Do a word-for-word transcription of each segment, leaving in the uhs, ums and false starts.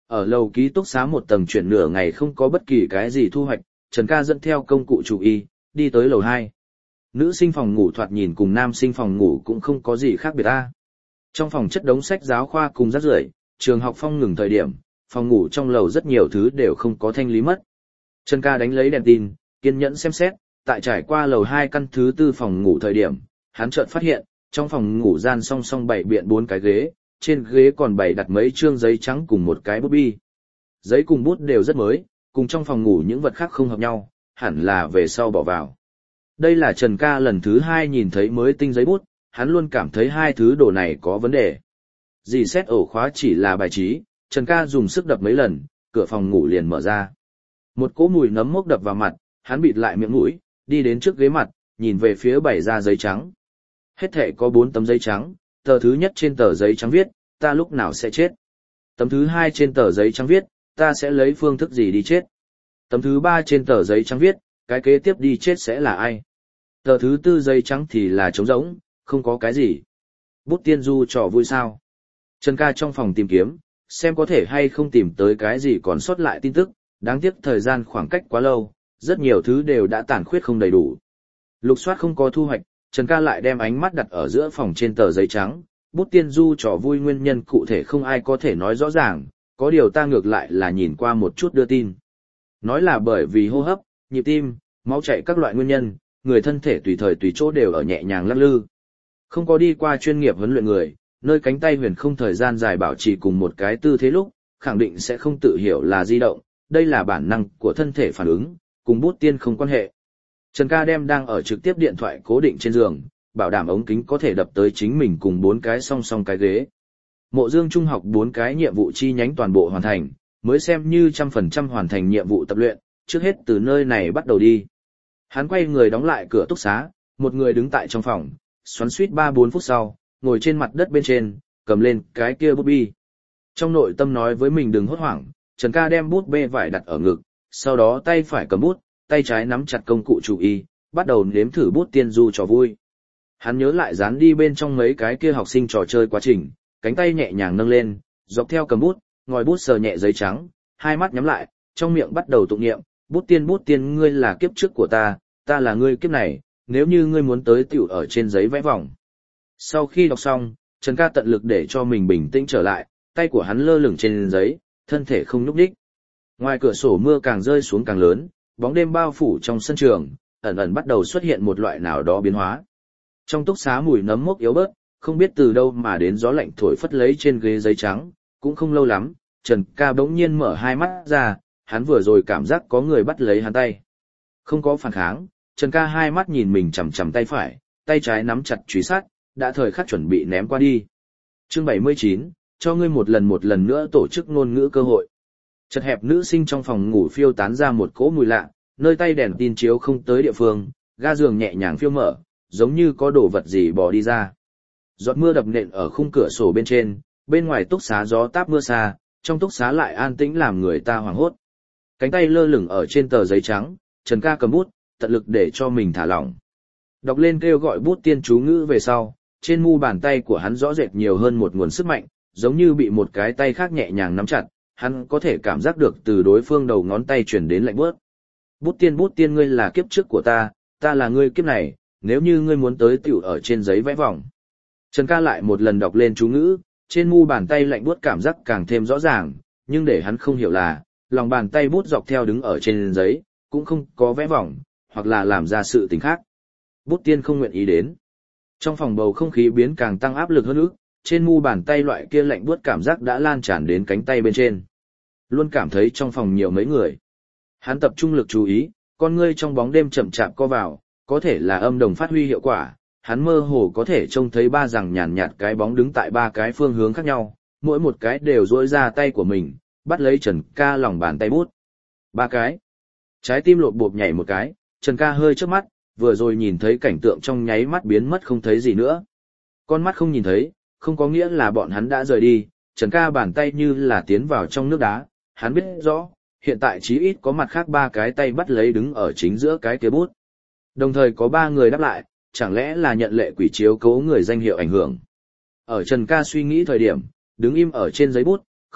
Ở lầu ký túc xá một tầng chuyển nửa ngày không có bất kỳ cái gì thu hoạch, Trần Ca dẫn theo công cụ chủ y, đi tới lầu hai. Nữ sinh phòng ngủ thoạt nhìn cùng nam sinh phòng ngủ cũng không có gì khác biệt a. Trong phòng chất đống sách giáo khoa cùng rác rưởi, trường học phong ngừng thời điểm, phòng ngủ trong lầu rất nhiều thứ đều không có thanh lý mất. Trần Ca đánh lấy đèn tin, kiên nhẫn xem xét, tại trải qua lầu hai căn thứ tư phòng ngủ thời điểm, hắn chợt phát hiện, trong phòng ngủ gian song song bày biện bốn cái ghế, trên ghế còn bày đặt mấy trương giấy trắng cùng một cái bút bi. Giấy cùng bút đều rất mới, cùng trong phòng ngủ những vật khác không hợp nhau, hẳn là về sau bỏ vào. Đây là Trần Ca lần thứ hai nhìn thấy mới tinh giấy bút, hắn luôn cảm thấy hai thứ đồ này có vấn đề. Dì xét ổ khóa chỉ là bài trí, Trần Ca dùng sức đập mấy lần, cửa phòng ngủ liền mở ra. Một cỗ mùi nấm mốc đập vào mặt, hắn bịt lại miệng mũi, đi đến trước ghế mặt, nhìn về phía bày ra giấy trắng. Hết thể có bốn tấm giấy trắng, tờ thứ nhất trên tờ giấy trắng viết, ta lúc nào sẽ chết. Tấm thứ hai trên tờ giấy trắng viết, ta sẽ lấy phương thức gì đi chết. Tấm thứ ba trên tờ giấy trắng viết, cái kế tiếp đi chết sẽ là ai. Tờ thứ tư giấy trắng thì là trống rỗng, không có cái gì. Bút tiên du trò vui sao. Trần Ca trong phòng tìm kiếm, xem có thể hay không tìm tới cái gì còn sót lại tin tức, đáng tiếc thời gian khoảng cách quá lâu, rất nhiều thứ đều đã tàn khuyết không đầy đủ. Lục soát không có thu hoạch, Trần Ca lại đem ánh mắt đặt ở giữa phòng trên tờ giấy trắng, bút tiên du trò vui nguyên nhân cụ thể không ai có thể nói rõ ràng, có điều ta ngược lại là nhìn qua một chút đưa tin. Nói là bởi vì hô hấp, nhịp tim, máu chảy các loại nguyên nhân, người thân thể tùy thời tùy chỗ đều ở nhẹ nhàng lắc lư. Không có đi qua chuyên nghiệp huấn luyện người, nơi cánh tay huyền không thời gian dài bảo trì cùng một cái tư thế lúc, khẳng định sẽ không tự hiểu là di động, đây là bản năng của thân thể phản ứng, cùng bút tiên không quan hệ. Trần Ca đem đang ở trực tiếp điện thoại cố định trên giường, bảo đảm ống kính có thể đập tới chính mình cùng bốn cái song song cái ghế. Mộ Dương Trung học bốn cái nhiệm vụ chi nhánh toàn bộ hoàn thành, mới xem như trăm phần trăm hoàn thành nhiệm vụ tập luyện, trước hết từ nơi này bắt đầu đi. Hắn quay người đóng lại cửa túc xá, một người đứng tại trong phòng, xoắn suýt ba bốn phút sau, ngồi trên mặt đất bên trên, cầm lên cái kia bút bi. Trong nội tâm nói với mình đừng hốt hoảng, Trần Ca đem bút bê vải đặt ở ngực, sau đó tay phải cầm bút, tay trái nắm chặt công cụ chủ y, bắt đầu nếm thử bút tiên du trò vui. Hắn nhớ lại dán đi bên trong mấy cái kia học sinh trò chơi quá trình, cánh tay nhẹ nhàng nâng lên, dọc theo cầm bút, ngòi bút sờ nhẹ giấy trắng, hai mắt nhắm lại, trong miệng bắt đầu tụng niệm, bút tiên bút tiên ngươi là kiếp trước của ta, ta là ngươi kiếp này, nếu như ngươi muốn tới tiểu ở trên giấy vẽ vòng. Sau khi đọc xong, Trần Ca tận lực để cho mình bình tĩnh trở lại, tay của hắn lơ lửng trên giấy, thân thể không nhúc nhích. Ngoài cửa sổ mưa càng rơi xuống càng lớn, bóng đêm bao phủ trong sân trường, ẩn ẩn bắt đầu xuất hiện một loại nào đó biến hóa. Trong túc xá mùi nấm mốc yếu bớt, không biết từ đâu mà đến gió lạnh thổi phất lấy trên ghế giấy trắng, cũng không lâu lắm, Trần Ca bỗng nhiên mở hai mắt ra, hắn vừa rồi cảm giác có người bắt lấy hắn tay. Không có phản kháng, Trần Ca hai mắt nhìn mình chằm chằm tay phải, tay trái nắm chặt chùy sắt, đã thời khắc chuẩn bị ném qua đi. Chương bảy mươi chín, cho ngươi một lần một lần nữa tổ chức ngôn ngữ cơ hội. Chật hẹp nữ sinh trong phòng ngủ phiêu tán ra một cỗ mùi lạ, nơi tay đèn tin chiếu không tới địa phương, ga giường nhẹ nhàng phiêu mở, giống như có đồ vật gì bò đi ra. Giọt mưa đập nện ở khung cửa sổ bên trên, bên ngoài túc xá gió táp mưa xa, trong túc xá lại an tĩnh làm người ta hoảng hốt. Cánh tay lơ lửng ở trên tờ giấy trắng, Trần Ca cầm bút, tận lực để cho mình thả lỏng. Đọc lên kêu gọi bút tiên chú ngữ về sau, trên mu bàn tay của hắn rõ rệt nhiều hơn một nguồn sức mạnh, giống như bị một cái tay khác nhẹ nhàng nắm chặt, hắn có thể cảm giác được từ đối phương đầu ngón tay truyền đến lạnh buốt. Bút tiên bút tiên ngươi là kiếp trước của ta, ta là ngươi kiếp này, nếu như ngươi muốn tới tiểu ở trên giấy vẽ vòng. Trần Ca lại một lần đọc lên chú ngữ, trên mu bàn tay lạnh buốt cảm giác càng thêm rõ ràng, nhưng để hắn không hiểu là, lòng bàn tay bút dọc theo đứng ở trên giấy, cũng không có vẽ vòng, hoặc là làm ra sự tình khác. Bút tiên không nguyện ý đến. Trong phòng bầu không khí biến càng tăng áp lực hơn ức, trên mu bàn tay loại kia lạnh buốt cảm giác đã lan tràn đến cánh tay bên trên. Luôn cảm thấy trong phòng nhiều mấy người. Hắn tập trung lực chú ý, con ngươi trong bóng đêm chậm chạp co vào, có thể là âm đồng phát huy hiệu quả, hắn mơ hồ có thể trông thấy ba rằng nhàn nhạt cái bóng đứng tại ba cái phương hướng khác nhau, mỗi một cái đều duỗi ra tay của mình, bắt lấy Trần Ca lòng bàn tay bút. Ba cái. Trái tim lột bột nhảy một cái, Trần Ca hơi trước mắt, vừa rồi nhìn thấy cảnh tượng trong nháy mắt biến mất không thấy gì nữa. Con mắt không nhìn thấy, không có nghĩa là bọn hắn đã rời đi, Trần Ca bàn tay như là tiến vào trong nước đá, hắn biết rõ, hiện tại chí ít có mặt khác ba cái tay bắt lấy đứng ở chính giữa cái kia bút. Đồng thời có ba người đáp lại, chẳng lẽ là nhận lệ quỷ chiếu cố người danh hiệu ảnh hưởng. Ở Trần Ca suy nghĩ thời điểm, đứng im ở trên giấy bút,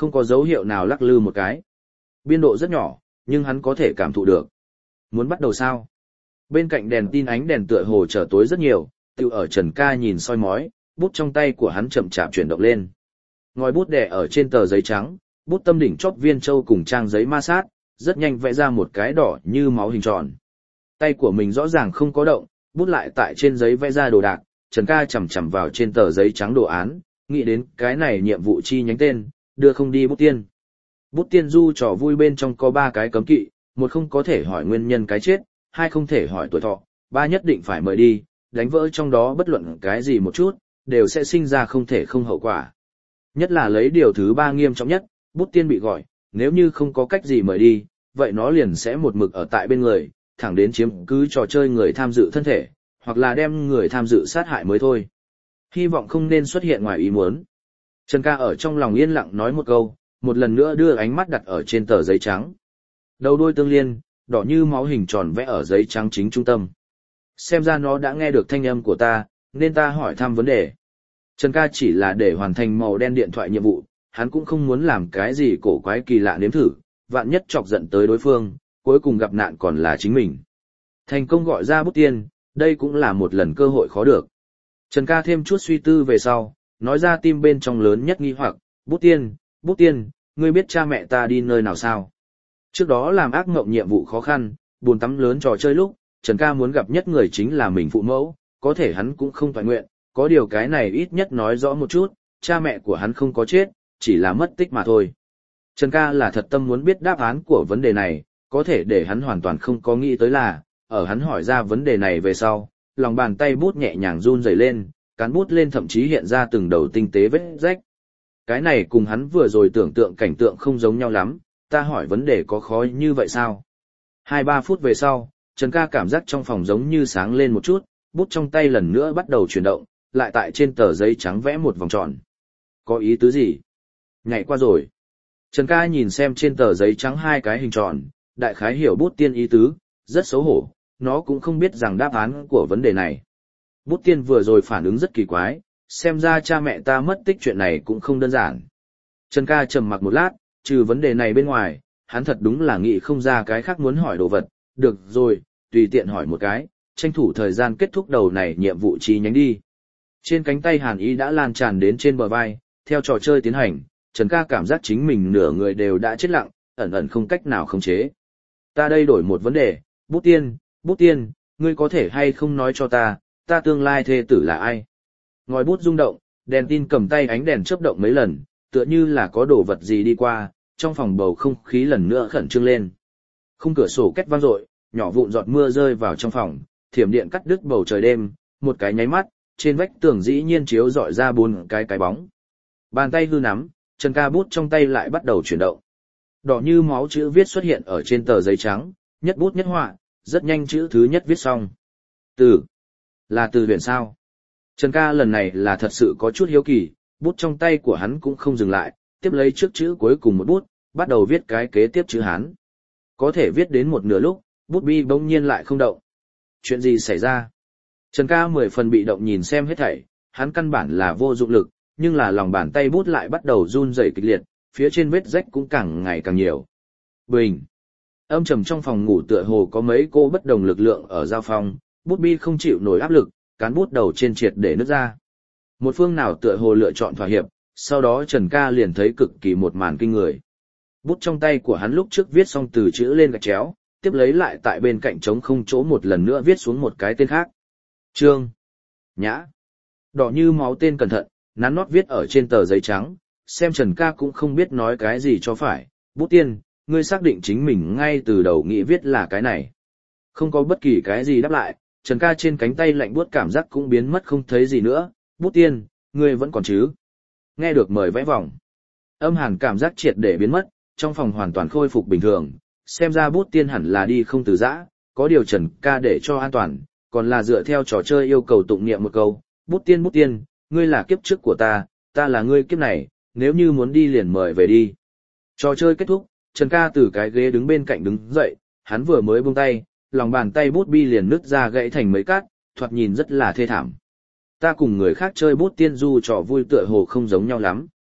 không có dấu hiệu nào lắc lư một cái. Biên độ rất nhỏ, nhưng hắn có thể cảm thụ được. Muốn bắt đầu sao? Bên cạnh đèn tin ánh đèn tựa hồ trở tối rất nhiều, tiêu ở Trần Ca nhìn soi mói, bút trong tay của hắn chậm chạp chuyển động lên. Ngòi bút đè ở trên tờ giấy trắng, bút tâm đỉnh chóp viên châu cùng trang giấy ma sát, rất nhanh vẽ ra một cái đỏ như máu hình tròn. Tay của mình rõ ràng không có động, bút lại tại trên giấy vẽ ra đồ đạc, Trần Ca chầm chầm vào trên tờ giấy trắng đồ án, nghĩ đến cái này nhiệm vụ chi nhánh tên, đưa không đi bút tiên. Bút tiên du trò vui bên trong có ba cái cấm kỵ, một không có thể hỏi nguyên nhân cái chết, hai không thể hỏi tuổi thọ, ba nhất định phải mời đi, đánh vỡ trong đó bất luận cái gì một chút, đều sẽ sinh ra không thể không hậu quả. Nhất là lấy điều thứ ba nghiêm trọng nhất, bút tiên bị gọi, nếu như không có cách gì mời đi, vậy nó liền sẽ một mực ở tại bên người, thẳng đến chiếm cứ trò chơi người tham dự thân thể, hoặc là đem người tham dự sát hại mới thôi. Hy vọng không nên xuất hiện ngoài ý muốn. Trần Ca ở trong lòng yên lặng nói một câu, một lần nữa đưa ánh mắt đặt ở trên tờ giấy trắng. Đầu đuôi tương liên, đỏ như máu hình tròn vẽ ở giấy trắng chính trung tâm. Xem ra nó đã nghe được thanh âm của ta, nên ta hỏi thăm vấn đề. Trần Ca chỉ là để hoàn thành màu đen điện thoại nhiệm vụ, hắn cũng không muốn làm cái gì cổ quái kỳ lạ nếm thử, vạn nhất chọc giận tới đối phương, cuối cùng gặp nạn còn là chính mình. Thành công gọi ra bút tiên, đây cũng là một lần cơ hội khó được. Trần Ca thêm chút suy tư về sau, nói ra tim bên trong lớn nhất nghi hoặc, bút tiên, bút tiên, ngươi biết cha mẹ ta đi nơi nào sao? Trước đó làm ác mộng nhiệm vụ khó khăn, buồn tắm lớn trò chơi lúc, Trần Ca muốn gặp nhất người chính là mình phụ mẫu, có thể hắn cũng không toàn nguyện, có điều cái này ít nhất nói rõ một chút, cha mẹ của hắn không có chết, chỉ là mất tích mà thôi. Trần Ca là thật tâm muốn biết đáp án của vấn đề này, có thể để hắn hoàn toàn không có nghĩ tới là, ở hắn hỏi ra vấn đề này về sau, lòng bàn tay bút nhẹ nhàng run rẩy lên, cán bút lên thậm chí hiện ra từng đầu tinh tế vết rách. Cái này cùng hắn vừa rồi tưởng tượng cảnh tượng không giống nhau lắm, ta hỏi vấn đề có khó như vậy sao? Hai ba phút về sau, Trần Ca cảm giác trong phòng giống như sáng lên một chút, bút trong tay lần nữa bắt đầu chuyển động, lại tại trên tờ giấy trắng vẽ một vòng tròn. Có ý tứ gì? Nhảy qua rồi. Trần Ca nhìn xem trên tờ giấy trắng hai cái hình tròn, đại khái hiểu bút tiên ý tứ, rất xấu hổ, nó cũng không biết rằng đáp án của vấn đề này. Bút tiên vừa rồi phản ứng rất kỳ quái, xem ra cha mẹ ta mất tích chuyện này cũng không đơn giản. Trần Ca trầm mặc một lát, trừ vấn đề này bên ngoài, hắn thật đúng là nghĩ không ra cái khác muốn hỏi đồ vật, được rồi, tùy tiện hỏi một cái, tranh thủ thời gian kết thúc đầu này nhiệm vụ chi nhánh đi. Trên cánh tay hàn ý đã lan tràn đến trên bờ vai, theo trò chơi tiến hành, Trần Ca cảm giác chính mình nửa người đều đã chết lặng, ẩn ẩn không cách nào khống chế. Ta đây đổi một vấn đề, bút tiên, bút tiên, ngươi có thể hay không nói cho ta, ta tương lai thê tử là ai? Ngòi bút rung động, đèn tin cầm tay ánh đèn chớp động mấy lần, tựa như là có đồ vật gì đi qua, trong phòng bầu không khí lần nữa khẩn trương lên. Khung cửa sổ két vang dội, nhỏ vụn giọt mưa rơi vào trong phòng, thiểm điện cắt đứt bầu trời đêm, một cái nháy mắt, trên vách tường dĩ nhiên chiếu rọi ra bốn cái cái bóng. Bàn tay hư nắm, Trần Ca bút trong tay lại bắt đầu chuyển động. Đỏ như máu chữ viết xuất hiện ở trên tờ giấy trắng, nhất bút nhất họa, rất nhanh chữ thứ nhất viết xong. Từ, là từ huyền sao? Trần Ca lần này là thật sự có chút hiếu kỳ, bút trong tay của hắn cũng không dừng lại, tiếp lấy trước chữ cuối cùng một bút, bắt đầu viết cái kế tiếp chữ Hán. Có thể viết đến một nửa lúc, bút bi bỗng nhiên lại không động. Chuyện gì xảy ra? Trần Ca mười phần bị động nhìn xem hết thảy, hắn căn bản là vô dụng lực, nhưng là lòng bàn tay bút lại bắt đầu run rẩy kịch liệt, phía trên vết rách cũng càng ngày càng nhiều. Bình. Âm trầm trong phòng ngủ tựa hồ có mấy cô bất đồng lực lượng ở giao phong, bút bi không chịu nổi áp lực, cán bút đầu trên triệt để nứt ra. Một phương nào tựa hồ lựa chọn thỏa hiệp, sau đó Trần Ca liền thấy cực kỳ một màn kinh người. Bút trong tay của hắn lúc trước viết xong từ chữ lên gạch chéo, tiếp lấy lại tại bên cạnh trống không chỗ một lần nữa viết xuống một cái tên khác. Trương Nhã. Đỏ như máu tên cẩn thận, nắn nót viết ở trên tờ giấy trắng, xem Trần Ca cũng không biết nói cái gì cho phải. Bút tiên, ngươi xác định chính mình ngay từ đầu nghĩ viết là cái này. Không có bất kỳ cái gì đáp lại, Trần Ca trên cánh tay lạnh buốt cảm giác cũng biến mất không thấy gì nữa. Bút tiên, ngươi vẫn còn chứ? Nghe được mời vẽ vòng. Âm hàn cảm giác triệt để biến mất, trong phòng hoàn toàn khôi phục bình thường, xem ra bút tiên hẳn là đi không từ giã, có điều Trần Ca để cho an toàn, còn là dựa theo trò chơi yêu cầu tụng niệm một câu, bút tiên bút tiên, ngươi là kiếp trước của ta, ta là ngươi kiếp này, nếu như muốn đi liền mời về đi. Trò chơi kết thúc, Trần Ca từ cái ghế đứng bên cạnh đứng dậy, hắn vừa mới buông tay, lòng bàn tay bút bi liền nứt ra gãy thành mấy cát, thoạt nhìn rất là thê thảm. Ta cùng người khác chơi bút tiên du trò vui tựa hồ không giống nhau lắm.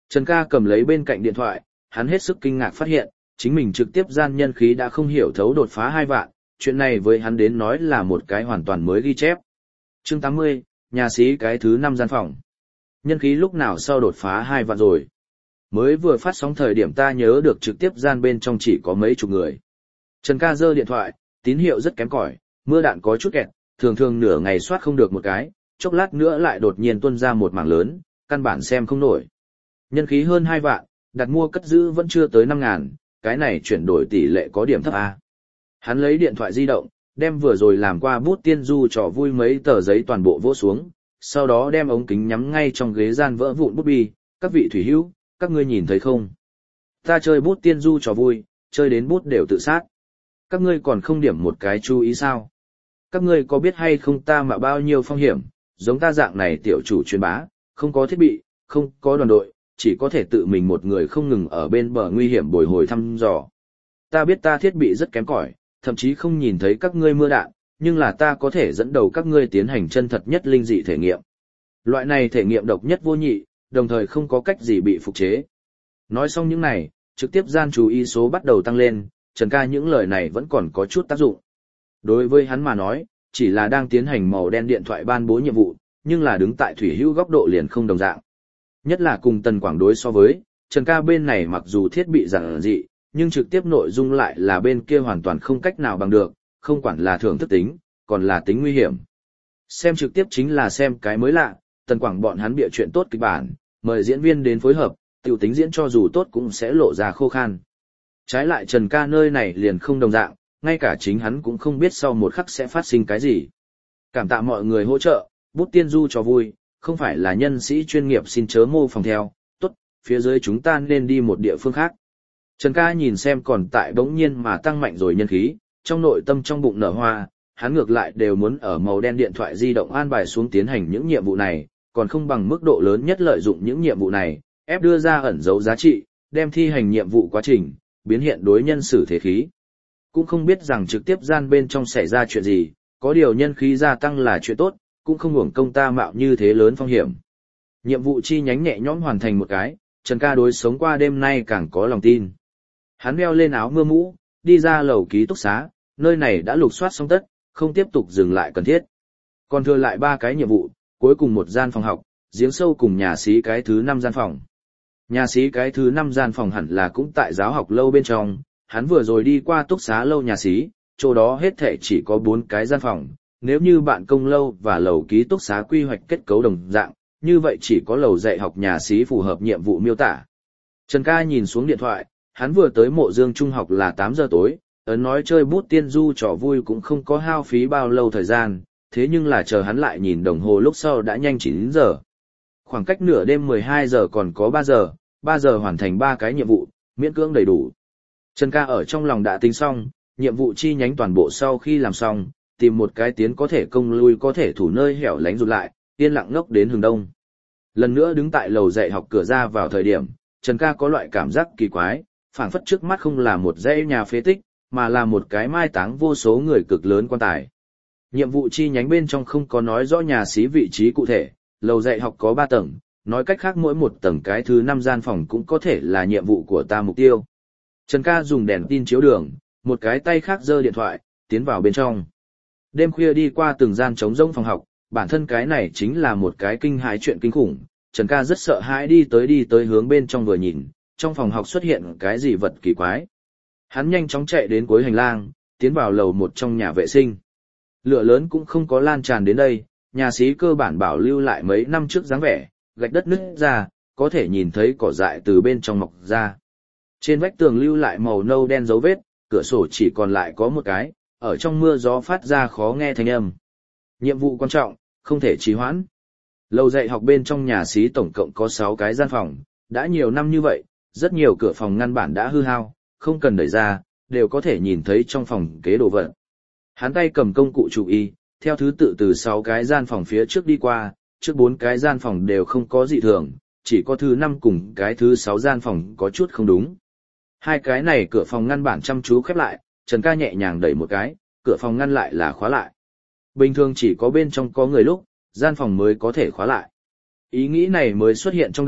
Trần ca cầm lấy bên cạnh điện thoại, hắn hết sức kinh ngạc phát hiện, chính mình trực tiếp gian nhân khí đã không hiểu thấu đột phá hai vạn, chuyện này với hắn đến nói là một cái hoàn toàn mới ghi chép. Chương tám mươi, nhà sĩ cái thứ năm gian phòng. Nhân khí lúc nào sau đột phá hai vạn rồi? Mới vừa phát sóng thời điểm ta nhớ được trực tiếp gian bên trong chỉ có mấy chục người. Trần ca giơ điện thoại, tín hiệu rất kém cỏi, mưa đạn có chút kẹt, thường thường nửa ngày soát không được một cái, chốc lát nữa lại đột nhiên tuôn ra một mảng lớn, căn bản xem không nổi. Nhân khí hơn hai vạn, đặt mua cất giữ vẫn chưa tới năm ngàn, cái này chuyển đổi tỷ lệ có điểm thấp A. Hắn lấy điện thoại di động, đem vừa rồi làm qua bút tiên du trò vui mấy tờ giấy toàn bộ vỗ xuống, sau đó đem ống kính nhắm ngay trong ghế gian vỡ vụn bút bi, các vị thủy hữu, các ngươi nhìn thấy không? Ta chơi bút tiên du trò vui, chơi đến bút đều tự sát. Các ngươi còn không điểm một cái chú ý sao? Các ngươi có biết hay không ta mà bao nhiêu phong hiểm, giống ta dạng này tiểu chủ truyền bá, không có thiết bị, không có đoàn đội, chỉ có thể tự mình một người không ngừng ở bên bờ nguy hiểm bồi hồi thăm dò. Ta biết ta thiết bị rất kém cỏi, thậm chí không nhìn thấy các ngươi mưa đạn, nhưng là ta có thể dẫn đầu các ngươi tiến hành chân thật nhất linh dị thể nghiệm. Loại này thể nghiệm độc nhất vô nhị, đồng thời không có cách gì bị phục chế. Nói xong những này, trực tiếp gian chú ý số bắt đầu tăng lên, Trần ca những lời này vẫn còn có chút tác dụng. Đối với hắn mà nói, chỉ là đang tiến hành màu đen điện thoại ban bố nhiệm vụ, nhưng là đứng tại thủy hữu góc độ liền không đồng dạng. Nhất là cùng Tần Quảng đối so với, Trần ca bên này mặc dù thiết bị giản dị, nhưng trực tiếp nội dung lại là bên kia hoàn toàn không cách nào bằng được, không quản là thưởng thức tính, còn là tính nguy hiểm. Xem trực tiếp chính là xem cái mới lạ, Tần Quảng bọn hắn bịa chuyện tốt kịch bản, mời diễn viên đến phối hợp, tiểu tính diễn cho dù tốt cũng sẽ lộ ra khô khan. Trái lại Trần ca nơi này liền không đồng dạng, ngay cả chính hắn cũng không biết sau một khắc sẽ phát sinh cái gì. Cảm tạ mọi người hỗ trợ, bút tiên du cho vui, không phải là nhân sĩ chuyên nghiệp xin chớ mô phỏng theo, tốt, phía dưới chúng ta nên đi một địa phương khác. Trần ca nhìn xem còn tại bỗng nhiên mà tăng mạnh rồi nhân khí, trong nội tâm trong bụng nở hoa, hắn ngược lại đều muốn ở màu đen điện thoại di động an bài xuống tiến hành những nhiệm vụ này, còn không bằng mức độ lớn nhất lợi dụng những nhiệm vụ này, ép đưa ra ẩn dấu giá trị, đem thi hành nhiệm vụ quá trình, biến hiện đối nhân xử thế khí. Cũng không biết rằng trực tiếp gian bên trong xảy ra chuyện gì, có điều nhân khí gia tăng là chuyện tốt, cũng không hưởng công ta mạo như thế lớn phong hiểm. Nhiệm vụ chi nhánh nhẹ nhõm hoàn thành một cái, Trần ca đối sống qua đêm nay càng có lòng tin. Hắn đeo lên áo mưa mũ, đi ra lầu ký túc xá, nơi này đã lục soát xong tất, không tiếp tục dừng lại cần thiết. Còn thừa lại ba cái nhiệm vụ, cuối cùng một gian phòng học, giếng sâu cùng nhà xí cái thứ năm gian phòng. Nhà xí cái thứ năm gian phòng hẳn là cũng tại giáo học lâu bên trong, hắn vừa rồi đi qua túc xá lâu nhà xí, chỗ đó hết thể chỉ có bốn cái gian phòng, nếu như bạn công lâu và lầu ký túc xá quy hoạch kết cấu đồng dạng, như vậy chỉ có lầu dạy học nhà xí phù hợp nhiệm vụ miêu tả. Trần ca nhìn xuống điện thoại, hắn vừa tới Mộ Dương Trung học là tám giờ tối, ấn nói chơi bút tiên du trò vui cũng không có hao phí bao lâu thời gian, thế nhưng là chờ hắn lại nhìn đồng hồ lúc sau đã nhanh chín giờ. Khoảng cách nửa đêm mười hai giờ còn có ba giờ, ba giờ hoàn thành ba cái nhiệm vụ, miễn cưỡng đầy đủ. Trần ca ở trong lòng đã tính xong, nhiệm vụ chi nhánh toàn bộ sau khi làm xong, tìm một cái tiến có thể công lui có thể thủ nơi hẻo lánh rụt lại, yên lặng ngốc đến hướng đông. Lần nữa đứng tại lầu dạy học cửa ra vào thời điểm, Trần ca có loại cảm giác kỳ quái, phảng phất trước mắt không là một dãy nhà phế tích, mà là một cái mai táng vô số người cực lớn quan tài. Nhiệm vụ chi nhánh bên trong không có nói rõ nhà xí vị trí cụ thể, lầu dạy học có ba tầng, nói cách khác mỗi một tầng cái thứ năm gian phòng cũng có thể là nhiệm vụ của ta mục tiêu. Trần ca dùng đèn tin chiếu đường, một cái tay khác giơ điện thoại, tiến vào bên trong. Đêm khuya đi qua từng gian trống rỗng phòng học, bản thân cái này chính là một cái kinh hãi chuyện kinh khủng. Trần ca rất sợ hãi đi tới đi tới hướng bên trong vừa nhìn, trong phòng học xuất hiện cái gì vật kỳ quái. Hắn nhanh chóng chạy đến cuối hành lang, tiến vào lầu một trong nhà vệ sinh. Lửa lớn cũng không có lan tràn đến đây, nhà xí cơ bản bảo lưu lại mấy năm trước dáng vẻ, gạch đất nứt ra, có thể nhìn thấy cỏ dại từ bên trong mọc ra. Trên vách tường lưu lại màu nâu đen dấu vết, cửa sổ chỉ còn lại có một cái, ở trong mưa gió phát ra khó nghe thanh âm. Nhiệm vụ quan trọng, không thể trì hoãn. Lầu dạy học bên trong nhà xí tổng cộng có sáu cái gian phòng, đã nhiều năm như vậy, rất nhiều cửa phòng ngăn bản đã hư hao, không cần đẩy ra, đều có thể nhìn thấy trong phòng kế đồ vật. Hắn tay cầm công cụ chú ý, theo thứ tự từ sáu cái gian phòng phía trước đi qua, trước bốn cái gian phòng đều không có dị thường, chỉ có thứ năm cùng cái thứ sáu gian phòng có chút không đúng. Hai cái này cửa phòng ngăn bản chăm chú khép lại, Trần ca nhẹ nhàng đẩy một cái, cửa phòng ngăn lại là khóa lại. Bình thường chỉ có bên trong có người lúc, gian phòng mới có thể khóa lại. Ý nghĩ này mới xuất hiện trong đầu,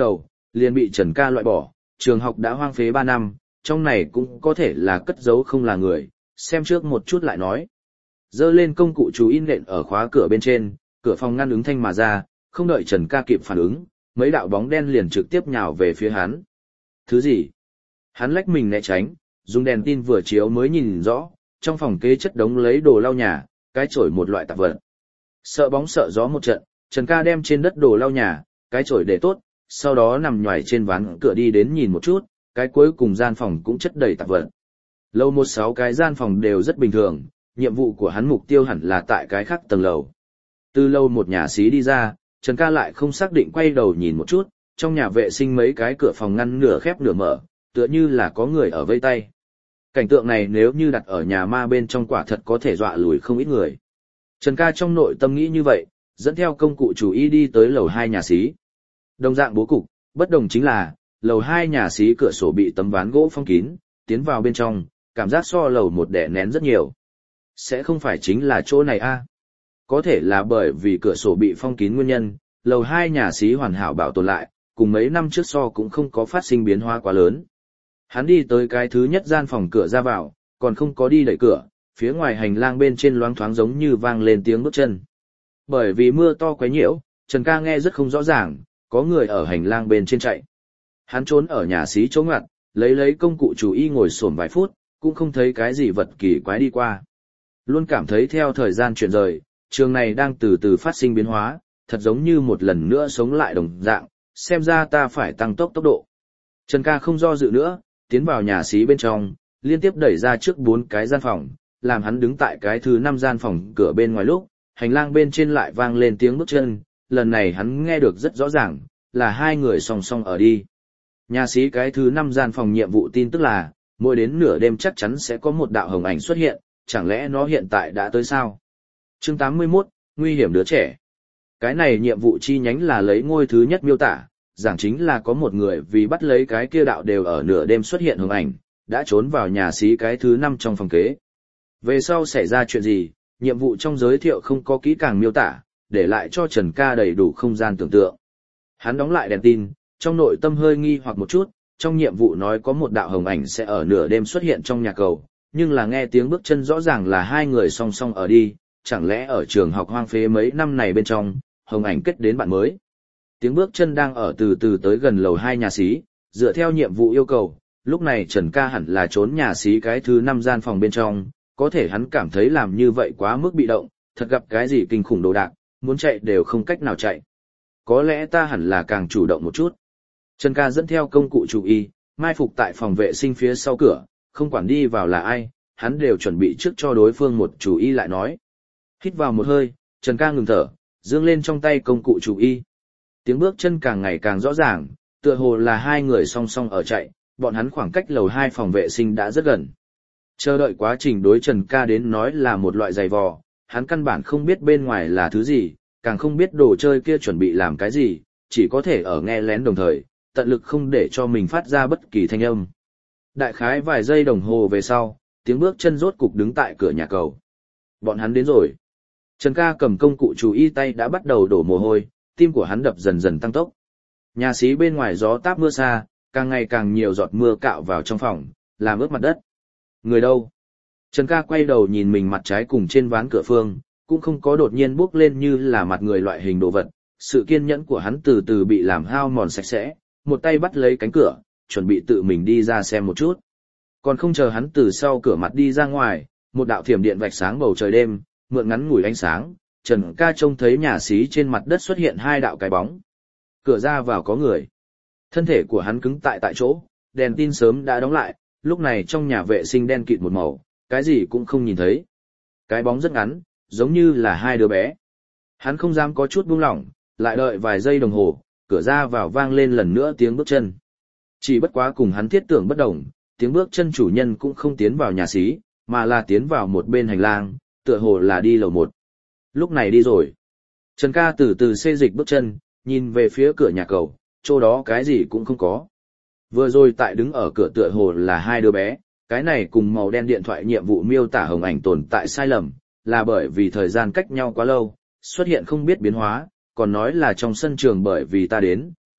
liền bị Trần Ca loại bỏ, trường học đã hoang phế ba năm, trong này cũng có thể là cất giấu không là người, xem trước một chút lại nói. Dơ lên công cụ chú in nện ở khóa cửa bên trên, cửa phòng ngăn ứng thanh mà ra, không đợi Trần Ca kịp phản ứng, mấy đạo bóng đen liền trực tiếp nhào về phía hắn. Thứ gì? Hắn lách mình né tránh, dùng đèn tin vừa chiếu mới nhìn rõ, trong phòng kế chất đống lấy đồ lau nhà, cái chổi một loại tạp vật. Sợ bóng sợ gió một trận, Trần Ca đem trên đất đồ lau nhà, cái chổi để tốt, sau đó nằm nhoài trên ván cửa đi đến nhìn một chút, cái cuối cùng gian phòng cũng chất đầy tạp vật. Lầu một sáu cái gian phòng đều rất bình thường, nhiệm vụ của hắn mục tiêu hẳn là tại cái khác tầng lầu. Từ lâu một nhà xí đi ra, Trần Ca lại không xác định quay đầu nhìn một chút, trong nhà vệ sinh mấy cái cửa phòng ngăn nửa khép nửa mở, tựa như là có người ở vây tay. Cảnh tượng này nếu như đặt ở nhà ma bên trong quả thật có thể dọa lùi không ít người. Trần Ca trong nội tâm nghĩ như vậy, dẫn theo công cụ chủ y đi tới lầu hai nhà xí. Đồng dạng bố cục, bất đồng chính là, lầu hai nhà xí cửa sổ bị tấm ván gỗ phong kín, tiến vào bên trong, cảm giác so lầu một đẻ nén rất nhiều. Sẽ không phải chính là chỗ này a? Có thể là bởi vì cửa sổ bị phong kín nguyên nhân, lầu hai nhà xí hoàn hảo bảo tồn lại, cùng mấy năm trước so cũng không có phát sinh biến hóa quá lớn. Hắn đi tới cái thứ nhất gian phòng cửa ra vào, còn không có đi đẩy cửa, phía ngoài hành lang bên trên loáng thoáng giống như vang lên tiếng bước chân. Bởi vì mưa to quấy nhiễu, Trần Ca nghe rất không rõ ràng, có người ở hành lang bên trên chạy. Hắn trốn ở nhà xí chỗ ngoặt, lấy lấy công cụ chủ y ngồi xổm vài phút, cũng không thấy cái gì vật kỳ quái đi qua. Luôn cảm thấy theo thời gian chuyển rời, trường này đang từ từ phát sinh biến hóa, thật giống như một lần nữa sống lại đồng dạng, xem ra ta phải tăng tốc tốc độ. Trần Ca không do dự nữa, tiến vào nhà xí bên trong, liên tiếp đẩy ra trước bốn cái gian phòng, làm hắn đứng tại cái thứ năm gian phòng cửa bên ngoài lúc, hành lang bên trên lại vang lên tiếng bước chân, lần này hắn nghe được rất rõ ràng, là hai người song song ở đi. Nhà xí cái thứ năm gian phòng nhiệm vụ tin tức là, mỗi đến nửa đêm chắc chắn sẽ có một đạo hồng ảnh xuất hiện, chẳng lẽ nó hiện tại đã tới sao? Chương tám mươi mốt, nguy hiểm đứa trẻ. Cái này nhiệm vụ chi nhánh là lấy ngôi thứ nhất miêu tả, giảng chính là có một người vì bắt lấy cái kia đạo đều ở nửa đêm xuất hiện hồng ảnh, đã trốn vào nhà xí cái thứ năm trong phòng kế. Về sau xảy ra chuyện gì, nhiệm vụ trong giới thiệu không có kỹ càng miêu tả, để lại cho Trần Ca đầy đủ không gian tưởng tượng. Hắn đóng lại đèn tin, trong nội tâm hơi nghi hoặc một chút, trong nhiệm vụ nói có một đạo hồng ảnh sẽ ở nửa đêm xuất hiện trong nhà cầu, nhưng là nghe tiếng bước chân rõ ràng là hai người song song ở đi, chẳng lẽ ở trường học hoang phế mấy năm này bên trong, hồng ảnh kết đến bạn mới. Tiếng bước chân đang ở từ từ tới gần lầu hai nhà xí, dựa theo nhiệm vụ yêu cầu, lúc này Trần Ca hẳn là trốn nhà xí cái thứ năm gian phòng bên trong, có thể hắn cảm thấy làm như vậy quá mức bị động, thật gặp cái gì kinh khủng đồ đạc, muốn chạy đều không cách nào chạy. Có lẽ ta hẳn là càng chủ động một chút. Trần Ca dẫn theo công cụ chủ y, mai phục tại phòng vệ sinh phía sau cửa, không quản đi vào là ai, hắn đều chuẩn bị trước cho đối phương một chủ y lại nói. Hít vào một hơi, Trần Ca ngừng thở, dương lên trong tay công cụ chủ y. Tiếng bước chân càng ngày càng rõ ràng, tựa hồ là hai người song song ở chạy, bọn hắn khoảng cách lầu hai phòng vệ sinh đã rất gần. Chờ đợi quá trình đối Trần Ca đến nói là một loại giày vò, hắn căn bản không biết bên ngoài là thứ gì, càng không biết đồ chơi kia chuẩn bị làm cái gì, chỉ có thể ở nghe lén đồng thời, tận lực không để cho mình phát ra bất kỳ thanh âm. Đại khái vài giây đồng hồ về sau, tiếng bước chân rốt cục đứng tại cửa nhà cầu. Bọn hắn đến rồi. Trần Ca cầm công cụ chủ y tay đã bắt đầu đổ mồ hôi, tim của hắn đập dần dần tăng tốc. Nhà xí bên ngoài gió táp mưa xa, càng ngày càng nhiều giọt mưa cạo vào trong phòng, làm ướt mặt đất. Người đâu? Trần Ca quay đầu nhìn mình mặt trái cùng trên ván cửa phương, cũng không có đột nhiên bước lên như là mặt người loại hình đồ vật. Sự kiên nhẫn của hắn từ từ bị làm hao mòn sạch sẽ, một tay bắt lấy cánh cửa, chuẩn bị tự mình đi ra xem một chút. Còn không chờ hắn từ sau cửa mặt đi ra ngoài, một đạo thiểm điện vạch sáng bầu trời đêm, mượn ngắn ngủi ánh sáng, Trần Ca trông thấy nhà xí trên mặt đất xuất hiện hai đạo cái bóng. Cửa ra vào có người. Thân thể của hắn cứng tại tại chỗ, đèn tin sớm đã đóng lại, lúc này trong nhà vệ sinh đen kịt một màu, cái gì cũng không nhìn thấy. Cái bóng rất ngắn, giống như là hai đứa bé. Hắn không dám có chút buông lỏng, lại đợi vài giây đồng hồ, cửa ra vào vang lên lần nữa tiếng bước chân. Chỉ bất quá cùng hắn thiết tưởng bất đồng, tiếng bước chân chủ nhân cũng không tiến vào nhà xí, mà là tiến vào một bên hành lang, tựa hồ là đi lầu một. Lúc này đi rồi. Trần Ca từ từ xê dịch bước chân, nhìn về phía cửa nhà cầu, chỗ đó cái gì cũng không có. Vừa rồi tại đứng ở cửa tựa hồ là hai đứa bé, cái này cùng màu đen điện thoại nhiệm vụ miêu tả hồng ảnh tồn tại sai lầm, là bởi vì thời gian cách nhau quá lâu, xuất hiện không biết biến hóa, còn nói là trong sân trường bởi vì ta đến,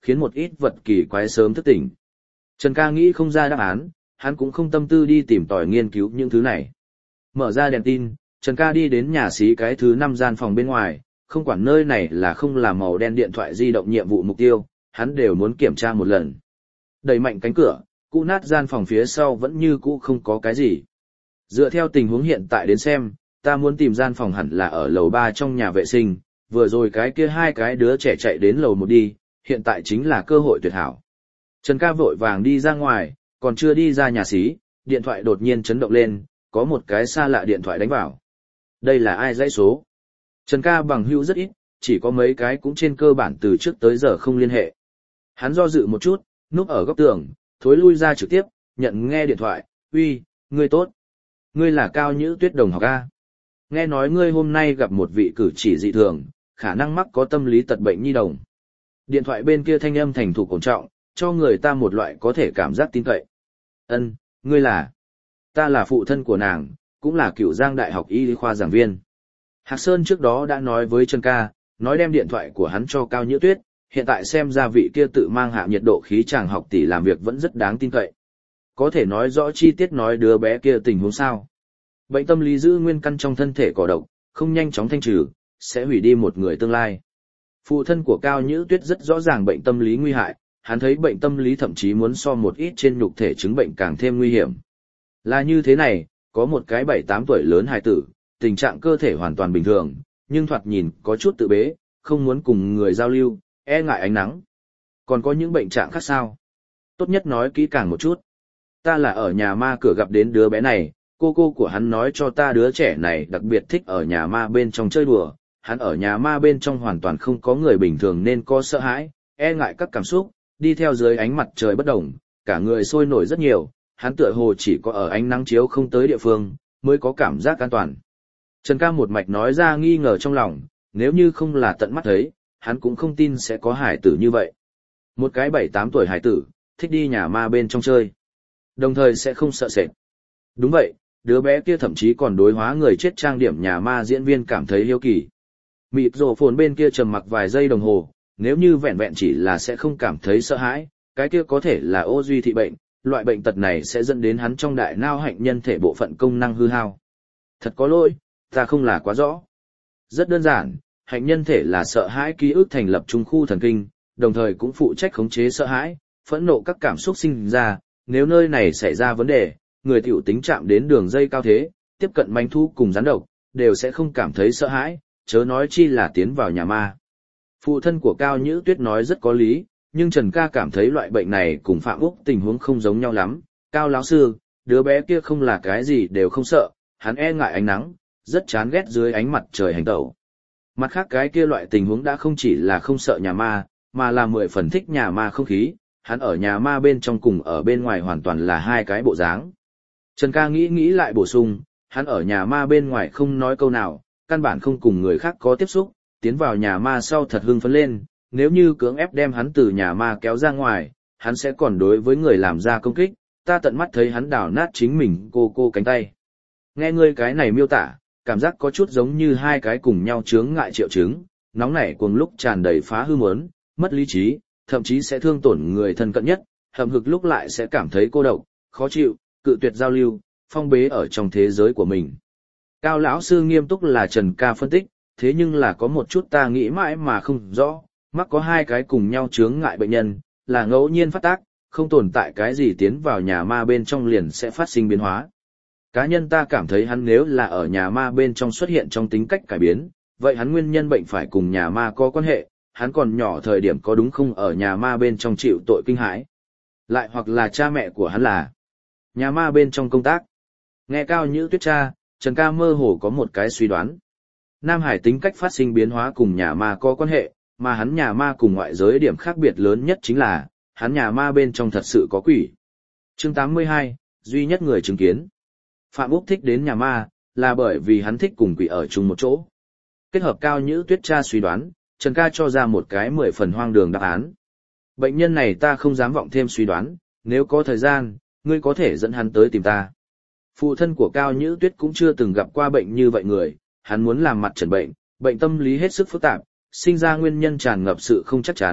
khiến một ít vật kỳ quái sớm thức tỉnh. Trần ca nghĩ không ra đáp án, hắn cũng không tâm tư đi tìm tòi nghiên cứu những thứ này. Mở ra đèn tin, Trần ca đi đến nhà xí cái thứ năm gian phòng bên ngoài, không quản nơi này là không là màu đen điện thoại di động nhiệm vụ mục tiêu, hắn đều muốn kiểm tra một lần. Đẩy mạnh cánh cửa, cũ nát gian phòng phía sau vẫn như cũ không có cái gì. Dựa theo tình huống hiện tại đến xem, ta muốn tìm gian phòng hẳn là ở lầu ba trong nhà vệ sinh, vừa rồi cái kia hai cái đứa trẻ chạy đến lầu một đi, hiện tại chính là cơ hội tuyệt hảo. Trần ca vội vàng đi ra ngoài, còn chưa đi ra nhà xí, điện thoại đột nhiên chấn động lên, có một cái xa lạ điện thoại đánh vào. Đây là ai dãy số? Trần ca bằng hữu rất ít, chỉ có mấy cái cũng trên cơ bản từ trước tới giờ không liên hệ. Hắn do dự một chút, núp ở góc tường, thối lui ra trực tiếp, nhận nghe điện thoại, uy, ngươi tốt. Ngươi là Cao Nhữ Tuyết đồng học A. Nghe nói ngươi hôm nay gặp một vị cử chỉ dị thường, khả năng mắc có tâm lý tật bệnh nhi đồng. Điện thoại bên kia thanh âm thành thục ổn trọng, cho người ta một loại có thể cảm giác tin cậy. Ân, ngươi là? Ta là phụ thân của nàng, cũng là Cửu Giang Đại học Y khoa giảng viên. Hạc Sơn trước đó đã nói với Trần ca, nói đem điện thoại của hắn cho Cao Nhữ Tuyết, hiện tại xem ra vị kia tự mang hạ nhiệt độ khí chàng học tỷ làm việc vẫn rất đáng tin cậy. Có thể nói rõ chi tiết nói đứa bé kia tình huống sao? Bệnh tâm lý giữ nguyên căn trong thân thể cỏ độc, không nhanh chóng thanh trừ, sẽ hủy đi một người tương lai. Phụ thân của Cao Nhữ Tuyết rất rõ ràng bệnh tâm lý nguy hại, hắn thấy bệnh tâm lý thậm chí muốn so một ít trên nhục thể chứng bệnh càng thêm nguy hiểm. Là như thế này, có một cái bảy tám tuổi lớn hài tử, tình trạng cơ thể hoàn toàn bình thường, nhưng thoạt nhìn có chút tự bế, không muốn cùng người giao lưu, e ngại ánh nắng. Còn có những bệnh trạng khác sao? Tốt nhất nói kỹ càng một chút. Ta là ở nhà ma cửa gặp đến đứa bé này, cô cô của hắn nói cho ta đứa trẻ này đặc biệt thích ở nhà ma bên trong chơi đùa, hắn ở nhà ma bên trong hoàn toàn không có người bình thường nên có sợ hãi, e ngại các cảm xúc, đi theo dưới ánh mặt trời bất đồng, cả người sôi nổi rất nhiều, hắn tựa hồ chỉ có ở ánh nắng chiếu không tới địa phương, mới có cảm giác an toàn. Trần ca một mạch nói ra nghi ngờ trong lòng, nếu như không là tận mắt thấy, hắn cũng không tin sẽ có hải tử như vậy. Một cái bảy tám tuổi hải tử, thích đi nhà ma bên trong chơi. Đồng thời sẽ không sợ sệt. Đúng vậy, đứa bé kia thậm chí còn đối hóa người chết trang điểm nhà ma diễn viên cảm thấy hiếu kỳ. Mịt rổ phồn bên kia trầm mặc vài giây đồng hồ, nếu như vẹn vẹn chỉ là sẽ không cảm thấy sợ hãi, cái kia có thể là ô duy thị bệnh, loại bệnh tật này sẽ dẫn đến hắn trong đại nao hạnh nhân thể bộ phận công năng hư hao. Thật có lỗi, ta không là quá rõ. Rất đơn giản, hạnh nhân thể là sợ hãi ký ức thành lập trung khu thần kinh, đồng thời cũng phụ trách khống chế sợ hãi, phẫn nộ các cảm xúc sinh ra, nếu nơi này xảy ra vấn đề, người tiểu tính chạm đến đường dây cao thế, tiếp cận manh thu cùng rắn độc, đều sẽ không cảm thấy sợ hãi, chớ nói chi là tiến vào nhà ma. Phụ thân của Cao Nhữ Tuyết nói rất có lý, nhưng Trần ca cảm thấy loại bệnh này cùng Phạm Úc tình huống không giống nhau lắm. Cao lão sư, đứa bé kia không là cái gì đều không sợ, hắn e ngại ánh nắng, rất chán ghét dưới ánh mặt trời hành tẩu. Mặt khác cái kia loại tình huống đã không chỉ là không sợ nhà ma, mà là mười phần thích nhà ma không khí, hắn ở nhà ma bên trong cùng ở bên ngoài hoàn toàn là hai cái bộ dáng. Trần ca nghĩ nghĩ lại bổ sung, hắn ở nhà ma bên ngoài không nói câu nào, căn bản không cùng người khác có tiếp xúc, tiến vào nhà ma sau thật hưng phấn lên, nếu như cưỡng ép đem hắn từ nhà ma kéo ra ngoài, hắn sẽ còn đối với người làm ra công kích, ta tận mắt thấy hắn đảo nát chính mình cô cô cánh tay. Nghe ngươi cái này miêu tả, cảm giác có chút giống như hai cái cùng nhau chướng ngại triệu chứng, nóng nảy cuồng lúc tràn đầy phá hư muốn, mất lý trí, thậm chí sẽ thương tổn người thân cận nhất, hậm hực lúc lại sẽ cảm thấy cô độc, khó chịu, cự tuyệt giao lưu, phong bế ở trong thế giới của mình. Cao lão sư nghiêm túc là Trần ca phân tích, thế nhưng là có một chút ta nghĩ mãi mà không rõ, mắc có hai cái cùng nhau chướng ngại bệnh nhân, là ngẫu nhiên phát tác, không tồn tại cái gì tiến vào nhà ma bên trong liền sẽ phát sinh biến hóa. Cá nhân ta cảm thấy hắn nếu là ở nhà ma bên trong xuất hiện trong tính cách cải biến, vậy hắn nguyên nhân bệnh phải cùng nhà ma có quan hệ, hắn còn nhỏ thời điểm có đúng không ở nhà ma bên trong chịu tội kinh hãi. Lại hoặc là cha mẹ của hắn là nhà ma bên trong công tác. Nghe Cao Nhữ Tuyết cha, Trần ca mơ hồ có một cái suy đoán. Nam Hải tính cách phát sinh biến hóa cùng nhà ma có quan hệ, mà hắn nhà ma cùng ngoại giới điểm khác biệt lớn nhất chính là, hắn nhà ma bên trong thật sự có quỷ. Chương tám mươi hai, duy nhất người chứng kiến. Phạm Úc thích đến nhà ma, là bởi vì hắn thích cùng quỷ ở chung một chỗ. Kết hợp Cao Nhữ Tuyết cha suy đoán, Trần ca cho ra một cái mười phần hoang đường đáp án. Bệnh nhân này ta không dám vọng thêm suy đoán, nếu có thời gian, ngươi có thể dẫn hắn tới tìm ta. Phụ thân của Cao Nhữ Tuyết cũng chưa từng gặp qua bệnh như vậy người, hắn muốn làm mặt trần bệnh, bệnh tâm lý hết sức phức tạp, sinh ra nguyên nhân tràn ngập sự không chắc chắn,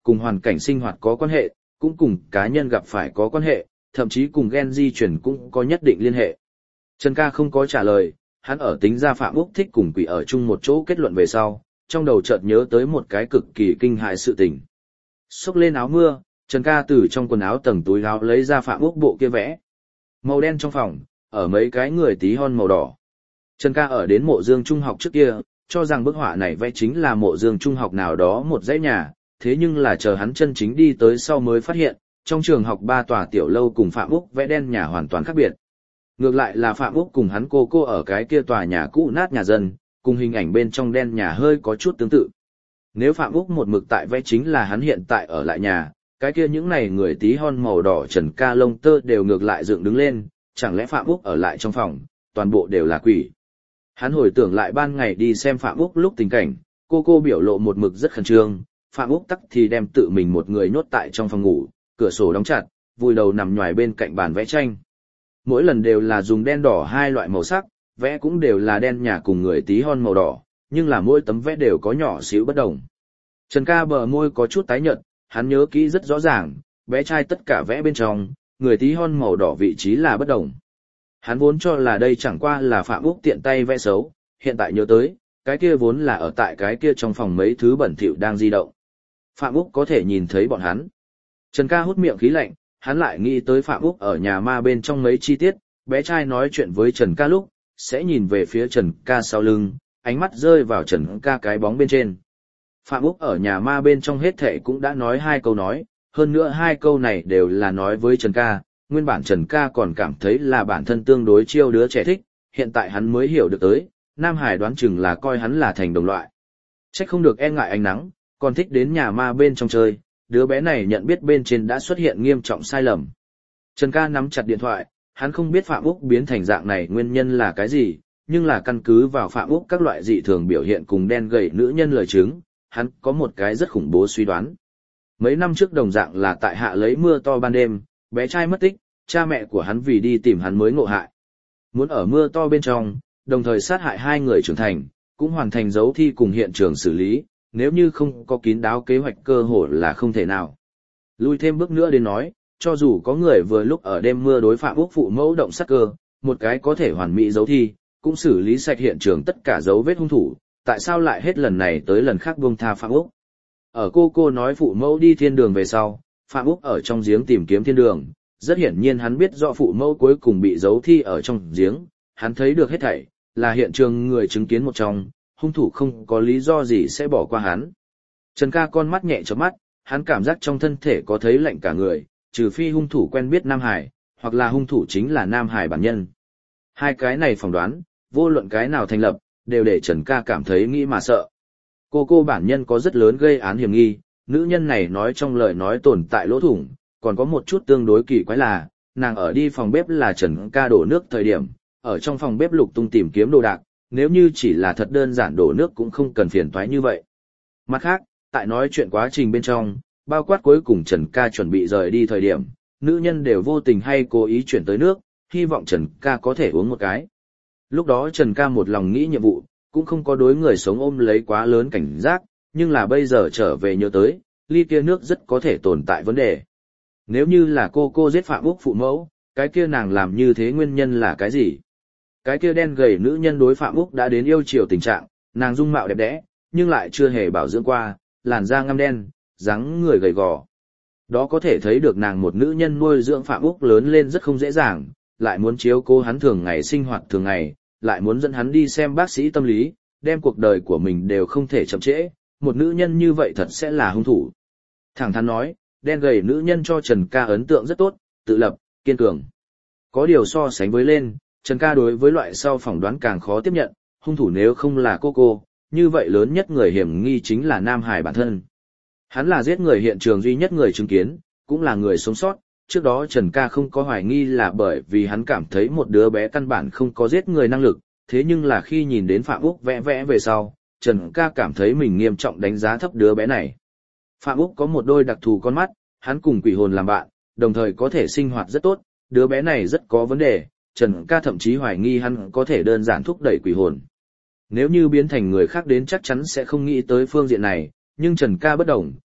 cùng hoàn cảnh sinh hoạt có quan hệ, cũng cùng cá nhân gặp phải có quan hệ, thậm chí cùng gen di truyền cũng có nhất định liên hệ. Trần Ca không có trả lời, hắn ở tính ra Phạm Úc thích cùng quỷ ở chung một chỗ kết luận về sau, trong đầu chợt nhớ tới một cái cực kỳ kinh hại sự tình. Xốc lên áo mưa, Trần Ca từ trong quần áo tầng túi áo lấy ra Phạm Úc bộ kia vẽ. Màu đen trong phòng, ở mấy cái người tí hon màu đỏ. Trần Ca ở đến mộ Dương Trung học trước kia, cho rằng bức họa này vẽ chính là mộ Dương Trung học nào đó một dãy nhà, thế nhưng là chờ hắn chân chính đi tới sau mới phát hiện, trong trường học ba tòa tiểu lâu cùng Phạm Úc vẽ đen nhà hoàn toàn khác biệt. Ngược lại là Phạm Úc cùng hắn cô cô ở cái kia tòa nhà cũ nát nhà dân, cùng hình ảnh bên trong đen nhà hơi có chút tương tự. Nếu Phạm Úc một mực tại vẽ chính là hắn hiện tại ở lại nhà, cái kia những này người tí hon màu đỏ Trần Ca lông tơ đều ngược lại dựng đứng lên, chẳng lẽ Phạm Úc ở lại trong phòng, toàn bộ đều là quỷ. Hắn hồi tưởng lại ban ngày đi xem Phạm Úc lúc tình cảnh, cô cô biểu lộ một mực rất khẩn trương, Phạm Úc tắc thì đem tự mình một người nhốt tại trong phòng ngủ, cửa sổ đóng chặt, vùi đầu nằm nhoài bên cạnh bàn vẽ tranh. Mỗi lần đều là dùng đen đỏ hai loại màu sắc, vẽ cũng đều là đen nhà cùng người tí hon màu đỏ, nhưng là mỗi tấm vẽ đều có nhỏ xíu bất đồng. Trần Ca bờ môi có chút tái nhợt, hắn nhớ kỹ rất rõ ràng, vẽ trai tất cả vẽ bên trong, người tí hon màu đỏ vị trí là bất đồng. Hắn vốn cho là đây chẳng qua là Phạm Úc tiện tay vẽ xấu, hiện tại nhớ tới, cái kia vốn là ở tại cái kia trong phòng mấy thứ bẩn thỉu đang di động. Phạm Úc có thể nhìn thấy bọn hắn. Trần Ca hút miệng khí lạnh, hắn lại nghĩ tới Phạm Úc ở nhà ma bên trong mấy chi tiết, bé trai nói chuyện với Trần Ca lúc, sẽ nhìn về phía Trần Ca sau lưng, ánh mắt rơi vào Trần Ca cái bóng bên trên. Phạm Úc ở nhà ma bên trong hết thệ cũng đã nói hai câu nói, hơn nữa hai câu này đều là nói với Trần Ca, nguyên bản Trần Ca còn cảm thấy là bản thân tương đối chiêu đứa trẻ thích, hiện tại hắn mới hiểu được tới, Nam Hải đoán chừng là coi hắn là thành đồng loại. Trách không được e ngại ánh nắng, còn thích đến nhà ma bên trong chơi, đứa bé này nhận biết bên trên đã xuất hiện nghiêm trọng sai lầm. Trần Ca nắm chặt điện thoại, hắn không biết Phạm Úc biến thành dạng này nguyên nhân là cái gì, nhưng là căn cứ vào Phạm Úc các loại dị thường biểu hiện cùng đen gầy nữ nhân lời chứng, hắn có một cái rất khủng bố suy đoán. Mấy năm trước đồng dạng là tại hạ lấy mưa to ban đêm, bé trai mất tích, cha mẹ của hắn vì đi tìm hắn mới ngộ hại. Muốn ở mưa to bên trong, đồng thời sát hại hai người trưởng thành, cũng hoàn thành dấu thi cùng hiện trường xử lý, nếu như không có kín đáo kế hoạch cơ hội là không thể nào. Lui thêm bước nữa đến nói, cho dù có người vừa lúc ở đêm mưa đối Phạm Úc phụ mẫu động sát cơ, một cái có thể hoàn mỹ dấu thi, cũng xử lý sạch hiện trường tất cả dấu vết hung thủ, tại sao lại hết lần này tới lần khác buông tha Phạm Úc? Ở cô cô nói phụ mẫu đi thiên đường về sau, Phạm Úc ở trong giếng tìm kiếm thiên đường, rất hiển nhiên hắn biết rõ phụ mẫu cuối cùng bị giấu thi ở trong giếng, hắn thấy được hết thảy, là hiện trường người chứng kiến một trong, hung thủ không có lý do gì sẽ bỏ qua hắn. Trần Ca con mắt nhẹ chớp mắt, hắn cảm giác trong thân thể có thấy lạnh cả người, trừ phi hung thủ quen biết Nam Hải, hoặc là hung thủ chính là Nam Hải bản nhân. Hai cái này phỏng đoán, vô luận cái nào thành lập, đều để Trần Ca cảm thấy nghĩ mà sợ. Cô cô bản nhân có rất lớn gây án hiểm nghi, nữ nhân này nói trong lời nói tồn tại lỗ thủng, còn có một chút tương đối kỳ quái là, nàng ở đi phòng bếp là Trần Ca đổ nước thời điểm, ở trong phòng bếp lục tung tìm kiếm đồ đạc, nếu như chỉ là thật đơn giản đổ nước cũng không cần phiền toái như vậy. Mặt khác, tại nói chuyện quá trình bên trong, bao quát cuối cùng Trần Ca chuẩn bị rời đi thời điểm, nữ nhân đều vô tình hay cố ý chuyển tới nước, hy vọng Trần Ca có thể uống một cái. Lúc đó Trần Ca một lòng nghĩ nhiệm vụ, cũng không có đối người sống ôm lấy quá lớn cảnh giác, nhưng là bây giờ trở về nhớ tới, ly kia nước rất có thể tồn tại vấn đề. Nếu như là cô cô giết Phạm Úc phụ mẫu, cái kia nàng làm như thế nguyên nhân là cái gì? Cái kia đen gầy nữ nhân đối Phạm Úc đã đến yêu chiều tình trạng, nàng dung mạo đẹp đẽ, nhưng lại chưa hề bảo dưỡng qua, làn da ngăm đen, dáng người gầy gò. Đó có thể thấy được nàng một nữ nhân nuôi dưỡng Phạm Úc lớn lên rất không dễ dàng, lại muốn chiếu cố hắn thường ngày sinh hoạt thường ngày, lại muốn dẫn hắn đi xem bác sĩ tâm lý, đem cuộc đời của mình đều không thể chậm trễ, một nữ nhân như vậy thật sẽ là hung thủ. Thẳng thắn nói, đen gầy nữ nhân cho Trần Ca ấn tượng rất tốt, tự lập, kiên cường. Có điều so sánh với lên, Trần Ca đối với loại sau phỏng đoán càng khó tiếp nhận, hung thủ nếu không là cô cô, như vậy lớn nhất người hiểm nghi chính là Nam Hải bản thân. Hắn là giết người hiện trường duy nhất người chứng kiến, cũng là người sống sót, trước đó Trần Ca không có hoài nghi là bởi vì hắn cảm thấy một đứa bé căn bản không có giết người năng lực, thế nhưng là khi nhìn đến Phạm Úc vẽ vẽ về sau, Trần Ca cảm thấy mình nghiêm trọng đánh giá thấp đứa bé này. Phạm Úc có một đôi đặc thù con mắt, hắn cùng quỷ hồn làm bạn, đồng thời có thể sinh hoạt rất tốt, đứa bé này rất có vấn đề, Trần Ca thậm chí hoài nghi hắn có thể đơn giản thúc đẩy quỷ hồn. Nếu như biến thành người khác đến chắc chắn sẽ không nghĩ tới phương diện này, nhưng Trần Ca bất đồng,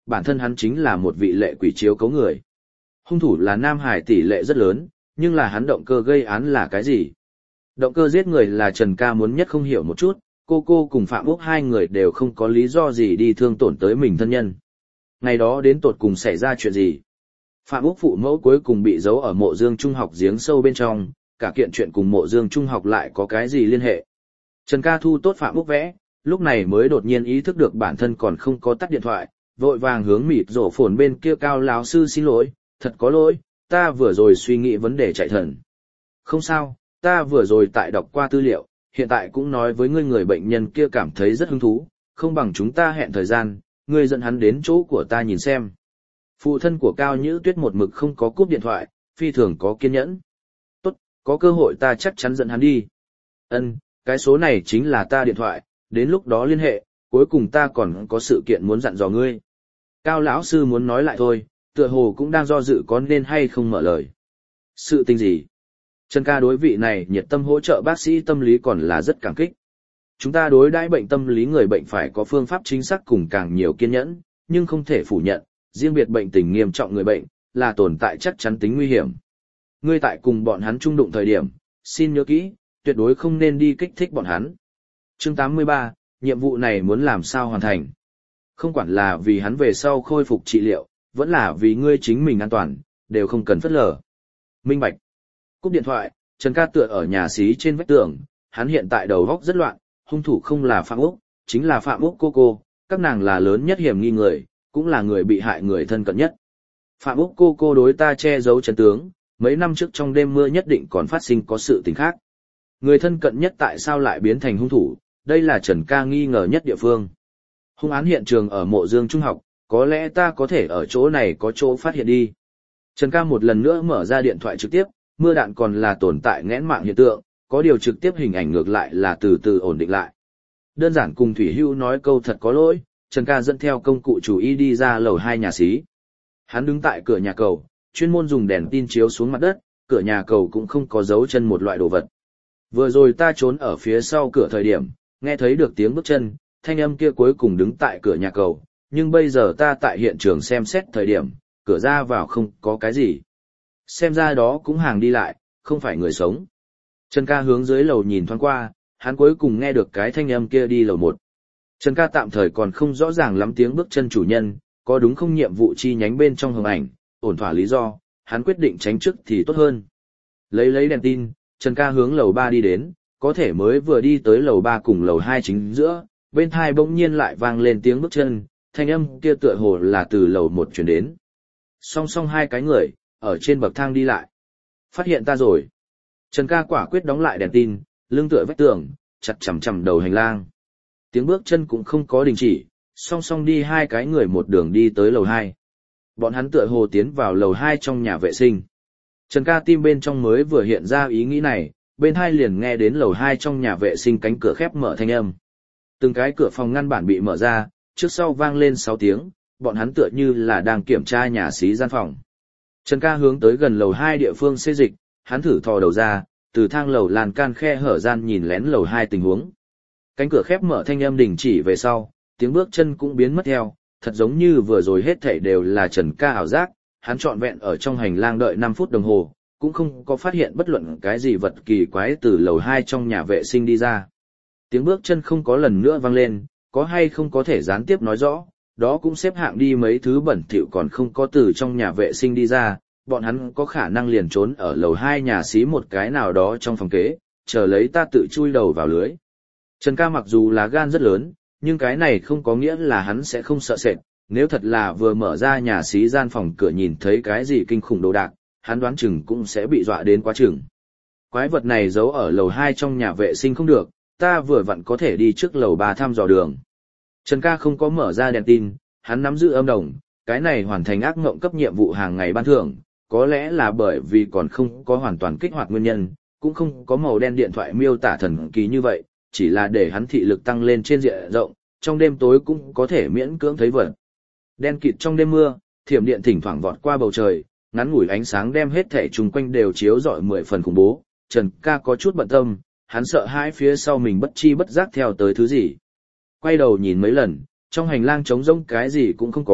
bản thân hắn chính là một vị lệ quỷ chiếu cấu người. Hung thủ là Nam Hải tỷ lệ rất lớn, nhưng là hắn động cơ gây án là cái gì? Động cơ giết người là Trần Ca muốn nhất không hiểu một chút, cô cô cùng Phạm Úc hai người đều không có lý do gì đi thương tổn tới mình thân nhân. Ngày đó đến tột cùng xảy ra chuyện gì? Phạm Úc phụ mẫu cuối cùng bị giấu ở mộ Dương Trung học giếng sâu bên trong, cả kiện chuyện cùng mộ Dương Trung học lại có cái gì liên hệ? Trần Ca thu tốt Phạm Úc vẽ, lúc này mới đột nhiên ý thức được bản thân còn không có tắt điện thoại, vội vàng hướng mịt rổ phồn bên kia cao lão sư xin lỗi, thật có lỗi, ta vừa rồi suy nghĩ vấn đề chạy thần. Không sao, ta vừa rồi tại đọc qua tư liệu, hiện tại cũng nói với ngươi người bệnh nhân kia cảm thấy rất hứng thú, không bằng chúng ta hẹn thời gian, ngươi dẫn hắn đến chỗ của ta nhìn xem. Phụ thân của Cao Nhữ Tuyết một mực không có cúp điện thoại, phi thường có kiên nhẫn. Tốt, có cơ hội ta chắc chắn dẫn hắn đi. Ân, cái số này chính là ta điện thoại, đến lúc đó liên hệ, cuối cùng ta còn có sự kiện muốn dặn dò ngươi. Cao lão sư muốn nói lại thôi, tựa hồ cũng đang do dự có nên hay không mở lời. Sự tình gì? Trần Ca đối vị này nhiệt tâm hỗ trợ bác sĩ tâm lý còn là rất cảm kích. Chúng ta đối đãi bệnh tâm lý người bệnh phải có phương pháp chính xác cùng càng nhiều kiên nhẫn, nhưng không thể phủ nhận, riêng biệt bệnh tình nghiêm trọng người bệnh, là tồn tại chắc chắn tính nguy hiểm. Ngươi tại cùng bọn hắn chung đụng thời điểm, xin nhớ kỹ, tuyệt đối không nên đi kích thích bọn hắn. Chương tám mươi ba, nhiệm vụ này muốn làm sao hoàn thành? Không quản là vì hắn về sau khôi phục trị liệu, vẫn là vì ngươi chính mình an toàn, đều không cần phất lờ. Minh bạch. Cúp điện thoại, Trần Ca tựa ở nhà xí trên vách tường, hắn hiện tại đầu óc rất loạn, hung thủ không là Phạm Úc, chính là Phạm Úc cô cô, các nàng là lớn nhất hiểm nghi người, cũng là người bị hại người thân cận nhất. Phạm Úc cô cô đối ta che giấu chân tướng, mấy năm trước trong đêm mưa nhất định còn phát sinh có sự tình khác. Người thân cận nhất tại sao lại biến thành hung thủ, đây là Trần Ca nghi ngờ nhất địa phương. Hung án hiện trường ở mộ Dương Trung học, có lẽ ta có thể ở chỗ này có chỗ phát hiện đi. Trần Ca một lần nữa mở ra điện thoại trực tiếp, mưa đạn còn là tồn tại nghẽn mạng hiện tượng, có điều trực tiếp hình ảnh ngược lại là từ từ ổn định lại. Đơn giản cùng Thủy Hưu nói câu thật có lỗi, Trần Ca dẫn theo công cụ chủ y đi ra lầu hai nhà xí. Hắn đứng tại cửa nhà cầu, chuyên môn dùng đèn tin chiếu xuống mặt đất, cửa nhà cầu cũng không có dấu chân một loại đồ vật. Vừa rồi ta trốn ở phía sau cửa thời điểm, nghe thấy được tiếng bước chân, thanh âm kia cuối cùng đứng tại cửa nhà cầu, nhưng bây giờ ta tại hiện trường xem xét thời điểm, cửa ra vào không có cái gì. Xem ra đó cũng hàng đi lại, không phải người sống. Trần Ca hướng dưới lầu nhìn thoáng qua, hắn cuối cùng nghe được cái thanh âm kia đi lầu một. Trần Ca tạm thời còn không rõ ràng lắm tiếng bước chân chủ nhân, có đúng không nhiệm vụ chi nhánh bên trong hình ảnh, ổn thỏa lý do, hắn quyết định tránh trước thì tốt hơn. Lấy lấy đèn tin, Trần Ca hướng lầu ba đi đến, có thể mới vừa đi tới lầu ba cùng lầu hai chính giữa, bên thai bỗng nhiên lại vang lên tiếng bước chân, thanh âm kia tựa hồ là từ lầu một chuyển đến. Song song hai cái người, ở trên bậc thang đi lại. Phát hiện ta rồi. Trần Ca quả quyết đóng lại đèn tin, lưng tựa vách tường, chặt chằm chằm đầu hành lang. Tiếng bước chân cũng không có đình chỉ, song song đi hai cái người một đường đi tới lầu hai. Bọn hắn tựa hồ tiến vào lầu hai trong nhà vệ sinh. Trần Ca tim bên trong mới vừa hiện ra ý nghĩ này, bên hai liền nghe đến lầu hai trong nhà vệ sinh cánh cửa khép mở thanh âm. Từng cái cửa phòng ngăn bản bị mở ra, trước sau vang lên sáu tiếng, bọn hắn tựa như là đang kiểm tra nhà xí gian phòng. Trần Ca hướng tới gần lầu hai địa phương xê dịch, hắn thử thò đầu ra, từ thang lầu lan can khe hở gian nhìn lén lầu hai tình huống. Cánh cửa khép mở thanh âm đình chỉ về sau, tiếng bước chân cũng biến mất theo, thật giống như vừa rồi hết thảy đều là Trần Ca ảo giác, hắn trọn vẹn ở trong hành lang đợi năm phút đồng hồ, cũng không có phát hiện bất luận cái gì vật kỳ quái từ lầu hai trong nhà vệ sinh đi ra. Tiếng bước chân không có lần nữa vang lên, có hay không có thể gián tiếp nói rõ, đó cũng xếp hạng đi mấy thứ bẩn thỉu còn không có từ trong nhà vệ sinh đi ra, bọn hắn có khả năng liền trốn ở lầu hai nhà xí một cái nào đó trong phòng kế, chờ lấy ta tự chui đầu vào lưới. Trần Ca mặc dù là gan rất lớn, nhưng cái này không có nghĩa là hắn sẽ không sợ sệt, nếu thật là vừa mở ra nhà xí gian phòng cửa nhìn thấy cái gì kinh khủng đồ đạc, hắn đoán chừng cũng sẽ bị dọa đến quá chừng. Quái vật này giấu ở lầu hai trong nhà vệ sinh không được, ta vừa vặn có thể đi trước lầu ba thăm dò đường. Trần Ca không có mở ra đèn tin, hắn nắm giữ âm đồng, cái này hoàn thành ác mộng cấp nhiệm vụ hàng ngày ban thưởng, có lẽ là bởi vì còn không có hoàn toàn kích hoạt nguyên nhân, cũng không có màu đen điện thoại miêu tả thần kỳ như vậy, chỉ là để hắn thị lực tăng lên trên diện rộng, trong đêm tối cũng có thể miễn cưỡng thấy vật. Đen kịt trong đêm mưa, thiểm điện thỉnh thoảng vọt qua bầu trời, ngắn ngủi ánh sáng đem hết thảy chung quanh đều chiếu rọi mười phần khủng bố. Trần Ca có chút bận tâm, hắn sợ hãi phía sau mình bất chi bất giác theo tới thứ gì. Quay đầu nhìn mấy lần, trong hành lang trống rỗng cái gì cũng không có,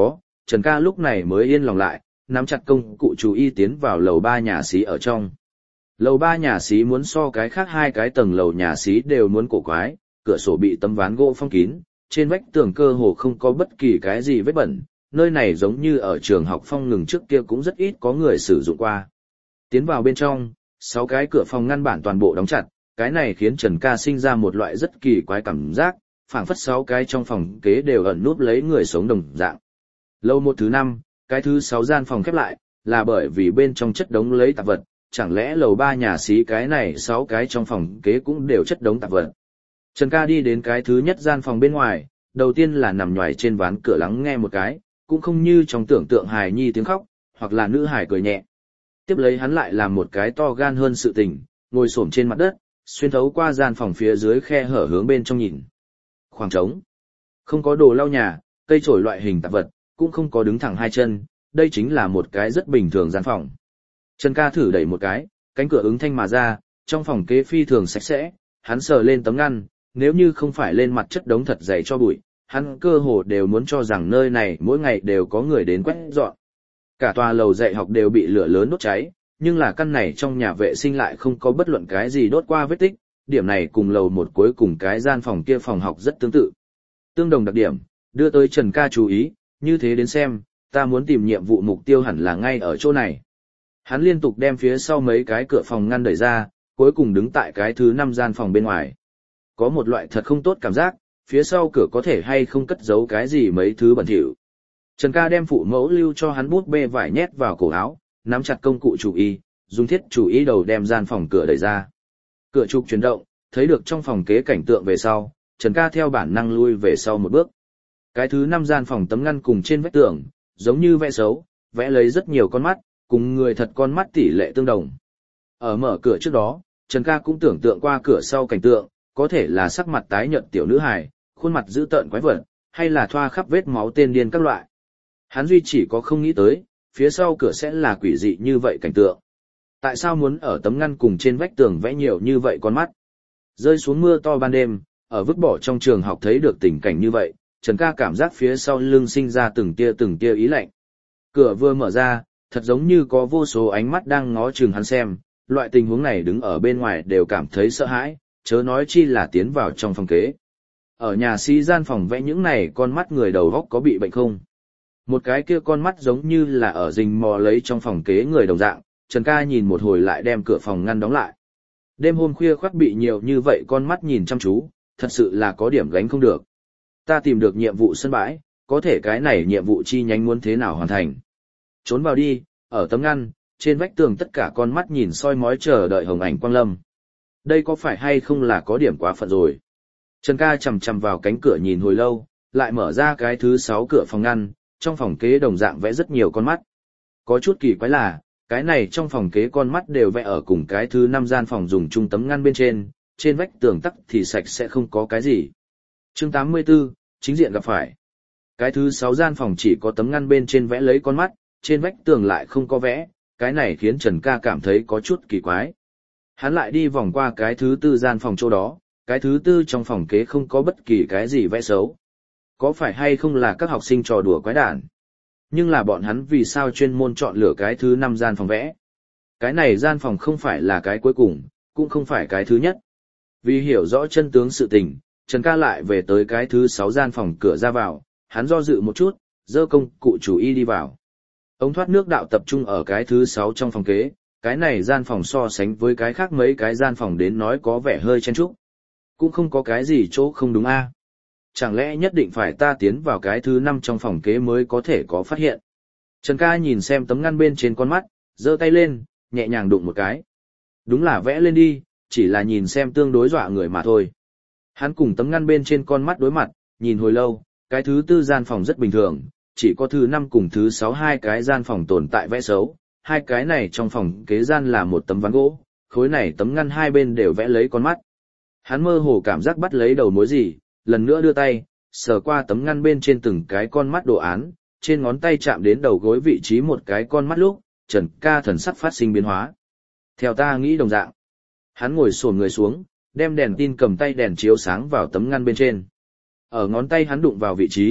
Trần Ca lúc này mới yên lòng lại, nắm chặt công cụ chú y tiến vào lầu ba nhà xí ở trong. Lầu ba nhà xí muốn so cái khác hai cái tầng lầu nhà xí đều muốn cổ quái, cửa sổ bị tấm ván gỗ phong kín, trên vách tường cơ hồ không có bất kỳ cái gì vết bẩn, nơi này giống như ở trường học phong ngừng trước kia cũng rất ít có người sử dụng qua. Tiến vào bên trong, sáu cái cửa phòng ngăn bản toàn bộ đóng chặt, cái này khiến Trần Ca sinh ra một loại rất kỳ quái cảm giác, phảng phất sáu cái trong phòng kế đều ẩn núp lấy người sống đồng dạng. Lầu một thứ năm, cái thứ sáu gian phòng khép lại, là bởi vì bên trong chất đống lấy tạp vật, chẳng lẽ lầu ba nhà xí cái này sáu cái trong phòng kế cũng đều chất đống tạp vật. Trần Ca đi đến cái thứ nhất gian phòng bên ngoài, đầu tiên là nằm nhoài trên ván cửa lắng nghe một cái, cũng không như trong tưởng tượng hài nhi tiếng khóc, hoặc là nữ hài cười nhẹ. Tiếp lấy hắn lại làm một cái to gan hơn sự tình, ngồi xổm trên mặt đất, xuyên thấu qua gian phòng phía dưới khe hở hướng bên trong nhìn. Khoảng trống. Không có đồ lau nhà, cây chổi loại hình tạp vật, cũng không có đứng thẳng hai chân, đây chính là một cái rất bình thường gian phòng. Trần Ca thử đẩy một cái, cánh cửa ứng thanh mà ra, trong phòng kế phi thường sạch sẽ, hắn sờ lên tấm ngăn, nếu như không phải lên mặt chất đống thật dày cho bụi, hắn cơ hồ đều muốn cho rằng nơi này mỗi ngày đều có người đến quét dọn. Cả tòa lầu dạy học đều bị lửa lớn đốt cháy, nhưng là căn này trong nhà vệ sinh lại không có bất luận cái gì đốt qua vết tích, điểm này cùng lầu một cuối cùng cái gian phòng kia phòng học rất tương tự. Tương đồng đặc điểm, đưa tới Trần Ca chú ý, như thế đến xem, ta muốn tìm nhiệm vụ mục tiêu hẳn là ngay ở chỗ này. Hắn liên tục đem phía sau mấy cái cửa phòng ngăn đẩy ra, cuối cùng đứng tại cái thứ năm gian phòng bên ngoài. Có một loại thật không tốt cảm giác, phía sau cửa có thể hay không cất giấu cái gì mấy thứ bẩn thỉu. Trần Ca đem phụ mẫu lưu cho hắn bút bê vải nhét vào cổ áo, nắm chặt công cụ chủ y, dùng thiết chủ y đầu đem gian phòng cửa đẩy ra. Cửa trục chuyển động, thấy được trong phòng kế cảnh tượng về sau, Trần Ca theo bản năng lui về sau một bước. Cái thứ năm gian phòng tấm ngăn cùng trên vách tường, giống như vẽ xấu, vẽ lấy rất nhiều con mắt, cùng người thật con mắt tỷ lệ tương đồng. Ở mở cửa trước đó, Trần Ca cũng tưởng tượng qua cửa sau cảnh tượng, có thể là sắc mặt tái nhợt tiểu nữ hài, khuôn mặt dữ tợn quái vật, hay là thoa khắp vết máu tên điên các loại. Hắn duy chỉ có không nghĩ tới, phía sau cửa sẽ là quỷ dị như vậy cảnh tượng. Tại sao muốn ở tấm ngăn cùng trên vách tường vẽ nhiều như vậy con mắt? Rơi xuống mưa to ban đêm, ở vứt bỏ trong trường học thấy được tình cảnh như vậy, Trần Ca cảm giác phía sau lưng sinh ra từng tia từng tia ý lạnh. Cửa vừa mở ra, thật giống như có vô số ánh mắt đang ngó chừng hắn xem, loại tình huống này đứng ở bên ngoài đều cảm thấy sợ hãi, chớ nói chi là tiến vào trong phòng kế. Ở nhà xí gian phòng vẽ những này con mắt người đầu góc có bị bệnh không? Một cái kia con mắt giống như là ở rình mò lấy trong phòng kế người đồng dạng, Trần Ca nhìn một hồi lại đem cửa phòng ngăn đóng lại. Đêm hôm khuya khoắt bị nhiều như vậy con mắt nhìn chăm chú, thật sự là có điểm gánh không được. Ta tìm được nhiệm vụ sân bãi, có thể cái này nhiệm vụ chi nhánh muốn thế nào hoàn thành. Trốn vào đi, ở tấm ngăn, trên vách tường tất cả con mắt nhìn soi mói chờ đợi hồng ảnh quang lâm. Đây có phải hay không là có điểm quá phận rồi. Trần Ca chầm chầm vào cánh cửa nhìn hồi lâu, lại mở ra cái thứ sáu cửa phòng ngăn, trong phòng kế đồng dạng vẽ rất nhiều con mắt. Có chút kỳ quái là, cái này trong phòng kế con mắt đều vẽ ở cùng cái thứ năm gian phòng dùng chung tấm ngăn bên trên, trên vách tường tắc thì sạch sẽ không có cái gì. Chương tám mươi tư, chính diện gặp phải. Cái thứ sáu gian phòng chỉ có tấm ngăn bên trên vẽ lấy con mắt, trên vách tường lại không có vẽ, cái này khiến Trần Ca cảm thấy có chút kỳ quái. Hắn lại đi vòng qua cái thứ tư gian phòng chỗ đó, cái thứ tư trong phòng kế không có bất kỳ cái gì vẽ xấu. Có phải hay không là các học sinh trò đùa quái đản? Nhưng là bọn hắn vì sao chuyên môn chọn lựa cái thứ năm gian phòng vẽ? Cái này gian phòng không phải là cái cuối cùng, cũng không phải cái thứ nhất. Vì hiểu rõ chân tướng sự tình, Trần Ca lại về tới cái thứ sáu gian phòng cửa ra vào, hắn do dự một chút, giơ công cụ chủ y đi vào. Ống thoát nước đạo tập trung ở cái thứ sáu trong phòng kế, cái này gian phòng so sánh với cái khác mấy cái gian phòng đến nói có vẻ hơi chen chúc. Cũng không có cái gì chỗ không đúng a. Chẳng lẽ nhất định phải ta tiến vào cái thứ năm trong phòng kế mới có thể có phát hiện. Trần Ca nhìn xem tấm ngăn bên trên con mắt, giơ tay lên, nhẹ nhàng đụng một cái. Đúng là vẽ lên đi, chỉ là nhìn xem tương đối dọa người mà thôi. Hắn cùng tấm ngăn bên trên con mắt đối mặt, nhìn hồi lâu, cái thứ tư gian phòng rất bình thường, chỉ có thứ năm cùng thứ sáu hai cái gian phòng tồn tại vẽ xấu, hai cái này trong phòng kế gian là một tấm ván gỗ, khối này tấm ngăn hai bên đều vẽ lấy con mắt. Hắn mơ hồ cảm giác bắt lấy đầu mối gì, lần nữa đưa tay, sờ qua tấm ngăn bên trên từng cái con mắt đồ án, trên ngón tay chạm đến đầu gối vị trí một cái con mắt lúc, Trần Ca thần sắc phát sinh biến hóa. Theo ta nghĩ đồng dạng, hắn ngồi xổm người xuống, đem đèn tin cầm tay đèn chiếu sáng vào tấm ngăn bên trên. Ở ngón tay hắn đụng vào vị trí,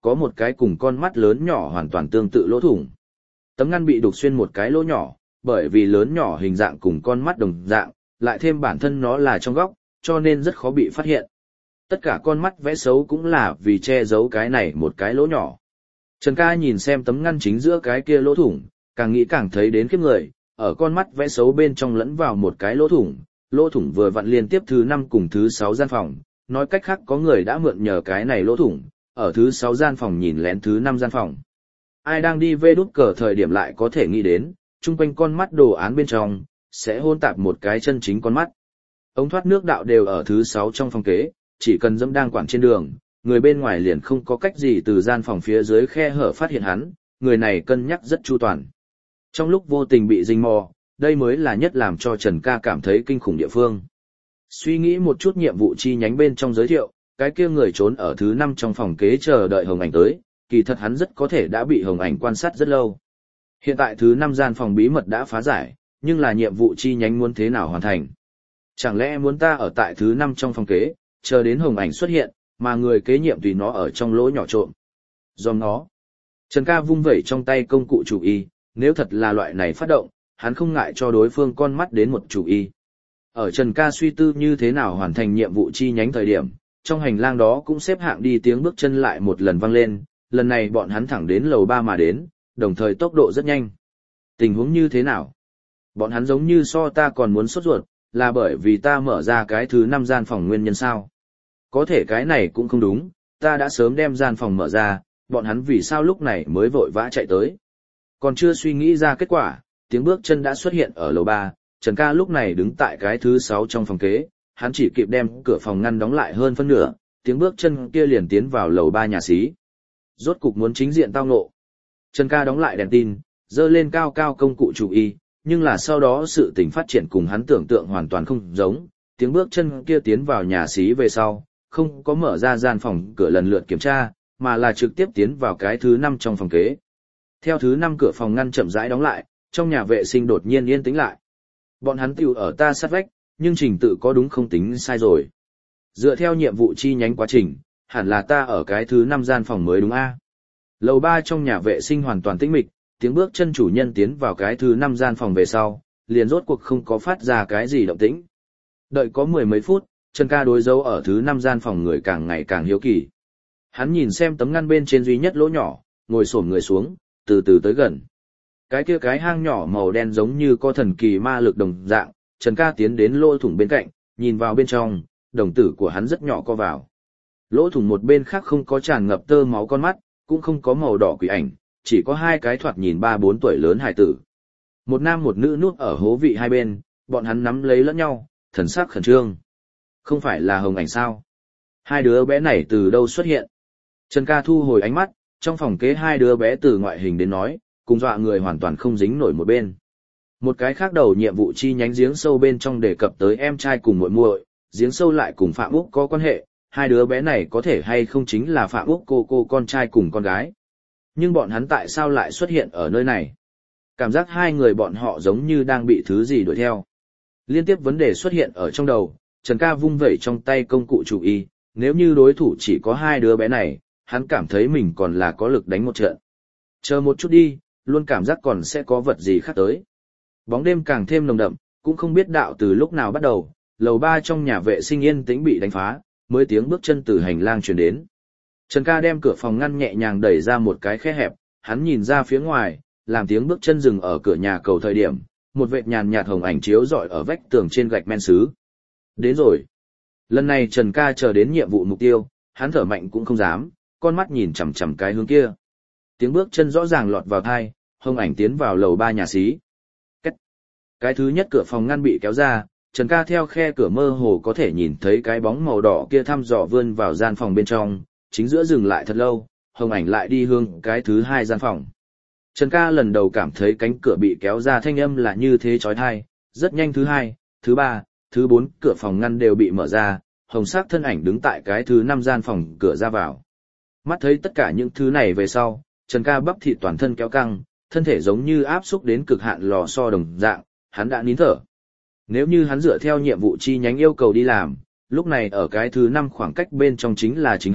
có một cái cùng con mắt lớn nhỏ hoàn toàn tương tự lỗ thủng. Tấm ngăn bị đục xuyên một cái lỗ nhỏ, bởi vì lớn nhỏ hình dạng cùng con mắt đồng dạng, lại thêm bản thân nó là trong góc, cho nên rất khó bị phát hiện. Tất cả con mắt vẽ xấu cũng là vì che giấu cái này một cái lỗ nhỏ. Trần ca nhìn xem tấm ngăn chính giữa cái kia lỗ thủng, càng nghĩ càng thấy đến khiếp người, ở con mắt vẽ xấu bên trong lẫn vào một cái lỗ thủng, lỗ thủng vừa vặn liên tiếp thứ năm cùng thứ sáu gian phòng, nói cách khác có người đã mượn nhờ cái này lỗ thủng, ở thứ sáu gian phòng nhìn lén thứ năm gian phòng. Ai đang đi vê đút cờ thời điểm lại có thể nghĩ đến, chung quanh con mắt đồ án bên trong, sẽ hôn tạp một cái chân chính con mắt. Ống thoát nước đạo đều ở thứ sáu trong phòng kế, chỉ cần dẫm đang quản trên đường, người bên ngoài liền không có cách gì từ gian phòng phía dưới khe hở phát hiện hắn, người này cân nhắc rất chu toàn. Trong lúc vô tình bị rình mò, đây mới là nhất làm cho Trần ca cảm thấy kinh khủng địa phương. Suy nghĩ một chút nhiệm vụ chi nhánh bên trong giới thiệu, cái kia người trốn ở thứ năm trong phòng kế chờ đợi Hồng Ảnh tới, kỳ thật hắn rất có thể đã bị Hồng Ảnh quan sát rất lâu. Hiện tại thứ năm gian phòng bí mật đã phá giải, nhưng là nhiệm vụ chi nhánh muốn thế nào hoàn thành? Chẳng lẽ muốn ta ở tại thứ năm trong phòng kế, chờ đến Hồng Ảnh xuất hiện, mà người kế nhiệm tùy nó ở trong lỗ nhỏ trộm? Do nó, Trần ca vung vẩy trong tay công cụ chủ y, nếu thật là loại này phát động, hắn không ngại cho đối phương con mắt đến một chủ y. Ở Trần ca suy tư như thế nào hoàn thành nhiệm vụ chi nhánh thời điểm, trong hành lang đó cũng xếp hạng đi tiếng bước chân lại một lần vang lên, lần này bọn hắn thẳng đến lầu ba mà đến, đồng thời tốc độ rất nhanh. Tình huống như thế nào? Bọn hắn giống như so ta còn muốn sốt ruột, là bởi vì ta mở ra cái thứ năm gian phòng nguyên nhân sao? Có thể cái này cũng không đúng, ta đã sớm đem gian phòng mở ra, bọn hắn vì sao lúc này mới vội vã chạy tới. Còn chưa suy nghĩ ra kết quả, tiếng bước chân đã xuất hiện ở lầu ba, Trần ca lúc này đứng tại cái thứ sáu trong phòng kế, hắn chỉ kịp đem cửa phòng ngăn đóng lại hơn phân nửa, tiếng bước chân kia liền tiến vào lầu ba nhà xí. Rốt cục muốn chính diện tao ngộ. Trần ca đóng lại đèn tin, dơ lên cao cao công cụ chủ y, nhưng là sau đó sự tình phát triển cùng hắn tưởng tượng hoàn toàn không giống, tiếng bước chân kia tiến vào nhà xí về sau, không có mở ra gian phòng cửa lần lượt kiểm tra, mà là trực tiếp tiến vào cái thứ năm trong phòng kế. Theo thứ năm cửa phòng ngăn chậm rãi đóng lại, trong nhà vệ sinh đột nhiên yên tĩnh lại. Bọn hắn tiểu ở ta sát vách, nhưng trình tự có đúng không tính sai rồi. Dựa theo nhiệm vụ chi nhánh quá trình, hẳn là ta ở cái thứ năm gian phòng mới đúng a. Lầu ba trong nhà vệ sinh hoàn toàn tĩnh mịch, tiếng bước chân chủ nhân tiến vào cái thứ năm gian phòng về sau, liền rốt cuộc không có phát ra cái gì động tĩnh. Đợi có mười mấy phút, Trần ca đối dấu ở thứ năm gian phòng người càng ngày càng hiếu kỳ. Hắn nhìn xem tấm ngăn bên trên duy nhất lỗ nhỏ, ngồi xổm người xuống, từ từ tới gần. Cái kia cái hang nhỏ màu đen giống như có thần kỳ ma lực đồng dạng, Trần ca tiến đến lỗ thủng bên cạnh, nhìn vào bên trong, đồng tử của hắn rất nhỏ co vào. Lỗ thủng một bên khác không có tràn ngập tơ máu con mắt, cũng không có màu đỏ quỷ ảnh, chỉ có hai cái thoạt nhìn ba bốn tuổi lớn hài tử. Một nam một nữ núp ở hố vị hai bên, bọn hắn nắm lấy lẫn nhau, thần sắc khẩn trương. Không phải là Hồng Ảnh sao? Hai đứa bé này từ đâu xuất hiện? Trần ca thu hồi ánh mắt, trong phòng kế hai đứa bé từ ngoại hình đến nói, cùng dọa người hoàn toàn không dính nổi một bên. Một cái khác đầu nhiệm vụ chi nhánh giếng sâu bên trong đề cập tới em trai cùng muội muội, giếng sâu lại cùng Phạm Úc có quan hệ, hai đứa bé này có thể hay không chính là Phạm Úc cô cô con trai cùng con gái. Nhưng bọn hắn tại sao lại xuất hiện ở nơi này? Cảm giác hai người bọn họ giống như đang bị thứ gì đuổi theo. Liên tiếp vấn đề xuất hiện ở trong đầu, Trần ca vung vẩy trong tay công cụ chủ y, nếu như đối thủ chỉ có hai đứa bé này, hắn cảm thấy mình còn là có lực đánh một trận. Chờ một chút đi, luôn cảm giác còn sẽ có vật gì khác tới. Bóng đêm càng thêm nồng đậm, cũng không biết đạo từ lúc nào bắt đầu, lầu ba trong nhà vệ sinh yên tĩnh bị đánh phá, mới tiếng bước chân từ hành lang truyền đến. Trần ca đem cửa phòng ngăn nhẹ nhàng đẩy ra một cái khe hẹp, hắn nhìn ra phía ngoài, làm tiếng bước chân dừng ở cửa nhà cầu thời điểm, một vệt nhàn nhạt hồng ảnh chiếu rọi ở vách tường trên gạch men sứ. Đến rồi. Lần này Trần ca chờ đến nhiệm vụ mục tiêu, hắn thở mạnh cũng không dám, con mắt nhìn chằm chằm cái hướng kia. Tiếng bước chân rõ ràng lọt vào tai, hồng ảnh tiến vào lầu ba nhà xí. Cách. Cái thứ nhất cửa phòng ngăn bị kéo ra, Trần ca theo khe cửa mơ hồ có thể nhìn thấy cái bóng màu đỏ kia thăm dò vươn vào gian phòng bên trong, chính giữa dừng lại thật lâu, hồng ảnh lại đi hướng cái thứ hai gian phòng. Trần ca lần đầu cảm thấy cánh cửa bị kéo ra thanh âm là như thế chói tai, rất nhanh thứ hai, thứ ba, thứ bốn cửa phòng ngăn đều bị mở ra, hồng sắc thân ảnh đứng tại cái thứ năm gian phòng cửa ra vào. Mắt thấy tất cả những thứ này về sau, Trần ca bắp thịt toàn thân kéo căng, thân thể giống như áp xúc đến cực hạn lò xo đồng dạng, hắn đã nín thở. Nếu như hắn dựa theo nhiệm vụ chi nhánh yêu cầu đi làm, lúc này ở cái thứ năm khoảng cách bên trong chính là chính hắn,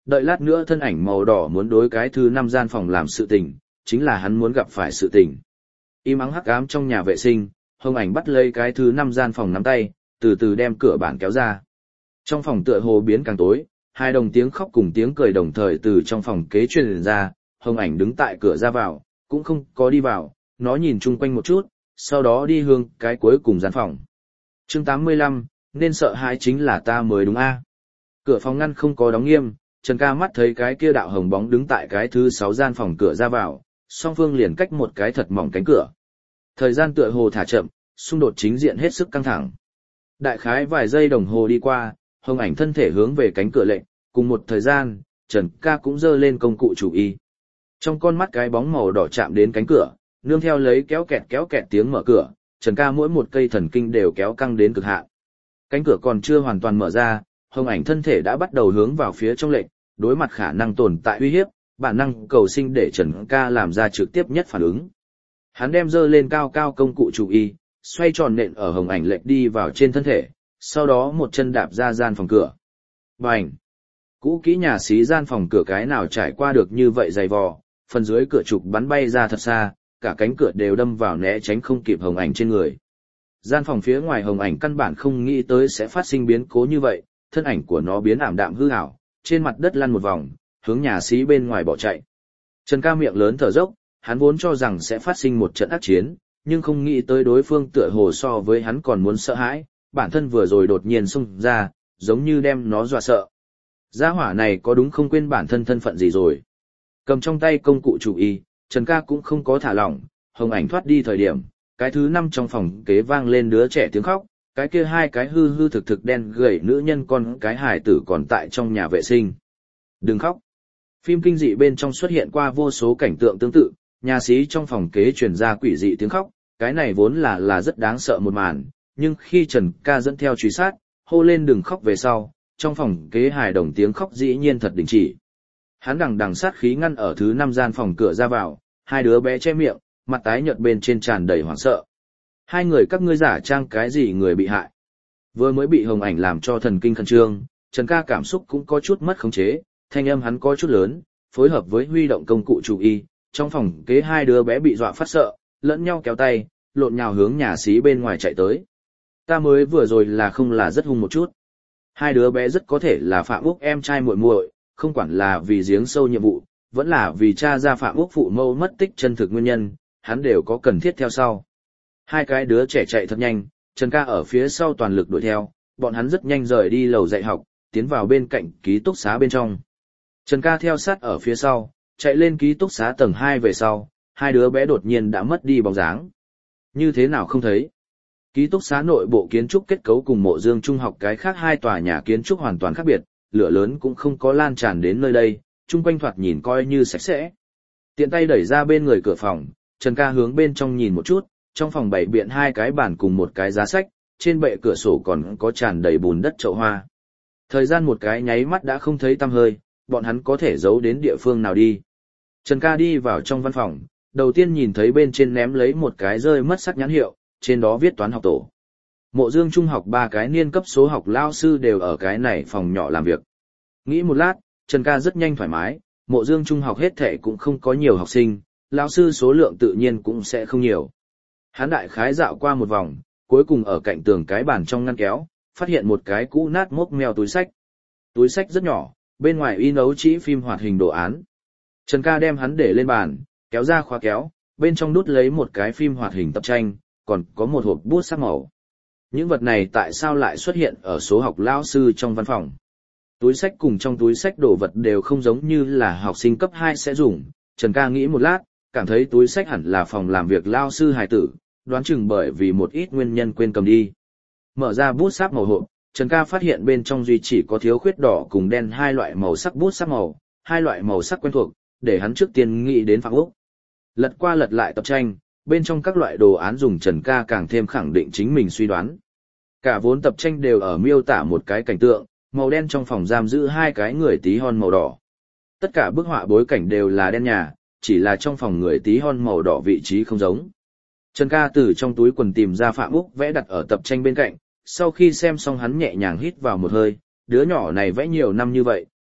đợi lát nữa thân ảnh màu đỏ muốn đối cái thứ năm gian phòng làm sự tình, chính là hắn muốn gặp phải sự tình. Im ắng hắc ám trong nhà vệ sinh, Hồng Ảnh bắt lấy cái thứ năm gian phòng nắm tay, từ từ đem cửa bản kéo ra. Trong phòng tựa hồ biến càng tối, hai đồng tiếng khóc cùng tiếng cười đồng thời từ trong phòng kế truyền ra, Hồng Ảnh đứng tại cửa ra vào, cũng không có đi vào, nó nhìn chung quanh một chút, sau đó đi hướng cái cuối cùng gian phòng. Chương tám mươi lăm, nên sợ hãi chính là ta mới đúng a. Cửa phòng ngăn không có đóng nghiêm, Trần Ca mắt thấy cái kia đạo hồng bóng đứng tại cái thứ sáu gian phòng cửa ra vào, song phương liền cách một cái thật mỏng cánh cửa. Thời gian tựa hồ thả chậm, xung đột chính diện hết sức căng thẳng. Đại khái vài giây đồng hồ đi qua, Hồng Ảnh thân thể hướng về cánh cửa lệnh, cùng một thời gian, Trần Ca cũng giơ lên công cụ chủ y. Trong con mắt cái bóng màu đỏ chạm đến cánh cửa, nương theo lấy kéo kẹt kéo kẹt tiếng mở cửa, Trần Ca mỗi một cây thần kinh đều kéo căng đến cực hạn. Cánh cửa còn chưa hoàn toàn mở ra, Hồng Ảnh thân thể đã bắt đầu hướng vào phía trong lệnh, đối mặt khả năng tồn tại uy hiếp, bản năng cầu sinh để Trần Ca làm ra trực tiếp nhất phản ứng. Hắn đem giơ lên cao cao công cụ chủ y, xoay tròn nện ở Hồng Ảnh lệch đi vào trên thân thể, sau đó một chân đạp ra gian phòng cửa. Bành! Cũ kỹ nhà xí gian phòng cửa cái nào trải qua được như vậy dày vò, phần dưới cửa trục bắn bay ra thật xa, cả cánh cửa đều đâm vào né tránh không kịp Hồng Ảnh trên người. Gian phòng phía ngoài Hồng Ảnh căn bản không nghĩ tới sẽ phát sinh biến cố như vậy, thân ảnh của nó biến ảm đạm hư ảo, trên mặt đất lăn một vòng, hướng nhà xí bên ngoài bỏ chạy. Trần Ca miệng lớn thở dốc, hắn vốn cho rằng sẽ phát sinh một trận ác chiến, nhưng không nghĩ tới đối phương tựa hồ so với hắn còn muốn sợ hãi, bản thân vừa rồi đột nhiên xông ra, giống như đem nó dọa sợ. Gia hỏa này có đúng không quên bản thân thân phận gì rồi. Cầm trong tay công cụ chủ y, Trần Ca cũng không có thả lỏng, Hồng Ảnh thoát đi thời điểm, cái thứ năm trong phòng kế vang lên đứa trẻ tiếng khóc, cái kia hai cái hư hư thực thực đen gầy nữ nhân con cái hài tử còn tại trong nhà vệ sinh. Đừng khóc. Phim kinh dị bên trong xuất hiện qua vô số cảnh tượng tương tự, nhà xí trong phòng kế truyền ra quỷ dị tiếng khóc, cái này vốn là là rất đáng sợ một màn, nhưng khi Trần Ca dẫn theo truy sát, hô lên đừng khóc về sau, trong phòng kế hài đồng tiếng khóc dĩ nhiên thật đình chỉ. Hắn đằng đằng sát khí ngăn ở thứ năm gian phòng cửa ra vào, hai đứa bé che miệng, mặt tái nhợt bên trên tràn đầy hoảng sợ. Hai người các ngươi giả trang cái gì người bị hại? Vừa mới bị Hồng Ảnh làm cho thần kinh khẩn trương, Trần Ca cảm xúc cũng có chút mất khống chế, thanh âm hắn có chút lớn, phối hợp với huy động công cụ chủ y, trong phòng kế hai đứa bé bị dọa phát sợ, lẫn nhau kéo tay, lộn nhào hướng nhà xí bên ngoài chạy tới. Ta mới vừa rồi là không là rất hung một chút. Hai đứa bé rất có thể là Phạm Úc em trai muội muội, không quản là vì giếng sâu nhiệm vụ, vẫn là vì cha ra Phạm Úc phụ mẫu mất tích chân thực nguyên nhân, hắn đều có cần thiết theo sau. Hai cái đứa trẻ chạy thật nhanh, Trần Ca ở phía sau toàn lực đuổi theo, bọn hắn rất nhanh rời đi lầu dạy học, tiến vào bên cạnh ký túc xá bên trong. Trần Ca theo sát ở phía sau, chạy lên ký túc xá tầng hai về sau, hai đứa bé đột nhiên đã mất đi bóng dáng. Như thế nào không thấy? Ký túc xá nội bộ kiến trúc kết cấu cùng Mộ Dương Trung học cái khác hai tòa nhà kiến trúc hoàn toàn khác biệt, lửa lớn cũng không có lan tràn đến nơi đây, chung quanh thoạt nhìn coi như sạch sẽ. Tiện tay đẩy ra bên người cửa phòng, Trần Ca hướng bên trong nhìn một chút, trong phòng bày biện hai cái bàn cùng một cái giá sách, trên bệ cửa sổ còn có tràn đầy bùn đất chậu hoa. Thời gian một cái nháy mắt đã không thấy tăm hơi, bọn hắn có thể giấu đến địa phương nào đi. Trần Ca đi vào trong văn phòng, đầu tiên nhìn thấy bên trên ném lấy một cái rơi mất sắc nhãn hiệu, trên đó viết toán học tổ. Mộ Dương Trung học ba cái niên cấp số học lao sư đều ở cái này phòng nhỏ làm việc. Nghĩ một lát, Trần Ca rất nhanh thoải mái, Mộ Dương Trung học hết thảy cũng không có nhiều học sinh, lão sư số lượng tự nhiên cũng sẽ không nhiều. Hắn đại khái dạo qua một vòng, cuối cùng ở cạnh tường cái bàn trong ngăn kéo, phát hiện một cái cũ nát mốc meo túi sách. Túi sách rất nhỏ, bên ngoài in ấu chỉ phim hoạt hình đồ án. Trần Ca đem hắn để lên bàn, kéo ra khóa kéo, bên trong đút lấy một cái phim hoạt hình tập tranh, còn có một hộp bút sắc màu. Những vật này tại sao lại xuất hiện ở số học lao sư trong văn phòng? Túi sách cùng trong túi sách đồ vật đều không giống như là học sinh cấp hai sẽ dùng. Trần Ca nghĩ một lát, cảm thấy túi sách hẳn là phòng làm việc lao sư hài tử, đoán chừng bởi vì một ít nguyên nhân quên cầm đi. Mở ra bút sáp màu hộp, Trần Ca phát hiện bên trong duy chỉ có thiếu khuyết đỏ cùng đen hai loại màu sắc bút sắc màu, hai loại màu sắc quen thuộc, để hắn trước tiên nghĩ đến Phạm Úc. Lật qua lật lại tập tranh, bên trong các loại đồ án dùng Trần Ca càng thêm khẳng định chính mình suy đoán. Cả vốn tập tranh đều ở miêu tả một cái cảnh tượng, màu đen trong phòng giam giữ hai cái người tí hon màu đỏ. Tất cả bức họa bối cảnh đều là đen nhà, chỉ là trong phòng người tí hon màu đỏ vị trí không giống. Trần Ca từ trong túi quần tìm ra Phạm Úc vẽ đặt ở tập tranh bên cạnh, sau khi xem xong hắn nhẹ nhàng hít vào một hơi, đứa nhỏ này vẽ nhiều năm như vậy,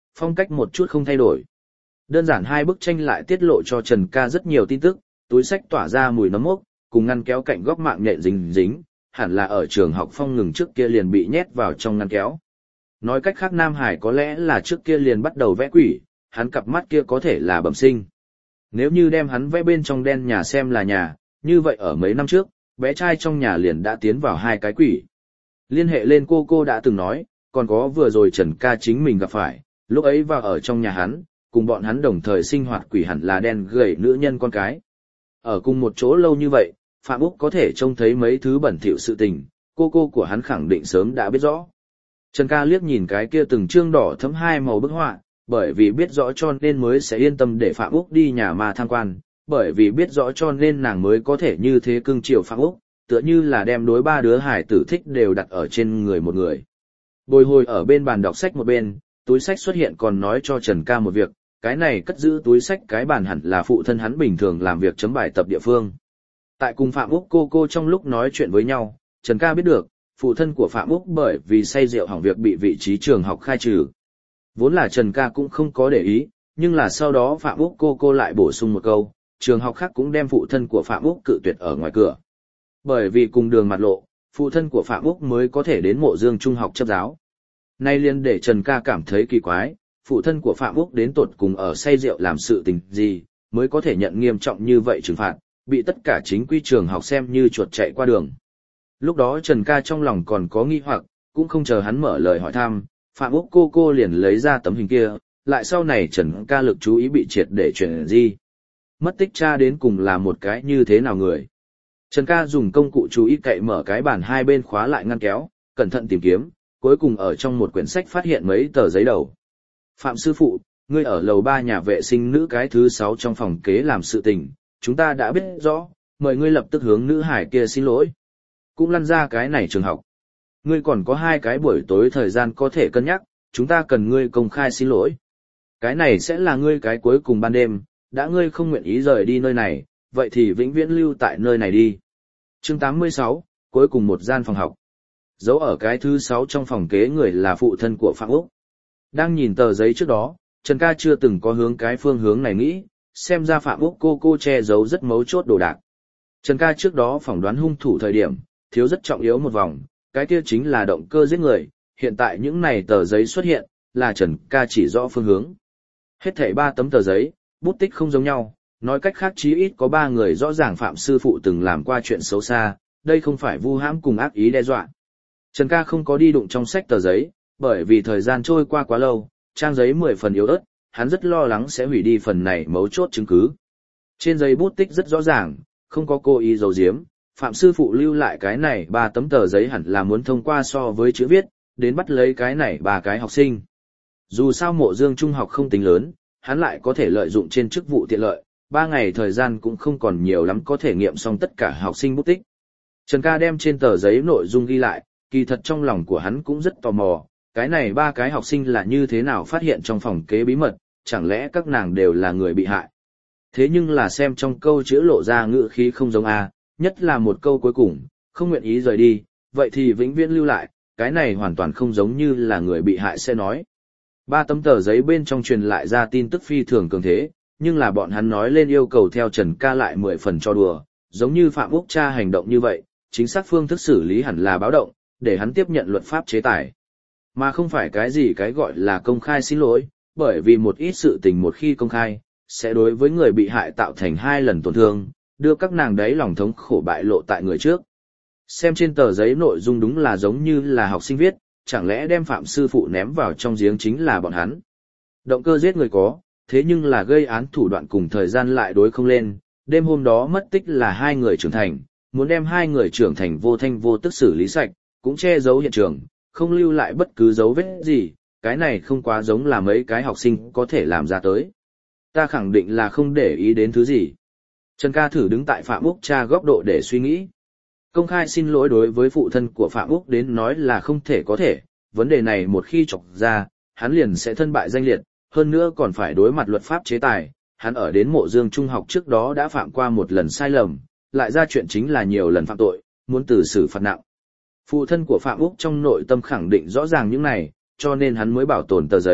phong cách một chút không thay đổi. Đơn giản hai bức tranh lại tiết lộ cho Trần Ca rất nhiều tin tức, túi sách tỏa ra mùi nấm mốc, cùng ngăn kéo cạnh góc mạng nhện dính dính, hẳn là ở trường học Phong ngừng trước kia liền bị nhét vào trong ngăn kéo. Nói cách khác Nam Hải có lẽ là trước kia liền bắt đầu vẽ quỷ, hắn cặp mắt kia có thể là bẩm sinh. Nếu như đem hắn vẽ bên trong đen nhà xem là nhà, như vậy ở mấy năm trước, bé trai trong nhà liền đã tiến vào hai cái quỷ. Liên hệ lên cô cô đã từng nói, còn có vừa rồi Trần Ca chính mình gặp phải, lúc ấy vào ở trong nhà hắn, cùng bọn hắn đồng thời sinh hoạt quỷ hẳn là đen gầy nữ nhân con cái. Ở cùng một chỗ lâu như vậy, Phạm Úc có thể trông thấy mấy thứ bẩn thỉu sự tình, cô cô của hắn khẳng định sớm đã biết rõ. Trần Ca liếc nhìn cái kia từng chương đỏ thấm hai màu bức họa, bởi vì biết rõ cho nên mới sẽ yên tâm để Phạm Úc đi nhà ma tham quan, bởi vì biết rõ cho nên nàng mới có thể như thế cưng chiều Phạm Úc, tựa như là đem đối ba đứa hải tử thích đều đặt ở trên người một người. Bồi hồi ở bên bàn đọc sách một bên, túi sách xuất hiện còn nói cho Trần Ca một việc, cái này cất giữ túi sách cái bàn hẳn là phụ thân hắn bình thường làm việc chấm bài tập địa phương. Tại cùng Phạm Úc cô cô trong lúc nói chuyện với nhau, Trần Ca biết được, phụ thân của Phạm Úc bởi vì say rượu hỏng việc bị vị trí trường học khai trừ. Vốn là Trần Ca cũng không có để ý, nhưng là sau đó Phạm Úc cô cô lại bổ sung một câu, trường học khác cũng đem phụ thân của Phạm Úc cự tuyệt ở ngoài cửa. Bởi vì cùng đường mặt lộ, phụ thân của Phạm Úc mới có thể đến Mộ Dương Trung học chấp giáo. Nay liền để Trần Ca cảm thấy kỳ quái, phụ thân của Phạm Úc đến tột cùng ở say rượu làm sự tình gì, mới có thể nhận nghiêm trọng như vậy trừng phạt, bị tất cả chính quy trường học xem như chuột chạy qua đường. Lúc đó Trần Ca trong lòng còn có nghi hoặc, cũng không chờ hắn mở lời hỏi thăm, Phạm Úc cô cô liền lấy ra tấm hình kia, lại sau này Trần Ca lực chú ý bị triệt để chuyển di. Mất tích cha đến cùng là một cái như thế nào người. Trần Ca dùng công cụ chú ý cậy mở cái bàn hai bên khóa lại ngăn kéo, cẩn thận tìm kiếm, cuối cùng ở trong một quyển sách phát hiện mấy tờ giấy đầu. Phạm sư phụ, ngươi ở lầu ba nhà vệ sinh nữ cái thứ sáu trong phòng kế làm sự tình, chúng ta đã biết rõ, mời ngươi lập tức hướng nữ hải kia xin lỗi. Cũng lăn ra cái này trường học. Ngươi còn có hai cái buổi tối thời gian có thể cân nhắc, chúng ta cần ngươi công khai xin lỗi. Cái này sẽ là ngươi cái cuối cùng ban đêm, đã ngươi không nguyện ý rời đi nơi này, vậy thì vĩnh viễn lưu tại nơi này đi. Chương tám mươi sáu, cuối cùng một gian phòng học. Giấu ở cái thứ sáu trong phòng kế người là phụ thân của Phạm Úc. Đang nhìn tờ giấy trước đó, Trần Ca chưa từng có hướng cái phương hướng này nghĩ, xem ra Phạm Úc cô cô che giấu rất mấu chốt đồ đạc. Trần Ca trước đó phỏng đoán hung thủ thời điểm, thiếu rất trọng yếu một vòng, cái kia chính là động cơ giết người, hiện tại những này tờ giấy xuất hiện, là Trần Ca chỉ rõ phương hướng. Hết thảy ba tấm tờ giấy, bút tích không giống nhau, nói cách khác chí ít có ba người rõ ràng Phạm sư phụ từng làm qua chuyện xấu xa, đây không phải vu hãm cùng ác ý đe dọa. Trần Ca không có đi đụng trong sách tờ giấy, bởi vì thời gian trôi qua quá lâu, trang giấy mười phần yếu ớt, hắn rất lo lắng sẽ hủy đi phần này mấu chốt chứng cứ. Trên giấy bút tích rất rõ ràng, không có cố ý giấu giếm, Phạm sư phụ lưu lại cái này ba tấm tờ giấy hẳn là muốn thông qua so với chữ viết, đến bắt lấy cái này ba cái học sinh. Dù sao Mộ Dương Trung học không tính lớn, hắn lại có thể lợi dụng trên chức vụ tiện lợi, ba ngày thời gian cũng không còn nhiều lắm có thể nghiệm xong tất cả học sinh bút tích. Trần Ca đem trên tờ giấy nội dung ghi lại, kỳ thật trong lòng của hắn cũng rất tò mò, cái này ba cái học sinh là như thế nào phát hiện trong phòng kế bí mật, chẳng lẽ các nàng đều là người bị hại. Thế nhưng là xem trong câu chữ lộ ra ngữ khí không giống a, nhất là một câu cuối cùng, không nguyện ý rời đi, vậy thì vĩnh viễn lưu lại, cái này hoàn toàn không giống như là người bị hại sẽ nói. Ba tấm tờ giấy bên trong truyền lại ra tin tức phi thường cường thế, nhưng là bọn hắn nói lên yêu cầu theo Trần Ca lại mười phần cho đùa, giống như Phạm Úc cha hành động như vậy, chính xác phương thức xử lý hẳn là báo động, để hắn tiếp nhận luật pháp chế tài. Mà không phải cái gì cái gọi là công khai xin lỗi, bởi vì một ít sự tình một khi công khai, sẽ đối với người bị hại tạo thành hai lần tổn thương, đưa các nàng đấy lòng thống khổ bại lộ tại người trước. Xem trên tờ giấy nội dung đúng là giống như là học sinh viết, chẳng lẽ đem Phạm sư phụ ném vào trong giếng chính là bọn hắn. Động cơ giết người có, thế nhưng là gây án thủ đoạn cùng thời gian lại đối không lên, đêm hôm đó mất tích là hai người trưởng thành, muốn đem hai người trưởng thành vô thanh vô tức xử lý sạch, cũng che giấu hiện trường, không lưu lại bất cứ dấu vết gì, cái này không quá giống là mấy cái học sinh có thể làm ra tới. Ta khẳng định là không để ý đến thứ gì. Trần Ca thử đứng tại Phạm Úc cha góc độ để suy nghĩ. Công khai xin lỗi đối với phụ thân của Phạm Úc đến nói là không thể có thể, vấn đề này một khi chọc ra, hắn liền sẽ thân bại danh liệt, hơn nữa còn phải đối mặt luật pháp chế tài, hắn ở đến Mộ Dương Trung học trước đó đã phạm qua một lần sai lầm, lại ra chuyện chính là nhiều lần phạm tội, muốn từ xử phạt nặng. Phụ thân của Phạm Úc trong nội tâm khẳng định rõ ràng những này, cho nên hắn mới bảo tồn tờ giấy,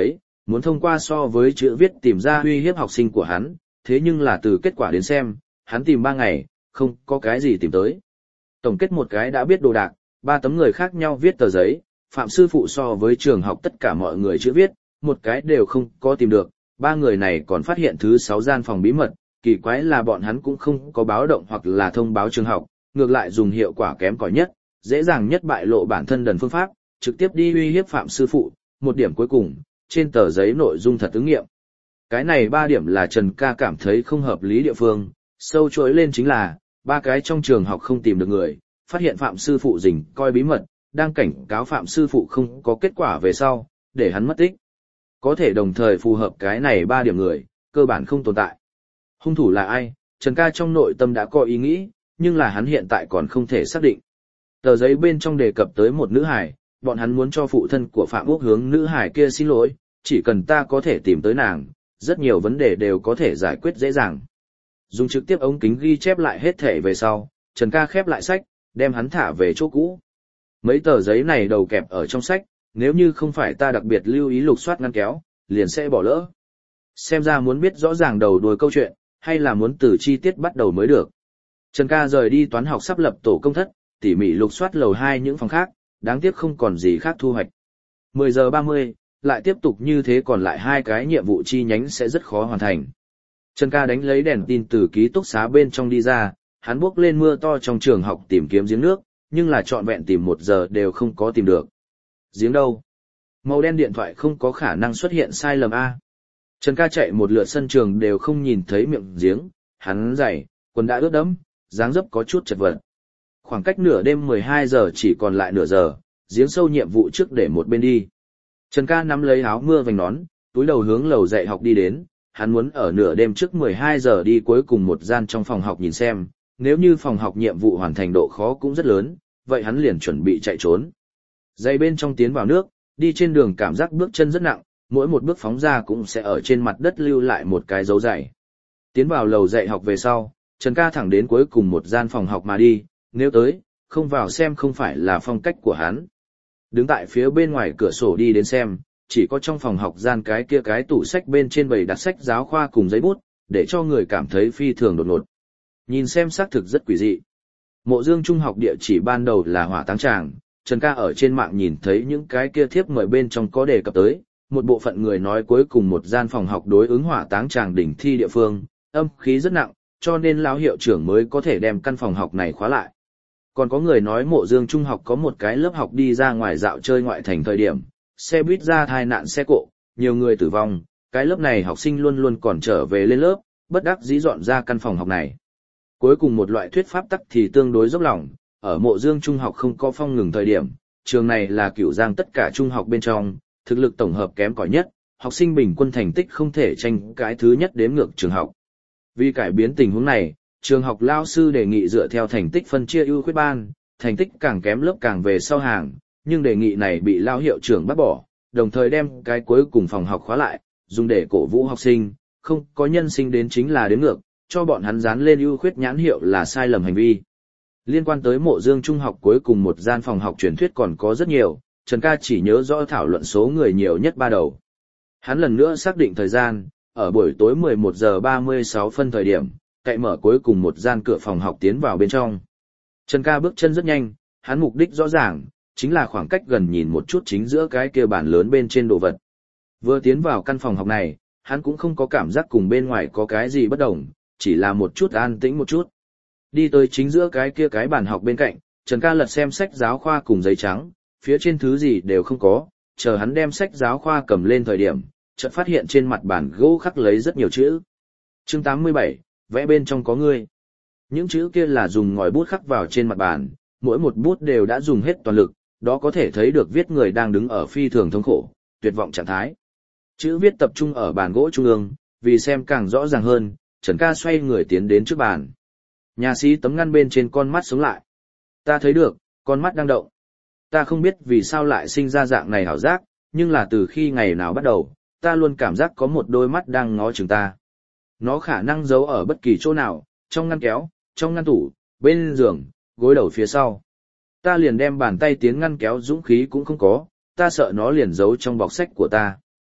muốn thông qua so với chữ viết tìm ra uy hiếp học sinh của hắn, thế nhưng là từ kết quả đến xem, hắn tìm ba ngày, không có cái gì tìm tới. Tổng kết một cái đã biết đồ đạc, ba tấm người khác nhau viết tờ giấy, Phạm sư phụ so với trường học tất cả mọi người chữ viết, một cái đều không có tìm được, ba người này còn phát hiện thứ sáu gian phòng bí mật, kỳ quái là bọn hắn cũng không có báo động hoặc là thông báo trường học, ngược lại dùng hiệu quả kém cỏi nhất, dễ dàng nhất bại lộ bản thân đần phương pháp, trực tiếp đi uy hiếp Phạm sư phụ, một điểm cuối cùng, trên tờ giấy nội dung thật ứng nghiệm. Cái này ba điểm là Trần Ca cảm thấy không hợp lý địa phương, sâu chuỗi lên chính là, ba cái trong trường học không tìm được người, phát hiện Phạm sư phụ rình coi bí mật, đang cảnh cáo Phạm sư phụ không có kết quả về sau, để hắn mất tích. Có thể đồng thời phù hợp cái này ba điểm người, cơ bản không tồn tại. Hung thủ là ai, Trần Ca trong nội tâm đã có ý nghĩ, nhưng là hắn hiện tại còn không thể xác định. Tờ giấy bên trong đề cập tới một nữ hài, bọn hắn muốn cho phụ thân của Phạm Úc hướng nữ hài kia xin lỗi, chỉ cần ta có thể tìm tới nàng, rất nhiều vấn đề đều có thể giải quyết dễ dàng. Dùng trực tiếp ống kính ghi chép lại hết thể về sau, Trần Ca khép lại sách, đem hắn thả về chỗ cũ. Mấy tờ giấy này đầu kẹp ở trong sách, nếu như không phải ta đặc biệt lưu ý lục soát ngăn kéo, liền sẽ bỏ lỡ. Xem ra muốn biết rõ ràng đầu đuôi câu chuyện, hay là muốn từ chi tiết bắt đầu mới được. Trần Ca rời đi toán học sắp lập tổ công thất, tỉ mỉ lục soát lầu hai những phòng khác, đáng tiếc không còn gì khác thu hoạch. mười giờ ba mươi, lại tiếp tục như thế còn lại hai cái nhiệm vụ chi nhánh sẽ rất khó hoàn thành. Trần Ca đánh lấy đèn tin từ ký túc xá bên trong đi ra, hắn bước lên mưa to trong trường học tìm kiếm giếng nước, nhưng là trọn vẹn tìm một giờ đều không có tìm được. Giếng đâu? Màu đen điện thoại không có khả năng xuất hiện sai lầm A. Trần Ca chạy một lượt sân trường đều không nhìn thấy miệng giếng, hắn giày, quần đã ướt đẫm, dáng dấp có chút chật vật. Khoảng cách nửa đêm mười hai giờ chỉ còn lại nửa giờ, giếng sâu nhiệm vụ trước để một bên đi. Trần Ca nắm lấy áo mưa vành nón, túi đầu hướng lầu dạy học đi đến, hắn muốn ở nửa đêm trước mười hai giờ đi cuối cùng một gian trong phòng học nhìn xem, nếu như phòng học nhiệm vụ hoàn thành độ khó cũng rất lớn, vậy hắn liền chuẩn bị chạy trốn. Giày bên trong tiến vào nước, đi trên đường cảm giác bước chân rất nặng, mỗi một bước phóng ra cũng sẽ ở trên mặt đất lưu lại một cái dấu giày. Tiến vào lầu dạy học về sau, Trần Ca thẳng đến cuối cùng một gian phòng học mà đi, nếu tới, không vào xem không phải là phong cách của hắn. Đứng tại phía bên ngoài cửa sổ đi đến xem, chỉ có trong phòng học gian cái kia cái tủ sách bên trên bày đặt sách giáo khoa cùng giấy bút, để cho người cảm thấy phi thường đột ngột. Nhìn xem xác thực rất quỷ dị. Mộ Dương Trung học địa chỉ ban đầu là Hỏa Táng Tràng, Trần Ca ở trên mạng nhìn thấy những cái kia thiếp mời bên trong có đề cập tới, một bộ phận người nói cuối cùng một gian phòng học đối ứng Hỏa Táng Tràng đỉnh thi địa phương, âm khí rất nặng, cho nên lão hiệu trưởng mới có thể đem căn phòng học này khóa lại. Còn có người nói Mộ Dương Trung học có một cái lớp học đi ra ngoài dạo chơi ngoại thành thời điểm, xe buýt ra tai nạn xe cộ, nhiều người tử vong, cái lớp này học sinh luôn luôn còn trở về lên lớp, bất đắc dĩ dọn ra căn phòng học này. Cuối cùng một loại thuyết pháp tắc thì tương đối dốc lòng, ở Mộ Dương Trung học không có phong ngừng thời điểm, trường này là Cửu Giang tất cả trung học bên trong, thực lực tổng hợp kém cỏi nhất, học sinh bình quân thành tích không thể tranh cái thứ nhất đếm ngược trường học. Vì cải biến tình huống này, trường học lao sư đề nghị dựa theo thành tích phân chia ưu khuyết ban, thành tích càng kém lớp càng về sau hàng, nhưng đề nghị này bị lao hiệu trưởng bác bỏ, đồng thời đem cái cuối cùng phòng học khóa lại, dùng để cổ vũ học sinh, không có nhân sinh đến chính là đếm ngược, cho bọn hắn dán lên ưu khuyết nhãn hiệu là sai lầm hành vi. Liên quan tới Mộ Dương Trung học cuối cùng một gian phòng học truyền thuyết còn có rất nhiều, Trần Ca chỉ nhớ rõ thảo luận số người nhiều nhất ba đầu. Hắn lần nữa xác định thời gian, ở buổi tối mười một giờ ba mươi sáu phân thời điểm, cậy mở cuối cùng một gian cửa phòng học tiến vào bên trong. Trần Ca bước chân rất nhanh, hắn mục đích rõ ràng, chính là khoảng cách gần nhìn một chút chính giữa cái kia bàn lớn bên trên đồ vật. Vừa tiến vào căn phòng học này, hắn cũng không có cảm giác cùng bên ngoài có cái gì bất đồng, chỉ là một chút an tĩnh một chút. Đi tới chính giữa cái kia cái bàn học bên cạnh, Trần Ca lật xem sách giáo khoa cùng giấy trắng, phía trên thứ gì đều không có, chờ hắn đem sách giáo khoa cầm lên thời điểm, chợt phát hiện trên mặt bàn gỗ khắc lấy rất nhiều chữ. Chương tám mươi bảy, vẽ bên trong có ngươi. Những chữ kia là dùng ngòi bút khắc vào trên mặt bàn, mỗi một bút đều đã dùng hết toàn lực, đó có thể thấy được viết người đang đứng ở phi thường thống khổ, tuyệt vọng trạng thái. Chữ viết tập trung ở bàn gỗ trung ương, vì xem càng rõ ràng hơn, Trần Ca xoay người tiến đến trước bàn. Nhà sĩ tấm ngăn bên trên con mắt sống lại. Ta thấy được, con mắt đang động. Ta không biết vì sao lại sinh ra dạng này ảo giác, nhưng là từ khi ngày nào bắt đầu, ta luôn cảm giác có một đôi mắt đang ngó chừng ta. Nó khả năng giấu ở bất kỳ chỗ nào, trong ngăn kéo, trong ngăn tủ, bên giường, gối đầu phía sau. Ta liền đem bàn tay tiến ngăn kéo dũng khí cũng không có, ta sợ nó liền giấu trong bọc sách của ta.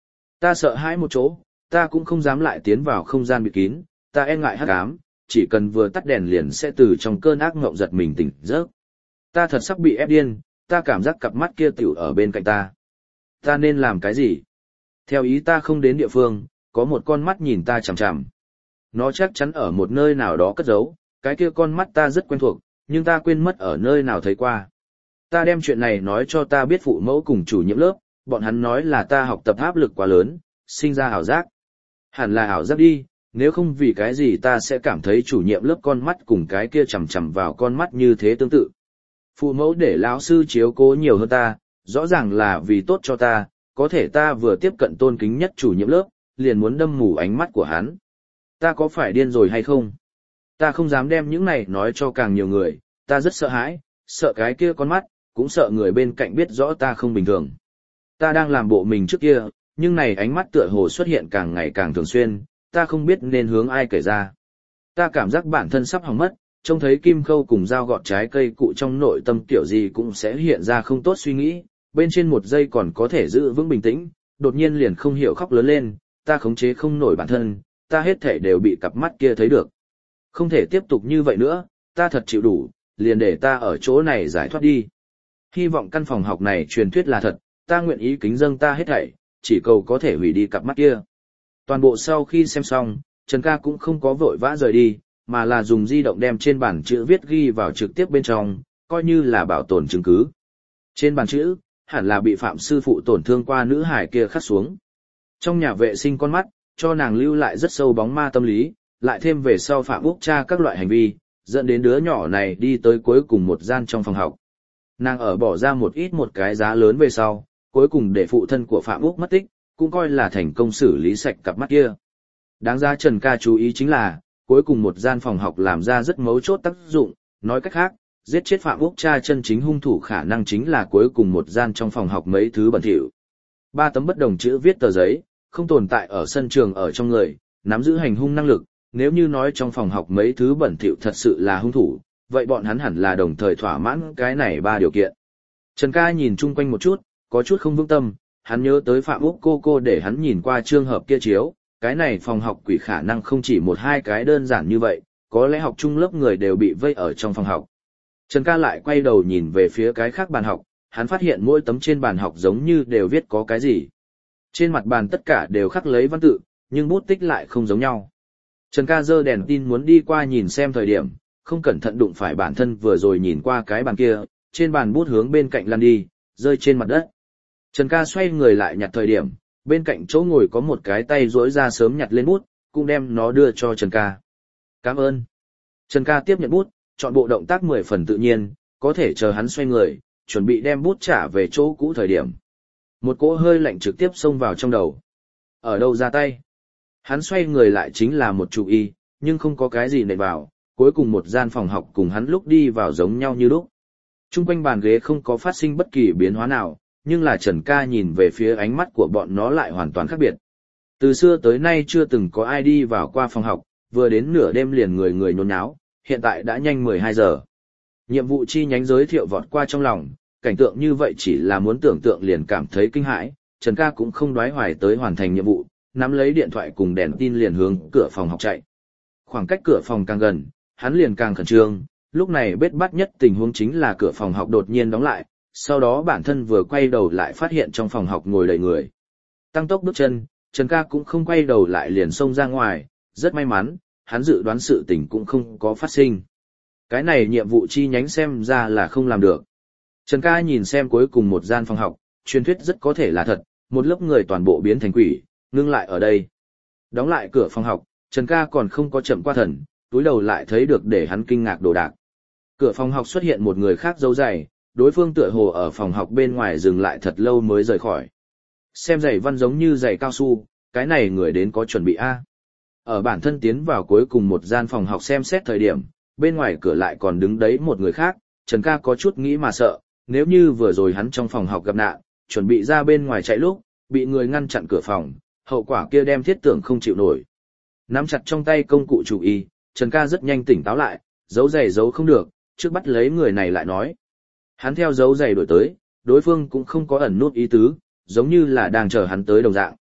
Ta sợ hãi một chỗ, ta cũng không dám lại tiến vào không gian bị kín, ta e ngại hắc ám, chỉ cần vừa tắt đèn liền sẽ từ trong cơn ác ngộng giật mình tỉnh giấc. Ta thật sắp bị ép điên, ta cảm giác cặp mắt kia tiểu ở bên cạnh ta. Ta nên làm cái gì? Theo ý ta không đến địa phương, có một con mắt nhìn ta chằm chằm. Nó chắc chắn ở một nơi nào đó cất giấu, cái kia con mắt ta rất quen thuộc, nhưng ta quên mất ở nơi nào thấy qua. Ta đem chuyện này nói cho ta biết phụ mẫu cùng chủ nhiệm lớp, bọn hắn nói là ta học tập áp lực quá lớn, sinh ra ảo giác. Hẳn là ảo giác đi, nếu không vì cái gì ta sẽ cảm thấy chủ nhiệm lớp con mắt cùng cái kia chằm chằm vào con mắt như thế tương tự. Phụ mẫu để lão sư chiếu cố nhiều hơn ta, rõ ràng là vì tốt cho ta, có thể ta vừa tiếp cận tôn kính nhất chủ nhiệm lớp, liền muốn đâm mù ánh mắt của hắn. Ta có phải điên rồi hay không? Ta không dám đem những này nói cho càng nhiều người, ta rất sợ hãi, sợ cái kia con mắt, cũng sợ người bên cạnh biết rõ ta không bình thường. Ta đang làm bộ mình trước kia, nhưng này ánh mắt tựa hồ xuất hiện càng ngày càng thường xuyên, ta không biết nên hướng ai kể ra. Ta cảm giác bản thân sắp hỏng mất, trông thấy kim khâu cùng dao gọt trái cây cụ trong nội tâm kiểu gì cũng sẽ hiện ra không tốt suy nghĩ, bên trên một giây còn có thể giữ vững bình tĩnh, đột nhiên liền không hiểu khóc lớn lên, ta khống chế không nổi bản thân, ta hết thể đều bị cặp mắt kia thấy được. Không thể tiếp tục như vậy nữa, ta thật chịu đủ, liền để ta ở chỗ này giải thoát đi. Hy vọng căn phòng học này truyền thuyết là thật, ta nguyện ý kính dâng ta hết thảy, chỉ cầu có thể hủy đi cặp mắt kia. Toàn bộ sau khi xem xong, Trần Ca cũng không có vội vã rời đi, mà là dùng di động đem trên bản chữ viết ghi vào trực tiếp bên trong, coi như là bảo tồn chứng cứ. Trên bàn chữ, hẳn là bị phạm sư phụ tổn thương qua nữ hải kia khắc xuống. Trong nhà vệ sinh con mắt, cho nàng lưu lại rất sâu bóng ma tâm lý, lại thêm về sau Phạm Úc tra các loại hành vi, dẫn đến đứa nhỏ này đi tới cuối cùng một gian trong phòng học. Nàng ở bỏ ra một ít một cái giá lớn về sau, cuối cùng để phụ thân của Phạm Úc mất tích, cũng coi là thành công xử lý sạch cặp mắt kia. Đáng ra Trần Ca chú ý chính là, cuối cùng một gian phòng học làm ra rất mấu chốt tác dụng, nói cách khác, giết chết Phạm Úc cha chân chính hung thủ khả năng chính là cuối cùng một gian trong phòng học mấy thứ bẩn thỉu. Ba tấm bất đồng chữ viết tờ giấy, không tồn tại ở sân trường ở trong người, nắm giữ hành hung năng lực, nếu như nói trong phòng học mấy thứ bẩn thỉu thật sự là hung thủ, vậy bọn hắn hẳn là đồng thời thỏa mãn cái này ba điều kiện. Trần Ca nhìn chung quanh một chút, có chút không vững tâm, hắn nhớ tới Phạm Úc cô cô để hắn nhìn qua trường hợp kia chiếu, cái này phòng học quỷ khả năng không chỉ một hai cái đơn giản như vậy, có lẽ học chung lớp người đều bị vây ở trong phòng học. Trần Ca lại quay đầu nhìn về phía cái khác bàn học, hắn phát hiện mỗi tấm trên bàn học giống như đều viết có cái gì. Trên mặt bàn tất cả đều khắc lấy văn tự, nhưng bút tích lại không giống nhau. Trần Ca giơ đèn tin muốn đi qua nhìn xem thời điểm, không cẩn thận đụng phải bản thân vừa rồi nhìn qua cái bàn kia, trên bàn bút hướng bên cạnh lăn đi, rơi trên mặt đất. Trần Ca xoay người lại nhặt thời điểm, bên cạnh chỗ ngồi có một cái tay duỗi ra sớm nhặt lên bút, cũng đem nó đưa cho Trần Ca. Cảm ơn. Trần Ca tiếp nhận bút, chọn bộ động tác mười phần tự nhiên, có thể chờ hắn xoay người, chuẩn bị đem bút trả về chỗ cũ thời điểm. Một cỗ hơi lạnh trực tiếp xông vào trong đầu. Ở đâu ra tay? Hắn xoay người lại chính là một chú y, nhưng không có cái gì nện vào, cuối cùng một gian phòng học cùng hắn lúc đi vào giống nhau như lúc. Trung quanh bàn ghế không có phát sinh bất kỳ biến hóa nào, nhưng là Trần Ca nhìn về phía ánh mắt của bọn nó lại hoàn toàn khác biệt. Từ xưa tới nay chưa từng có ai đi vào qua phòng học, vừa đến nửa đêm liền người người nhốn nháo, hiện tại đã nhanh mười hai giờ. Nhiệm vụ chi nhánh giới thiệu vọt qua trong lòng, cảnh tượng như vậy chỉ là muốn tưởng tượng liền cảm thấy kinh hãi, Trần Ca cũng không đoái hoài tới hoàn thành nhiệm vụ, nắm lấy điện thoại cùng đèn tin liền hướng cửa phòng học chạy. Khoảng cách cửa phòng càng gần, hắn liền càng khẩn trương, lúc này bết bát nhất tình huống chính là cửa phòng học đột nhiên đóng lại, sau đó bản thân vừa quay đầu lại phát hiện trong phòng học ngồi đầy người. Tăng tốc bước chân, Trần Ca cũng không quay đầu lại liền xông ra ngoài, rất may mắn, hắn dự đoán sự tình cũng không có phát sinh. Cái này nhiệm vụ chi nhánh xem ra là không làm được. Trần Ca nhìn xem cuối cùng một gian phòng học, truyền thuyết rất có thể là thật, một lớp người toàn bộ biến thành quỷ, ngưng lại ở đây. Đóng lại cửa phòng học, Trần Ca còn không có chậm qua thần, túi đầu lại thấy được để hắn kinh ngạc đồ đạc. Cửa phòng học xuất hiện một người khác dấu giày, đối phương tựa hồ ở phòng học bên ngoài dừng lại thật lâu mới rời khỏi. Xem giày văn giống như giày cao su, cái này người đến có chuẩn bị A. Ở bản thân tiến vào cuối cùng một gian phòng học xem xét thời điểm, bên ngoài cửa lại còn đứng đấy một người khác, Trần Ca có chút nghĩ mà sợ, nếu như vừa rồi hắn trong phòng học gặp nạn, chuẩn bị ra bên ngoài chạy lúc, bị người ngăn chặn cửa phòng, hậu quả kia đem thiết tưởng không chịu nổi. Nắm chặt trong tay công cụ chủ y, Trần Ca rất nhanh tỉnh táo lại, giấu giày giấu không được, trước bắt lấy người này lại nói. Hắn theo dấu giày đổi tới, đối phương cũng không có ẩn nút ý tứ, giống như là đang chờ hắn tới đồng dạng.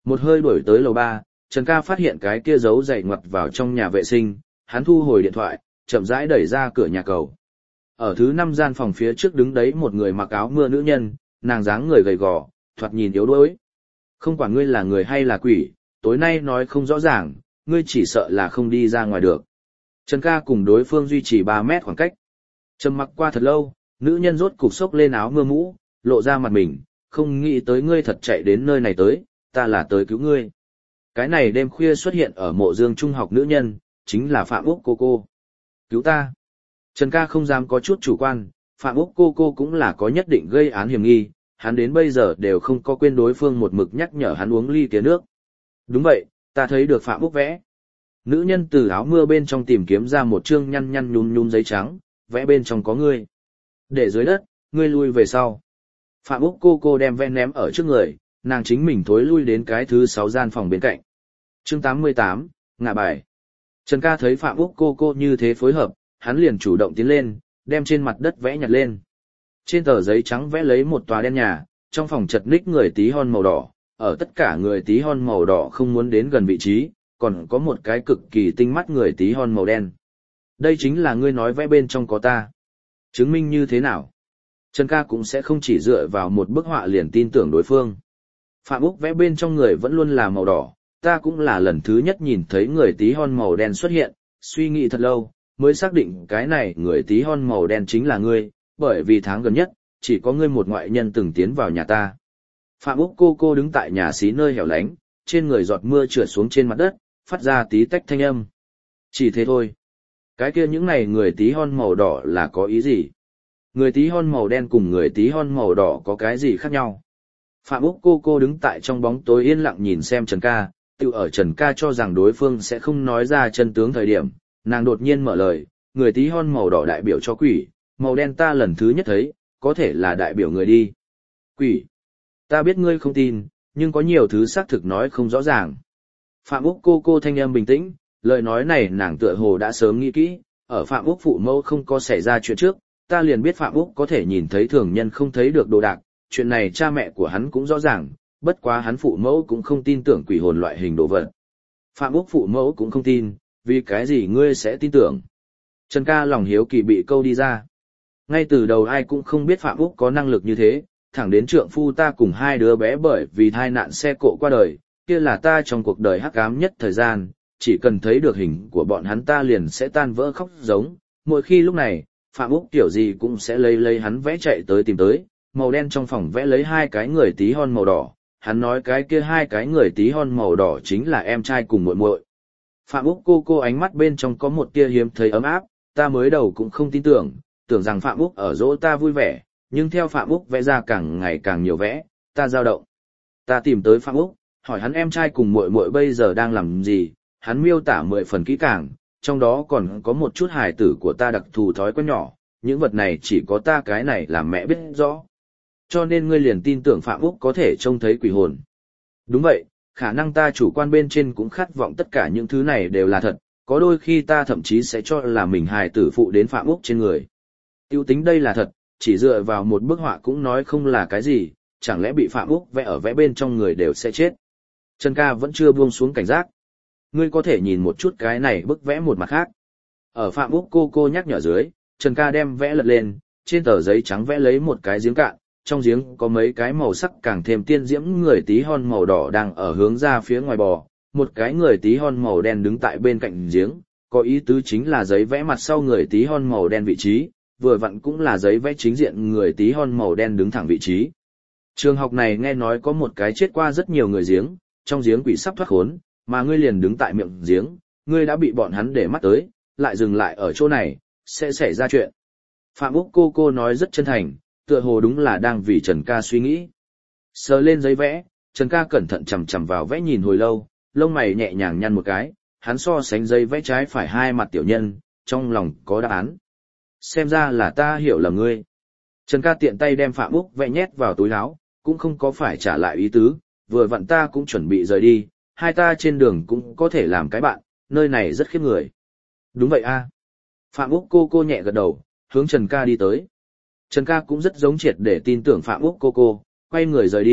Một hơi đuổi tới lầu ba, Trần Ca phát hiện cái kia giấu giày ngoặt vào trong nhà vệ sinh, hắn thu hồi điện thoại, chậm rãi đẩy ra cửa nhà cầu. Ở thứ năm gian phòng phía trước đứng đấy một người mặc áo mưa nữ nhân, nàng dáng người gầy gò, thoạt nhìn yếu đuối. Không quản ngươi là người hay là quỷ, tối nay nói không rõ ràng, ngươi chỉ sợ là không đi ra ngoài được. Trần Ca cùng đối phương duy trì ba mét khoảng cách. Trầm mặc qua thật lâu, nữ nhân rốt cục xốc lên áo mưa mũ, lộ ra mặt mình, không nghĩ tới ngươi thật chạy đến nơi này tới, ta là tới cứu ngươi. Cái này đêm khuya xuất hiện ở mộ dương trung học nữ nhân, chính là Phạm Úc cô cô. Cứu ta. Trần Ca không dám có chút chủ quan, Phạm Úc cô cô cũng là có nhất định gây án hiểm nghi, hắn đến bây giờ đều không có quên đối phương một mực nhắc nhở hắn uống ly kia nước. Đúng vậy, ta thấy được Phạm Úc vẽ. Nữ nhân từ áo mưa bên trong tìm kiếm ra một chương nhăn nhăn nhún nhún giấy trắng, vẽ bên trong có ngươi. Để dưới đất, ngươi lui về sau. Phạm Úc cô cô đem vẽ ném ở trước người, nàng chính mình thối lui đến cái thứ sáu gian phòng bên cạnh. Chương tám mươi tám, ngạ bài. Trần Ca thấy Phạm Úc cô cô như thế phối hợp, hắn liền chủ động tiến lên, đem trên mặt đất vẽ nhặt lên. Trên tờ giấy trắng vẽ lấy một tòa đen nhà, trong phòng chật ních người tí hon màu đỏ, ở tất cả người tí hon màu đỏ không muốn đến gần vị trí, còn có một cái cực kỳ tinh mắt người tí hon màu đen. Đây chính là ngươi nói vẽ bên trong có ta. Chứng minh như thế nào? Trần Ca cũng sẽ không chỉ dựa vào một bức họa liền tin tưởng đối phương. Phạm Úc vẽ bên trong người vẫn luôn là màu đỏ, ta cũng là lần thứ nhất nhìn thấy người tí hon màu đen xuất hiện, suy nghĩ thật lâu, mới xác định cái này người tí hon màu đen chính là ngươi, bởi vì tháng gần nhất, chỉ có ngươi một ngoại nhân từng tiến vào nhà ta. Phạm Úc cô cô đứng tại nhà xí nơi hẻo lánh, trên người giọt mưa trượt xuống trên mặt đất, phát ra tí tách thanh âm. Chỉ thế thôi. Cái kia những này người tí hon màu đỏ là có ý gì? Người tí hon màu đen cùng người tí hon màu đỏ có cái gì khác nhau? Phạm Úc cô cô đứng tại trong bóng tối yên lặng nhìn xem Trần Ca, tự ở Trần Ca cho rằng đối phương sẽ không nói ra chân tướng thời điểm, nàng đột nhiên mở lời, người tí hon màu đỏ đại biểu cho quỷ, màu đen ta lần thứ nhất thấy, có thể là đại biểu người đi. Quỷ. Ta biết ngươi không tin, nhưng có nhiều thứ xác thực nói không rõ ràng. Phạm Úc cô cô thanh âm bình tĩnh, lời nói này nàng tựa hồ đã sớm nghĩ kỹ, ở Phạm Úc phụ mẫu không có xảy ra chuyện trước, ta liền biết Phạm Úc có thể nhìn thấy thường nhân không thấy được đồ đạc, chuyện này cha mẹ của hắn cũng rõ ràng, bất quá hắn phụ mẫu cũng không tin tưởng quỷ hồn loại hình đồ vật. Phạm Úc phụ mẫu cũng không tin, vì cái gì ngươi sẽ tin tưởng? Trần Ca lòng hiếu kỳ bị câu đi ra. Ngay từ đầu ai cũng không biết Phạm Úc có năng lực như thế, thẳng đến trượng phu ta cùng hai đứa bé bởi vì tai nạn xe cộ qua đời, kia là ta trong cuộc đời hắc ám nhất thời gian, chỉ cần thấy được hình của bọn hắn ta liền sẽ tan vỡ khóc giống, mỗi khi lúc này, Phạm Úc kiểu gì cũng sẽ lấy lấy hắn vẽ chạy tới tìm tới, màu đen trong phòng vẽ lấy hai cái người tí hon màu đỏ, hắn nói cái kia hai cái người tí hon màu đỏ chính là em trai cùng muội muội. Phạm Úc cô cô ánh mắt bên trong có một tia hiếm thấy ấm áp, ta mới đầu cũng không tin tưởng, tưởng rằng Phạm Úc ở dỗ ta vui vẻ, nhưng theo Phạm Úc vẽ ra càng ngày càng nhiều vẽ, ta dao động. Ta tìm tới Phạm Úc, hỏi hắn em trai cùng muội muội bây giờ đang làm gì, hắn miêu tả mười phần kỹ càng, trong đó còn có một chút hài tử của ta đặc thù thói quen nhỏ, những vật này chỉ có ta cái này làm mẹ biết rõ. Cho nên ngươi liền tin tưởng Phạm Úc có thể trông thấy quỷ hồn. Đúng vậy, khả năng ta chủ quan bên trên cũng khát vọng tất cả những thứ này đều là thật, có đôi khi ta thậm chí sẽ cho là mình hài tử phụ đến Phạm Úc trên người. Tiêu tính đây là thật, chỉ dựa vào một bức họa cũng nói không là cái gì, chẳng lẽ bị Phạm Úc vẽ ở vẽ bên trong người đều sẽ chết. Trần Ca vẫn chưa buông xuống cảnh giác. Ngươi có thể nhìn một chút cái này bức vẽ một mặt khác. Ở Phạm Úc cô cô nhắc nhở dưới, Trần Ca đem vẽ lật lên, trên tờ giấy trắng vẽ lấy một cái giếng cạn, trong giếng có mấy cái màu sắc càng thêm tiên diễm người tí hon màu đỏ đang ở hướng ra phía ngoài bò, một cái người tí hon màu đen đứng tại bên cạnh giếng, có ý tứ chính là giấy vẽ mặt sau người tí hon màu đen vị trí, vừa vặn cũng là giấy vẽ chính diện người tí hon màu đen đứng thẳng vị trí. Trường học này nghe nói có một cái chết qua rất nhiều người giếng, trong giếng quỷ sắp thoát khốn, mà ngươi liền đứng tại miệng giếng, ngươi đã bị bọn hắn để mắt tới, lại dừng lại ở chỗ này, sẽ xảy ra chuyện. Phạm Úc cô cô nói rất chân thành, tựa hồ đúng là đang vì Trần Ca suy nghĩ. Sờ lên giấy vẽ, Trần Ca cẩn thận chằm chằm vào vẽ nhìn hồi lâu, lông mày nhẹ nhàng nhăn một cái, hắn so sánh giấy vẽ trái phải hai mặt tiểu nhân, trong lòng có đáp án. Xem ra là ta hiểu lầm ngươi. Trần Ca tiện tay đem Phạm Úc vẽ nhét vào túi áo, cũng không có phải trả lại ý tứ, vừa vặn ta cũng chuẩn bị rời đi, hai ta trên đường cũng có thể làm cái bạn, nơi này rất khiếp người. Đúng vậy a. Phạm Úc cô cô nhẹ gật đầu, hướng Trần Ca đi tới. Trần Ca cũng rất giống triệt để tin tưởng Phạm Úc cô cô, quay người rời đi,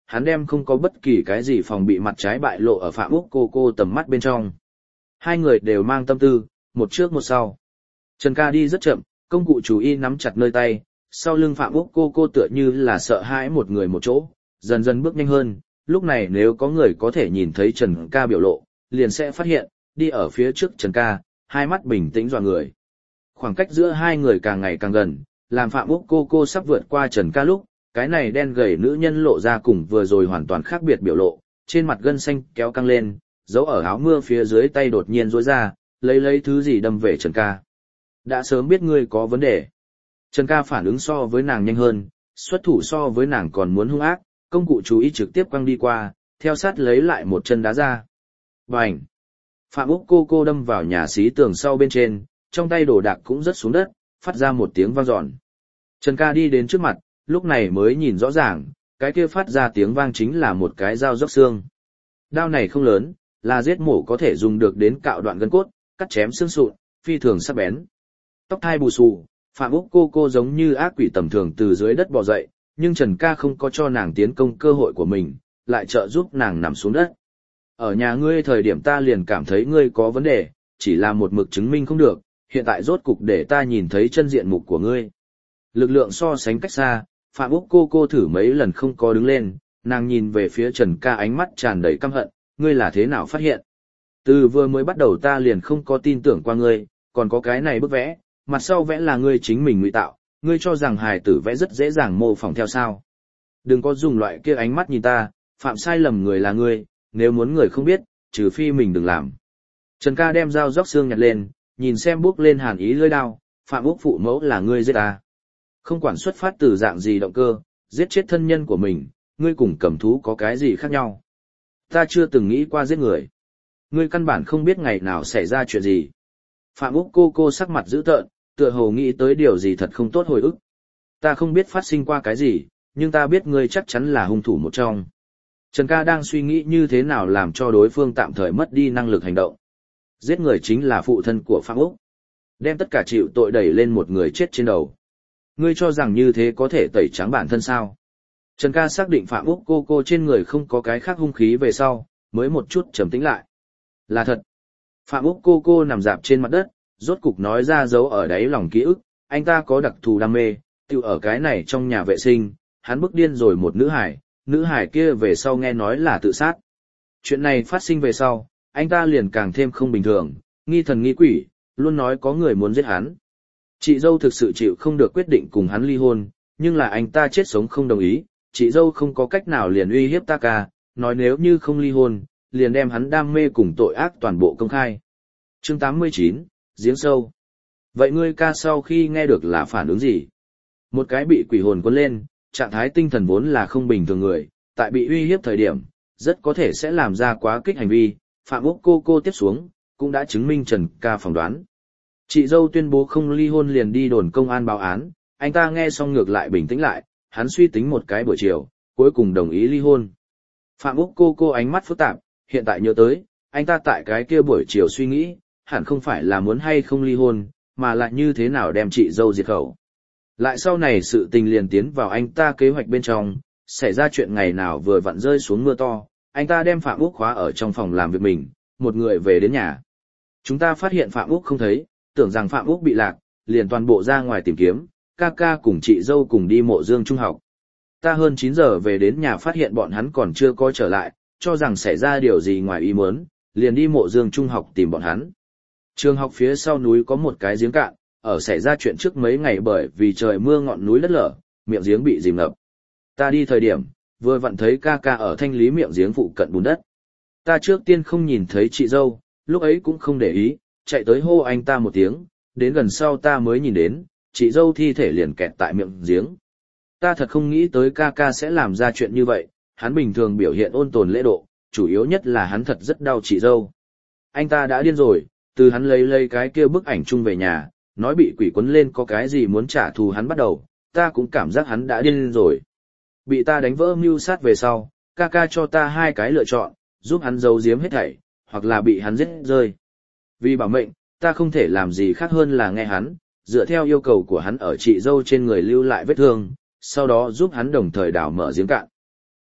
hắn đem không có bất kỳ cái gì phòng bị mặt trái bại lộ ở Phạm Úc cô cô tầm mắt bên trong. Hai người đều mang tâm tư, một trước một sau. Trần Ca đi rất chậm, công cụ chú y nắm chặt nơi tay, sau lưng Phạm Úc cô cô tựa như là sợ hãi một người một chỗ, dần dần bước nhanh hơn. Lúc này nếu có người có thể nhìn thấy Trần Ca biểu lộ, liền sẽ phát hiện, đi ở phía trước Trần Ca, hai mắt bình tĩnh dọa người. Khoảng cách giữa hai người càng ngày càng gần, làm Phạm Úc cô cô sắp vượt qua Trần Ca lúc, cái này đen gầy nữ nhân lộ ra cùng vừa rồi hoàn toàn khác biệt biểu lộ, trên mặt gân xanh kéo căng lên, giấu ở áo mưa phía dưới tay đột nhiên rối ra, lấy lấy thứ gì đâm về Trần Ca. Đã sớm biết ngươi có vấn đề. Trần Ca phản ứng so với nàng nhanh hơn, xuất thủ so với nàng còn muốn hung ác, công cụ chú ý trực tiếp quăng đi qua, theo sát lấy lại một chân đá ra. Bành! Phạm Úc cô cô đâm vào nhà xí tường sau bên trên, trong tay đồ đạc cũng rớt xuống đất, phát ra một tiếng vang dọn. Trần Ca đi đến trước mặt, lúc này mới nhìn rõ ràng, cái kia phát ra tiếng vang chính là một cái dao róc xương. Đao này không lớn, là giết mổ có thể dùng được đến cạo đoạn gân cốt, cắt chém xương sụn, phi thường sắc bén. Tóc thai bù xù, Phạm Úc cô cô giống như ác quỷ tầm thường từ dưới đất bò dậy, nhưng Trần Ca không có cho nàng tiến công cơ hội của mình, lại trợ giúp nàng nằm xuống đất. Ở nhà ngươi thời điểm ta liền cảm thấy ngươi có vấn đề, chỉ là một mực chứng minh không được, hiện tại rốt cục để ta nhìn thấy chân diện mục của ngươi. Lực lượng so sánh cách xa, Phạm Úc cô cô thử mấy lần không có đứng lên, nàng nhìn về phía Trần Ca ánh mắt tràn đầy căm hận, ngươi là thế nào phát hiện? Từ vừa mới bắt đầu ta liền không có tin tưởng qua ngươi, còn có cái này bức vẽ, mặt sau vẽ là ngươi chính mình ngụy tạo, ngươi cho rằng hài tử vẽ rất dễ dàng mô phỏng theo sao? Đừng có dùng loại kia ánh mắt nhìn ta, phạm sai lầm người là ngươi, nếu muốn người không biết, trừ phi mình đừng làm. Trần Ca đem dao róc xương nhặt lên, nhìn xem bước lên hàn ý lưỡi đao, Phạm Úc phụ mẫu là ngươi giết ta. Không quản xuất phát từ dạng gì động cơ, giết chết thân nhân của mình, ngươi cùng cầm thú có cái gì khác nhau. Ta chưa từng nghĩ qua giết người. Ngươi căn bản không biết ngày nào xảy ra chuyện gì. Phạm Úc cô cô sắc mặt dữ tợn, tựa hồ nghĩ tới điều gì thật không tốt hồi ức. Ta không biết phát sinh qua cái gì, nhưng ta biết ngươi chắc chắn là hung thủ một trong. Trần Ca đang suy nghĩ như thế nào làm cho đối phương tạm thời mất đi năng lực hành động. Giết người chính là phụ thân của Phạm Úc. Đem tất cả chịu tội đẩy lên một người chết trên đầu. Ngươi cho rằng như thế có thể tẩy trắng bản thân sao? Trần Ca xác định Phạm Úc cô cô trên người không có cái khác hung khí về sau, mới một chút trầm tĩnh lại. Là thật. Phạm Úc cô cô nằm dạp trên mặt đất, rốt cục nói ra dấu ở đáy lòng ký ức, anh ta có đặc thù đam mê, tự ở cái này trong nhà vệ sinh, hắn bức điên rồi một nữ hải, nữ hải kia về sau nghe nói là tự sát. Chuyện này phát sinh về sau, anh ta liền càng thêm không bình thường, nghi thần nghi quỷ, luôn nói có người muốn giết hắn. Chị dâu thực sự chịu không được quyết định cùng hắn ly hôn, nhưng là anh ta chết sống không đồng ý, chị dâu không có cách nào liền uy hiếp ta ca, nói nếu như không ly hôn, liền đem hắn đam mê cùng tội ác toàn bộ công khai. Chương tám mươi chín, giếng sâu. Vậy ngươi ca sau khi nghe được là phản ứng gì? Một cái bị quỷ hồn cuốn lên, trạng thái tinh thần vốn là không bình thường người, tại bị uy hiếp thời điểm, rất có thể sẽ làm ra quá kích hành vi, Phạm Úc cô cô tiếp xuống, cũng đã chứng minh Trần Ca phỏng đoán. Chị dâu tuyên bố không ly hôn liền đi đồn công an báo án, anh ta nghe xong ngược lại bình tĩnh lại, hắn suy tính một cái buổi chiều, cuối cùng đồng ý ly hôn. Phạm Úc cô cô ánh mắt phức tạp, hiện tại nhớ tới, anh ta tại cái kia buổi chiều suy nghĩ, hẳn không phải là muốn hay không ly hôn, mà lại như thế nào đem chị dâu diệt khẩu. Lại sau này sự tình liền tiến vào anh ta kế hoạch bên trong, xảy ra chuyện ngày nào vừa vặn rơi xuống mưa to, anh ta đem Phạm Úc khóa ở trong phòng làm việc mình, một người về đến nhà. Chúng ta phát hiện Phạm Úc không thấy, tưởng rằng Phạm Úc bị lạc, liền toàn bộ ra ngoài tìm kiếm, ca ca cùng chị dâu cùng đi mộ dương trung học. Ta hơn chín giờ về đến nhà phát hiện bọn hắn còn chưa có trở lại, cho rằng xảy ra điều gì ngoài ý muốn, liền đi mộ dương trung học tìm bọn hắn. Trường học phía sau núi có một cái giếng cạn, ở xảy ra chuyện trước mấy ngày bởi vì trời mưa ngọn núi đất lở, miệng giếng bị dìm ngập. Ta đi thời điểm, vừa vặn thấy ca ca ở thanh lý miệng giếng phụ cận bùn đất. Ta trước tiên không nhìn thấy chị dâu, lúc ấy cũng không để ý, chạy tới hô anh ta một tiếng, đến gần sau ta mới nhìn đến, chị dâu thi thể liền kẹt tại miệng giếng. Ta thật không nghĩ tới ca ca sẽ làm ra chuyện như vậy, hắn bình thường biểu hiện ôn tồn lễ độ, chủ yếu nhất là hắn thật rất đau chị dâu. Anh ta đã điên rồi, từ hắn lấy lấy cái kia bức ảnh chung về nhà, nói bị quỷ quấn lên có cái gì muốn trả thù hắn bắt đầu, ta cũng cảm giác hắn đã điên rồi. Bị ta đánh vỡ mưu sát về sau, ca ca cho ta hai cái lựa chọn, giúp hắn giấu giếm hết thảy, hoặc là bị hắn giết rơi. Vì bảo mệnh, ta không thể làm gì khác hơn là nghe hắn, dựa theo yêu cầu của hắn ở chị dâu trên người lưu lại vết thương, sau đó giúp hắn đồng thời đào mở giếng cạn.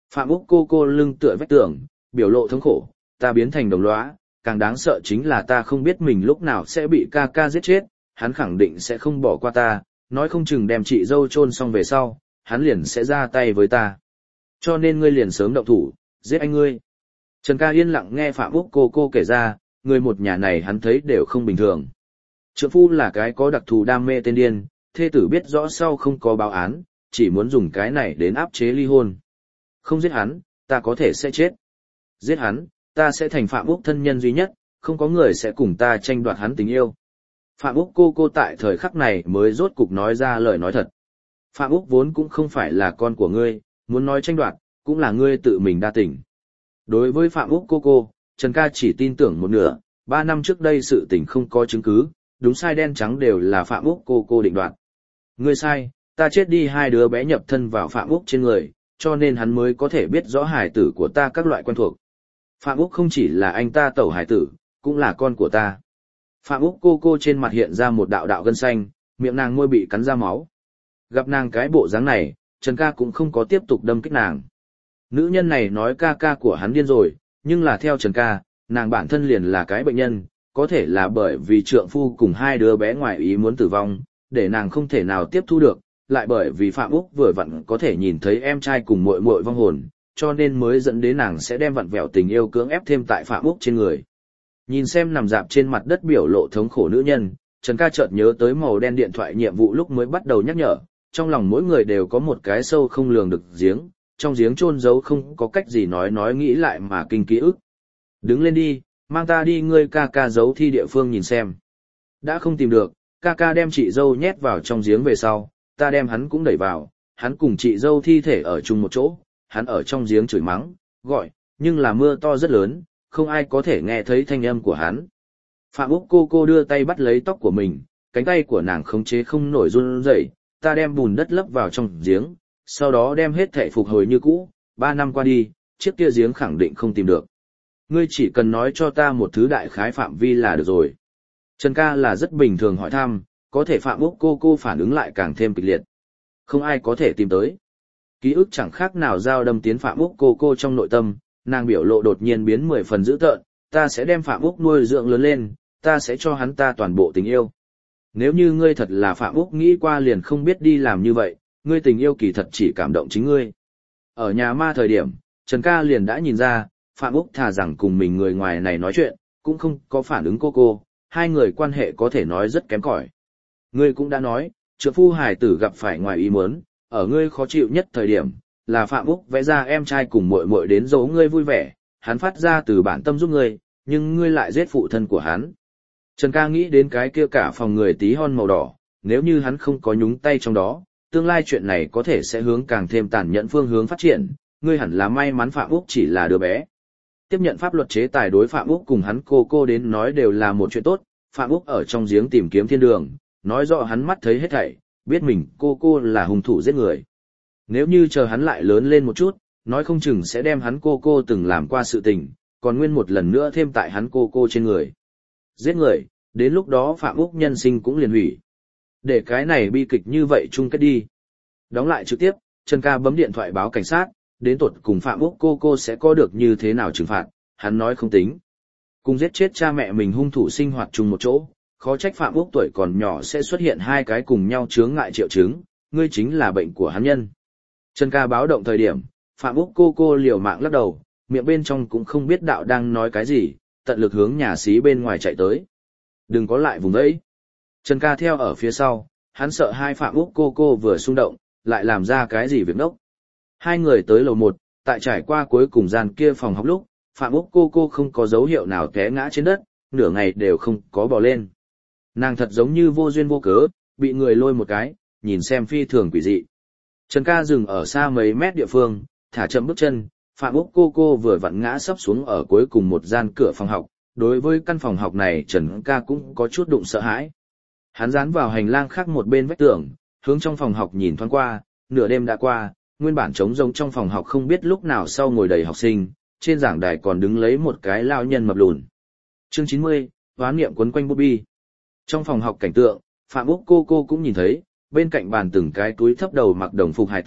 Phạm Úc cô cô lưng tựa vách tường, biểu lộ thống khổ, ta biến thành đồng lõa, càng đáng sợ chính là ta không biết mình lúc nào sẽ bị ca ca giết chết, hắn khẳng định sẽ không bỏ qua ta, nói không chừng đem chị dâu chôn xong về sau, hắn liền sẽ ra tay với ta. Cho nên ngươi liền sớm động thủ, giết anh ngươi. Trần Ca yên lặng nghe Phạm Úc cô cô kể ra, người một nhà này hắn thấy đều không bình thường. Trượng phu là cái có đặc thù đam mê tên điên, thê tử biết rõ sau không có báo án, chỉ muốn dùng cái này đến áp chế ly hôn. Không giết hắn, ta có thể sẽ chết. Giết hắn, ta sẽ thành Phạm Úc thân nhân duy nhất, không có người sẽ cùng ta tranh đoạt hắn tình yêu. Phạm Úc cô cô tại thời khắc này mới rốt cục nói ra lời nói thật. Phạm Úc vốn cũng không phải là con của ngươi, muốn nói tranh đoạt, cũng là ngươi tự mình đa tình. Đối với Phạm Úc cô cô, Trần Ca chỉ tin tưởng một nửa, ba năm trước đây sự tình không có chứng cứ, đúng sai đen trắng đều là Phạm Úc cô cô định đoạt. Ngươi sai, ta chết đi hai đứa bé nhập thân vào Phạm Úc trên người, cho nên hắn mới có thể biết rõ hài tử của ta các loại quen thuộc. Phạm Úc không chỉ là anh ta tẩu hài tử, cũng là con của ta. Phạm Úc cô cô trên mặt hiện ra một đạo đạo gân xanh, miệng nàng môi bị cắn ra máu. Gặp nàng cái bộ dáng này, Trần Ca cũng không có tiếp tục đâm kích nàng. Nữ nhân này nói ca ca của hắn điên rồi, nhưng là theo Trần Ca, nàng bản thân liền là cái bệnh nhân, có thể là bởi vì trượng phu cùng hai đứa bé ngoài ý muốn tử vong, để nàng không thể nào tiếp thu được, lại bởi vì Phạm Úc vừa vặn có thể nhìn thấy em trai cùng muội muội vong hồn, cho nên mới dẫn đến nàng sẽ đem vặn vẹo tình yêu cưỡng ép thêm tại Phạm Úc trên người. Nhìn xem nằm dạp trên mặt đất biểu lộ thống khổ nữ nhân, Trần Ca chợt nhớ tới màu đen điện thoại nhiệm vụ lúc mới bắt đầu nhắc nhở, trong lòng mỗi người đều có một cái sâu không lường được giếng, trong giếng chôn giấu không có cách gì nói nói nghĩ lại mà kinh ký ức. Đứng lên đi, mang ta đi ngươi ca ca giấu thi địa phương nhìn xem. Đã không tìm được, ca ca đem chị dâu nhét vào trong giếng về sau, ta đem hắn cũng đẩy vào, hắn cùng chị dâu thi thể ở chung một chỗ, hắn ở trong giếng chửi mắng, gọi, nhưng là mưa to rất lớn, không ai có thể nghe thấy thanh âm của hắn. Phạm Úc cô cô đưa tay bắt lấy tóc của mình, cánh tay của nàng khống chế không nổi run rẩy, ta đem bùn đất lấp vào trong giếng, sau đó đem hết thảy phục hồi như cũ, ba năm qua đi, chiếc kia giếng khẳng định không tìm được. Ngươi chỉ cần nói cho ta một thứ đại khái phạm vi là được rồi. Trần Ca là rất bình thường hỏi thăm, có thể Phạm Úc cô cô phản ứng lại càng thêm kịch liệt. Không ai có thể tìm tới. Ký ức chẳng khác nào dao đâm tiến Phạm Úc cô cô trong nội tâm, nàng biểu lộ đột nhiên biến mười phần dữ tợn, ta sẽ đem Phạm Úc nuôi dưỡng lớn lên, ta sẽ cho hắn ta toàn bộ tình yêu. Nếu như ngươi thật là Phạm Úc nghĩ qua liền không biết đi làm như vậy, ngươi tình yêu kỳ thật chỉ cảm động chính ngươi. Ở nhà ma thời điểm, Trần Ca liền đã nhìn ra, Phạm Úc thà rằng cùng mình người ngoài này nói chuyện, cũng không có phản ứng cô cô, hai người quan hệ có thể nói rất kém cỏi. Ngươi cũng đã nói, trượng phu hài tử gặp phải ngoài ý muốn, ở ngươi khó chịu nhất thời điểm, là Phạm Úc vẽ ra em trai cùng muội muội đến dỗ ngươi vui vẻ, hắn phát ra từ bản tâm giúp ngươi, nhưng ngươi lại giết phụ thân của hắn. Trần Ca nghĩ đến cái kia cả phòng người tí hon màu đỏ, nếu như hắn không có nhúng tay trong đó, tương lai chuyện này có thể sẽ hướng càng thêm tàn nhẫn phương hướng phát triển, ngươi hẳn là may mắn Phạm Úc chỉ là đứa bé. Tiếp nhận pháp luật chế tài đối Phạm Úc cùng hắn cô cô đến nói đều là một chuyện tốt, Phạm Úc ở trong giếng tìm kiếm thiên đường, nói rõ hắn mắt thấy hết thảy, biết mình cô cô là hung thủ giết người. Nếu như chờ hắn lại lớn lên một chút, nói không chừng sẽ đem hắn cô cô từng làm qua sự tình, còn nguyên một lần nữa thêm tại hắn cô cô trên người. Giết người, đến lúc đó Phạm Úc nhân sinh cũng liền hủy. Để cái này bi kịch như vậy chung kết đi. Đóng lại trực tiếp, Trần Ca bấm điện thoại báo cảnh sát, đến tột cùng Phạm Úc cô cô sẽ có được như thế nào trừng phạt, hắn nói không tính. Cùng giết chết cha mẹ mình hung thủ sinh hoạt chung một chỗ, khó trách Phạm Úc tuổi còn nhỏ sẽ xuất hiện hai cái cùng nhau chướng ngại triệu chứng, ngươi chính là bệnh của hắn nhân. Trần Ca báo động thời điểm, Phạm Úc cô cô liều mạng lắc đầu, miệng bên trong cũng không biết đạo đang nói cái gì, tận lực hướng nhà xí bên ngoài chạy tới. Đừng có lại vùng ấy. Trần Ca theo ở phía sau, hắn sợ hai Phạm Úc cô cô vừa xung động, lại làm ra cái gì việc ngốc. Hai người tới lầu một, tại trải qua cuối cùng gian kia phòng học lúc, Phạm Úc cô cô không có dấu hiệu nào té ngã trên đất, nửa ngày đều không có bò lên. Nàng thật giống như vô duyên vô cớ, bị người lôi một cái, nhìn xem phi thường quỷ dị. Trần Ca dừng ở xa mấy mét địa phương, thả chậm bước chân, Phạm Úc cô cô vừa vặn ngã sấp xuống ở cuối cùng một gian cửa phòng học, đối với căn phòng học này Trần Ca cũng có chút đụng sợ hãi. Hắn dán vào hành lang khác một bên vách tường, hướng trong phòng học nhìn thoáng qua, nửa đêm đã qua, nguyên bản trống rỗng trong phòng học không biết lúc nào sau ngồi đầy học sinh, trên giảng đài còn đứng lấy một cái lao nhân mập lùn. Chương chín mươi, hoán niệm quấn quanh Bobby. Trong phòng học cảnh tượng, Phạm Úc cô cô cũng nhìn thấy, bên cạnh bàn từng cái túi thấp đầu mặc đồng phục hài tử,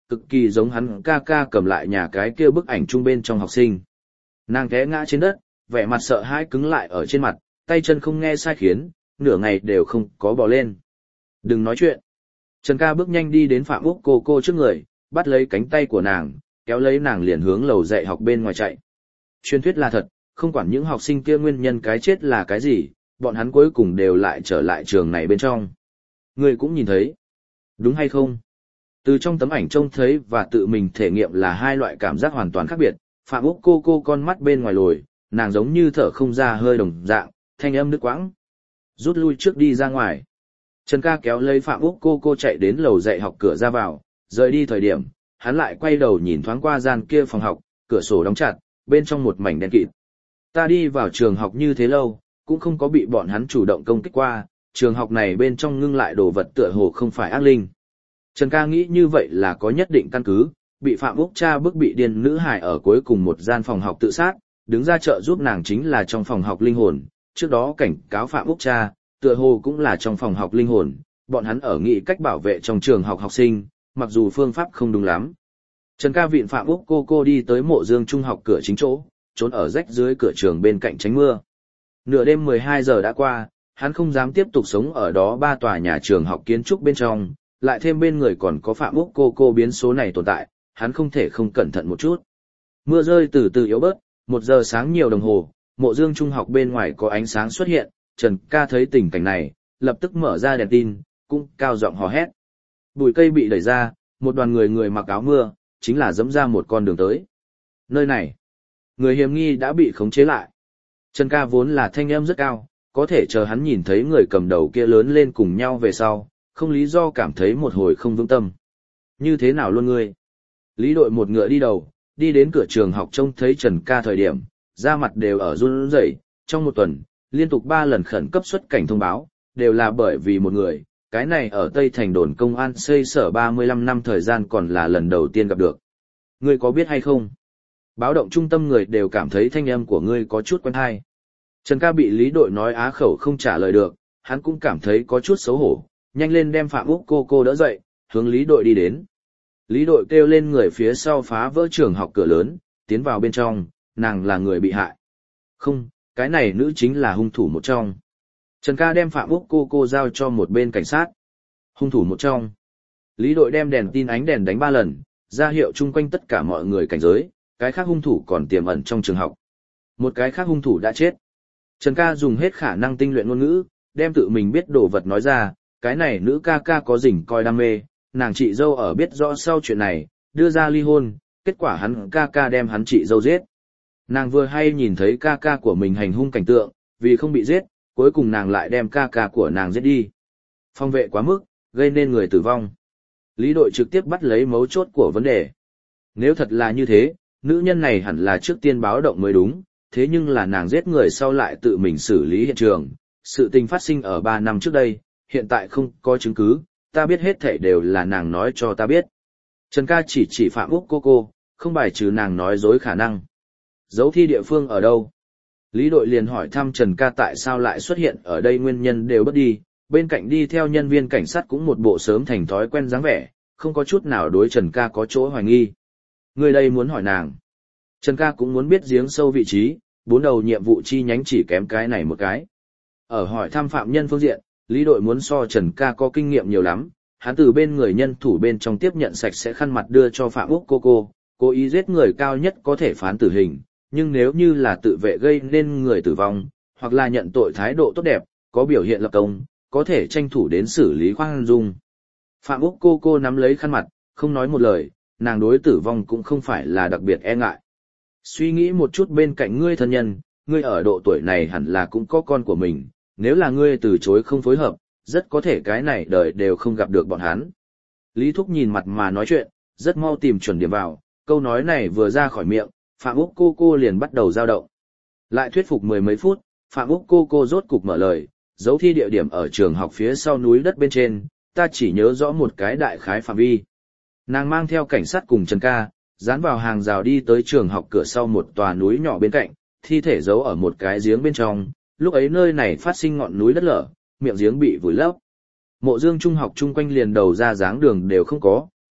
cực kỳ giống hắn ca ca cầm lại nhà cái kia bức ảnh chung bên trong học sinh. Nàng té ngã trên đất, vẻ mặt sợ hãi cứng lại ở trên mặt, tay chân không nghe sai khiến, nửa ngày đều không có bò lên. Đừng nói chuyện. Trần ca bước nhanh đi đến Phạm Úc cô cô trước người, bắt lấy cánh tay của nàng, kéo lấy nàng liền hướng lầu dạy học bên ngoài chạy. Truyền thuyết là thật, không quản những học sinh kia nguyên nhân cái chết là cái gì, bọn hắn cuối cùng đều lại trở lại trường này bên trong. Người cũng nhìn thấy. Đúng hay không? Từ trong tấm ảnh trông thấy và tự mình thể nghiệm là hai loại cảm giác hoàn toàn khác biệt. Phạm Úc cô cô con mắt bên ngoài lồi, nàng giống như thở không ra hơi đồng dạng, thanh âm nước quãng. Rút lui trước đi ra ngoài. Trần ca kéo lấy Phạm Úc cô cô chạy đến lầu dạy học cửa ra vào, rời đi thời điểm, hắn lại quay đầu nhìn thoáng qua gian kia phòng học, cửa sổ đóng chặt, bên trong một mảnh đen kịt. Ta đi vào trường học như thế lâu, cũng không có bị bọn hắn chủ động công kích qua, trường học này bên trong ngưng lại đồ vật tựa hồ không phải ác linh. Trần ca nghĩ như vậy là có nhất định căn cứ, bị Phạm Úc cha bức bị điên nữ hài ở cuối cùng một gian phòng học tự sát, đứng ra trợ giúp nàng chính là trong phòng học linh hồn, trước đó cảnh cáo Phạm Úc cha, tựa hồ cũng là trong phòng học linh hồn, bọn hắn ở nghị cách bảo vệ trong trường học học sinh, mặc dù phương pháp không đúng lắm. Trần ca viện Phạm Úc cô cô đi tới Mộ Dương Trung học cửa chính chỗ, trốn ở rách dưới cửa trường bên cạnh tránh mưa. Nửa đêm mười hai giờ đã qua, hắn không dám tiếp tục sống ở đó ba tòa nhà trường học kiến trúc bên trong, lại thêm bên người còn có Phạm Úc cô cô biến số này tồn tại, hắn không thể không cẩn thận một chút. Mưa rơi từ từ yếu bớt, một giờ sáng nhiều đồng hồ, Mộ Dương Trung học bên ngoài có ánh sáng xuất hiện, Trần ca thấy tình cảnh này, lập tức mở ra đèn tin, cũng cao giọng hò hét. Bụi cây bị đẩy ra, một đoàn người người mặc áo mưa, chính là dẫm ra một con đường tới. Nơi này, người hiểm nghi đã bị khống chế lại. Trần ca vốn là thanh âm rất cao, có thể chờ hắn nhìn thấy người cầm đầu kia lớn lên cùng nhau về sau, không lý do cảm thấy một hồi không vững tâm. Như thế nào luôn ngươi? Lý đội một ngựa đi đầu, đi đến cửa trường học trông thấy Trần ca thời điểm, da mặt đều ở run rẩy. Trong một tuần, liên tục ba lần khẩn cấp xuất cảnh thông báo, đều là bởi vì một người, cái này ở Tây Thành đồn công an xây sở ba mươi lăm năm thời gian còn là lần đầu tiên gặp được. Ngươi có biết hay không? Báo động trung tâm người đều cảm thấy thanh âm của ngươi có chút quen tai. Trần ca bị Lý đội nói á khẩu không trả lời được, hắn cũng cảm thấy có chút xấu hổ, nhanh lên đem Phạm Úc cô cô đỡ dậy, hướng Lý đội đi đến. Lý đội kêu lên người phía sau phá vỡ trường học cửa lớn, tiến vào bên trong, nàng là người bị hại. Không, cái này nữ chính là hung thủ một trong. Trần ca đem Phạm Úc cô cô giao cho một bên cảnh sát. Hung thủ một trong. Lý đội đem đèn tin ánh đèn đánh ba lần, ra hiệu chung quanh tất cả mọi người cảnh giới, cái khác hung thủ còn tiềm ẩn trong trường học. Một cái khác hung thủ đã chết. Trần ca dùng hết khả năng tinh luyện ngôn ngữ, đem tự mình biết đồ vật nói ra, cái này nữ ca ca có rình coi đam mê, nàng chị dâu ở biết rõ sau chuyện này, đưa ra ly hôn, kết quả hắn ca ca đem hắn chị dâu giết. Nàng vừa hay nhìn thấy ca ca của mình hành hung cảnh tượng, vì không bị giết, cuối cùng nàng lại đem ca ca của nàng giết đi. Phong vệ quá mức, gây nên người tử vong. Lý đội trực tiếp bắt lấy mấu chốt của vấn đề. Nếu thật là như thế, nữ nhân này hẳn là trước tiên báo động mới đúng, thế nhưng là nàng giết người sau lại tự mình xử lý hiện trường. Sự tình phát sinh ở ba năm trước đây, hiện tại không có chứng cứ, ta biết hết thảy đều là nàng nói cho ta biết. Trần ca chỉ chỉ Phạm Úc cô cô, không bài trừ nàng nói dối khả năng. Dấu thi địa phương ở đâu? Lý đội liền hỏi thăm Trần ca tại sao lại xuất hiện ở đây, nguyên nhân đều bất đi, bên cạnh đi theo nhân viên cảnh sát cũng một bộ sớm thành thói quen dáng vẻ, không có chút nào đối Trần ca có chỗ hoài nghi. Người đây muốn hỏi nàng. Trần ca cũng muốn biết giếng sâu vị trí, bốn đầu nhiệm vụ chi nhánh chỉ kém cái này một cái. Ở hỏi thăm phạm nhân phương diện, Lý đội muốn so Trần ca có kinh nghiệm nhiều lắm, hắn từ bên người nhân thủ bên trong tiếp nhận sạch sẽ khăn mặt đưa cho Phạm Úc cô cô, cố ý giết người cao nhất có thể phán tử hình, nhưng nếu như là tự vệ gây nên người tử vong, hoặc là nhận tội thái độ tốt đẹp, có biểu hiện lập công, có thể tranh thủ đến xử lý khoan dung. Phạm Úc cô cô nắm lấy khăn mặt, không nói một lời, nàng đối tử vong cũng không phải là đặc biệt e ngại. Suy nghĩ một chút bên cạnh ngươi thân nhân, ngươi ở độ tuổi này hẳn là cũng có con của mình, nếu là ngươi từ chối không phối hợp, rất có thể cái này đời đều không gặp được bọn hắn. Lý Thúc nhìn mặt mà nói chuyện, rất mau tìm chuẩn điểm vào, câu nói này vừa ra khỏi miệng, Phạm Úc cô cô liền bắt đầu dao động. Lại thuyết phục mười mấy phút, Phạm Úc cô cô rốt cục mở lời, dấu thi địa điểm ở trường học phía sau núi đất bên trên, ta chỉ nhớ rõ một cái đại khái phạm vi. Nàng mang theo cảnh sát cùng Trần ca, dán vào hàng rào đi tới trường học cửa sau một tòa núi nhỏ bên cạnh, thi thể giấu ở một cái giếng bên trong, lúc ấy nơi này phát sinh ngọn núi đất lở, miệng giếng bị vùi lấp. Mộ Dương trung học chung quanh liền đầu ra dáng đường đều không có,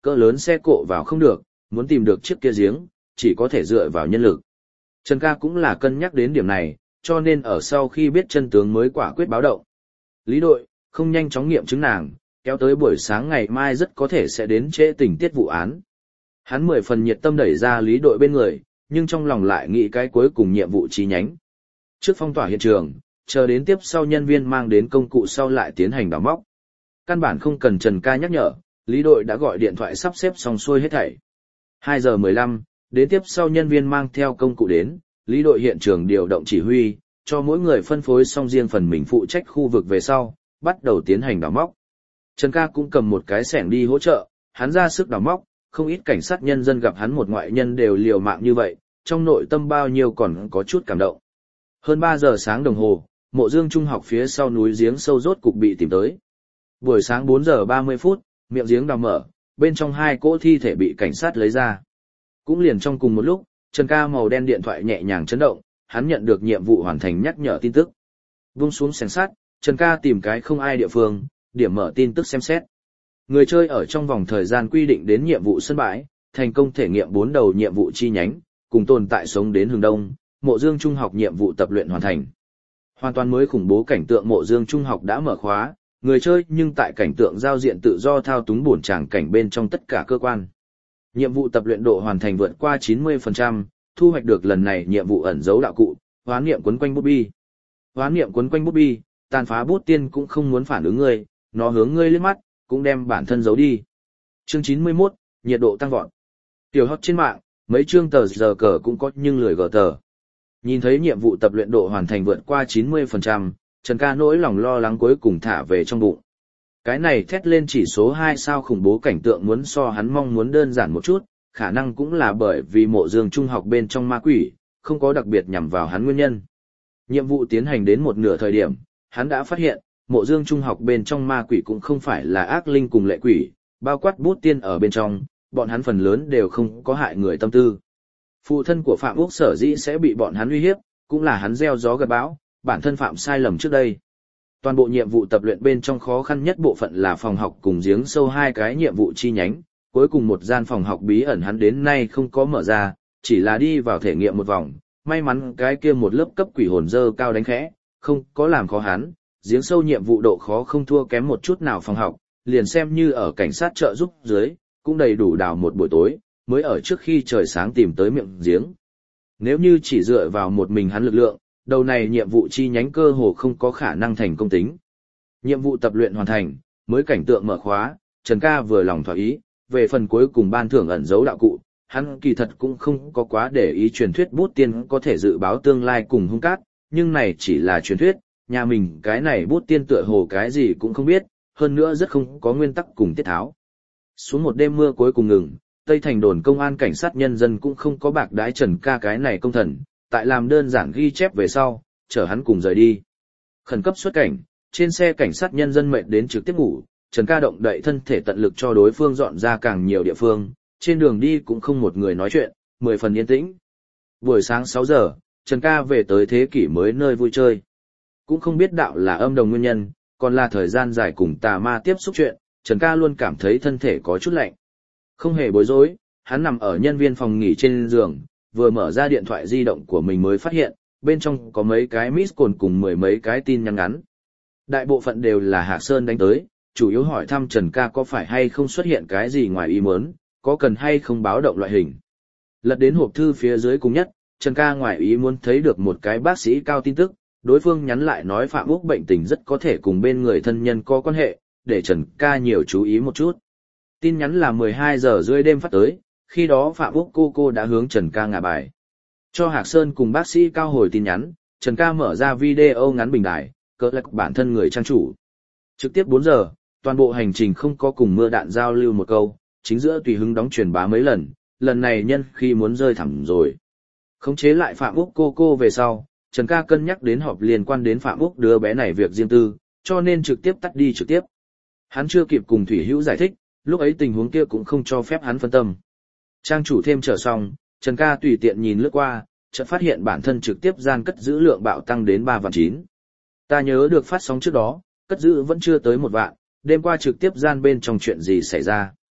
cỡ lớn xe cộ vào không được, muốn tìm được chiếc kia giếng, chỉ có thể dựa vào nhân lực. Trần ca cũng là cân nhắc đến điểm này, cho nên ở sau khi biết chân tướng mới quả quyết báo động. Lý đội, không nhanh chóng nghiệm chứng nàng, kéo tới buổi sáng ngày mai rất có thể sẽ đến trễ tình tiết vụ án. Hắn mười phần nhiệt tâm đẩy ra lý đội bên người, nhưng trong lòng lại nghĩ cái cuối cùng nhiệm vụ chi nhánh. Trước phong tỏa hiện trường, chờ đến tiếp sau nhân viên mang đến công cụ sau lại tiến hành đào móc. Căn bản không cần Trần ca nhắc nhở, lý đội đã gọi điện thoại sắp xếp xong xuôi hết thảy. hai giờ mười lăm, đến tiếp sau nhân viên mang theo công cụ đến, lý đội hiện trường điều động chỉ huy, cho mỗi người phân phối xong riêng phần mình phụ trách khu vực về sau, bắt đầu tiến hành đào móc. Trần ca cũng cầm một cái xẻng đi hỗ trợ, hắn ra sức đào móc, không ít cảnh sát nhân dân gặp hắn một ngoại nhân đều liều mạng như vậy, trong nội tâm bao nhiêu còn có chút cảm động. Hơn ba giờ sáng đồng hồ, mộ dương trung học phía sau núi giếng sâu rốt cục bị tìm tới. Buổi sáng bốn giờ ba mươi phút, miệng giếng đào mở, bên trong hai cỗ thi thể bị cảnh sát lấy ra. Cũng liền trong cùng một lúc, Trần ca màu đen điện thoại nhẹ nhàng chấn động, hắn nhận được nhiệm vụ hoàn thành nhắc nhở tin tức. Vung xuống xẻng sắt, Trần ca tìm cái không ai địa phương, điểm mở tin tức xem xét. Người chơi ở trong vòng thời gian quy định đến nhiệm vụ sân bãi, thành công thể nghiệm bốn đầu nhiệm vụ chi nhánh, cùng tồn tại sống đến hướng đông, mộ dương trung học nhiệm vụ tập luyện hoàn thành. Hoàn toàn mới khủng bố cảnh tượng mộ dương trung học đã mở khóa, người chơi nhưng tại cảnh tượng giao diện tự do thao túng bổn tràng cảnh bên trong tất cả cơ quan. Nhiệm vụ tập luyện độ hoàn thành vượt qua chín mươi phần trăm, thu hoạch được lần này nhiệm vụ ẩn dấu đạo cụ, hoán niệm quấn quanh bút bi. Hoán niệm quấn quanh bút bi, tàn phá bút tiên cũng không muốn phản ứng ngươi, nó hướng ngươi liếc mắt, cũng đem bản thân giấu đi. Chương chín mươi mốt, nhiệt độ tăng vọt. Tiểu hot trên mạng, mấy chương tờ giờ cờ cũng có nhưng lười gờ tờ. Nhìn thấy nhiệm vụ tập luyện độ hoàn thành vượt qua chín mươi phần trăm, Trần ca nỗi lòng lo lắng cuối cùng thả về trong bụng. Cái này thét lên chỉ số hai sao khủng bố cảnh tượng muốn so hắn mong muốn đơn giản một chút, khả năng cũng là bởi vì mộ dương trung học bên trong ma quỷ, không có đặc biệt nhằm vào hắn nguyên nhân. Nhiệm vụ tiến hành đến một nửa thời điểm, hắn đã phát hiện, mộ dương trung học bên trong ma quỷ cũng không phải là ác linh cùng lệ quỷ, bao quát bút tiên ở bên trong, bọn hắn phần lớn đều không có hại người tâm tư. Phụ thân của Phạm Úc sở dĩ sẽ bị bọn hắn uy hiếp, cũng là hắn gieo gió gặt bão, bản thân phạm sai lầm trước đây. Toàn bộ nhiệm vụ tập luyện bên trong khó khăn nhất bộ phận là phòng học cùng giếng sâu hai cái nhiệm vụ chi nhánh, cuối cùng một gian phòng học bí ẩn hắn đến nay không có mở ra, chỉ là đi vào thể nghiệm một vòng, may mắn cái kia một lớp cấp quỷ hồn dơ cao đánh khẽ, không có làm khó hắn, giếng sâu nhiệm vụ độ khó không thua kém một chút nào phòng học, liền xem như ở cảnh sát trợ giúp dưới, cũng đầy đủ đào một buổi tối, mới ở trước khi trời sáng tìm tới miệng giếng. Nếu như chỉ dựa vào một mình hắn lực lượng, đầu này nhiệm vụ chi nhánh cơ hồ không có khả năng thành công tính. Nhiệm vụ tập luyện hoàn thành, mới cảnh tượng mở khóa, Trần ca vừa lòng thỏa ý, về phần cuối cùng ban thưởng ẩn dấu đạo cụ, hắn kỳ thật cũng không có quá để ý truyền thuyết bút tiên có thể dự báo tương lai cùng hung cát, nhưng này chỉ là truyền thuyết, nhà mình cái này bút tiên tựa hồ cái gì cũng không biết, hơn nữa rất không có nguyên tắc cùng tiết tháo. Xuống một đêm mưa cuối cùng ngừng, Tây Thành đồn công an cảnh sát nhân dân cũng không có bạc đái Trần ca cái này công thần, tại làm đơn giản ghi chép về sau, chở hắn cùng rời đi. Khẩn cấp xuất cảnh, trên xe cảnh sát nhân dân mệt đến trực tiếp ngủ, Trần ca động đậy thân thể tận lực cho đối phương dọn ra càng nhiều địa phương, trên đường đi cũng không một người nói chuyện, mười phần yên tĩnh. Buổi sáng sáu giờ, Trần ca về tới thế kỷ mới nơi vui chơi. Cũng không biết đạo là âm đồng nguyên nhân, còn là thời gian dài cùng tà ma tiếp xúc chuyện, Trần ca luôn cảm thấy thân thể có chút lạnh. Không hề bối rối, hắn nằm ở nhân viên phòng nghỉ trên giường, vừa mở ra điện thoại di động của mình mới phát hiện, bên trong có mấy cái miss call cùng mười mấy cái tin nhắn ngắn. Đại bộ phận đều là Hạc Sơn đánh tới, chủ yếu hỏi thăm Trần ca có phải hay không xuất hiện cái gì ngoài ý muốn, có cần hay không báo động loại hình. Lật đến hộp thư phía dưới cùng nhất, Trần ca ngoài ý muốn thấy được một cái bác sĩ cao tin tức, đối phương nhắn lại nói Phạm Úc bệnh tình rất có thể cùng bên người thân nhân có quan hệ, để Trần ca nhiều chú ý một chút. Tin nhắn là mười hai giờ rưỡi đêm phát tới, khi đó Phạm Úc cô cô đã hướng Trần ca ngả bài. Cho Hạc Sơn cùng bác sĩ cao hồi tin nhắn, Trần ca mở ra video ngắn bình đài, cỡ lắc bản thân người trang chủ. Trực tiếp bốn giờ, toàn bộ hành trình không có cùng mưa đạn giao lưu một câu, chính giữa tùy hứng đóng truyền bá mấy lần, lần này nhân khi muốn rơi thẳng rồi. Khống chế lại Phạm Úc cô cô về sau, Trần ca cân nhắc đến họp liên quan đến Phạm Úc đứa bé này việc riêng tư, cho nên trực tiếp tắt đi trực tiếp. Hắn chưa kịp cùng Thủy Hữu giải thích, lúc ấy tình huống kia cũng không cho phép hắn phân tâm. Trang chủ thêm trở xong, Trần ca tùy tiện nhìn lướt qua, chợt phát hiện bản thân trực tiếp gian cất giữ lượng bạo tăng đến ba vạn chín. Ta nhớ được phát sóng trước đó, cất giữ vẫn chưa tới một vạn, đêm qua trực tiếp gian bên trong chuyện gì xảy ra.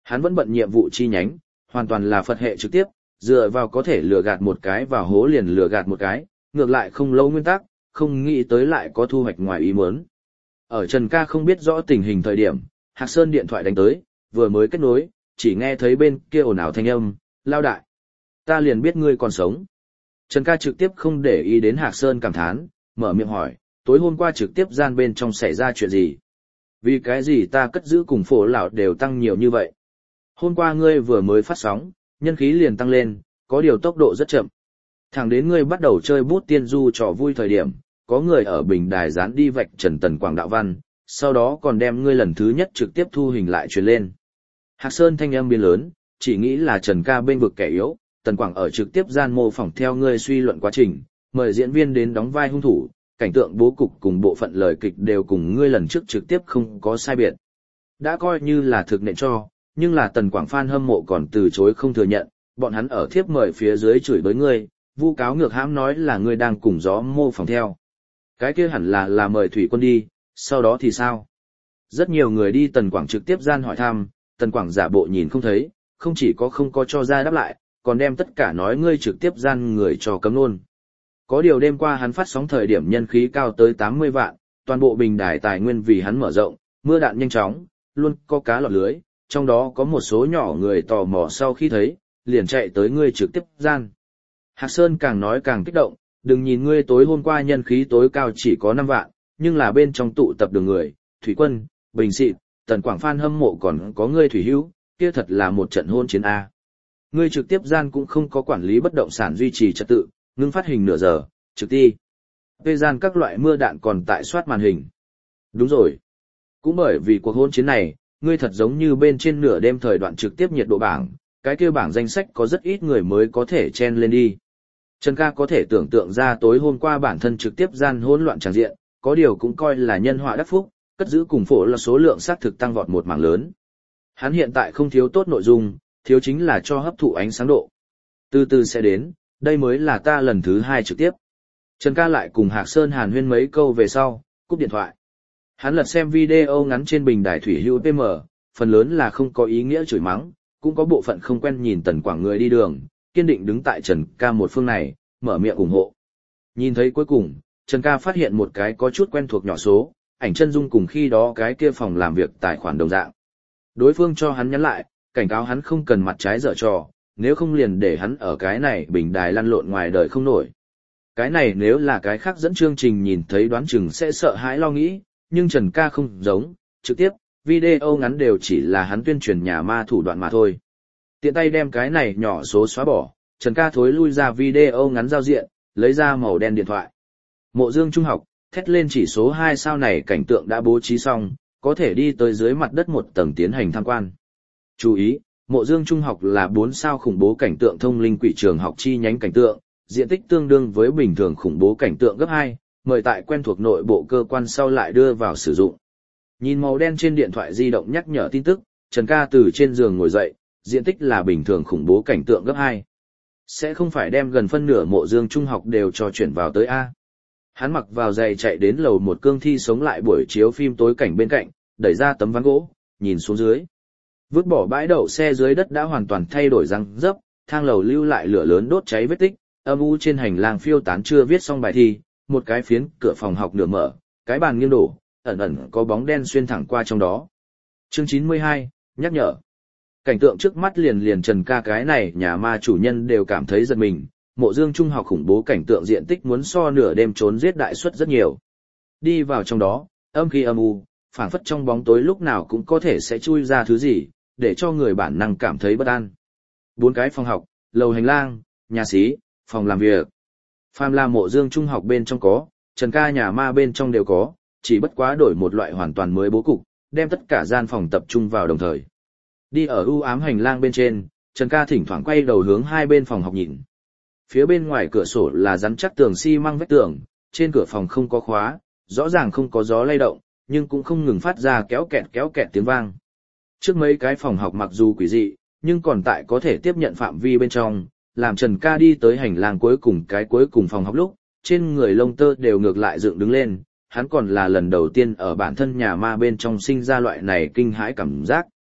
Hắn vẫn bận nhiệm vụ chi nhánh, hoàn toàn là Phật hệ trực tiếp, dựa vào có thể lừa gạt một cái vào hố liền lừa gạt một cái, ngược lại không lâu nguyên tắc, không nghĩ tới lại có thu hoạch ngoài ý muốn. Ở Trần Ca không biết rõ tình hình thời điểm, Hạc Sơn điện thoại đánh tới, vừa mới kết nối, chỉ nghe thấy bên kia ồn ào thanh âm, lao đại. Ta liền biết ngươi còn sống. Trần Ca trực tiếp không để ý đến Hạc Sơn cảm thán, mở miệng hỏi, tối hôm qua trực tiếp gian bên trong xảy ra chuyện gì? Vì cái gì ta cất giữ cùng phổ lão đều tăng nhiều như vậy? Hôm qua ngươi vừa mới phát sóng, nhân khí liền tăng lên, có điều tốc độ rất chậm. Thẳng đến ngươi bắt đầu chơi bút tiên du trò vui thời điểm, có người ở bình đài dán đi vạch Trần Tần Quảng đạo văn, sau đó còn đem ngươi lần thứ nhất trực tiếp thu hình lại truyền lên. Hạc Sơn thanh âm biến lớn, chỉ nghĩ là Trần Ca bên vực kẻ yếu, Tần Quảng ở trực tiếp gian mô phỏng theo ngươi suy luận quá trình, mời diễn viên đến đóng vai hung thủ, cảnh tượng bố cục cùng bộ phận lời kịch đều cùng ngươi lần trước trực tiếp không có sai biệt. Đã coi như là thực nện cho, nhưng là Tần Quảng fan hâm mộ còn từ chối không thừa nhận, bọn hắn ở thiếp mời phía dưới chửi bới ngươi, vu cáo ngược hãm nói là ngươi đang cùng gió mô phỏng theo. Cái kia hẳn là là mời Thủy Quân đi, sau đó thì sao? Rất nhiều người đi Tần Quảng trực tiếp gian hỏi thăm, Tần Quảng giả bộ nhìn không thấy, không chỉ có không có cho ra đáp lại, còn đem tất cả nói ngươi trực tiếp gian người cho cấm luôn. Có điều đêm qua hắn phát sóng thời điểm nhân khí cao tới tám mươi vạn, toàn bộ bình đài tài nguyên vì hắn mở rộng, mưa đạn nhanh chóng, luôn có cá lọt lưới, trong đó có một số nhỏ người tò mò sau khi thấy, liền chạy tới ngươi trực tiếp gian. Hạc Sơn càng nói càng kích động, đừng nhìn ngươi tối hôm qua nhân khí tối cao chỉ có năm vạn, nhưng là bên trong tụ tập đường người, Thủy Quân, Bình Xịt, Tần Quảng fan hâm mộ còn có ngươi Thủy Hữu, kia thật là một trận hôn chiến A. Ngươi trực tiếp gian cũng không có quản lý bất động sản duy trì trật tự, ngưng phát hình nửa giờ, trực ti. Tê gian các loại mưa đạn còn tại soát màn hình. Đúng rồi. Cũng bởi vì cuộc hôn chiến này, ngươi thật giống như bên trên nửa đêm thời đoạn trực tiếp nhiệt độ bảng, cái kia bảng danh sách có rất ít người mới có thể chen lên đi. Trần Ca có thể tưởng tượng ra tối hôm qua bản thân trực tiếp gian hỗn loạn tràng diện, có điều cũng coi là nhân họa đắc phúc, cất giữ cùng phổ là số lượng xác thực tăng vọt một mảng lớn. Hắn hiện tại không thiếu tốt nội dung, thiếu chính là cho hấp thụ ánh sáng độ. Từ từ sẽ đến, đây mới là ta lần thứ hai trực tiếp. Trần Ca lại cùng Hạc Sơn hàn huyên mấy câu về sau, cúp điện thoại. Hắn lật xem video ngắn trên bình đài Thủy Hữu pê em, phần lớn là không có ý nghĩa chửi mắng, cũng có bộ phận không quen nhìn Tần Quảng người đi đường, kiên định đứng tại Trần Ca một phương này, mở miệng ủng hộ. Nhìn thấy cuối cùng, Trần Ca phát hiện một cái có chút quen thuộc nhỏ số, ảnh chân dung cùng khi đó cái kia phòng làm việc tài khoản đồng dạng. Đối phương cho hắn nhắn lại, cảnh cáo hắn không cần mặt trái dở trò, nếu không liền để hắn ở cái này bình đài lăn lộn ngoài đời không nổi. Cái này nếu là cái khác dẫn chương trình nhìn thấy đoán chừng sẽ sợ hãi lo nghĩ, nhưng Trần Ca không giống, trực tiếp, video ngắn đều chỉ là hắn tuyên truyền nhà ma thủ đoạn mà thôi. Tiện tay đem cái này nhỏ số xóa bỏ, Trần Ca thối lui ra video ngắn giao diện, lấy ra màu đen điện thoại. Mộ Dương Trung học, thét lên chỉ số hai sao này cảnh tượng đã bố trí xong, có thể đi tới dưới mặt đất một tầng tiến hành tham quan. Chú ý, Mộ Dương Trung học là bốn sao khủng bố cảnh tượng thông linh quỷ trường học chi nhánh cảnh tượng, diện tích tương đương với bình thường khủng bố cảnh tượng gấp hai, mời tại quen thuộc nội bộ cơ quan sau lại đưa vào sử dụng. Nhìn màu đen trên điện thoại di động nhắc nhở tin tức, Trần Ca từ trên giường ngồi dậy, diện tích là bình thường khủng bố cảnh tượng gấp hai. Sẽ không phải đem gần phân nửa Mộ Dương Trung học đều cho chuyển vào tới A. Hắn mặc vào giày chạy đến lầu một cương thi sống lại buổi chiếu phim tối cảnh bên cạnh, đẩy ra tấm ván gỗ, nhìn xuống dưới. Vứt bỏ bãi đậu xe dưới đất đã hoàn toàn thay đổi răng dấp, thang lầu lưu lại lửa lớn đốt cháy vết tích, âm u trên hành lang phiêu tán chưa viết xong bài thi, một cái phiến cửa phòng học nửa mở, cái bàn nghiêng đổ, ẩn ẩn có bóng đen xuyên thẳng qua trong đó. Chương chín mươi hai, nhắc nhở. Cảnh tượng trước mắt liền liền Trần Ca cái này nhà ma chủ nhân đều cảm thấy giật mình, Mộ Dương Trung học khủng bố cảnh tượng diện tích muốn so nửa đêm trốn giết đại suất rất nhiều. Đi vào trong đó, âm khí âm u, phảng phất trong bóng tối lúc nào cũng có thể sẽ chui ra thứ gì, để cho người bản năng cảm thấy bất an. Bốn cái phòng học, lầu hành lang, nhà xí, phòng làm việc. Phàm là Mộ Dương Trung học bên trong có, Trần Ca nhà ma bên trong đều có, chỉ bất quá đổi một loại hoàn toàn mới bố cục, đem tất cả gian phòng tập trung vào đồng thời. Đi ở u ám hành lang bên trên, Trần Ca thỉnh thoảng quay đầu hướng hai bên phòng học nhìn. Phía bên ngoài cửa sổ là rắn chắc tường xi măng vách tường, trên cửa phòng không có khóa, rõ ràng không có gió lay động, nhưng cũng không ngừng phát ra kéo kẹt kéo kẹt tiếng vang. Trước mấy cái phòng học mặc dù quỷ dị, nhưng còn tại có thể tiếp nhận phạm vi bên trong, làm Trần Ca đi tới hành lang cuối cùng cái cuối cùng phòng học lúc, trên người lông tơ đều ngược lại dựng đứng lên, hắn còn là lần đầu tiên ở bản thân nhà ma bên trong sinh ra loại này kinh hãi cảm giác.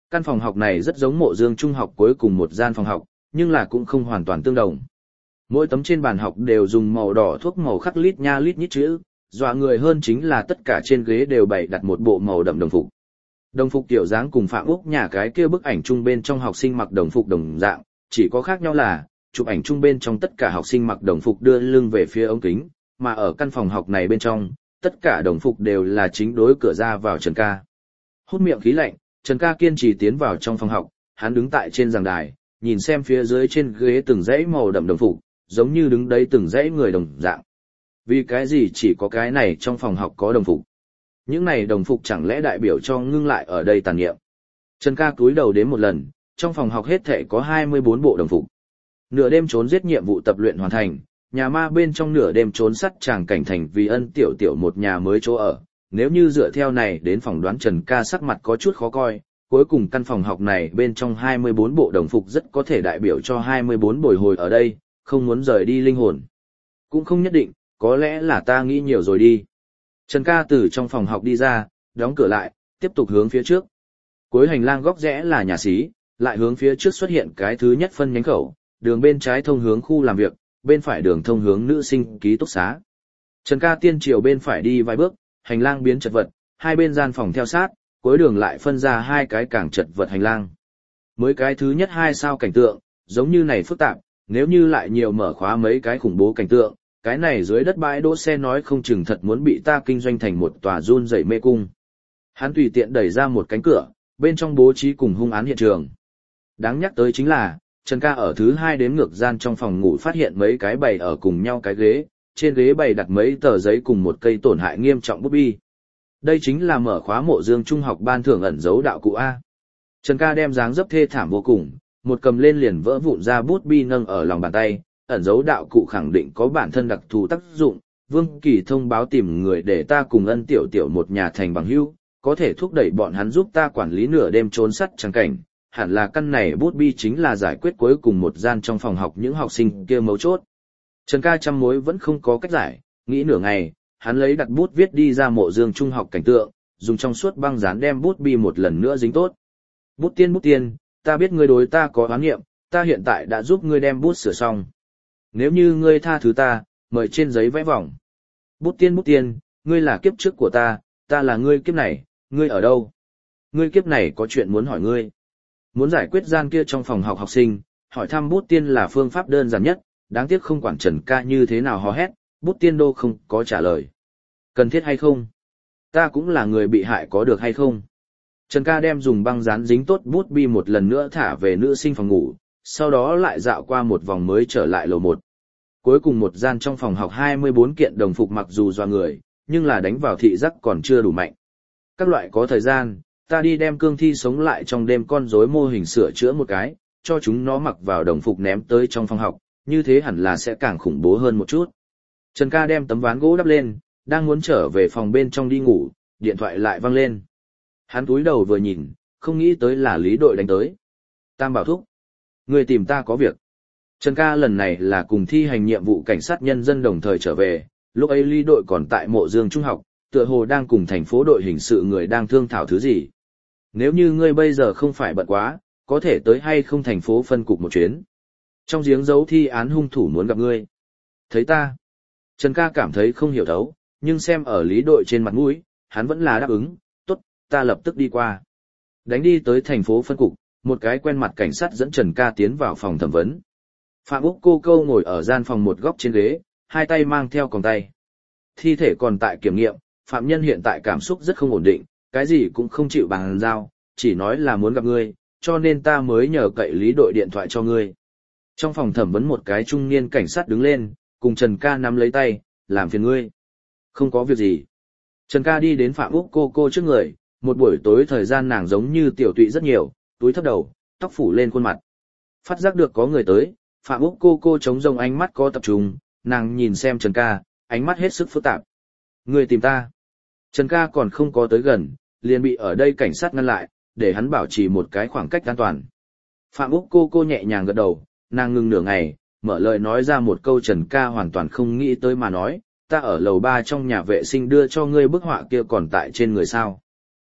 Căn phòng học này rất giống Mộ Dương Trung học cuối cùng một gian phòng học, nhưng là cũng không hoàn toàn tương đồng. Mỗi tấm trên bàn học đều dùng màu đỏ thuốc màu khắc lít nha lít nhít chữ, dọa người hơn chính là tất cả trên ghế đều bày đặt một bộ màu đậm đồng phục. Đồng phục kiểu dáng cùng Phạm Úc nhà cái kia bức ảnh chung bên trong học sinh mặc đồng phục đồng dạng, chỉ có khác nhau là, chụp ảnh chung bên trong tất cả học sinh mặc đồng phục đưa lưng về phía ống kính, mà ở căn phòng học này bên trong, tất cả đồng phục đều là chính đối cửa ra vào Trần Ca. Hút miệng khí lạnh, Trần Ca kiên trì tiến vào trong phòng học, hắn đứng tại trên giảng đài, nhìn xem phía dưới trên ghế từng dãy màu đậm đồng phục, giống như đứng đấy từng dãy người đồng dạng. Vì cái gì chỉ có cái này trong phòng học có đồng phục? Những này đồng phục chẳng lẽ đại biểu cho ngưng lại ở đây tàn niệm? Trần Ca cúi đầu đến một lần, trong phòng học hết thể có hai mươi bốn bộ đồng phục. Nửa đêm trốn giết nhiệm vụ tập luyện hoàn thành, nhà ma bên trong nửa đêm trốn sắt chàng cảnh thành vì ân tiểu tiểu một nhà mới chỗ ở. Nếu như dựa theo này đến phỏng đoán Trần Ca sắc mặt có chút khó coi, cuối cùng căn phòng học này bên trong hai mươi bốn bộ đồng phục rất có thể đại biểu cho hai mươi bốn bồi hồi ở đây, không muốn rời đi linh hồn. Cũng không nhất định, có lẽ là ta nghĩ nhiều rồi đi. Trần Ca từ trong phòng học đi ra, đóng cửa lại, tiếp tục hướng phía trước. Cuối hành lang góc rẽ là nhà xí, lại hướng phía trước xuất hiện cái thứ nhất phân nhánh khẩu, đường bên trái thông hướng khu làm việc, bên phải đường thông hướng nữ sinh ký túc xá. Trần Ca tiên chiều bên phải đi vài bước, hành lang biến chật vật, hai bên gian phòng theo sát, cuối đường lại phân ra hai cái càng chật vật hành lang. Mới cái thứ nhất hai sao cảnh tượng, giống như này phức tạp, nếu như lại nhiều mở khóa mấy cái khủng bố cảnh tượng, cái này dưới đất bãi đỗ xe nói không chừng thật muốn bị ta kinh doanh thành một tòa run rẩy mê cung. Hắn tùy tiện đẩy ra một cánh cửa, bên trong bố trí cùng hung án hiện trường. Đáng nhắc tới chính là, Trần Ca ở thứ hai đếm ngược gian trong phòng ngủ phát hiện mấy cái bày ở cùng nhau cái ghế, trên ghế bày đặt mấy tờ giấy cùng một cây tổn hại nghiêm trọng bút bi. Đây chính là mở khóa Mộ Dương Trung học ban thưởng ẩn dấu đạo cụ A. Trần Ca đem dáng dấp thê thảm vô cùng, một cầm lên liền vỡ vụn ra bút bi nâng ở lòng bàn tay, ẩn dấu đạo cụ khẳng định có bản thân đặc thù tác dụng. Vương Kỳ thông báo tìm người để ta cùng ân tiểu tiểu một nhà thành bằng hữu, có thể thúc đẩy bọn hắn giúp ta quản lý nửa đêm trốn sắt chẳng cảnh. Hẳn là căn này bút bi chính là giải quyết cuối cùng một gian trong phòng học những học sinh kia mấu chốt. Trần Ca trăm mối vẫn không có cách giải, nghĩ nửa ngày, hắn lấy đặt bút viết đi ra Mộ Dương Trung học cảnh tượng, dùng trong suốt băng dán đem bút bi một lần nữa dính tốt. Bút tiên bút tiên, ta biết ngươi đối ta có oán nghiệm, ta hiện tại đã giúp ngươi đem bút sửa xong. Nếu như ngươi tha thứ ta, mời trên giấy vẽ vòng. Bút tiên bút tiên, ngươi là kiếp trước của ta, ta là ngươi kiếp này, ngươi ở đâu? Ngươi kiếp này có chuyện muốn hỏi ngươi. Muốn giải quyết gian kia trong phòng học học sinh, hỏi thăm bút tiên là phương pháp đơn giản nhất, đáng tiếc không quản Trần Ca như thế nào hò hét, bút tiên đô không có trả lời. Cần thiết hay không? Ta cũng là người bị hại có được hay không? Trần Ca đem dùng băng dán dính tốt bút bi một lần nữa thả về nữ sinh phòng ngủ, sau đó lại dạo qua một vòng mới trở lại lầu một. Cuối cùng một gian trong phòng học hai mươi bốn kiện đồng phục mặc dù doa người, nhưng là đánh vào thị giác còn chưa đủ mạnh. Các loại có thời gian, ta đi đem cương thi sống lại trong đêm con rối mô hình sửa chữa một cái, cho chúng nó mặc vào đồng phục ném tới trong phòng học, như thế hẳn là sẽ càng khủng bố hơn một chút. Trần Ca đem tấm ván gỗ đắp lên, đang muốn trở về phòng bên trong đi ngủ, điện thoại lại vang lên. Hắn cúi đầu vừa nhìn, không nghĩ tới là Lý đội đánh tới. Tam Bảo thúc, người tìm ta có việc. Trần Ca lần này là cùng thi hành nhiệm vụ cảnh sát nhân dân đồng thời trở về, lúc ấy Lý đội còn tại Mộ Dương Trung học, tựa hồ đang cùng thành phố đội hình sự người đang thương thảo thứ gì. Nếu như ngươi bây giờ không phải bận quá, có thể tới hay không thành phố phân cục một chuyến. Trong giếng giấu thi án hung thủ muốn gặp ngươi. Thấy ta. Trần Ca cảm thấy không hiểu thấu, nhưng xem ở Lý đội trên mặt mũi, hắn vẫn là đáp ứng, tốt, ta lập tức đi qua. Đánh đi tới thành phố phân cục, một cái quen mặt cảnh sát dẫn Trần Ca tiến vào phòng thẩm vấn. Phạm Úc cô câu ngồi ở gian phòng một góc trên ghế, hai tay mang theo còng tay. Thi thể còn tại kiểm nghiệm, phạm nhân hiện tại cảm xúc rất không ổn định, cái gì cũng không chịu bàn giao, chỉ nói là muốn gặp ngươi, cho nên ta mới nhờ cậy Lý đội điện thoại cho ngươi. Trong phòng thẩm vấn một cái trung niên cảnh sát đứng lên, cùng Trần Ca nắm lấy tay, làm phiền ngươi. Không có việc gì. Trần Ca đi đến Phạm Úc cô cô trước người, một buổi tối thời gian nàng giống như tiểu tụy rất nhiều, túi thấp đầu, tóc phủ lên khuôn mặt. Phát giác được có người tới, Phạm Úc cô cô chống rông ánh mắt có tập trung, nàng nhìn xem Trần Ca, ánh mắt hết sức phức tạp. Người tìm ta. Trần Ca còn không có tới gần, liền bị ở đây cảnh sát ngăn lại, để hắn bảo trì một cái khoảng cách an toàn. Phạm Úc cô cô nhẹ nhàng gật đầu, nàng ngừng nửa ngày, mở lời nói ra một câu Trần Ca hoàn toàn không nghĩ tới mà nói, ta ở lầu ba trong nhà vệ sinh đưa cho ngươi bức họa kia còn tại trên người sao.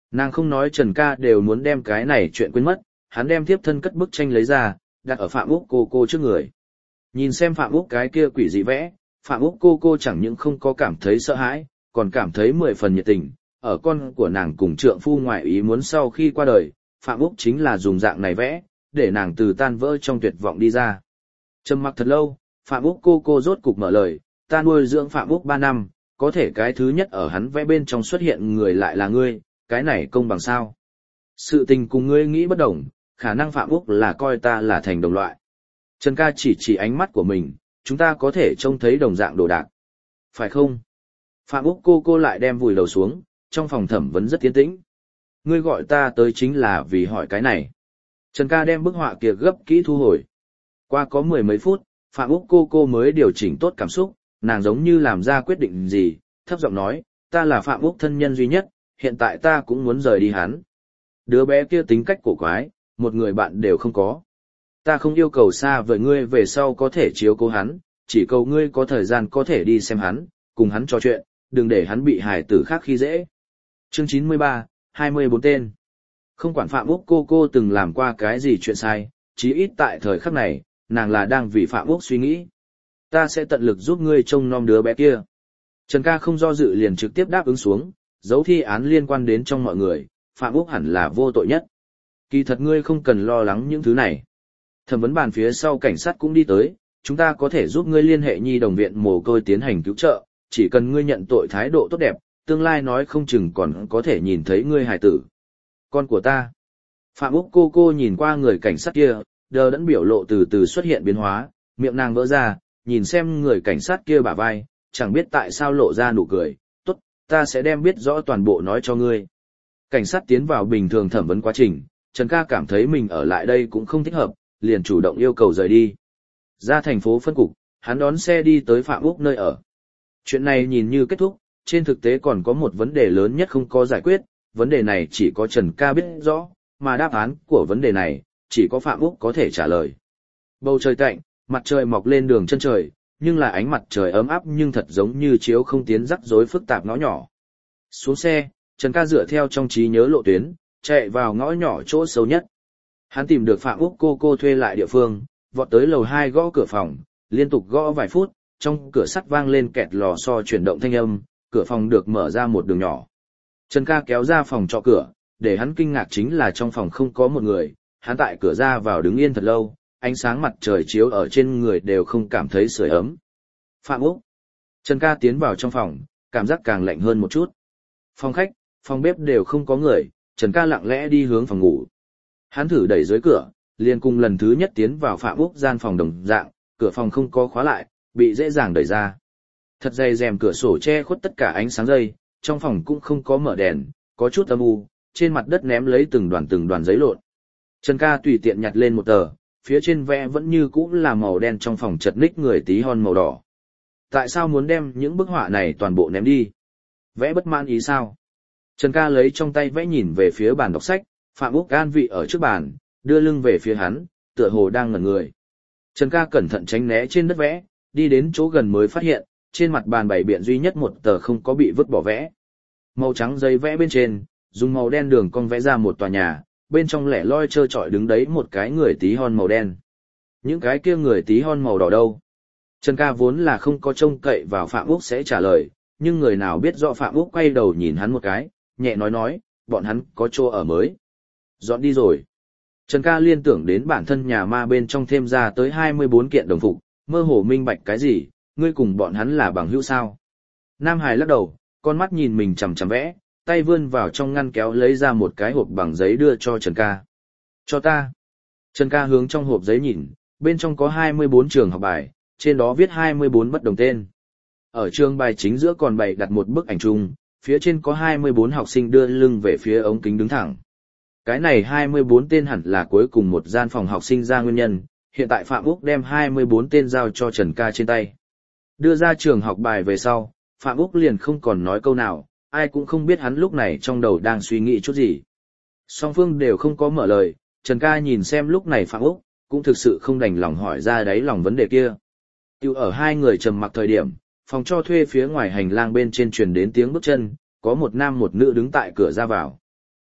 Nàng không nói Trần Ca đều muốn đem cái này chuyện quên mất, hắn đem tiếp thân cất bức tranh lấy ra, đặt ở Phạm Úc cô cô trước người. Nhìn xem Phạm Úc cái kia quỷ dị vẽ, Phạm Úc cô cô chẳng những không có cảm thấy sợ hãi, còn cảm thấy mười phần nhiệt tình. Ở con của nàng cùng trượng phu ngoại ý muốn sau khi qua đời, Phạm Úc chính là dùng dạng này vẽ, để nàng từ tan vỡ trong tuyệt vọng đi ra. Trầm mặc thật lâu, Phạm Úc cô cô rốt cục mở lời, ta nuôi dưỡng Phạm Úc ba năm, có thể cái thứ nhất ở hắn vẽ bên trong xuất hiện người lại là ngươi, cái này công bằng sao? Sự tình cùng ngươi nghĩ bất đồng, khả năng Phạm Úc là coi ta là thành đồng loại. Trần Ca chỉ chỉ ánh mắt của mình, chúng ta có thể trông thấy đồng dạng đồ đạc. Phải không? Phạm Úc cô cô lại đem vùi đầu xuống, trong phòng thẩm vấn rất tiến tĩnh. Ngươi gọi ta tới chính là vì hỏi cái này. Trần Ca đem bức họa kia gấp kỹ thu hồi. Qua có mười mấy phút, Phạm Úc cô cô mới điều chỉnh tốt cảm xúc, nàng giống như làm ra quyết định gì, thấp giọng nói, ta là Phạm Úc thân nhân duy nhất, hiện tại ta cũng muốn rời đi hắn. Đứa bé kia tính cách cổ quái, một người bạn đều không có. Ta không yêu cầu xa với ngươi về sau có thể chiếu cố hắn, chỉ cầu ngươi có thời gian có thể đi xem hắn, cùng hắn trò chuyện, đừng để hắn bị hài tử khác khi dễ. Chương chín mươi ba, hai mươi bốn tên. Không quản Phạm Úc cô cô từng làm qua cái gì chuyện sai, chí ít tại thời khắc này, nàng là đang vì Phạm Úc suy nghĩ. Ta sẽ tận lực giúp ngươi trông nom đứa bé kia. Trần Ca không do dự liền trực tiếp đáp ứng xuống, dấu thi án liên quan đến trong mọi người, Phạm Úc hẳn là vô tội nhất. Kỳ thật ngươi không cần lo lắng những thứ này. Thẩm vấn bàn phía sau cảnh sát cũng đi tới, chúng ta có thể giúp ngươi liên hệ nhi đồng viện mồ côi tiến hành cứu trợ, chỉ cần ngươi nhận tội thái độ tốt đẹp, tương lai nói không chừng còn có thể nhìn thấy ngươi hài tử. Con của ta. Phạm Úc cô cô nhìn qua người cảnh sát kia, đờ đẫn biểu lộ từ từ xuất hiện biến hóa, miệng nàng vỡ ra, nhìn xem người cảnh sát kia bả vai, chẳng biết tại sao lộ ra nụ cười, tốt, ta sẽ đem biết rõ toàn bộ nói cho ngươi. Cảnh sát tiến vào bình thường thẩm vấn quá trình, Trần Ca cảm thấy mình ở lại đây cũng không thích hợp, liền chủ động yêu cầu rời đi. Ra thành phố phân cục, hắn đón xe đi tới Phạm Úc nơi ở. Chuyện này nhìn như kết thúc, trên thực tế còn có một vấn đề lớn nhất không có giải quyết, vấn đề này chỉ có Trần Ca biết rõ, mà đáp án của vấn đề này, chỉ có Phạm Úc có thể trả lời. Bầu trời tạnh, mặt trời mọc lên đường chân trời, nhưng là ánh mặt trời ấm áp nhưng thật giống như chiếu không tiến rắc rối phức tạp ngõ nhỏ. Xuống xe, Trần Ca dựa theo trong trí nhớ lộ tuyến, chạy vào ngõ nhỏ chỗ xấu nhất. Hắn tìm được Phạm Úc cô cô thuê lại địa phương, vọt tới lầu hai gõ cửa phòng, liên tục gõ vài phút, trong cửa sắt vang lên kẹt lò xo chuyển động thanh âm, cửa phòng được mở ra một đường nhỏ. Trần Ca kéo ra phòng trọ cửa, để hắn kinh ngạc chính là trong phòng không có một người, hắn tại cửa ra vào đứng yên thật lâu, ánh sáng mặt trời chiếu ở trên người đều không cảm thấy sưởi ấm. Phạm Úc. Trần Ca tiến vào trong phòng, cảm giác càng lạnh hơn một chút. Phòng khách, phòng bếp đều không có người, Trần Ca lặng lẽ đi hướng phòng ngủ. Hắn thử đẩy dưới cửa, liền cùng lần thứ nhất tiến vào Phạm Úc gian phòng đồng dạng, cửa phòng không có khóa lại, bị dễ dàng đẩy ra. Thật dày rèm cửa sổ che khuất tất cả ánh sáng dây, trong phòng cũng không có mở đèn, có chút âm u, trên mặt đất ném lấy từng đoàn từng đoàn giấy lộn. Trần Ca tùy tiện nhặt lên một tờ, phía trên vẽ vẫn như cũ là màu đen, trong phòng chật ních người tí hon màu đỏ. Tại sao muốn đem những bức họa này toàn bộ ném đi? Vẽ bất mãn ý sao? Trần Ca lấy trong tay vẽ nhìn về phía bàn đọc sách, Phạm Úc an vị ở trước bàn, đưa lưng về phía hắn, tựa hồ đang ngẩn người. Trần Ca cẩn thận tránh né trên đất vẽ, đi đến chỗ gần mới phát hiện, trên mặt bàn bày biện duy nhất một tờ không có bị vứt bỏ vẽ. Màu trắng giấy vẽ bên trên, dùng màu đen đường cong vẽ ra một tòa nhà, bên trong lẻ loi trơ trọi đứng đấy một cái người tí hon màu đen. Những cái kia người tí hon màu đỏ đâu? Trần Ca vốn là không có trông cậy vào Phạm Úc sẽ trả lời, nhưng người nào biết rõ Phạm Úc quay đầu nhìn hắn một cái, nhẹ nói nói, bọn hắn có chỗ ở mới. Dọn đi rồi. Trần Ca liên tưởng đến bản thân nhà ma bên trong thêm ra tới hai mươi bốn kiện đồng phục, mơ hồ minh bạch cái gì, ngươi cùng bọn hắn là bằng hữu sao? Nam Hải lắc đầu, con mắt nhìn mình chằm chằm vẽ, tay vươn vào trong ngăn kéo lấy ra một cái hộp bằng giấy đưa cho Trần Ca. Cho ta. Trần Ca hướng trong hộp giấy nhìn, bên trong có hai mươi bốn trường học bài, trên đó viết hai mươi bốn bất đồng tên. Ở trường bài chính giữa còn bày đặt một bức ảnh chung, phía trên có hai mươi bốn học sinh đưa lưng về phía ống kính đứng thẳng. Cái này hai mươi bốn tên hẳn là cuối cùng một gian phòng học sinh ra nguyên nhân, hiện tại Phạm Úc đem hai mươi bốn tên giao cho Trần Ca trên tay. Đưa ra trường học bài về sau, Phạm Úc liền không còn nói câu nào, ai cũng không biết hắn lúc này trong đầu đang suy nghĩ chút gì. Song phương đều không có mở lời, Trần Ca nhìn xem lúc này Phạm Úc, cũng thực sự không đành lòng hỏi ra đáy lòng vấn đề kia. Tiêu ở hai người trầm mặc thời điểm, phòng cho thuê phía ngoài hành lang bên trên truyền đến tiếng bước chân, có một nam một nữ đứng tại cửa ra vào.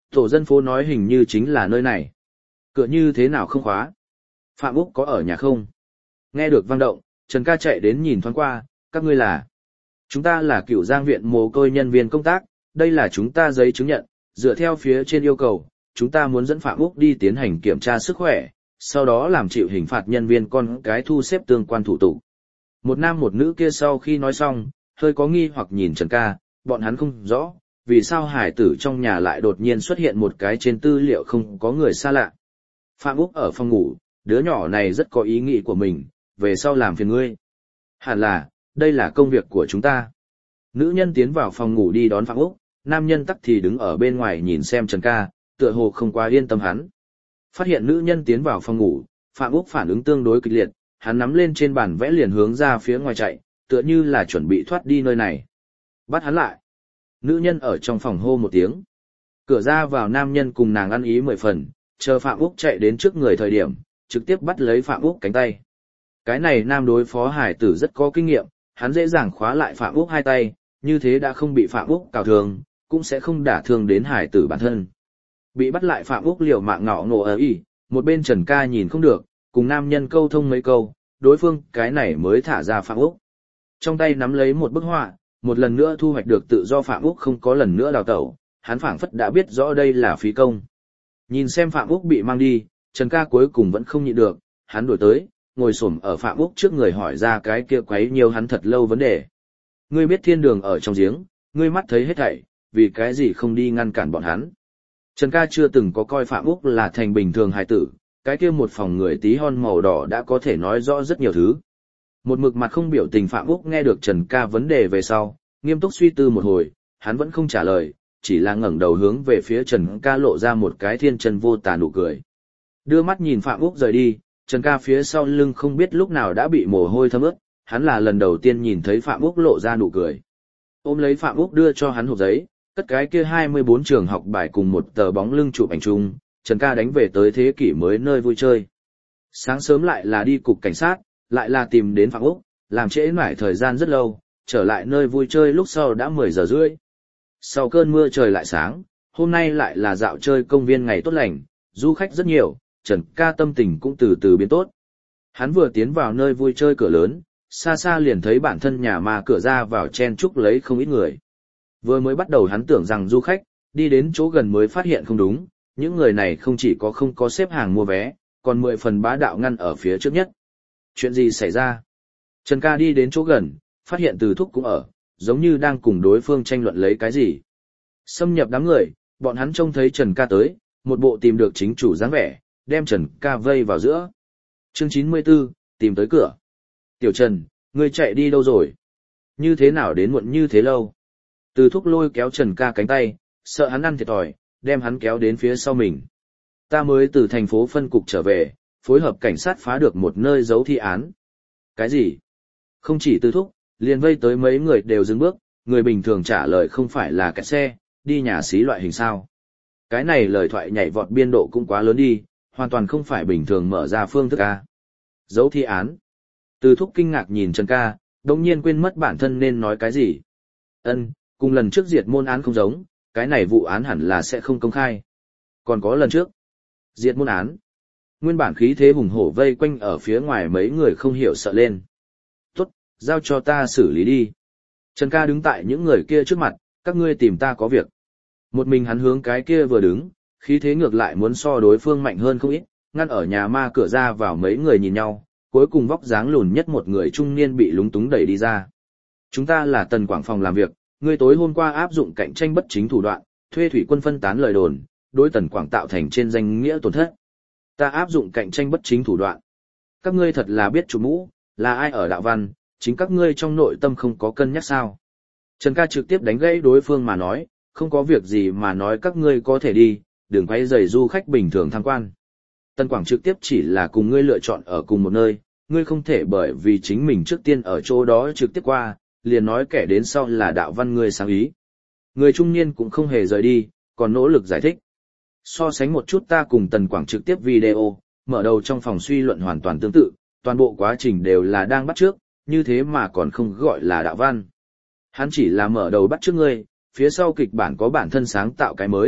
Tổ dân phố nói hình như chính là nơi này. Cửa như thế nào không khóa? Phạm Úc có ở nhà không? Nghe được vang động, Trần Ca chạy đến nhìn thoáng qua, các ngươi là? Chúng ta là Cửu Giang viện mồ côi nhân viên công tác, đây là chúng ta giấy chứng nhận, dựa theo phía trên yêu cầu, chúng ta muốn dẫn Phạm Úc đi tiến hành kiểm tra sức khỏe, sau đó làm chịu hình phạt nhân viên con cái thu xếp tương quan thủ tục. Một nam một nữ kia sau khi nói xong, hơi có nghi hoặc nhìn Trần Ca, bọn hắn không rõ, vì sao hải tử trong nhà lại đột nhiên xuất hiện một cái trên tư liệu không có người xa lạ. Phạm Úc ở phòng ngủ, đứa nhỏ này rất có ý nghĩ của mình, về sau làm phiền ngươi. Hẳn là, đây là công việc của chúng ta. Nữ nhân tiến vào phòng ngủ đi đón Phạm Úc, nam nhân tắc thì đứng ở bên ngoài nhìn xem Trần Ca, tựa hồ không quá yên tâm hắn. Phát hiện nữ nhân tiến vào phòng ngủ, Phạm Úc phản ứng tương đối kịch liệt, hắn nắm lên trên bàn vẽ liền hướng ra phía ngoài chạy, tựa như là chuẩn bị thoát đi nơi này. Bắt hắn lại. Nữ nhân ở trong phòng hô một tiếng. Cửa ra vào nam nhân cùng nàng ăn ý mười phần, chờ Phạm Úc chạy đến trước người thời điểm, trực tiếp bắt lấy Phạm Úc cánh tay. Cái này nam đối phó hải tử rất có kinh nghiệm, hắn dễ dàng khóa lại Phạm Úc hai tay, như thế đã không bị Phạm Úc cào thương, cũng sẽ không đả thương đến hải tử bản thân. Bị bắt lại Phạm Úc liều mạng ngọ ngộ ở ý, một bên Trần Ca nhìn không được, cùng nam nhân câu thông mấy câu, đối phương cái này mới thả ra Phạm Úc. Trong tay nắm lấy một bức họa, một lần nữa thu hoạch được tự do Phạm Úc không có lần nữa đào tẩu, hắn phảng phất đã biết rõ đây là phí công. Nhìn xem Phạm Úc bị mang đi, Trần Ca cuối cùng vẫn không nhịn được, hắn đuổi tới, ngồi xổm ở Phạm Úc trước người hỏi ra cái kia quấy nhiều hắn thật lâu vấn đề. Ngươi biết thiên đường ở trong giếng, ngươi mắt thấy hết thảy, vì cái gì không đi ngăn cản bọn hắn. Trần Ca chưa từng có coi Phạm Úc là thành bình thường hài tử, cái kia một phòng người tí hon màu đỏ đã có thể nói rõ rất nhiều thứ. Một mực mặt không biểu tình Phạm Úc nghe được Trần Ca vấn đề về sau, nghiêm túc suy tư một hồi, hắn vẫn không trả lời, chỉ là ngẩng đầu hướng về phía Trần Ca lộ ra một cái thiên chân vô tà nụ cười. Đưa mắt nhìn Phạm Úc rời đi, Trần Ca phía sau lưng không biết lúc nào đã bị mồ hôi thấm ướt, hắn là lần đầu tiên nhìn thấy Phạm Úc lộ ra nụ cười. Ôm lấy Phạm Úc đưa cho hắn hộp giấy, cất cái kia hai mươi bốn trường học bài cùng một tờ bóng lưng chụp ảnh chung, Trần Ca đánh về tới thế kỷ mới nơi vui chơi. Sáng sớm lại là đi cục cảnh sát, lại là tìm đến Phạm Úc, làm trễ mãi thời gian rất lâu, trở lại nơi vui chơi lúc sau đã mười giờ rưỡi. Sau cơn mưa trời lại sáng, hôm nay lại là dạo chơi công viên ngày tốt lành, du khách rất nhiều, Trần Ca tâm tình cũng từ từ biến tốt. Hắn vừa tiến vào nơi vui chơi cửa lớn, xa xa liền thấy bản thân nhà ma cửa ra vào chen chúc lấy không ít người. Vừa mới bắt đầu hắn tưởng rằng du khách, đi đến chỗ gần mới phát hiện không đúng, những người này không chỉ có không có xếp hàng mua vé, còn mười phần bá đạo ngăn ở phía trước nhất. Chuyện gì xảy ra? Trần Ca đi đến chỗ gần, phát hiện Từ Thúc cũng ở, giống như đang cùng đối phương tranh luận lấy cái gì. Xâm nhập đám người, bọn hắn trông thấy Trần Ca tới, một bộ tìm được chính chủ dáng vẻ, đem Trần Ca vây vào giữa. Chương chín mươi tư, tìm tới cửa. Tiểu Trần, ngươi chạy đi đâu rồi? Như thế nào đến muộn như thế lâu? Từ Thúc lôi kéo Trần Ca cánh tay, sợ hắn ăn thiệt thòi, đem hắn kéo đến phía sau mình. Ta mới từ thành phố phân cục trở về, phối hợp cảnh sát phá được một nơi giấu thi án. Cái gì? Không chỉ Từ Thúc, liền vây tới mấy người đều dừng bước, người bình thường trả lời không phải là kẹt xe, đi nhà xí loại hình sao. Cái này lời thoại nhảy vọt biên độ cũng quá lớn đi, hoàn toàn không phải bình thường mở ra phương thức A. Giấu thi án. Từ Thúc kinh ngạc nhìn Trần Ca, đồng nhiên quên mất bản thân nên nói cái gì. Ân, cùng lần trước diệt môn án không giống, cái này vụ án hẳn là sẽ không công khai. Còn có lần trước, diệt môn án. Nguyên bản khí thế hùng hổ vây quanh ở phía ngoài mấy người không hiểu sợ lên. Tốt, giao cho ta xử lý đi. Trần Ca đứng tại những người kia trước mặt, các ngươi tìm ta có việc. Một mình hắn hướng cái kia vừa đứng, khí thế ngược lại muốn so đối phương mạnh hơn không ít, ngăn ở nhà ma cửa ra vào mấy người nhìn nhau, cuối cùng vóc dáng lùn nhất một người trung niên bị lúng túng đẩy đi ra. Chúng ta là Tần Quảng phòng làm việc, ngươi tối hôm qua áp dụng cạnh tranh bất chính thủ đoạn, thuê thủy quân phân tán lời đồn, đối Tần Quảng tạo thành trên danh nghĩa tổn thất. Ta áp dụng cạnh tranh bất chính thủ đoạn. Các ngươi thật là biết chủ mũ, là ai ở đạo văn, chính các ngươi trong nội tâm không có cân nhắc sao. Trần Ca trực tiếp đánh gãy đối phương mà nói, không có việc gì mà nói các ngươi có thể đi, đừng quay rầy du khách bình thường tham quan. Tần Quảng trực tiếp chỉ là cùng ngươi lựa chọn ở cùng một nơi, ngươi không thể bởi vì chính mình trước tiên ở chỗ đó trực tiếp qua, liền nói kẻ đến sau là đạo văn ngươi sáng ý. Người trung niên cũng không hề rời đi, còn nỗ lực giải thích. So sánh một chút ta cùng Tần Quảng trực tiếp video, mở đầu trong phòng suy luận hoàn toàn tương tự, toàn bộ quá trình đều là đang bắt trước, như thế mà còn không gọi là đạo văn. Hắn chỉ là mở đầu bắt trước ngươi, phía sau kịch bản có bản thân sáng tạo cái mới,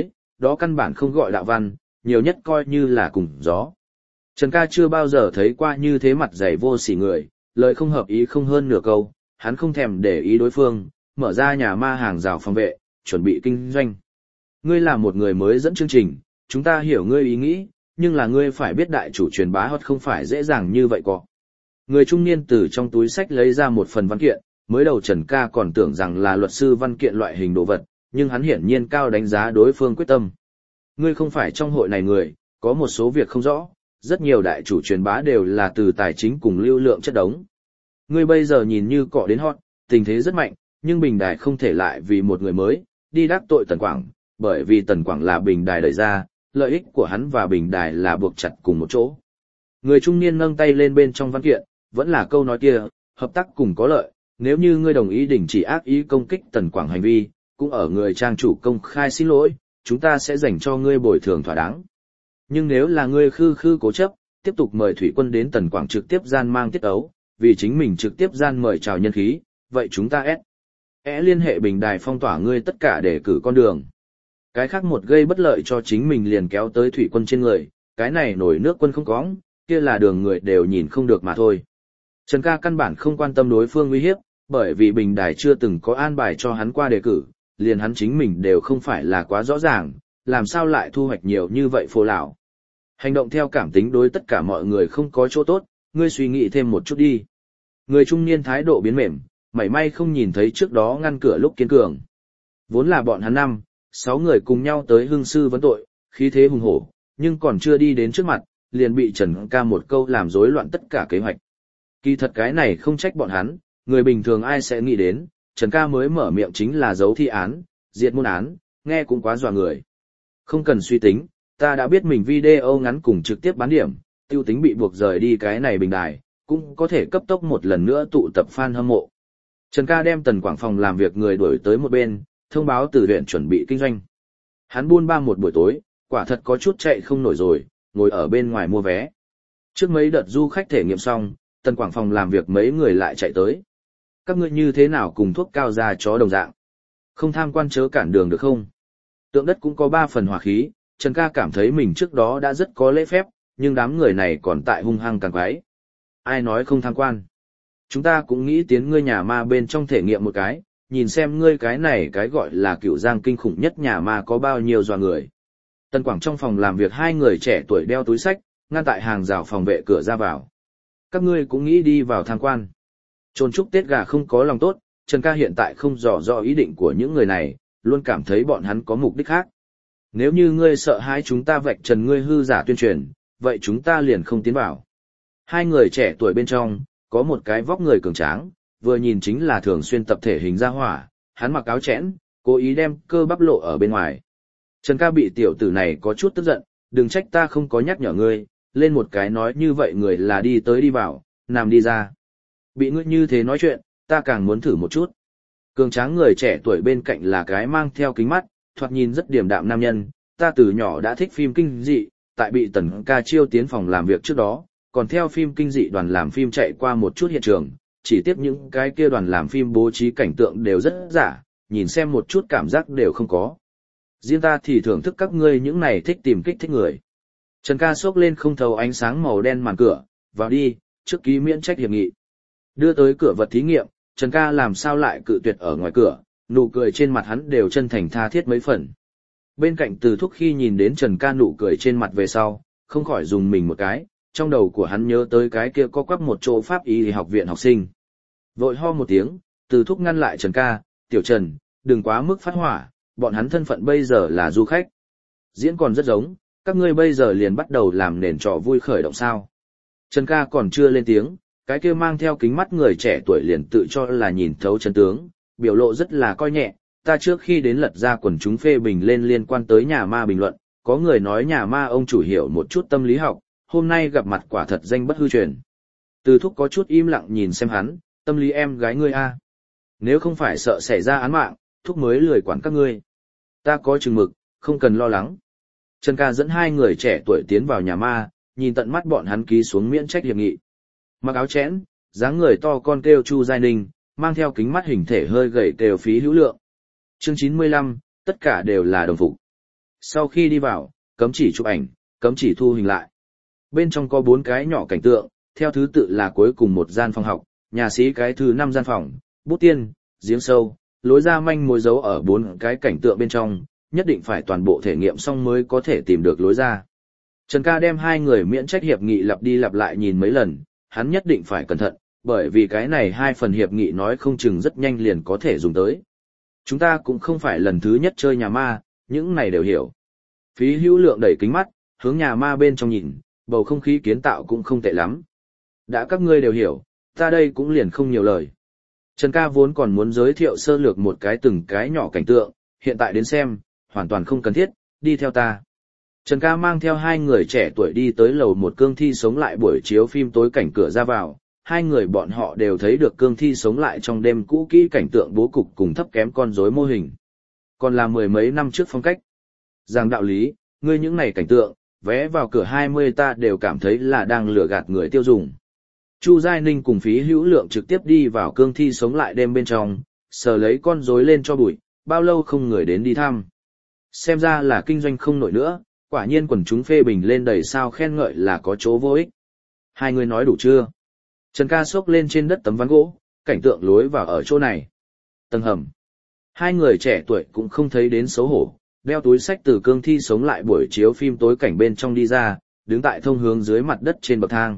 đó căn bản không gọi đạo văn, nhiều nhất coi như là cùng gió. Trần Ca chưa bao giờ thấy qua như thế mặt dày vô sỉ người, lời không hợp ý không hơn nửa câu, hắn không thèm để ý đối phương, mở ra nhà ma hàng rào phòng vệ, chuẩn bị kinh doanh. Ngươi là một người mới dẫn chương trình, chúng ta hiểu ngươi ý nghĩ, nhưng là ngươi phải biết đại chủ truyền bá hot không phải dễ dàng như vậy cọ. Người trung niên từ trong túi sách lấy ra một phần văn kiện, mới đầu Trần Ca còn tưởng rằng là luật sư văn kiện loại hình đồ vật, nhưng hắn hiển nhiên cao đánh giá đối phương quyết tâm. Ngươi không phải trong hội này người, có một số việc không rõ, rất nhiều đại chủ truyền bá đều là từ tài chính cùng lưu lượng chất đống. Ngươi bây giờ nhìn như cọ đến hot, tình thế rất mạnh, nhưng bình đài không thể lại vì một người mới, đi đắc tội Tần Quảng, bởi vì Tần Quảng là bình đài đẩy ra, lợi ích của hắn và bình đài là buộc chặt cùng một chỗ. Người trung niên nâng tay lên bên trong văn kiện, vẫn là câu nói kia, hợp tác cùng có lợi, nếu như ngươi đồng ý đình chỉ ác ý công kích Tần Quảng hành vi, cũng ở người trang chủ công khai xin lỗi, chúng ta sẽ dành cho ngươi bồi thường thỏa đáng. Nhưng nếu là ngươi khư khư cố chấp, tiếp tục mời thủy quân đến Tần Quảng trực tiếp gian mang tiết ấu, vì chính mình trực tiếp gian mời chào nhân khí, vậy chúng ta ép. É liên hệ bình đài phong tỏa ngươi tất cả để cử con đường. Cái khác một gây bất lợi cho chính mình liền kéo tới thủy quân trên người, cái này nổi nước quân không có, kia là đường người đều nhìn không được mà thôi. Trần Ca căn bản không quan tâm đối phương uy hiếp, bởi vì bình đài chưa từng có an bài cho hắn qua đề cử, liền hắn chính mình đều không phải là quá rõ ràng, làm sao lại thu hoạch nhiều như vậy phô lão. Hành động theo cảm tính đối tất cả mọi người không có chỗ tốt, ngươi suy nghĩ thêm một chút đi. Người trung niên thái độ biến mềm, mảy may không nhìn thấy trước đó ngăn cửa lúc kiên cường. Vốn là bọn hắn năm, sáu người cùng nhau tới hương sư vấn tội, khí thế hùng hổ, nhưng còn chưa đi đến trước mặt, liền bị Trần Ca một câu làm rối loạn tất cả kế hoạch. Kỳ thật cái này không trách bọn hắn, người bình thường ai sẽ nghĩ đến, Trần Ca mới mở miệng chính là giấu thi án, diệt môn án, nghe cũng quá dọa người. Không cần suy tính, ta đã biết mình video ngắn cùng trực tiếp bán điểm, tiêu tính bị buộc rời đi cái này bình đài, cũng có thể cấp tốc một lần nữa tụ tập fan hâm mộ. Trần Ca đem Tần Quảng phòng làm việc người đuổi tới một bên, thông báo từ huyện chuẩn bị kinh doanh. Hắn buôn ba một buổi tối, quả thật có chút chạy không nổi rồi, ngồi ở bên ngoài mua vé. Trước mấy đợt du khách thể nghiệm xong, Tần Quảng phòng làm việc mấy người lại chạy tới. Các ngươi như thế nào cùng thuốc cao ra chó đồng dạng? Không tham quan chớ cản đường được không? Tượng đất cũng có ba phần hỏa khí, Trần Ca cảm thấy mình trước đó đã rất có lễ phép, nhưng đám người này còn tại hung hăng càng quái. Ai nói không tham quan? Chúng ta cũng nghĩ tiến ngươi nhà ma bên trong thể nghiệm một cái, nhìn xem ngươi cái này cái gọi là cựu giang kinh khủng nhất nhà ma có bao nhiêu dọa người. Tần Quảng trong phòng làm việc hai người trẻ tuổi đeo túi sách, ngăn tại hàng rào phòng vệ cửa ra vào. Các ngươi cũng nghĩ đi vào tham quan. Trôn chúc Tết gà không có lòng tốt, Trần Ca hiện tại không rõ rõ ý định của những người này, luôn cảm thấy bọn hắn có mục đích khác. Nếu như ngươi sợ hãi chúng ta vạch trần ngươi hư giả tuyên truyền, vậy chúng ta liền không tiến vào. Hai người trẻ tuổi bên trong, có một cái vóc người cường tráng, vừa nhìn chính là thường xuyên tập thể hình ra hỏa, hắn mặc áo chẽn, cố ý đem cơ bắp lộ ở bên ngoài. Trần Ca bị tiểu tử này có chút tức giận, đừng trách ta không có nhắc nhở ngươi, lên một cái nói như vậy người là đi tới đi vào, nằm đi ra. Bị ngươi như thế nói chuyện, ta càng muốn thử một chút. Cường tráng người trẻ tuổi bên cạnh là cái mang theo kính mắt, thoạt nhìn rất điềm đạm nam nhân, ta từ nhỏ đã thích phim kinh dị, tại bị Tần Ca chiêu tiến phòng làm việc trước đó, còn theo phim kinh dị đoàn làm phim chạy qua một chút hiện trường, chỉ tiếp những cái kia đoàn làm phim bố trí cảnh tượng đều rất giả, nhìn xem một chút cảm giác đều không có. Riêng ta thì thưởng thức các ngươi những này thích tìm kích thích người. Trần Ca xốc lên không thấu ánh sáng màu đen màn cửa, vào đi, trước ký miễn trách hiệp nghị. Đưa tới cửa vật thí nghiệm, Trần Ca làm sao lại cự tuyệt ở ngoài cửa, nụ cười trên mặt hắn đều chân thành tha thiết mấy phần. Bên cạnh Từ Thúc khi nhìn đến Trần Ca nụ cười trên mặt về sau, không khỏi dùng mình một cái, trong đầu của hắn nhớ tới cái kia có quắc một chỗ pháp y học viện học sinh. Vội ho một tiếng, Từ Thúc ngăn lại Trần Ca, tiểu Trần, đừng quá mức phát hỏa, bọn hắn thân phận bây giờ là du khách. Diễn còn rất giống, các ngươi bây giờ liền bắt đầu làm nền trò vui khởi động sao. Trần Ca còn chưa lên tiếng, cái kia mang theo kính mắt người trẻ tuổi liền tự cho là nhìn thấu chân tướng, biểu lộ rất là coi nhẹ. Ta trước khi đến lật ra quần chúng phê bình lên liên quan tới nhà ma bình luận, có người nói nhà ma ông chủ hiểu một chút tâm lý học, hôm nay gặp mặt quả thật danh bất hư truyền. Từ Thúc có chút im lặng nhìn xem hắn, tâm lý em gái ngươi a. Nếu không phải sợ xảy ra án mạng, Thúc mới lười quản các ngươi. Ta có chừng mực, không cần lo lắng. Trần Ca dẫn hai người trẻ tuổi tiến vào nhà ma, nhìn tận mắt bọn hắn ký xuống miễn trách hiệp nghị. Mặc áo chẽn, dáng người to con kêu Chu Giai Ninh, mang theo kính mắt hình thể hơi gầy kêu Phí Hữu Lượng. Chương chín mươi lăm, tất cả đều là đồng phục. Sau khi đi vào, cấm chỉ chụp ảnh, cấm chỉ thu hình lại. Bên trong có bốn cái nhỏ cảnh tượng, theo thứ tự là cuối cùng một gian phòng học, nhà sĩ cái thứ năm gian phòng, bút tiên, giếng sâu, lối ra manh mối dấu ở bốn cái cảnh tượng bên trong, nhất định phải toàn bộ thể nghiệm xong mới có thể tìm được lối ra. Trần Ca đem hai người miễn trách hiệp nghị lặp đi lặp lại nhìn mấy lần, hắn nhất định phải cẩn thận, bởi vì cái này hai phần hiệp nghị nói không chừng rất nhanh liền có thể dùng tới. Chúng ta cũng không phải lần thứ nhất chơi nhà ma, những này đều hiểu. Phí Hữu Lượng đẩy kính mắt, hướng nhà ma bên trong nhìn, bầu không khí kiến tạo cũng không tệ lắm. Đã các ngươi đều hiểu, ta đây cũng liền không nhiều lời. Trần Ca vốn còn muốn giới thiệu sơ lược một cái từng cái nhỏ cảnh tượng, hiện tại đến xem, hoàn toàn không cần thiết, đi theo ta. Trần Ca mang theo hai người trẻ tuổi đi tới lầu một cương thi sống lại buổi chiếu phim tối cảnh cửa ra vào, hai người bọn họ đều thấy được cương thi sống lại trong đêm cũ kỹ cảnh tượng bố cục cùng thấp kém con rối mô hình. Còn là mười mấy năm trước phong cách. Giảng đạo lý, ngươi những này cảnh tượng, vé vào cửa hai mươi ta đều cảm thấy là đang lừa gạt người tiêu dùng. Chu Giai Ninh cùng Phí Hữu Lượng trực tiếp đi vào cương thi sống lại đêm bên trong, sờ lấy con rối lên cho bụi, bao lâu không người đến đi thăm. Xem ra là kinh doanh không nổi nữa, quả nhiên quần chúng phê bình lên đầy sao khen ngợi là có chỗ vô ích. Hai người nói đủ chưa? Trần Ca xốc lên trên đất tấm ván gỗ, cảnh tượng lối vào ở chỗ này. Tầng hầm. Hai người trẻ tuổi cũng không thấy đến xấu hổ, đeo túi sách từ cương thi sống lại buổi chiếu phim tối cảnh bên trong đi ra, đứng tại thông hướng dưới mặt đất trên bậc thang.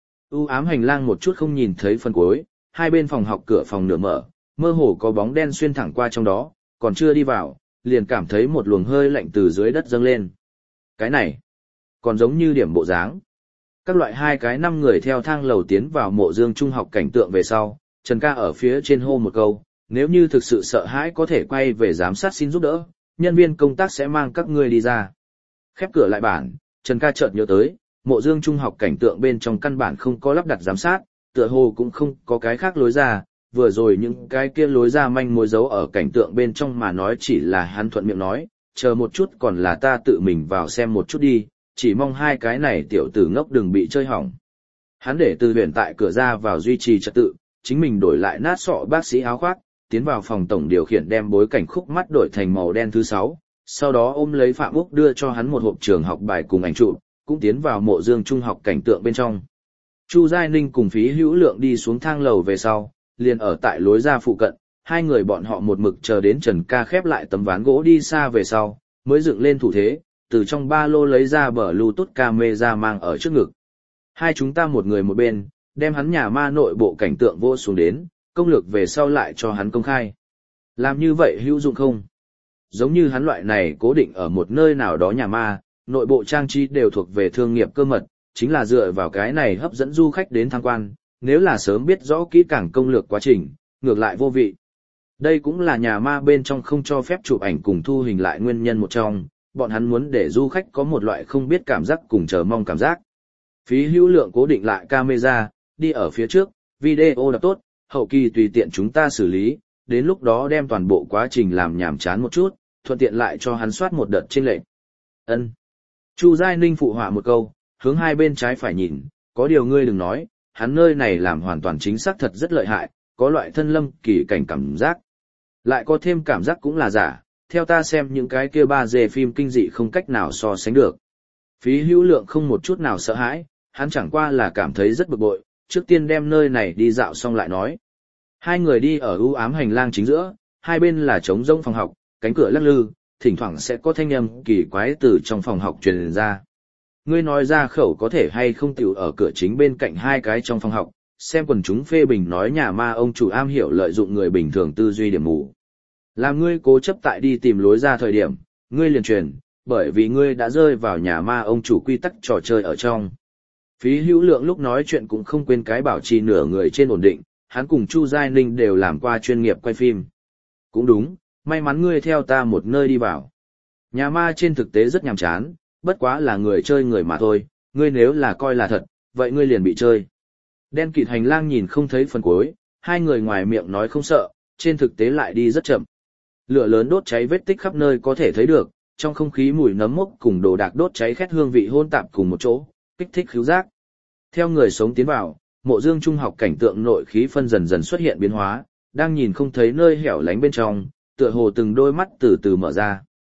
U ám hành lang một chút không nhìn thấy phần cuối, hai bên phòng học cửa phòng nửa mở, mơ hồ có bóng đen xuyên thẳng qua trong đó, còn chưa đi vào, liền cảm thấy một luồng hơi lạnh từ dưới đất dâng lên. Cái này, còn giống như điểm bộ dáng. Các loại hai cái năm người theo thang lầu tiến vào mộ dương trung học cảnh tượng về sau, Trần Ca ở phía trên hô một câu, nếu như thực sự sợ hãi có thể quay về giám sát xin giúp đỡ, nhân viên công tác sẽ mang các ngươi đi ra. Khép cửa lại bản, Trần Ca chợt nhớ tới, mộ dương trung học cảnh tượng bên trong căn bản không có lắp đặt giám sát, tựa hồ cũng không có cái khác lối ra, vừa rồi những cái kia lối ra manh mối dấu ở cảnh tượng bên trong mà nói chỉ là hắn thuận miệng nói, chờ một chút còn là ta tự mình vào xem một chút đi, chỉ mong hai cái này tiểu tử ngốc đừng bị chơi hỏng. Hắn để Từ Huyền tại cửa ra vào duy trì trật tự, chính mình đổi lại nát sọ bác sĩ áo khoác, tiến vào phòng tổng điều khiển đem bối cảnh khúc mắt đổi thành màu đen thứ sáu, sau đó ôm lấy Phạm Úc đưa cho hắn một hộp trường học bài cùng ảnh chụp, cũng tiến vào mộ dương trung học cảnh tượng bên trong. Chu Giai Ninh cùng Phí Hữu Lượng đi xuống thang lầu về sau, liền ở tại lối ra phụ cận, hai người bọn họ một mực chờ đến Trần Ca khép lại tấm ván gỗ đi xa về sau, mới dựng lên thủ thế, từ trong ba lô lấy ra bờ Bluetooth camera mang ở trước ngực. Hai chúng ta một người một bên, đem hắn nhà ma nội bộ cảnh tượng vô xuống đến, công lược về sau lại cho hắn công khai. Làm như vậy hữu dụng không? Giống như hắn loại này cố định ở một nơi nào đó nhà ma, nội bộ trang trí đều thuộc về thương nghiệp cơ mật, chính là dựa vào cái này hấp dẫn du khách đến tham quan, nếu là sớm biết rõ kỹ càng công lược quá trình, ngược lại vô vị. Đây cũng là nhà ma bên trong không cho phép chụp ảnh cùng thu hình lại nguyên nhân một trong, bọn hắn muốn để du khách có một loại không biết cảm giác cùng chờ mong cảm giác. Phí Hữu Lượng cố định lại camera, đi ở phía trước, video đập tốt, hậu kỳ tùy tiện chúng ta xử lý, đến lúc đó đem toàn bộ quá trình làm nhảm chán một chút, thuận tiện lại cho hắn soát một đợt trên lệnh. Ân. Chu Giai Ninh phụ họa một câu, hướng hai bên trái phải nhìn, có điều ngươi đừng nói, hắn nơi này làm hoàn toàn chính xác thật rất lợi hại, có loại thân lâm kỳ cảnh cảm giác. Lại có thêm cảm giác cũng là giả, theo ta xem những cái kia ba D phim kinh dị không cách nào so sánh được. Phí Hữu Lượng không một chút nào sợ hãi, hắn chẳng qua là cảm thấy rất bực bội, trước tiên đem nơi này đi dạo xong lại nói. Hai người đi ở u ám hành lang chính giữa, hai bên là trống rỗng phòng học, cánh cửa lắc lư, thỉnh thoảng sẽ có thanh âm kỳ quái từ trong phòng học truyền ra. Ngươi nói ra khẩu có thể hay không tiểu ở cửa chính bên cạnh hai cái trong phòng học, xem quần chúng phê bình nói nhà ma ông chủ am hiểu lợi dụng người bình thường tư duy điểm mù. Làm ngươi cố chấp tại đi tìm lối ra thời điểm, ngươi liền truyền, bởi vì ngươi đã rơi vào nhà ma ông chủ quy tắc trò chơi ở trong. Phí Hữu Lượng lúc nói chuyện cũng không quên cái bảo trì nửa người trên ổn định, hắn cùng Chu Giai Ninh đều làm qua chuyên nghiệp quay phim. Cũng đúng, may mắn ngươi theo ta một nơi đi vào. Nhà ma trên thực tế rất nhàm chán, bất quá là người chơi người mà thôi, ngươi nếu là coi là thật, vậy ngươi liền bị chơi. Đen kịt hành lang nhìn không thấy phần cuối, hai người ngoài miệng nói không sợ, trên thực tế lại đi rất chậm. Lửa lớn đốt cháy vết tích khắp nơi có thể thấy được, trong không khí mùi nấm mốc cùng đồ đạc đốt cháy khét hương vị hôn tạp cùng một chỗ, kích thích khứu giác. Theo người sống tiến vào, mộ dương trung học cảnh tượng nội khí phân dần dần xuất hiện biến hóa, đang nhìn không thấy nơi hẻo lánh bên trong, tựa hồ từng đôi mắt từ từ mở ra.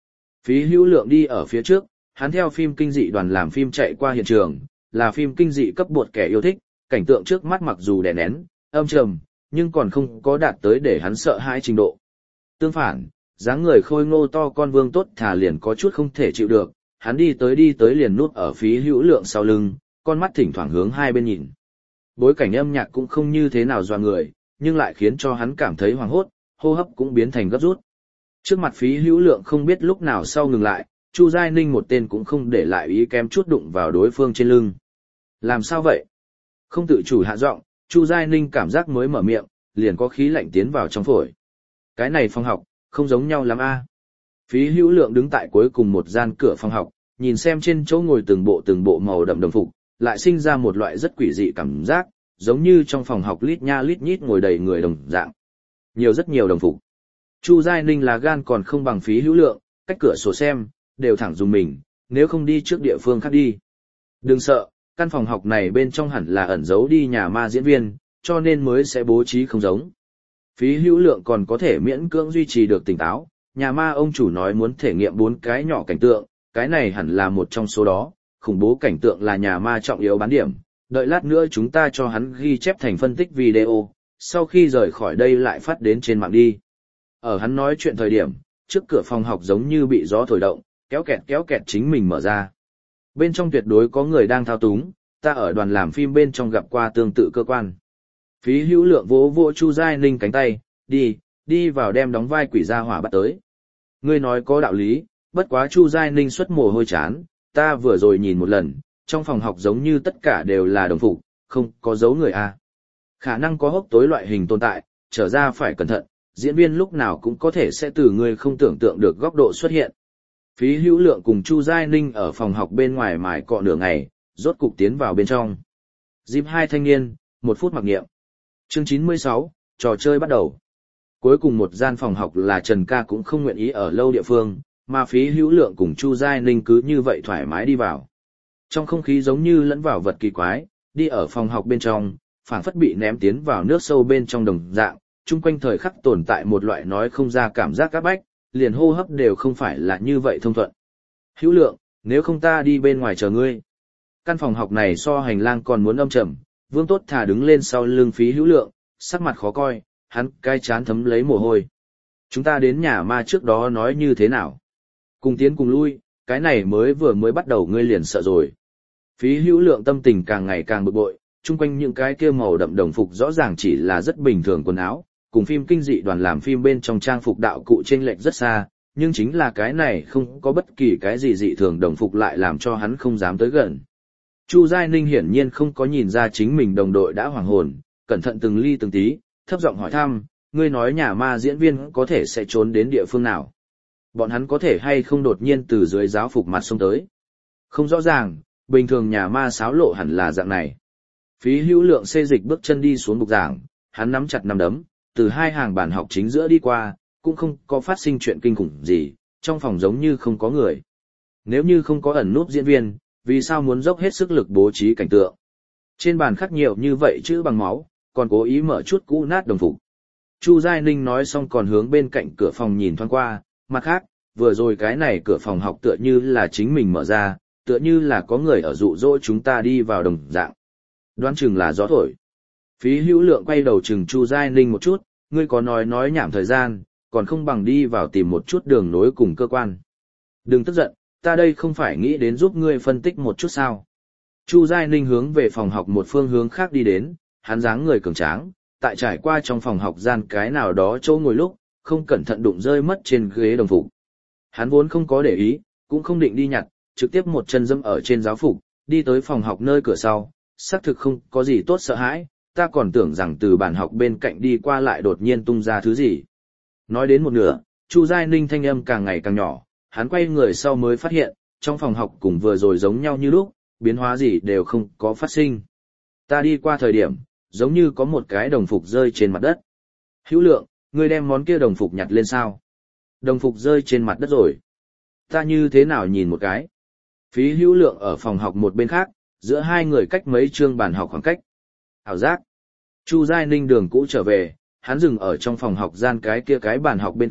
Phí Hữu Lượng đi ở phía trước, hắn theo phim kinh dị đoàn làm phim chạy qua hiện trường, là phim kinh dị cấp bột kẻ yêu thích, cảnh tượng trước mắt mặc dù đè nén, âm trầm, nhưng còn không có đạt tới để hắn sợ hãi trình độ. Tương phản, dáng người khôi ngô to con Vương Tốt Thà liền có chút không thể chịu được, hắn đi tới đi tới liền núp ở Phí Hữu Lượng sau lưng, con mắt thỉnh thoảng hướng hai bên nhìn. Bối cảnh âm nhạc cũng không như thế nào doa người, nhưng lại khiến cho hắn cảm thấy hoảng hốt, hô hấp cũng biến thành gấp rút. Trước mặt Phí Hữu Lượng không biết lúc nào sau ngừng lại, Chu Giai Ninh một tên cũng không để lại ý kém chút đụng vào đối phương trên lưng. Làm sao vậy? Không tự chủ hạ giọng, Chu Giai Ninh cảm giác mới mở miệng, liền có khí lạnh tiến vào trong phổi. Cái này phòng học, không giống nhau lắm a. Phí Hữu Lượng đứng tại cuối cùng một gian cửa phòng học, nhìn xem trên chỗ ngồi từng bộ từng bộ màu đậm đồng phục, lại sinh ra một loại rất quỷ dị cảm giác, giống như trong phòng học lít nha lít nhít ngồi đầy người đồng dạng. Nhiều rất nhiều đồng phục. Chu Giai Ninh là gan còn không bằng Phí Hữu Lượng, cách cửa sổ xem, đều thẳng dùng mình, nếu không đi trước địa phương khác đi. Đừng sợ, căn phòng học này bên trong hẳn là ẩn giấu đi nhà ma diễn viên, cho nên mới sẽ bố trí không giống. Phí Hữu Lượng còn có thể miễn cưỡng duy trì được tỉnh táo, nhà ma ông chủ nói muốn thể nghiệm bốn cái nhỏ cảnh tượng, cái này hẳn là một trong số đó, khủng bố cảnh tượng là nhà ma trọng yếu bán điểm, đợi lát nữa chúng ta cho hắn ghi chép thành phân tích video, sau khi rời khỏi đây lại phát đến trên mạng đi. Ở hắn nói chuyện thời điểm, trước cửa phòng học giống như bị gió thổi động, kéo kẹt kéo kẹt chính mình mở ra. Bên trong tuyệt đối có người đang thao túng, ta ở đoàn làm phim bên trong gặp qua tương tự cơ quan. Phí Hữu Lượng vỗ vỗ Chu Giai Ninh cánh tay, đi, đi vào đem đóng vai quỷ gia hỏa bắt tới. Ngươi nói có đạo lý, bất quá Chu Giai Ninh xuất mồ hôi chán, ta vừa rồi nhìn một lần, trong phòng học giống như tất cả đều là đồng phục, không có dấu người a. Khả năng có hốc tối loại hình tồn tại, trở ra phải cẩn thận, diễn viên lúc nào cũng có thể sẽ từ người không tưởng tượng được góc độ xuất hiện. Phí Hữu Lượng cùng Chu Giai Ninh ở phòng học bên ngoài mài cọ nửa ngày, rốt cục tiến vào bên trong. Dịp hai thanh niên, một phút mặc niệm. Chương chín mươi sáu, trò chơi bắt đầu. Cuối cùng một gian phòng học là Trần Ca cũng không nguyện ý ở lâu địa phương, mà Phí Hữu Lượng cùng Chu Giai Ninh cứ như vậy thoải mái đi vào. Trong không khí giống như lẫn vào vật kỳ quái, đi ở phòng học bên trong, phảng phất bị ném tiến vào nước sâu bên trong đồng dạng, chung quanh thời khắc tồn tại một loại nói không ra cảm giác áp bách, liền hô hấp đều không phải là như vậy thông thuận. Hữu Lượng, nếu không ta đi bên ngoài chờ ngươi. Căn phòng học này so hành lang còn muốn âm trầm, Vương Tốt Thà đứng lên sau lưng Phí Hữu Lượng, sắc mặt khó coi, hắn cái chán thấm lấy mồ hôi. Chúng ta đến nhà ma trước đó nói như thế nào? Cùng tiến cùng lui, cái này mới vừa mới bắt đầu ngươi liền sợ rồi. Phí Hữu Lượng tâm tình càng ngày càng bực bội, chung quanh những cái kia màu đậm đồng phục rõ ràng chỉ là rất bình thường quần áo, cùng phim kinh dị đoàn làm phim bên trong trang phục đạo cụ chênh lệch rất xa, nhưng chính là cái này không có bất kỳ cái gì dị thường đồng phục lại làm cho hắn không dám tới gần. Chu Giai Ninh hiển nhiên không có nhìn ra chính mình đồng đội đã hoàng hồn, cẩn thận từng ly từng tí, thấp giọng hỏi thăm, ngươi nói nhà ma diễn viên có thể sẽ trốn đến địa phương nào? Bọn hắn có thể hay không đột nhiên từ dưới giáo phục mặt xông tới? Không rõ ràng, bình thường nhà ma xáo lộ hẳn là dạng này. Phí Hữu Lượng xê dịch bước chân đi xuống bục giảng, hắn nắm chặt nắm đấm, từ hai hàng bàn học chính giữa đi qua, cũng không có phát sinh chuyện kinh khủng gì, trong phòng giống như không có người. Nếu như không có ẩn núp diễn viên, vì sao muốn dốc hết sức lực bố trí cảnh tượng? Trên bàn khắc nhiều như vậy chữ bằng máu, còn cố ý mở chút cũ nát đồng phục. Chu Giai Ninh nói xong còn hướng bên cạnh cửa phòng nhìn thoáng qua, mặt khác, vừa rồi cái này cửa phòng học tựa như là chính mình mở ra, tựa như là có người ở dụ dỗ chúng ta đi vào đồng dạng. Đoán chừng là gió thổi. Phí Hữu Lượng quay đầu chừng Chu Giai Ninh một chút, ngươi có nói nói nhảm thời gian, còn không bằng đi vào tìm một chút đường nối cùng cơ quan. Đừng tức giận, ta đây không phải nghĩ đến giúp ngươi phân tích một chút sao. Chu Giai Ninh hướng về phòng học một phương hướng khác đi đến, hắn dáng người cường tráng, tại trải qua trong phòng học gian cái nào đó chỗ ngồi lúc, không cẩn thận đụng rơi mất trên ghế đồng phục. Hắn vốn không có để ý, cũng không định đi nhặt, trực tiếp một chân dẫm ở trên giáo phục, đi tới phòng học nơi cửa sau, xác thực không có gì tốt sợ hãi, ta còn tưởng rằng từ bàn học bên cạnh đi qua lại đột nhiên tung ra thứ gì. Nói đến một nửa, Chu Giai Ninh thanh âm càng ngày càng nhỏ, hắn quay người sau mới phát hiện, trong phòng học cùng vừa rồi giống nhau như lúc, biến hóa gì đều không có phát sinh. Ta đi qua thời điểm, giống như có một cái đồng phục rơi trên mặt đất. Hữu Lượng, ngươi đem món kia đồng phục nhặt lên sao? Đồng phục rơi trên mặt đất rồi. Ta như thế nào nhìn một cái? Phí Hữu Lượng ở phòng học một bên khác, giữa hai người cách mấy chương bàn học khoảng cách. Ảo giác. Chu Giai Ninh đường cũ trở về, hắn dừng ở trong phòng học gian cái kia cái bàn học bên cạnh,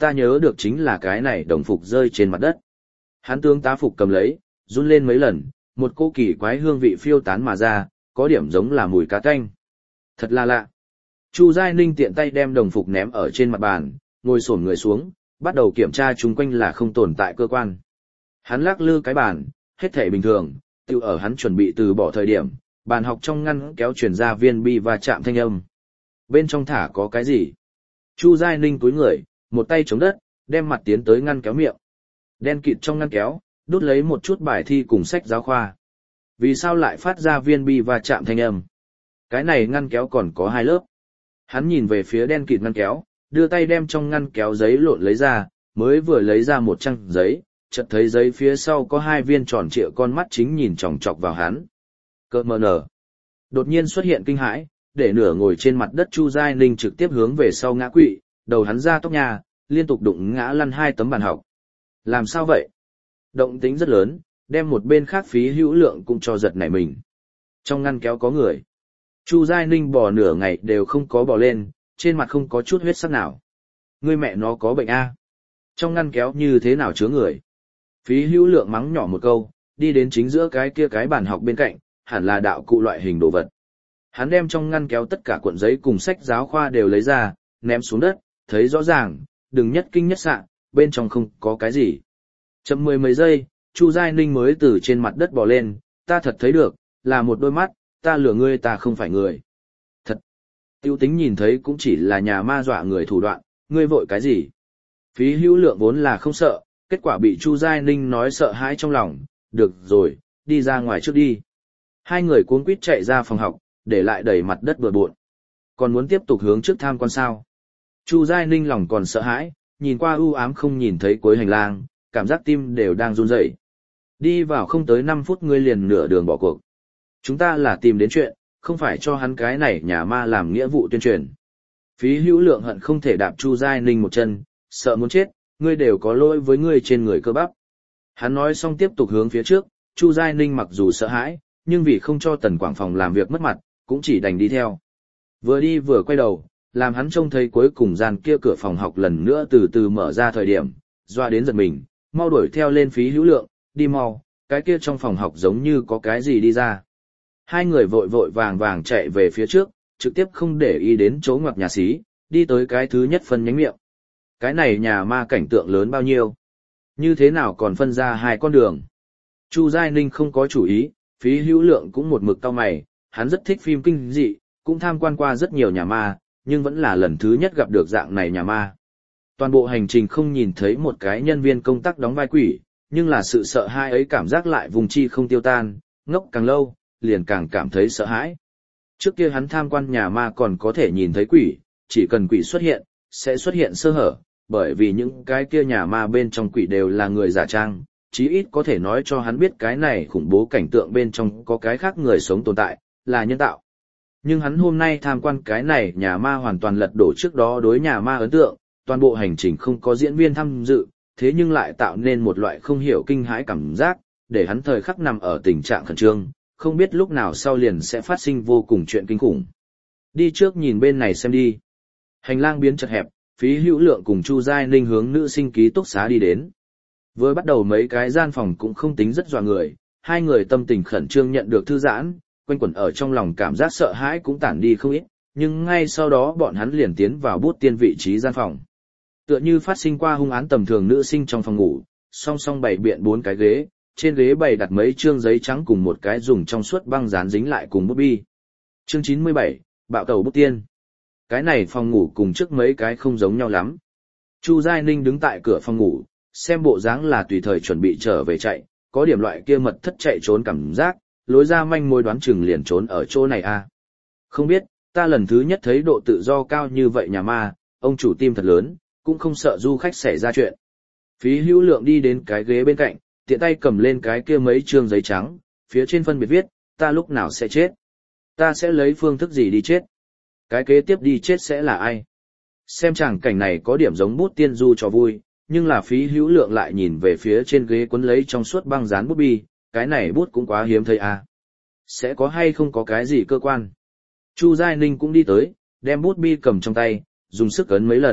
ta nhớ được chính là cái này đồng phục rơi trên mặt đất. Hắn tướng tá phục cầm lấy, run lên mấy lần, một cô kỳ quái hương vị phiêu tán mà ra, có điểm giống là mùi cá tanh. Thật là lạ. Chu Giai Ninh tiện tay đem đồng phục ném ở trên mặt bàn, ngồi xổm người xuống, bắt đầu kiểm tra chung quanh là không tồn tại cơ quan. Hắn lắc lư cái bàn, hết thể bình thường, tiêu ở hắn chuẩn bị từ bỏ thời điểm, bàn học trong ngăn kéo chuyển ra viên bi và chạm thanh âm. Bên trong thả có cái gì? Chu Giai Ninh cúi người, một tay chống đất, đem mặt tiến tới ngăn kéo miệng. Đen kịt trong ngăn kéo, đút lấy một chút bài thi cùng sách giáo khoa. Vì sao lại phát ra viên bi và chạm thanh âm? Cái này ngăn kéo còn có hai lớp. Hắn nhìn về phía đen kịt ngăn kéo, đưa tay đem trong ngăn kéo giấy lộn lấy ra, mới vừa lấy ra một trang giấy, chợt thấy giấy phía sau có hai viên tròn trịa con mắt chính nhìn chòng chọc vào hắn. Cơ mờ nở. Đột nhiên xuất hiện kinh hãi, để nửa ngồi trên mặt đất Chu Giai Ninh trực tiếp hướng về sau ngã quỵ, đầu hắn ra tóc nhà, liên tục đụng ngã lăn hai tấm bàn học. Làm sao vậy? Động tính rất lớn, đem một bên khác Phí Hữu Lượng cũng cho giật nảy mình. Trong ngăn kéo có người. Chu Giai Ninh bò nửa ngày đều không có bò lên, trên mặt không có chút huyết sắc nào. Ngươi mẹ nó có bệnh a? Trong ngăn kéo như thế nào chứa người? Phí Hữu Lượng mắng nhỏ một câu, đi đến chính giữa cái kia cái bàn học bên cạnh, hẳn là đạo cụ loại hình đồ vật. Hắn đem trong ngăn kéo tất cả cuộn giấy cùng sách giáo khoa đều lấy ra, ném xuống đất, thấy rõ ràng, đừng nhất kinh nhất sạ, bên trong không có cái gì. Chậm mười mấy giây, Chu Giai Ninh mới từ trên mặt đất bò lên, ta thật thấy được, là một đôi mắt, ta lừa ngươi ta không phải người. Thật. Tiêu tính nhìn thấy cũng chỉ là nhà ma dọa người thủ đoạn, ngươi vội cái gì? Phí Hữu Lượng vốn là không sợ, kết quả bị Chu Giai Ninh nói sợ hãi trong lòng, được rồi, đi ra ngoài trước đi. Hai người cuống quýt chạy ra phòng học, để lại đầy mặt đất bừa bộn. Còn muốn tiếp tục hướng trước tham quan sao? Chu Giai Ninh lòng còn sợ hãi, nhìn qua u ám không nhìn thấy cuối hành lang, cảm giác tim đều đang run rẩy. Đi vào không tới năm phút ngươi liền nửa đường bỏ cuộc. Chúng ta là tìm đến chuyện, không phải cho hắn cái này nhà ma làm nghĩa vụ tuyên truyền. Phí Hữu Lượng hận không thể đạp Chu Giai Ninh một chân, sợ muốn chết, ngươi đều có lỗi với ngươi trên người cơ bắp. Hắn nói xong tiếp tục hướng phía trước, Chu Giai Ninh mặc dù sợ hãi, nhưng vì không cho Tần Quảng Phòng làm việc mất mặt, cũng chỉ đành đi theo. Vừa đi vừa quay đầu, làm hắn trông thấy cuối cùng gian kia cửa phòng học lần nữa từ từ mở ra thời điểm, doa đến giật mình, mau đuổi theo lên Phí Hữu Lượng, đi mau, cái kia trong phòng học giống như có cái gì đi ra. Hai người vội vội vàng vàng chạy về phía trước, trực tiếp không để ý đến chỗ ngoặc nhà xí, đi tới cái thứ nhất phân nhánh miệng. Cái này nhà ma cảnh tượng lớn bao nhiêu? Như thế nào còn phân ra hai con đường? Chu Giai Ninh không có chủ ý, Phí Hữu Lượng cũng một mực cau mày, hắn rất thích phim kinh dị, cũng tham quan qua rất nhiều nhà ma, nhưng vẫn là lần thứ nhất gặp được dạng này nhà ma. Toàn bộ hành trình không nhìn thấy một cái nhân viên công tác đóng vai quỷ, nhưng là sự sợ hãi ấy cảm giác lại vùng chi không tiêu tan, ngốc càng lâu, liền càng cảm thấy sợ hãi. Trước kia hắn tham quan nhà ma còn có thể nhìn thấy quỷ, chỉ cần quỷ xuất hiện, sẽ xuất hiện sơ hở, bởi vì những cái kia nhà ma bên trong quỷ đều là người giả trang, chí ít có thể nói cho hắn biết cái này khủng bố cảnh tượng bên trong có cái khác người sống tồn tại, là nhân tạo. Nhưng hắn hôm nay tham quan cái này nhà ma hoàn toàn lật đổ trước đó đối nhà ma ấn tượng, toàn bộ hành trình không có diễn viên tham dự, thế nhưng lại tạo nên một loại không hiểu kinh hãi cảm giác, để hắn thời khắc nằm ở tình trạng khẩn trương, không biết lúc nào sau liền sẽ phát sinh vô cùng chuyện kinh khủng. Đi trước nhìn bên này xem đi. Hành lang biến chật hẹp, Phí Hữu Lượng cùng Chu Giai Ninh hướng nữ sinh ký túc xá đi đến. Vừa bắt đầu mấy cái gian phòng cũng không tính rất dọa người, hai người tâm tình khẩn trương nhận được thư giãn, quanh quẩn ở trong lòng cảm giác sợ hãi cũng tản đi không ít, nhưng ngay sau đó bọn hắn liền tiến vào bút tiên vị trí gian phòng. Tựa như phát sinh qua hung án tầm thường nữ sinh trong phòng ngủ, song song bày biện bốn cái ghế, trên ghế bày đặt mấy trương giấy trắng cùng một cái dùng trong suốt băng dán dính lại cùng bút bi. Chương chín mươi bảy, bạo tẩu bút tiên. Cái này phòng ngủ cùng trước mấy cái không giống nhau lắm. Chu Giai Ninh đứng tại cửa phòng ngủ, xem bộ dáng là tùy thời chuẩn bị trở về chạy, có điểm loại kia mật thất chạy trốn cảm giác, lối ra manh mối đoán chừng liền trốn ở chỗ này à. Không biết, ta lần thứ nhất thấy độ tự do cao như vậy nhà ma, ông chủ tim thật lớn, cũng không sợ du khách xảy ra chuyện. Phí Hữu Lượng đi đến cái ghế bên cạnh, tiện tay cầm lên cái kia mấy trương giấy trắng, phía trên phân biệt viết, ta lúc nào sẽ chết? Ta sẽ lấy phương thức gì đi chết? Cái kế tiếp đi chết sẽ là ai? Xem chàng cảnh này có điểm giống bút tiên du cho vui, nhưng là Phí Hữu Lượng lại nhìn về phía trên ghế cuốn lấy trong suốt băng dán bút bi, cái này bút cũng quá hiếm thấy à. Sẽ có hay không có cái gì cơ quan? Chu Giai Ninh cũng đi tới, đem bút bi cầm trong tay, dùng sức ấn mấy lần,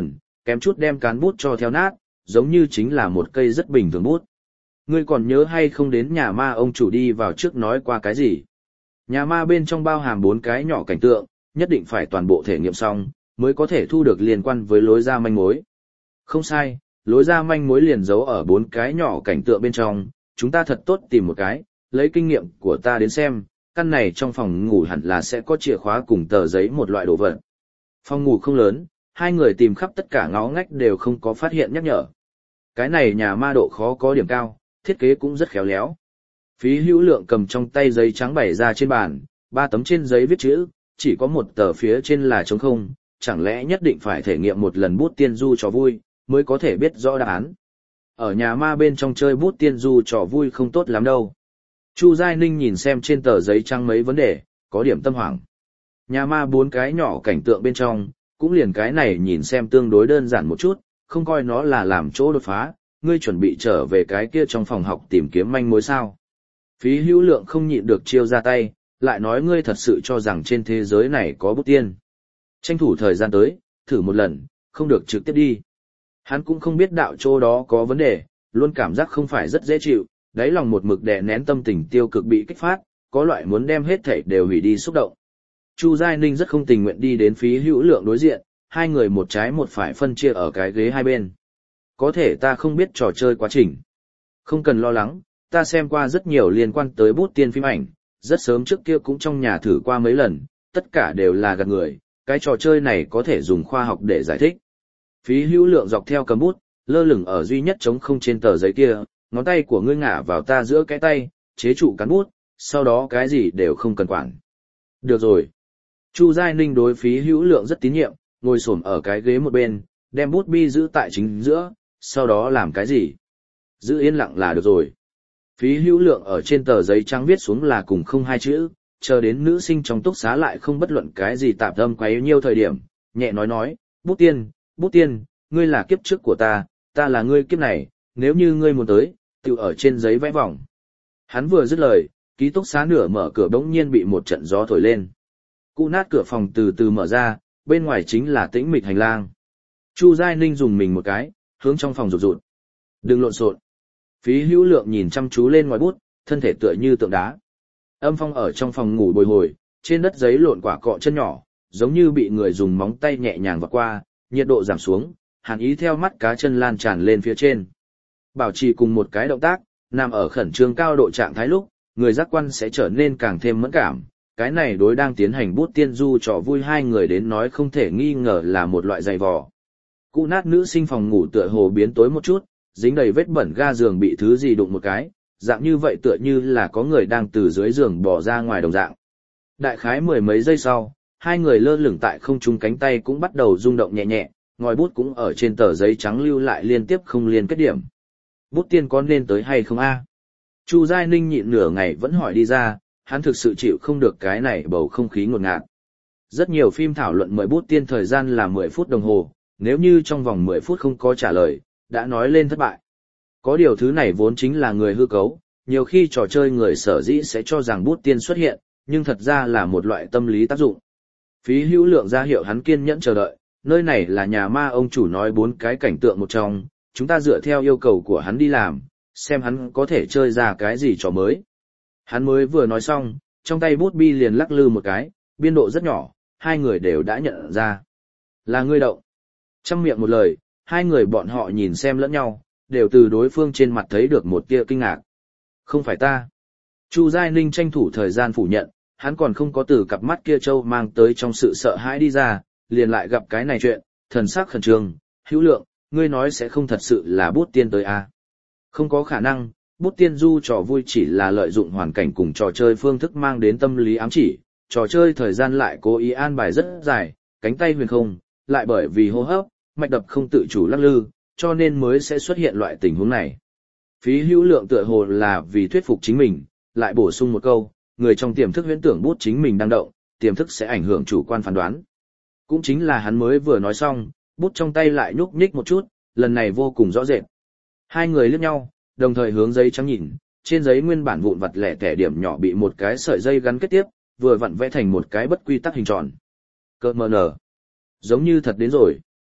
kém chút đem cán bút cho theo nát, giống như chính là một cây rất bình thường bút. Ngươi còn nhớ hay không đến nhà ma ông chủ đi vào trước nói qua cái gì? Nhà ma bên trong bao hàm bốn cái nhỏ cảnh tượng, nhất định phải toàn bộ thể nghiệm xong, mới có thể thu được liên quan với lối ra manh mối. Không sai, lối ra manh mối liền giấu ở bốn cái nhỏ cảnh tượng bên trong, chúng ta thật tốt tìm một cái, lấy kinh nghiệm của ta đến xem, căn này trong phòng ngủ hẳn là sẽ có chìa khóa cùng tờ giấy một loại đồ vật. Phòng ngủ không lớn, hai người tìm khắp tất cả ngõ ngách đều không có phát hiện nhắc nhở. Cái này nhà ma độ khó có điểm cao, thiết kế cũng rất khéo léo. Phí Hữu Lượng cầm trong tay giấy trắng bày ra trên bàn, ba tấm trên giấy viết chữ, chỉ có một tờ phía trên là trống không, chẳng lẽ nhất định phải thể nghiệm một lần bút tiên du trò vui, mới có thể biết rõ đáp án. Ở nhà ma bên trong chơi bút tiên du trò vui không tốt lắm đâu. Chu Giai Ninh nhìn xem trên tờ giấy trắng mấy vấn đề, có điểm tâm hoảng. Nhà ma bốn cái nhỏ cảnh tượng bên trong, cũng liền cái này nhìn xem tương đối đơn giản một chút, không coi nó là làm chỗ đột phá, ngươi chuẩn bị trở về cái kia trong phòng học tìm kiếm manh mối sao. Phí Hữu Lượng không nhịn được chiêu ra tay, lại nói ngươi thật sự cho rằng trên thế giới này có bút tiên. Tranh thủ thời gian tới, thử một lần, không được trực tiếp đi. Hắn cũng không biết đạo chỗ đó có vấn đề, luôn cảm giác không phải rất dễ chịu, đáy lòng một mực đè nén tâm tình tiêu cực bị kích phát, có loại muốn đem hết thảy đều hủy đi xúc động. Chu Giai Ninh rất không tình nguyện đi đến Phí Hữu Lượng đối diện, hai người một trái một phải phân chia ở cái ghế hai bên. Có thể ta không biết trò chơi quá trình. Không cần lo lắng, ta xem qua rất nhiều liên quan tới bút tiên phim ảnh, rất sớm trước kia cũng trong nhà thử qua mấy lần, tất cả đều là gạt người, cái trò chơi này có thể dùng khoa học để giải thích. Phí Hữu Lượng dọc theo cầm bút, lơ lửng ở duy nhất trống không trên tờ giấy kia, ngón tay của ngươi ngả vào ta giữa cái tay, chế trụ cán bút, sau đó cái gì đều không cần quản. Được rồi. Chu Giai Ninh đối Phí Hữu Lượng rất tín nhiệm, ngồi xổm ở cái ghế một bên, đem bút bi giữ tại chính giữa, sau đó làm cái gì? Giữ yên lặng là được rồi. Phí Hữu Lượng ở trên tờ giấy trắng viết xuống là cùng không hai chữ, chờ đến nữ sinh trong túc xá lại không bất luận cái gì tạp âm quấy nhiêu thời điểm, nhẹ nói nói, bút tiên, bút tiên, ngươi là kiếp trước của ta, ta là ngươi kiếp này, nếu như ngươi muốn tới, tự ở trên giấy vẽ vòng. Hắn vừa dứt lời, ký túc xá nửa mở cửa bỗng nhiên bị một trận gió thổi lên. Cụ nát cửa phòng từ từ mở ra, bên ngoài chính là tĩnh mịch hành lang. Chu Giai Ninh dùng mình một cái, hướng trong phòng rụt rụt. Đừng lộn xộn. Phí Hữu Lượng nhìn chăm chú lên ngoài bút, thân thể tựa như tượng đá. Âm Phong ở trong phòng ngủ bồi hồi, trên đất giấy lộn quả cọ chân nhỏ, giống như bị người dùng móng tay nhẹ nhàng vặt qua, nhiệt độ giảm xuống, hàn ý theo mắt cá chân lan tràn lên phía trên. Bảo trì cùng một cái động tác, nằm ở khẩn trương cao độ trạng thái lúc, người giác quan sẽ trở nên càng thêm mẫn cảm. Cái này đối đang tiến hành bút tiên du trò vui hai người đến nói không thể nghi ngờ là một loại dày vò. Cụ nát nữ sinh phòng ngủ tựa hồ biến tối một chút, dính đầy vết bẩn ga giường bị thứ gì đụng một cái, dạng như vậy tựa như là có người đang từ dưới giường bò ra ngoài đồng dạng. Đại khái mười mấy giây sau, hai người lơ lửng tại không trung, cánh tay cũng bắt đầu rung động nhẹ nhẹ, ngòi bút cũng ở trên tờ giấy trắng lưu lại liên tiếp không liên kết điểm. Bút tiên có nên tới hay không a? Chu Giai Ninh nhịn nửa ngày vẫn hỏi đi ra, hắn thực sự chịu không được cái này bầu không khí ngột ngạt. Rất nhiều phim thảo luận mời bút tiên thời gian là mười phút đồng hồ, nếu như trong vòng mười phút không có trả lời, đã nói lên thất bại. Có điều thứ này vốn chính là người hư cấu, nhiều khi trò chơi người sở dĩ sẽ cho rằng bút tiên xuất hiện, nhưng thật ra là một loại tâm lý tác dụng. Phí Hữu Lượng ra hiệu hắn kiên nhẫn chờ đợi, nơi này là nhà ma ông chủ nói bốn cái cảnh tượng một trong, chúng ta dựa theo yêu cầu của hắn đi làm, xem hắn có thể chơi ra cái gì trò mới. Hắn mới vừa nói xong, trong tay bút bi liền lắc lư một cái, biên độ rất nhỏ, hai người đều đã nhận ra. Là ngươi động. Trong miệng một lời, hai người bọn họ nhìn xem lẫn nhau, đều từ đối phương trên mặt thấy được một tia kinh ngạc. Không phải ta. Chu Giai Ninh tranh thủ thời gian phủ nhận, hắn còn không có từ cặp mắt kia trâu mang tới trong sự sợ hãi đi ra, liền lại gặp cái này chuyện, thần sắc khẩn trương. Hữu Lượng, ngươi nói sẽ không thật sự là bút tiên tới à? Không có khả năng, bút tiên du trò vui chỉ là lợi dụng hoàn cảnh cùng trò chơi phương thức mang đến tâm lý ám chỉ, trò chơi thời gian lại cố ý an bài rất dài, cánh tay huyền không, lại bởi vì hô hấp, mạch đập không tự chủ lắc lư, cho nên mới sẽ xuất hiện loại tình huống này. Phí Hữu Lượng tựa hồ là vì thuyết phục chính mình, lại bổ sung một câu, người trong tiềm thức huyễn tưởng bút chính mình đang động, tiềm thức sẽ ảnh hưởng chủ quan phán đoán. Cũng chính là hắn mới vừa nói xong, bút trong tay lại nhúc nhích một chút, lần này vô cùng rõ rệt. Hai người liếc nhau, đồng thời hướng giấy trắng nhìn, trên giấy nguyên bản vụn vặt lẻ tẻ điểm nhỏ bị một cái sợi dây gắn kết tiếp, vừa vặn vẽ thành một cái bất quy tắc hình tròn. Cơ mờ nở. Giống như thật đến rồi.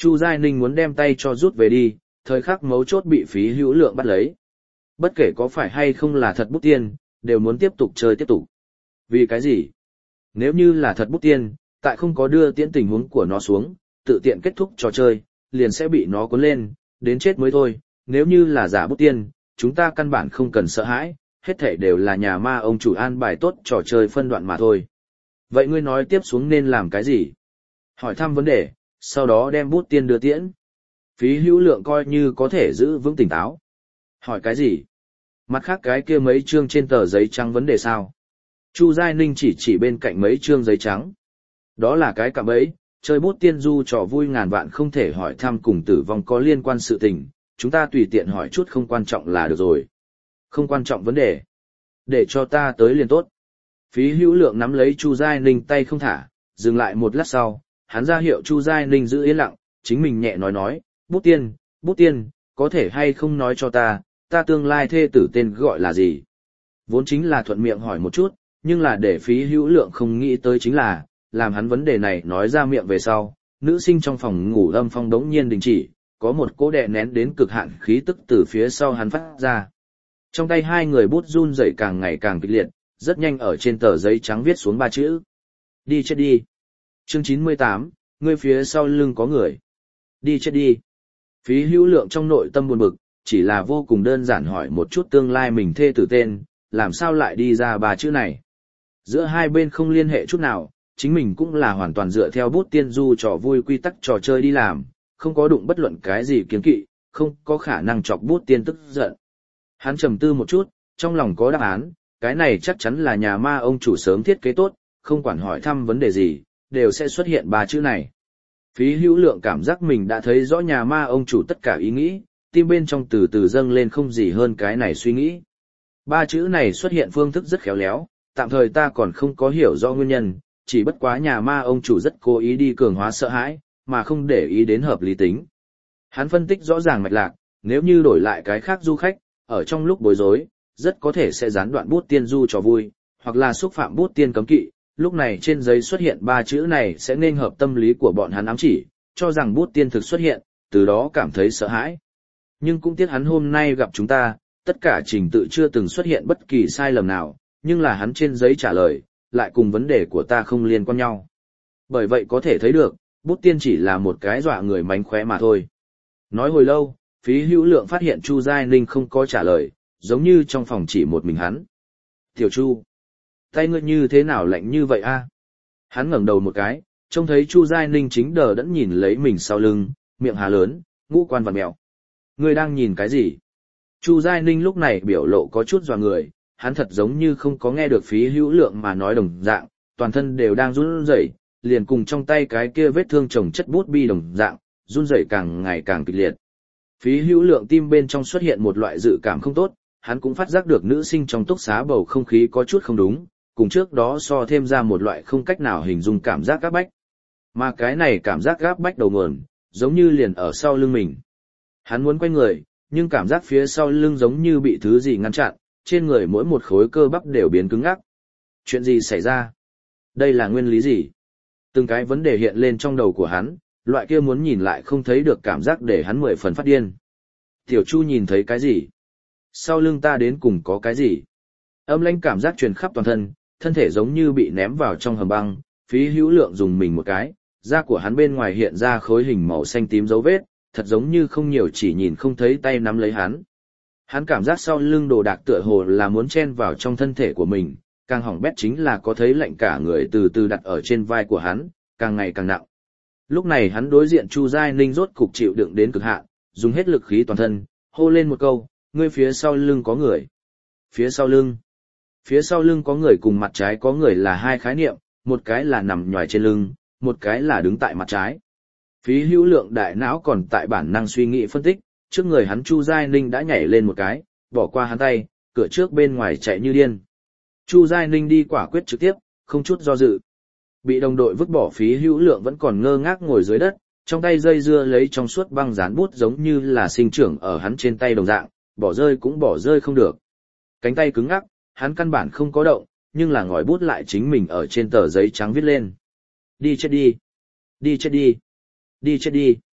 Chu Giai Ninh muốn đem tay cho rút về đi, thời khắc mấu chốt bị Phí Hữu Lượng bắt lấy. Bất kể có phải hay không là thật bút tiên, đều muốn tiếp tục chơi tiếp tục. Vì cái gì? Nếu như là thật bút tiên, tại không có đưa tiễn tình huống của nó xuống, tự tiện kết thúc trò chơi, liền sẽ bị nó cuốn lên, đến chết mới thôi. Nếu như là giả bút tiên, chúng ta căn bản không cần sợ hãi, hết thảy đều là nhà ma ông chủ an bài tốt trò chơi phân đoạn mà thôi. Vậy ngươi nói tiếp xuống nên làm cái gì? Hỏi thăm vấn đề, sau đó đem bút tiên đưa tiễn. Phí Hữu Lượng coi như có thể giữ vững tỉnh táo. Hỏi cái gì? Mặt khác cái kia mấy chương trên tờ giấy trắng vấn đề sao? Chu Giai Ninh chỉ chỉ bên cạnh mấy chương giấy trắng. Đó là cái cạm bẫy, chơi bút tiên du trò vui ngàn vạn không thể hỏi thăm cùng tử vong có liên quan sự tình, chúng ta tùy tiện hỏi chút không quan trọng là được rồi. Không quan trọng vấn đề. Để cho ta tới liền tốt. Phí Hữu Lượng nắm lấy Chu Giai Ninh tay không thả, dừng lại một lát sau, hắn ra hiệu Chu Giai Ninh giữ yên lặng, chính mình nhẹ nói nói, bút tiên, bút tiên, có thể hay không nói cho ta, ta tương lai thê tử tên gọi là gì? Vốn chính là thuận miệng hỏi một chút, nhưng là để Phí Hữu Lượng không nghĩ tới chính là, làm hắn vấn đề này nói ra miệng về sau, nữ sinh trong phòng ngủ âm phong đống nhiên đình chỉ, có một cỗ đè nén đến cực hạn khí tức từ phía sau hắn phát ra. Trong tay hai người bút run rẩy càng ngày càng kịch liệt, rất nhanh ở trên tờ giấy trắng viết xuống ba chữ. Đi chết đi. Chương chín mươi tám, ngươi phía sau lưng có người. Đi chết đi. Phí Hữu Lượng trong nội tâm buồn bực, chỉ là vô cùng đơn giản hỏi một chút tương lai mình thê tử tên, làm sao lại đi ra ba chữ này. Giữa hai bên không liên hệ chút nào, chính mình cũng là hoàn toàn dựa theo bút tiên du trò vui quy tắc trò chơi đi làm, không có đụng bất luận cái gì kiến kỵ, không có khả năng chọc bút tiên tức giận. Hắn trầm tư một chút, trong lòng có đáp án, cái này chắc chắn là nhà ma ông chủ sớm thiết kế tốt, không quản hỏi thăm vấn đề gì, đều sẽ xuất hiện ba chữ này. Phí Hữu Lượng cảm giác mình đã thấy rõ nhà ma ông chủ tất cả ý nghĩ, tim bên trong từ từ dâng lên không gì hơn cái này suy nghĩ. Ba chữ này xuất hiện phương thức rất khéo léo, tạm thời ta còn không có hiểu rõ nguyên nhân, chỉ bất quá nhà ma ông chủ rất cố ý đi cường hóa sợ hãi, mà không để ý đến hợp lý tính. Hắn phân tích rõ ràng mạch lạc, nếu như đổi lại cái khác du khách, ở trong lúc bối rối, rất có thể sẽ gián đoạn bút tiên du trò vui, hoặc là xúc phạm bút tiên cấm kỵ, lúc này trên giấy xuất hiện ba chữ này sẽ nên hợp tâm lý của bọn hắn ám chỉ, cho rằng bút tiên thực xuất hiện, từ đó cảm thấy sợ hãi. Nhưng cũng tiếc hắn hôm nay gặp chúng ta, tất cả trình tự chưa từng xuất hiện bất kỳ sai lầm nào, nhưng là hắn trên giấy trả lời, lại cùng vấn đề của ta không liên quan nhau. Bởi vậy có thể thấy được, bút tiên chỉ là một cái dọa người mánh khóe mà thôi. Nói hồi lâu, Phí Hữu Lượng phát hiện Chu Giai Ninh không có trả lời, giống như trong phòng chỉ một mình hắn. Tiểu Chu, tay ngươi như thế nào lạnh như vậy a? Hắn ngẩng đầu một cái, trông thấy Chu Giai Ninh chính đờ đẫn nhìn lấy mình sau lưng, miệng hà lớn, ngũ quan vặn mèo. Ngươi đang nhìn cái gì? Chu Giai Ninh lúc này biểu lộ có chút dọa người, hắn thật giống như không có nghe được Phí Hữu Lượng mà nói đồng dạng, toàn thân đều đang run rẩy, liền cùng trong tay cái kia vết thương chồng chất bút bi đồng dạng, run rẩy càng ngày càng kịch liệt. Phí Hữu Lượng tim bên trong xuất hiện một loại dự cảm không tốt, hắn cũng phát giác được nữ sinh trong túc xá bầu không khí có chút không đúng, cùng trước đó so thêm ra một loại không cách nào hình dung cảm giác gáp bách. Mà cái này cảm giác gáp bách đầu nguồn, giống như liền ở sau lưng mình. Hắn muốn quay người, nhưng cảm giác phía sau lưng giống như bị thứ gì ngăn chặn, trên người mỗi một khối cơ bắp đều biến cứng ngắc. Chuyện gì xảy ra? Đây là nguyên lý gì? Từng cái vấn đề hiện lên trong đầu của hắn, loại kia muốn nhìn lại không thấy được cảm giác để hắn mười phần phát điên. Tiểu Chu nhìn thấy cái gì? Sau lưng ta đến cùng có cái gì? Âm lãnh cảm giác truyền khắp toàn thân, thân thể giống như bị ném vào trong hầm băng, Phí Hữu Lượng dùng mình một cái, da của hắn bên ngoài hiện ra khối hình màu xanh tím dấu vết, thật giống như không nhiều chỉ nhìn không thấy tay nắm lấy hắn. Hắn cảm giác sau lưng đồ đạc tựa hồ là muốn chen vào trong thân thể của mình, càng hỏng bét chính là có thấy lạnh cả người từ từ đặt ở trên vai của hắn, càng ngày càng nặng. Lúc này hắn đối diện Chu Giai Ninh rốt cục chịu đựng đến cực hạn, dùng hết lực khí toàn thân, hô lên một câu, ngươi phía sau lưng có người. Phía sau lưng. Phía sau lưng có người cùng mặt trái có người là hai khái niệm, một cái là nằm nhòi trên lưng, một cái là đứng tại mặt trái. Phí Hữu Lượng đại não còn tại bản năng suy nghĩ phân tích, trước người hắn Chu Giai Ninh đã nhảy lên một cái, bỏ qua hắn tay, cửa trước bên ngoài chạy như điên. Chu Giai Ninh đi quả quyết trực tiếp, không chút do dự. Bị đồng đội vứt bỏ Phí Hữu Lượng vẫn còn ngơ ngác ngồi dưới đất, trong tay dây dưa lấy trong suốt băng dán bút giống như là sinh trưởng ở hắn trên tay đồng dạng, bỏ rơi cũng bỏ rơi không được. Cánh tay cứng ngắc, hắn căn bản không có động, nhưng là ngòi bút lại chính mình ở trên tờ giấy trắng viết lên. Đi chết đi. Đi chết đi. Đi chết đi.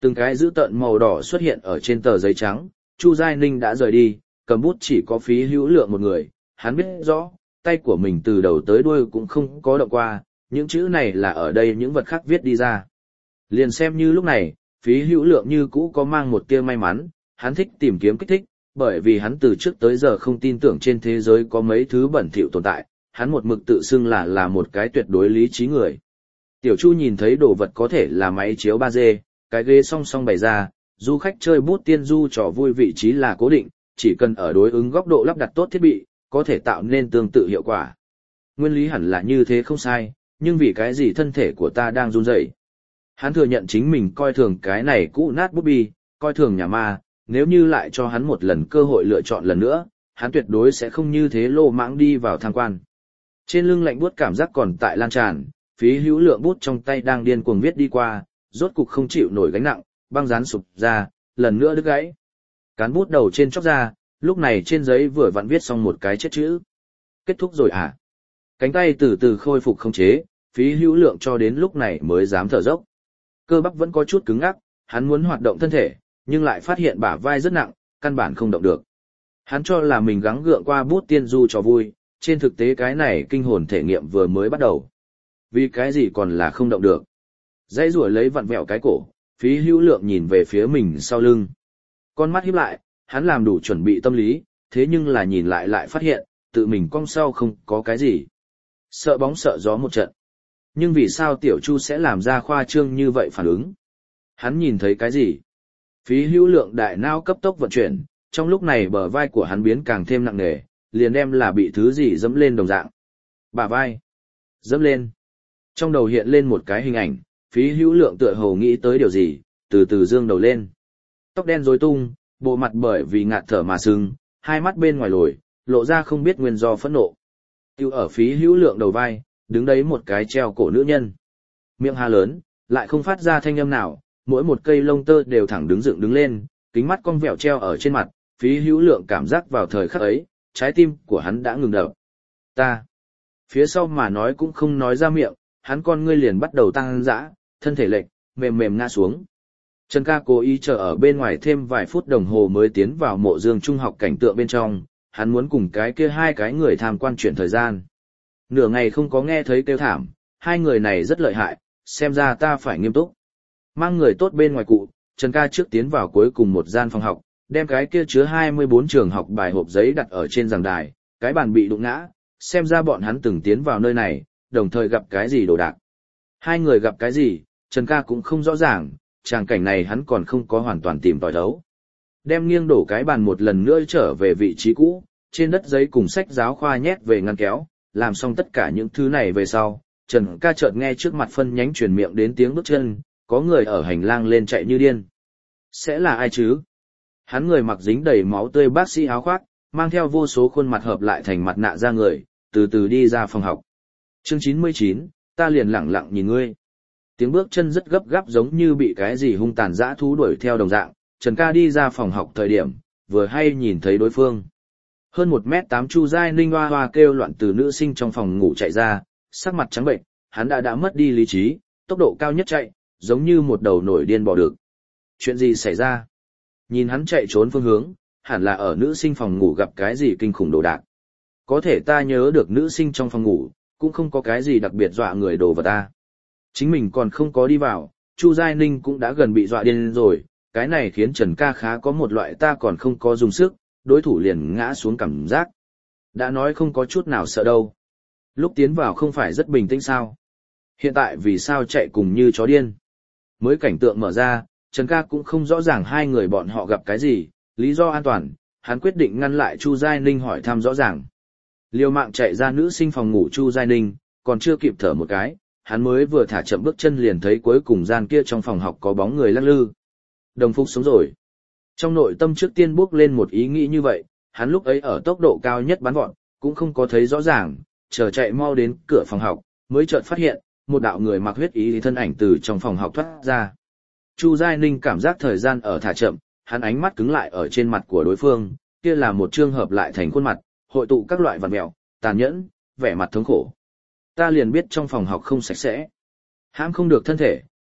Từng cái dữ tợn màu đỏ xuất hiện ở trên tờ giấy trắng, Chu Giai Ninh đã rời đi, cầm bút chỉ có Phí Hữu Lượng một người, hắn biết rõ, tay của mình từ đầu tới đuôi cũng không có động qua, những chữ này là ở đây những vật khác viết đi ra. Liền xem như lúc này, Phí Hữu Lượng như cũ có mang một tia may mắn, hắn thích tìm kiếm kích thích, bởi vì hắn từ trước tới giờ không tin tưởng trên thế giới có mấy thứ bẩn thỉu tồn tại, hắn một mực tự xưng là là một cái tuyệt đối lý trí người. Tiểu Chu nhìn thấy đồ vật có thể là máy chiếu ba D, cái ghế song song bày ra, du khách chơi bút tiên du trò vui vị trí là cố định, chỉ cần ở đối ứng góc độ lắp đặt tốt thiết bị, có thể tạo nên tương tự hiệu quả. Nguyên lý hẳn là như thế không sai, nhưng vì cái gì thân thể của ta đang run rẩy? Hắn thừa nhận chính mình coi thường cái này cũ nát bút bi, coi thường nhà ma, nếu như lại cho hắn một lần cơ hội lựa chọn lần nữa, hắn tuyệt đối sẽ không như thế lô mãng đi vào tham quan. Trên lưng lạnh buốt cảm giác còn tại lan tràn, Phí Hữu Lượng bút trong tay đang điên cuồng viết đi qua, rốt cục không chịu nổi gánh nặng, băng dán sụp ra, lần nữa đứt gãy. Cán bút đầu trên chóc ra, lúc này trên giấy vừa vặn viết xong một cái chết chữ. Kết thúc rồi à? Cánh tay từ từ khôi phục khống chế, Phí Hữu Lượng cho đến lúc này mới dám thở dốc. Cơ bắp vẫn có chút cứng ngắc, hắn muốn hoạt động thân thể, nhưng lại phát hiện bả vai rất nặng, căn bản không động được. Hắn cho là mình gắng gượng qua bút tiên du cho vui, trên thực tế cái này kinh hồn thể nghiệm vừa mới bắt đầu. Vì cái gì còn là không động được? Dãy rủa lấy vặn vẹo cái cổ, Phí Hữu Lượng nhìn về phía mình sau lưng. Con mắt híp lại, hắn làm đủ chuẩn bị tâm lý, thế nhưng là nhìn lại lại phát hiện, tự mình cong sau không có cái gì. Sợ bóng sợ gió một trận. Nhưng vì sao Tiểu Chu sẽ làm ra khoa trương như vậy phản ứng? Hắn nhìn thấy cái gì? Phí Hữu Lượng đại não cấp tốc vận chuyển, trong lúc này bờ vai của hắn biến càng thêm nặng nề, liền đem là bị thứ gì dẫm lên đồng dạng. Bả vai. Dẫm lên. Trong đầu hiện lên một cái hình ảnh, Phí Hữu Lượng tựa hồ nghĩ tới điều gì, từ từ dương đầu lên. Tóc đen rối tung, bộ mặt bởi vì ngạt thở mà sưng, hai mắt bên ngoài lồi, lộ ra không biết nguyên do phẫn nộ. Tiêu ở Phí Hữu Lượng đầu vai, đứng đấy một cái treo cổ nữ nhân. Miệng há lớn, lại không phát ra thanh âm nào, mỗi một cây lông tơ đều thẳng đứng dựng đứng lên, kính mắt cong vẹo treo ở trên mặt, Phí Hữu Lượng cảm giác vào thời khắc ấy, trái tim của hắn đã ngừng đập. Ta. Phía sau mà nói cũng không nói ra miệng, hắn con ngươi liền bắt đầu tăng dã, thân thể lệch, mềm mềm ngã xuống. Trần Ca cố ý chờ ở bên ngoài thêm vài phút đồng hồ mới tiến vào mộ dương trung học cảnh tượng bên trong, hắn muốn cùng cái kia hai cái người tham quan chuyển thời gian. Nửa ngày không có nghe thấy kêu thảm, hai người này rất lợi hại, xem ra ta phải nghiêm túc. Mang người tốt bên ngoài cụ, Trần Ca trước tiến vào cuối cùng một gian phòng học, đem cái kia chứa hai mươi bốn trường học bài hộp giấy đặt ở trên giảng đài, cái bàn bị đụng ngã, xem ra bọn hắn từng tiến vào nơi này, đồng thời gặp cái gì đồ đạc. Hai người gặp cái gì, Trần Ca cũng không rõ ràng, tràng cảnh này hắn còn không có hoàn toàn tìm tòi thấu. Đem nghiêng đổ cái bàn một lần nữa trở về vị trí cũ, trên đất giấy cùng sách giáo khoa nhét về ngăn kéo, làm xong tất cả những thứ này về sau, Trần Ca chợt nghe trước mặt phân nhánh truyền miệng đến tiếng bước chân, có người ở hành lang lên chạy như điên. Sẽ là ai chứ? Hắn người mặc dính đầy máu tươi bác sĩ áo khoác, mang theo vô số khuôn mặt hợp lại thành mặt nạ ra người, từ từ đi ra phòng học. Chương chín mươi chín, ta liền lặng lặng nhìn ngươi. Tiếng bước chân rất gấp gáp giống như bị cái gì hung tàn dã thú đuổi theo đồng dạng, Trần Ca đi ra phòng học thời điểm, vừa hay nhìn thấy đối phương. Hơn một mét tám Chu Giai Ninh hoa hoa kêu loạn từ nữ sinh trong phòng ngủ chạy ra, sắc mặt trắng bệnh, hắn đã đã mất đi lý trí, tốc độ cao nhất chạy, giống như một đầu nổi điên bỏ được. Chuyện gì xảy ra? Nhìn hắn chạy trốn phương hướng, hẳn là ở nữ sinh phòng ngủ gặp cái gì kinh khủng đồ đạc. Có thể ta nhớ được nữ sinh trong phòng ngủ, cũng không có cái gì đặc biệt dọa người đồ vật ta. Chính mình còn không có đi vào, Chu Giai Ninh cũng đã gần bị dọa điên rồi, cái này khiến Trần Ca khá có một loại ta còn không có dùng sức, đối thủ liền ngã xuống cảm giác. Đã nói không có chút nào sợ đâu. Lúc tiến vào không phải rất bình tĩnh sao? Hiện tại vì sao chạy cùng như chó điên? Mới cảnh tượng mở ra, Trần Ca cũng không rõ ràng hai người bọn họ gặp cái gì, lý do an toàn, hắn quyết định ngăn lại Chu Giai Ninh hỏi thăm rõ ràng. Liều mạng chạy ra nữ sinh phòng ngủ Chu Giai Ninh, còn chưa kịp thở một cái, hắn mới vừa thả chậm bước chân liền thấy cuối cùng gian kia trong phòng học có bóng người lắc lư. Đồng Phúc sống rồi. Trong nội tâm trước tiên bước lên một ý nghĩ như vậy, hắn lúc ấy ở tốc độ cao nhất bắn vọt, cũng không có thấy rõ ràng, chờ chạy mau đến cửa phòng học, mới chợt phát hiện, một đạo người mặc huyết ý thân ảnh từ trong phòng học thoát ra. Chu Giai Ninh cảm giác thời gian ở thả chậm, hắn ánh mắt cứng lại ở trên mặt của đối phương, kia là một trường hợp lại thành khuôn mặt, hội tụ các loại vằn mèo, tàn nhẫn, vẻ mặt thống khổ. Ta liền biết trong phòng học không sạch sẽ. Hãm không được thân thể,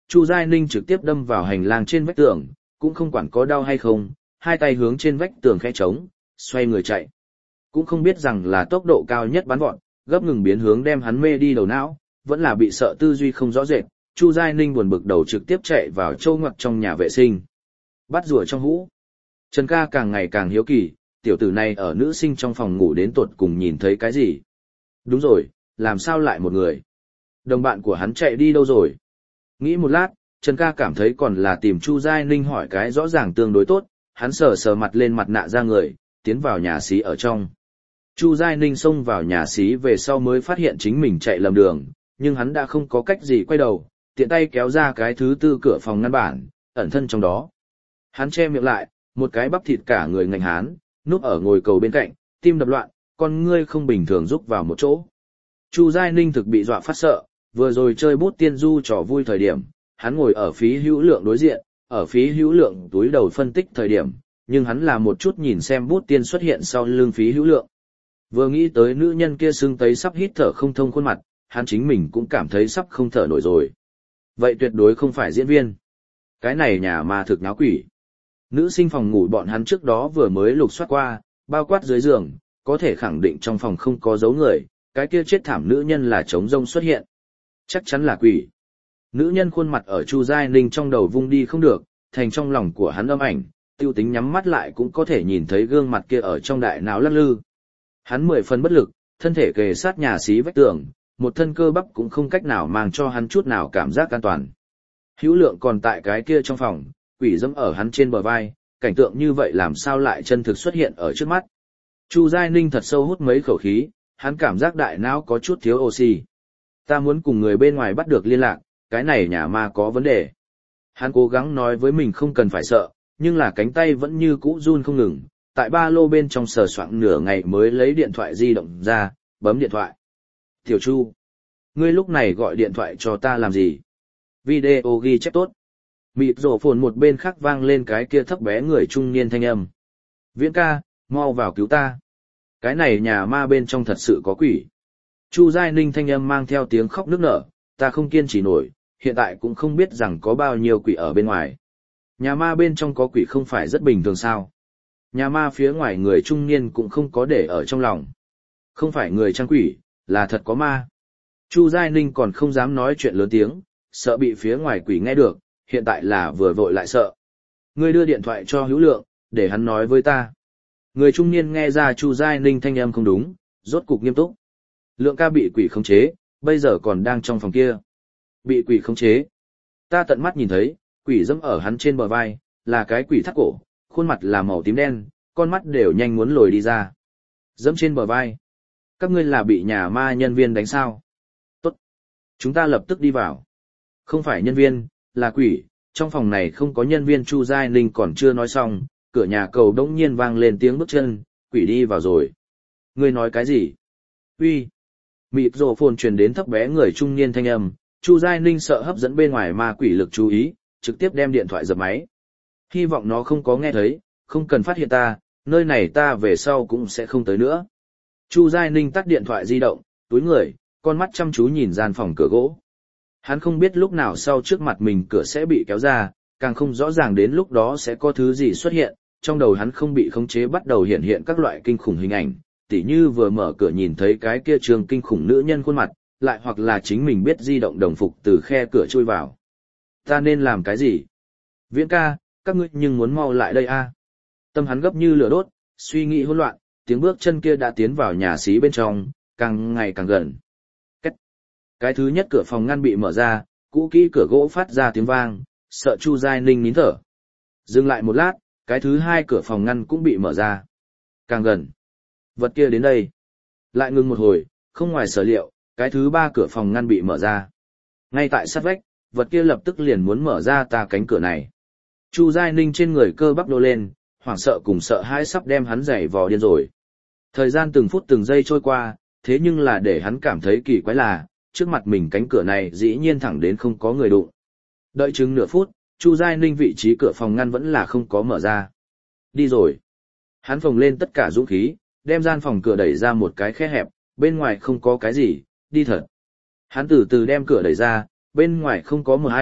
Chu Giai Ninh trực tiếp đâm vào hành lang trên vách tường, cũng không quản có đau hay không, hai tay hướng trên vách tường khẽ trống, xoay người chạy. Cũng không biết rằng là tốc độ cao nhất bắn vọt, gấp ngừng biến hướng đem hắn mê đi đầu não, vẫn là bị sợ tư duy không rõ rệt, Chu Giai Ninh buồn bực đầu trực tiếp chạy vào châu ngoặc trong nhà vệ sinh. Bắt rùa trong hũ. Trần Ca càng ngày càng hiếu kỳ, tiểu tử này ở nữ sinh trong phòng ngủ đến tột cùng nhìn thấy cái gì? Đúng rồi, làm sao lại một người? Đồng bạn của hắn chạy đi đâu rồi? Nghĩ một lát, Trần Ca cảm thấy còn là tìm Chu Giai Ninh hỏi cái rõ ràng tương đối tốt, hắn sờ sờ mặt lên mặt nạ ra người, tiến vào nhà xí ở trong. Chu Giai Ninh xông vào nhà xí về sau mới phát hiện chính mình chạy lầm đường, nhưng hắn đã không có cách gì quay đầu, tiện tay kéo ra cái thứ tư cửa phòng ngăn bản, ẩn thân trong đó. Hắn che miệng lại, một cái bắp thịt cả người ngạnh hán, núp ở ngồi cầu bên cạnh, tim đập loạn, con ngươi không bình thường rúc vào một chỗ. Chu Giai Ninh thực bị dọa phát sợ, vừa rồi chơi bút tiên du trò vui thời điểm, hắn ngồi ở phí hữu lượng đối diện, ở phí hữu lượng túi đầu phân tích thời điểm, nhưng hắn là một chút nhìn xem bút tiên xuất hiện sau lưng phí hữu lượng. Vừa nghĩ tới nữ nhân kia sưng tấy sắp hít thở không thông khuôn mặt, hắn chính mình cũng cảm thấy sắp không thở nổi rồi. Vậy tuyệt đối không phải diễn viên. Cái này nhà ma thực náo quỷ. Nữ sinh phòng ngủ bọn hắn trước đó vừa mới lục soát qua, bao quát dưới giường, có thể khẳng định trong phòng không có dấu người, cái kia chết thảm nữ nhân là trống rông xuất hiện. Chắc chắn là quỷ. Nữ nhân khuôn mặt ở Chu Giai Ninh trong đầu vung đi không được, thành trong lòng của hắn âm ảnh, tiêu tính nhắm mắt lại cũng có thể nhìn thấy gương mặt kia ở trong đại não lắc lư. Hắn mười phần bất lực, thân thể kề sát nhà xí vách tường, một thân cơ bắp cũng không cách nào mang cho hắn chút nào cảm giác an toàn. Hữu Lượng còn tại cái kia trong phòng, quỷ dẫm ở hắn trên bờ vai, cảnh tượng như vậy làm sao lại chân thực xuất hiện ở trước mắt. Chu Giai Ninh thật sâu hút mấy khẩu khí, hắn cảm giác đại não có chút thiếu oxy. Ta muốn cùng người bên ngoài bắt được liên lạc, cái này nhà ma có vấn đề. Hắn cố gắng nói với mình không cần phải sợ, nhưng là cánh tay vẫn như cũ run không ngừng, tại ba lô bên trong sờ soạng nửa ngày mới lấy điện thoại di động ra, bấm điện thoại. Tiểu Chu, ngươi lúc này gọi điện thoại cho ta làm gì? Video ghi chép tốt. Mịt rổ phồn một bên khác vang lên cái kia thấp bé người trung niên thanh âm. Viễn ca, mau vào cứu ta. Cái này nhà ma bên trong thật sự có quỷ. Chu Giai Ninh thanh âm mang theo tiếng khóc nức nở, ta không kiên trì nổi, hiện tại cũng không biết rằng có bao nhiêu quỷ ở bên ngoài. Nhà ma bên trong có quỷ không phải rất bình thường sao? Nhà ma phía ngoài người trung niên cũng không có để ở trong lòng. Không phải người trang quỷ, là thật có ma. Chu Giai Ninh còn không dám nói chuyện lớn tiếng, sợ bị phía ngoài quỷ nghe được, hiện tại là vừa vội lại sợ. Ngươi đưa điện thoại cho Hữu Lượng, để hắn nói với ta. Người trung niên nghe ra Chu Giai Ninh thanh âm không đúng, rốt cục nghiêm túc. Lượng ca bị quỷ khống chế, bây giờ còn đang trong phòng kia. Bị quỷ khống chế. Ta tận mắt nhìn thấy, quỷ dẫm ở hắn trên bờ vai, là cái quỷ thắt cổ, khuôn mặt là màu tím đen, con mắt đều nhanh muốn lồi đi ra. Dẫm trên bờ vai. Các ngươi là bị nhà ma nhân viên đánh sao? Tốt. Chúng ta lập tức đi vào. Không phải nhân viên, là quỷ, trong phòng này không có nhân viên. Chu Giai Ninh còn chưa nói xong, cửa nhà cầu đống nhiên vang lên tiếng bước chân, quỷ đi vào rồi. Ngươi nói cái gì? Uy. Mịt rổ phồn truyền đến thấp bé người trung niên thanh âm, Chu Giai Ninh sợ hấp dẫn bên ngoài ma quỷ lực chú ý, trực tiếp đem điện thoại dập máy. Hy vọng nó không có nghe thấy, không cần phát hiện ta, nơi này ta về sau cũng sẽ không tới nữa. Chu Giai Ninh tắt điện thoại di động, túi người, con mắt chăm chú nhìn gian phòng cửa gỗ. Hắn không biết lúc nào sau trước mặt mình cửa sẽ bị kéo ra, càng không rõ ràng đến lúc đó sẽ có thứ gì xuất hiện, trong đầu hắn không bị khống chế bắt đầu hiện hiện các loại kinh khủng hình ảnh, tỉ như vừa mở cửa nhìn thấy cái kia trường kinh khủng nữ nhân khuôn mặt, lại hoặc là chính mình biết di động đồng phục từ khe cửa chui vào. Ta nên làm cái gì? Viễn ca, các ngươi nhưng muốn mau lại đây a. Tâm hắn gấp như lửa đốt, suy nghĩ hỗn loạn, tiếng bước chân kia đã tiến vào nhà xí bên trong, càng ngày càng gần. Cách. Cái thứ nhất cửa phòng ngăn bị mở ra, cũ kỹ cửa gỗ phát ra tiếng vang, sợ Chu Giai Ninh nín thở. Dừng lại một lát, cái thứ hai cửa phòng ngăn cũng bị mở ra. Càng gần. Vật kia đến đây. Lại ngừng một hồi, không ngoài sở liệu, cái thứ ba cửa phòng ngăn bị mở ra. Ngay tại sát vách, vật kia lập tức liền muốn mở ra ta cánh cửa này. Chu Giai Ninh trên người cơ bắp nô lên, hoảng sợ cùng sợ hãi sắp đem hắn giày vò điên rồi. Thời gian từng phút từng giây trôi qua, thế nhưng là để hắn cảm thấy kỳ quái là, trước mặt mình cánh cửa này dĩ nhiên thẳng đến không có người đụng. Đợi chừng nửa phút, Chu Giai Ninh vị trí cửa phòng ngăn vẫn là không có mở ra. Đi rồi. Hắn phồng lên tất cả dũng khí, đem gian phòng cửa đẩy ra một cái khe hẹp, bên ngoài không có cái gì, đi thật. Hắn từ từ đem cửa đẩy ra, bên ngoài không có một ai,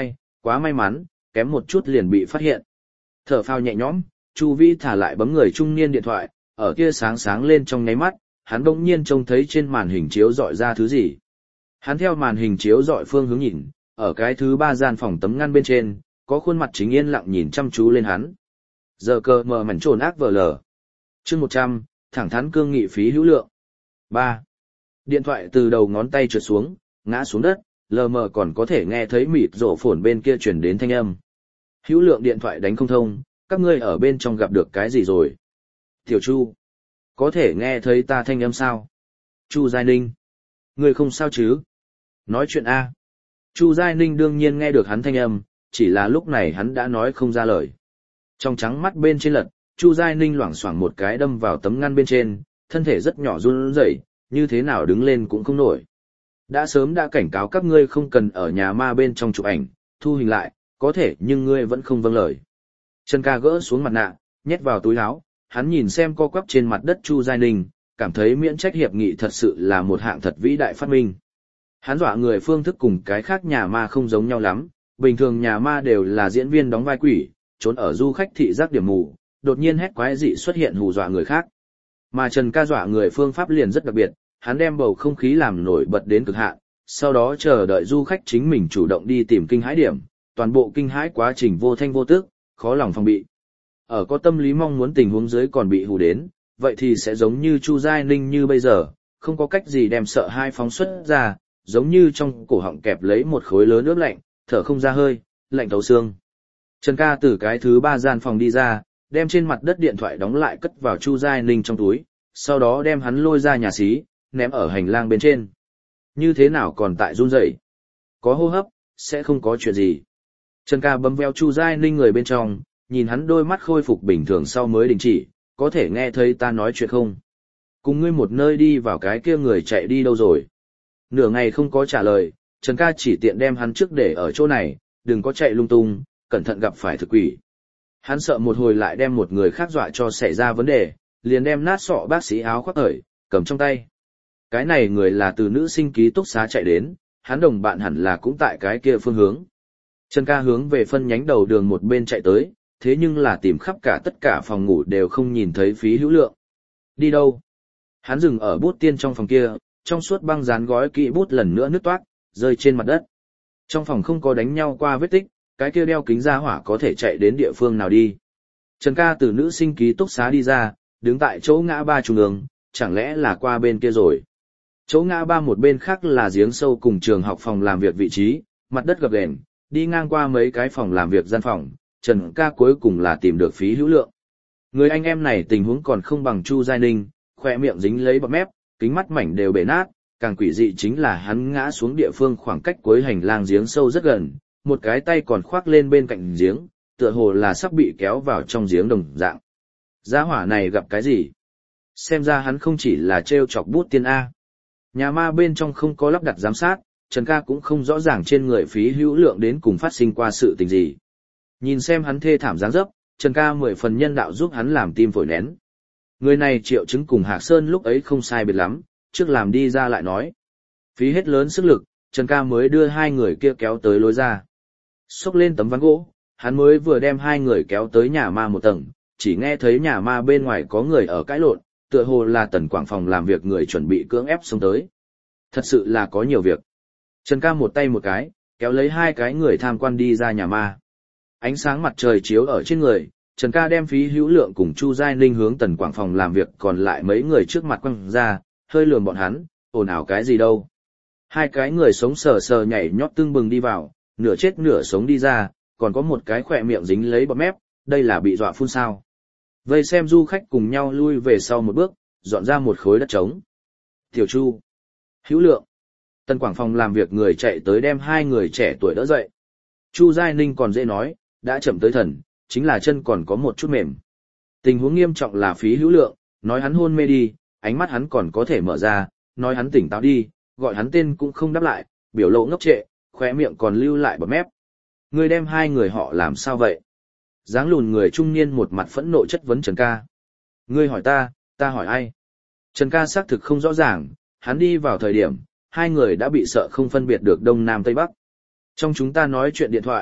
Quá may mắn, kém một chút liền bị phát hiện. Thở phào nhẹ nhõm, Chu Vĩ thả lại bấm người trung niên điện thoại, ở kia sáng sáng lên trong nháy mắt, hắn bỗng nhiên trông thấy trên màn hình chiếu dọi ra thứ gì. Hắn theo màn hình chiếu dọi phương hướng nhìn, ở cái thứ ba gian phòng tấm ngăn bên trên, có khuôn mặt chính yên lặng nhìn chăm chú lên hắn. Giờ cờ mờ mảnh trồn ác vờ lờ. Chương một trăm, thẳng thắn cương nghị phí hữu lượng. ba. Điện thoại từ đầu ngón tay trượt xuống, ngã xuống đất, lờ mờ còn có thể nghe thấy mịt rổ phồn bên kia truyền đến thanh âm. Hữu lượng điện thoại đánh không thông, các ngươi ở bên trong gặp được cái gì rồi? Tiểu Chu, có thể nghe thấy ta thanh âm sao? Chu Giai Ninh, ngươi không sao chứ? Nói chuyện A. Chu Giai Ninh đương nhiên nghe được hắn thanh âm, chỉ là lúc này hắn đã nói không ra lời. Trong trắng mắt bên trên lật, Chu Giai Ninh loảng xoảng một cái đâm vào tấm ngăn bên trên, thân thể rất nhỏ run rẩy, như thế nào đứng lên cũng không nổi. Đã sớm đã cảnh cáo các ngươi không cần ở nhà ma bên trong chụp ảnh, thu hình lại, có thể nhưng ngươi vẫn không vâng lời. Trần Ca gỡ xuống mặt nạ, nhét vào túi áo, hắn nhìn xem co quắp trên mặt đất Chu Giai Ninh, cảm thấy miễn trách hiệp nghị thật sự là một hạng thật vĩ đại phát minh. Hắn dọa người phương thức cùng cái khác nhà ma không giống nhau lắm, bình thường nhà ma đều là diễn viên đóng vai quỷ, trốn ở du khách thị giác điểm mù, đột nhiên hét quái dị xuất hiện hù dọa người khác. Mà Trần Ca dọa người phương pháp liền rất đặc biệt, hắn đem bầu không khí làm nổi bật đến cực hạn, sau đó chờ đợi du khách chính mình chủ động đi tìm kinh hãi điểm, toàn bộ kinh hãi quá trình vô thanh vô tức, khó lòng phòng bị. Ở có tâm lý mong muốn tình huống dưới còn bị hù đến, vậy thì sẽ giống như Chu Giai Ninh như bây giờ, không có cách gì đem sợ hai phóng xuất ra, giống như trong cổ họng kẹp lấy một khối lớn nước lạnh, thở không ra hơi, lạnh thấu xương. Trần Ca từ cái thứ ba gian phòng đi ra, đem trên mặt đất điện thoại đóng lại cất vào Chu Giai Ninh trong túi, sau đó đem hắn lôi ra nhà xí, ném ở hành lang bên trên. Như thế nào còn tại run rẩy? Có hô hấp, sẽ không có chuyện gì. Trần Ca bấm veo Chu Giai Ninh người bên trong, nhìn hắn đôi mắt khôi phục bình thường sau mới đình chỉ, có thể nghe thấy ta nói chuyện không? Cùng ngươi một nơi đi vào cái kia người chạy đi đâu rồi? Nửa ngày không có trả lời, Trần Ca chỉ tiện đem hắn trước để ở chỗ này, đừng có chạy lung tung, cẩn thận gặp phải thực quỷ. Hắn sợ một hồi lại đem một người khác dọa cho xảy ra vấn đề, liền đem nát sọ bác sĩ áo khoác ởi, cầm trong tay. Cái này người là từ nữ sinh ký túc xá chạy đến, hắn đồng bạn hẳn là cũng tại cái kia phương hướng. Trần Ca hướng về phân nhánh đầu đường một bên chạy tới, thế nhưng là tìm khắp cả tất cả phòng ngủ đều không nhìn thấy phí hữu lượng. Đi đâu? Hắn dừng ở bút tiên trong phòng kia, trong suốt băng dán gói kỹ bút lần nữa nứt toác, rơi trên mặt đất. Trong phòng không có đánh nhau qua vết tích, cái kia đeo kính ra hỏa có thể chạy đến địa phương nào đi. Trần Ca từ nữ sinh ký túc xá đi ra, đứng tại chỗ ngã ba trung ương, chẳng lẽ là qua bên kia rồi. Chỗ ngã ba một bên khác là giếng sâu cùng trường học phòng làm việc vị trí, mặt đất gập ghềnh, đi ngang qua mấy cái phòng làm việc gian phòng, Trần Ca cuối cùng là tìm được phí hữu lượng. Người anh em này tình huống còn không bằng Chu Giai Ninh, khỏe miệng dính lấy bọt mép, kính mắt mảnh đều bể nát, càng quỷ dị chính là hắn ngã xuống địa phương khoảng cách cuối hành lang giếng sâu rất gần, một cái tay còn khoác lên bên cạnh giếng, tựa hồ là sắp bị kéo vào trong giếng đồng dạng. Gia hỏa này gặp cái gì? Xem ra hắn không chỉ là trêu chọc bút tiên A. Nhà ma bên trong không có lắp đặt giám sát, Trần Ca cũng không rõ ràng trên người phí hữu lượng đến cùng phát sinh qua sự tình gì. Nhìn xem hắn thê thảm dáng dấp, Trần Ca mười phần nhân đạo giúp hắn làm tim phổi nén. Người này triệu chứng cùng Hạc Sơn lúc ấy không sai biệt lắm, trước làm đi ra lại nói. Phí hết lớn sức lực, Trần Ca mới đưa hai người kia kéo tới lối ra. Xốc lên tấm ván gỗ, hắn mới vừa đem hai người kéo tới nhà ma một tầng, chỉ nghe thấy nhà ma bên ngoài có người ở cãi lộn, tựa hồ là Tần Quảng phòng làm việc người chuẩn bị cưỡng ép xông tới. Thật sự là có nhiều việc. Trần Ca một tay một cái, kéo lấy hai cái người tham quan đi ra nhà ma. Ánh sáng mặt trời chiếu ở trên người, Trần Ca đem phí hữu lượng cùng Chu Giai Ninh hướng Tần Quảng phòng làm việc còn lại mấy người trước mặt quăng ra, hơi lườm bọn hắn, ồn ào cái gì đâu. Hai cái người sống sờ sờ nhảy nhót tưng bừng đi vào, nửa chết nửa sống đi ra, còn có một cái khỏe miệng dính lấy bọt mép, đây là bị dọa phun sao. Vây xem du khách cùng nhau lui về sau một bước, dọn ra một khối đất trống. Tiểu Chu, hữu lượng. Tần Quảng phòng làm việc người chạy tới đem hai người trẻ tuổi đỡ dậy. Chu Giai Ninh còn dễ nói, đã chậm tới thần, chính là chân còn có một chút mềm. Tình huống nghiêm trọng là phí hữu lượng, nói hắn hôn mê đi, ánh mắt hắn còn có thể mở ra, nói hắn tỉnh táo đi, gọi hắn tên cũng không đáp lại, biểu lộ ngốc trệ, khóe miệng còn lưu lại bọt mép. Ngươi đem hai người họ làm sao vậy? Dáng lùn người trung niên một mặt phẫn nộ chất vấn Trần Ca. Ngươi hỏi ta, ta hỏi ai? Trần Ca xác thực không rõ ràng, hắn đi vào thời điểm, hai người đã bị sợ không phân biệt được đông nam tây bắc. Trong chúng ta nói chuyện điện thoại,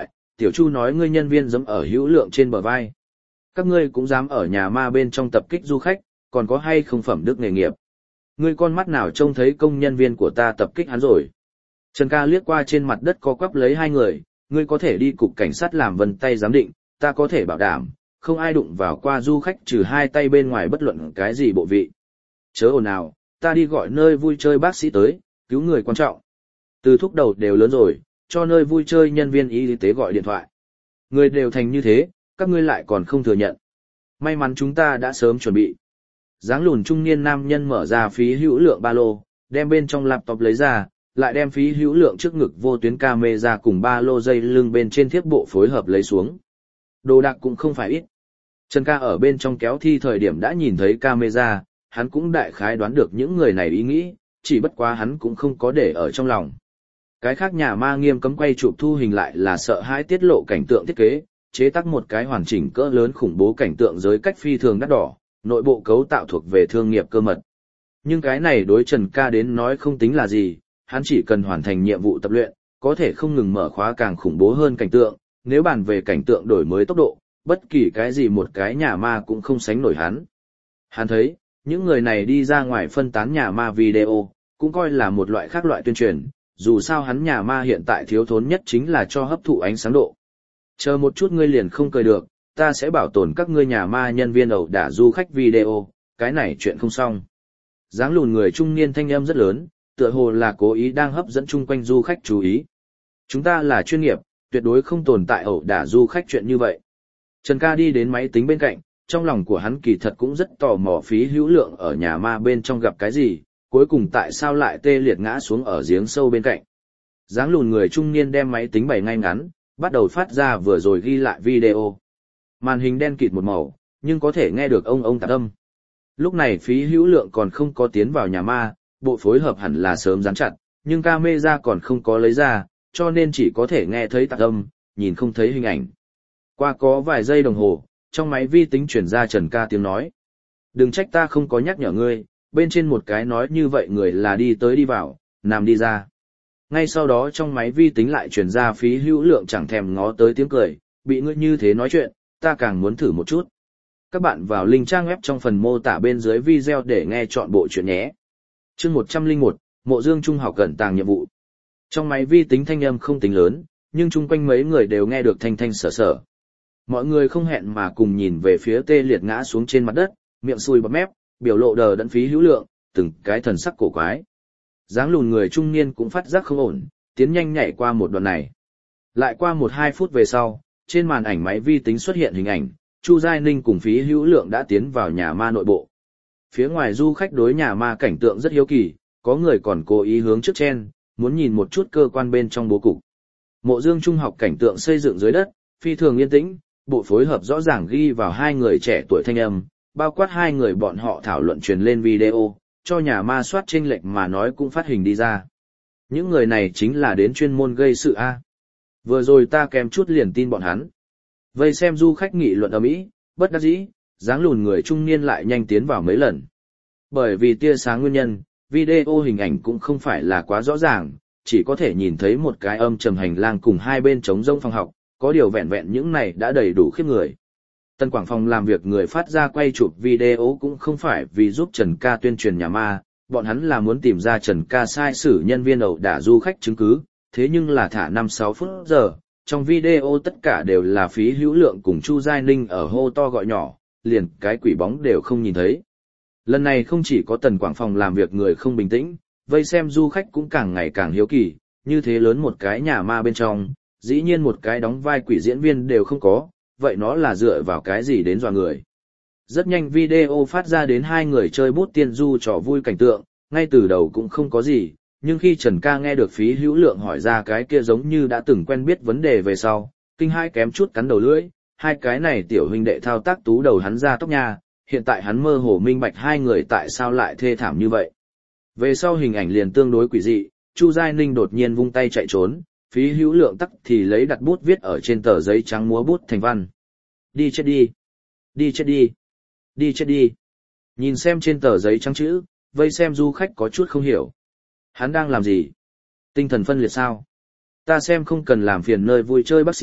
Tiểu Chu nói ngươi nhân viên giẫm ở Hữu Lượng trên bờ vai. Các ngươi cũng dám ở nhà ma bên trong tập kích du khách, còn có hay không phẩm đức nghề nghiệp. Ngươi con mắt nào trông thấy công nhân viên của ta tập kích hắn rồi. Trần Ca liếc qua trên mặt đất co quắp lấy hai người, ngươi có thể đi cục cảnh sát làm vân tay giám định, ta có thể bảo đảm, không ai đụng vào qua du khách trừ hai tay bên ngoài bất luận cái gì bộ vị. Chớ ồn ào, ta đi gọi nơi vui chơi bác sĩ tới, cứu người quan trọng. Từ thúc đầu đều lớn rồi, cho nơi vui chơi nhân viên y tế gọi điện thoại. Người đều thành như thế, các ngươi lại còn không thừa nhận. May mắn chúng ta đã sớm chuẩn bị. Dáng lùn trung niên nam nhân mở ra phí hữu lượng ba lô, đem bên trong laptop lấy ra, lại đem phí hữu lượng trước ngực vô tuyến camera cùng ba lô dây lưng bên trên thiết bộ phối hợp lấy xuống. Đồ đạc cũng không phải ít. Trần Ca ở bên trong kéo thi thời điểm đã nhìn thấy camera, hắn cũng đại khái đoán được những người này ý nghĩ, chỉ bất quá hắn cũng không có để ở trong lòng. Cái khác nhà ma nghiêm cấm quay chụp thu hình lại là sợ hãi tiết lộ cảnh tượng thiết kế, chế tác một cái hoàn chỉnh cỡ lớn khủng bố cảnh tượng giới cách phi thường đắt đỏ, nội bộ cấu tạo thuộc về thương nghiệp cơ mật. Nhưng cái này đối Trần Ca đến nói không tính là gì, hắn chỉ cần hoàn thành nhiệm vụ tập luyện, có thể không ngừng mở khóa càng khủng bố hơn cảnh tượng, nếu bàn về cảnh tượng đổi mới tốc độ, bất kỳ cái gì một cái nhà ma cũng không sánh nổi hắn. Hắn thấy, những người này đi ra ngoài phân tán nhà ma video, cũng coi là một loại khác loại tuyên truyền, dù sao hắn nhà ma hiện tại thiếu thốn nhất chính là cho hấp thụ ánh sáng độ. Chờ một chút ngươi liền không cười được, ta sẽ bảo tồn các ngươi nhà ma nhân viên ẩu đả du khách video, cái này chuyện không xong. Dáng lùn người trung niên thanh âm rất lớn, tựa hồ là cố ý đang hấp dẫn chung quanh du khách chú ý. Chúng ta là chuyên nghiệp, tuyệt đối không tồn tại ẩu đả du khách chuyện như vậy. Trần Ca đi đến máy tính bên cạnh, trong lòng của hắn kỳ thật cũng rất tò mò phí hữu lượng ở nhà ma bên trong gặp cái gì, cuối cùng tại sao lại tê liệt ngã xuống ở giếng sâu bên cạnh. Dáng lùn người trung niên đem máy tính bày ngay ngắn, bắt đầu phát ra vừa rồi ghi lại video. Màn hình đen kịt một màu, nhưng có thể nghe được ông ông tạp âm. Lúc này phí hữu lượng còn không có tiến vào nhà ma, bộ phối hợp hẳn là sớm dán chặt, nhưng camera còn không có lấy ra, cho nên chỉ có thể nghe thấy tạp âm, nhìn không thấy hình ảnh. Qua có vài giây đồng hồ, trong máy vi tính chuyển ra Trần Ca tiếng nói. Đừng trách ta không có nhắc nhở ngươi, bên trên một cái nói như vậy người là đi tới đi vào, nằm đi ra. Ngay sau đó trong máy vi tính lại chuyển ra phí hữu lượng chẳng thèm ngó tới tiếng cười, bị ngươi như thế nói chuyện, ta càng muốn thử một chút. Các bạn vào link trang web trong phần mô tả bên dưới video để nghe chọn bộ chuyện nhé. Chương một trăm lẻ một, Mộ Dương Trung học cẩn tàng nhiệm vụ. Trong máy vi tính thanh âm không tính lớn, nhưng chung quanh mấy người đều nghe được thanh thanh sở sở. Mọi người không hẹn mà cùng nhìn về phía tê liệt ngã xuống trên mặt đất, miệng sùi bọt mép, biểu lộ đờ đẫn phí hữu lượng, từng cái thần sắc cổ quái. Dáng lùn người trung niên cũng phát giác không ổn, tiến nhanh nhảy qua một đoạn này. Lại qua một hai phút về sau, trên màn ảnh máy vi tính xuất hiện hình ảnh, Chu Giai Ninh cùng phí hữu lượng đã tiến vào nhà ma nội bộ. Phía ngoài du khách đối nhà ma cảnh tượng rất hiếu kỳ, có người còn cố ý hướng trước chen, muốn nhìn một chút cơ quan bên trong bố cục. Mộ Dương Trung học cảnh tượng xây dựng dưới đất, phi thường yên tĩnh, bộ phối hợp rõ ràng ghi vào hai người trẻ tuổi thanh âm, bao quát hai người bọn họ thảo luận truyền lên video, cho nhà ma soát chênh lệch mà nói cũng phát hình đi ra. Những người này chính là đến chuyên môn gây sự A. Vừa rồi ta kèm chút liền tin bọn hắn. Vây xem du khách nghị luận ầm ĩ, bất đắc dĩ, dáng lùn người trung niên lại nhanh tiến vào mấy lần. Bởi vì tia sáng nguyên nhân, video hình ảnh cũng không phải là quá rõ ràng, chỉ có thể nhìn thấy một cái âm trầm hành lang cùng hai bên trống rỗng phòng học, có điều vẹn vẹn những này đã đầy đủ khiếp người. Tân Quảng Phòng làm việc người phát ra quay chụp video cũng không phải vì giúp Trần Ca tuyên truyền nhà ma, bọn hắn là muốn tìm ra Trần Ca sai sử nhân viên ẩu đả du khách chứng cứ, thế nhưng là thả năm sáu phút giờ, trong video tất cả đều là phí hữu lượng cùng Chu Giai Ninh ở hô to gọi nhỏ, liền cái quỷ bóng đều không nhìn thấy. Lần này không chỉ có Tần Quảng Phòng làm việc người không bình tĩnh, vây xem du khách cũng càng ngày càng hiếu kỳ, như thế lớn một cái nhà ma bên trong, dĩ nhiên một cái đóng vai quỷ diễn viên đều không có, vậy nó là dựa vào cái gì đến dọa người. Rất nhanh video phát ra đến hai người chơi bút tiên du trò vui cảnh tượng, ngay từ đầu cũng không có gì, nhưng khi Trần Ca nghe được phí hữu lượng hỏi ra cái kia giống như đã từng quen biết vấn đề về sau, kinh hai kém chút cắn đầu lưỡi, hai cái này tiểu huynh đệ thao tác tú đầu hắn ra tóc nha, hiện tại hắn mơ hồ minh bạch hai người tại sao lại thê thảm như vậy. Về sau hình ảnh liền tương đối quỷ dị, Chu Giai Ninh đột nhiên vung tay chạy trốn, phí hữu lượng tắc thì lấy đặt bút viết ở trên tờ giấy trắng múa bút thành văn. Đi chết đi! Đi chết đi! Đi chết đi! Nhìn xem trên tờ giấy trắng chữ, vây xem du khách có chút không hiểu. Hắn đang làm gì? Tinh thần phân liệt sao? Ta xem không cần làm phiền nơi vui chơi bác sĩ,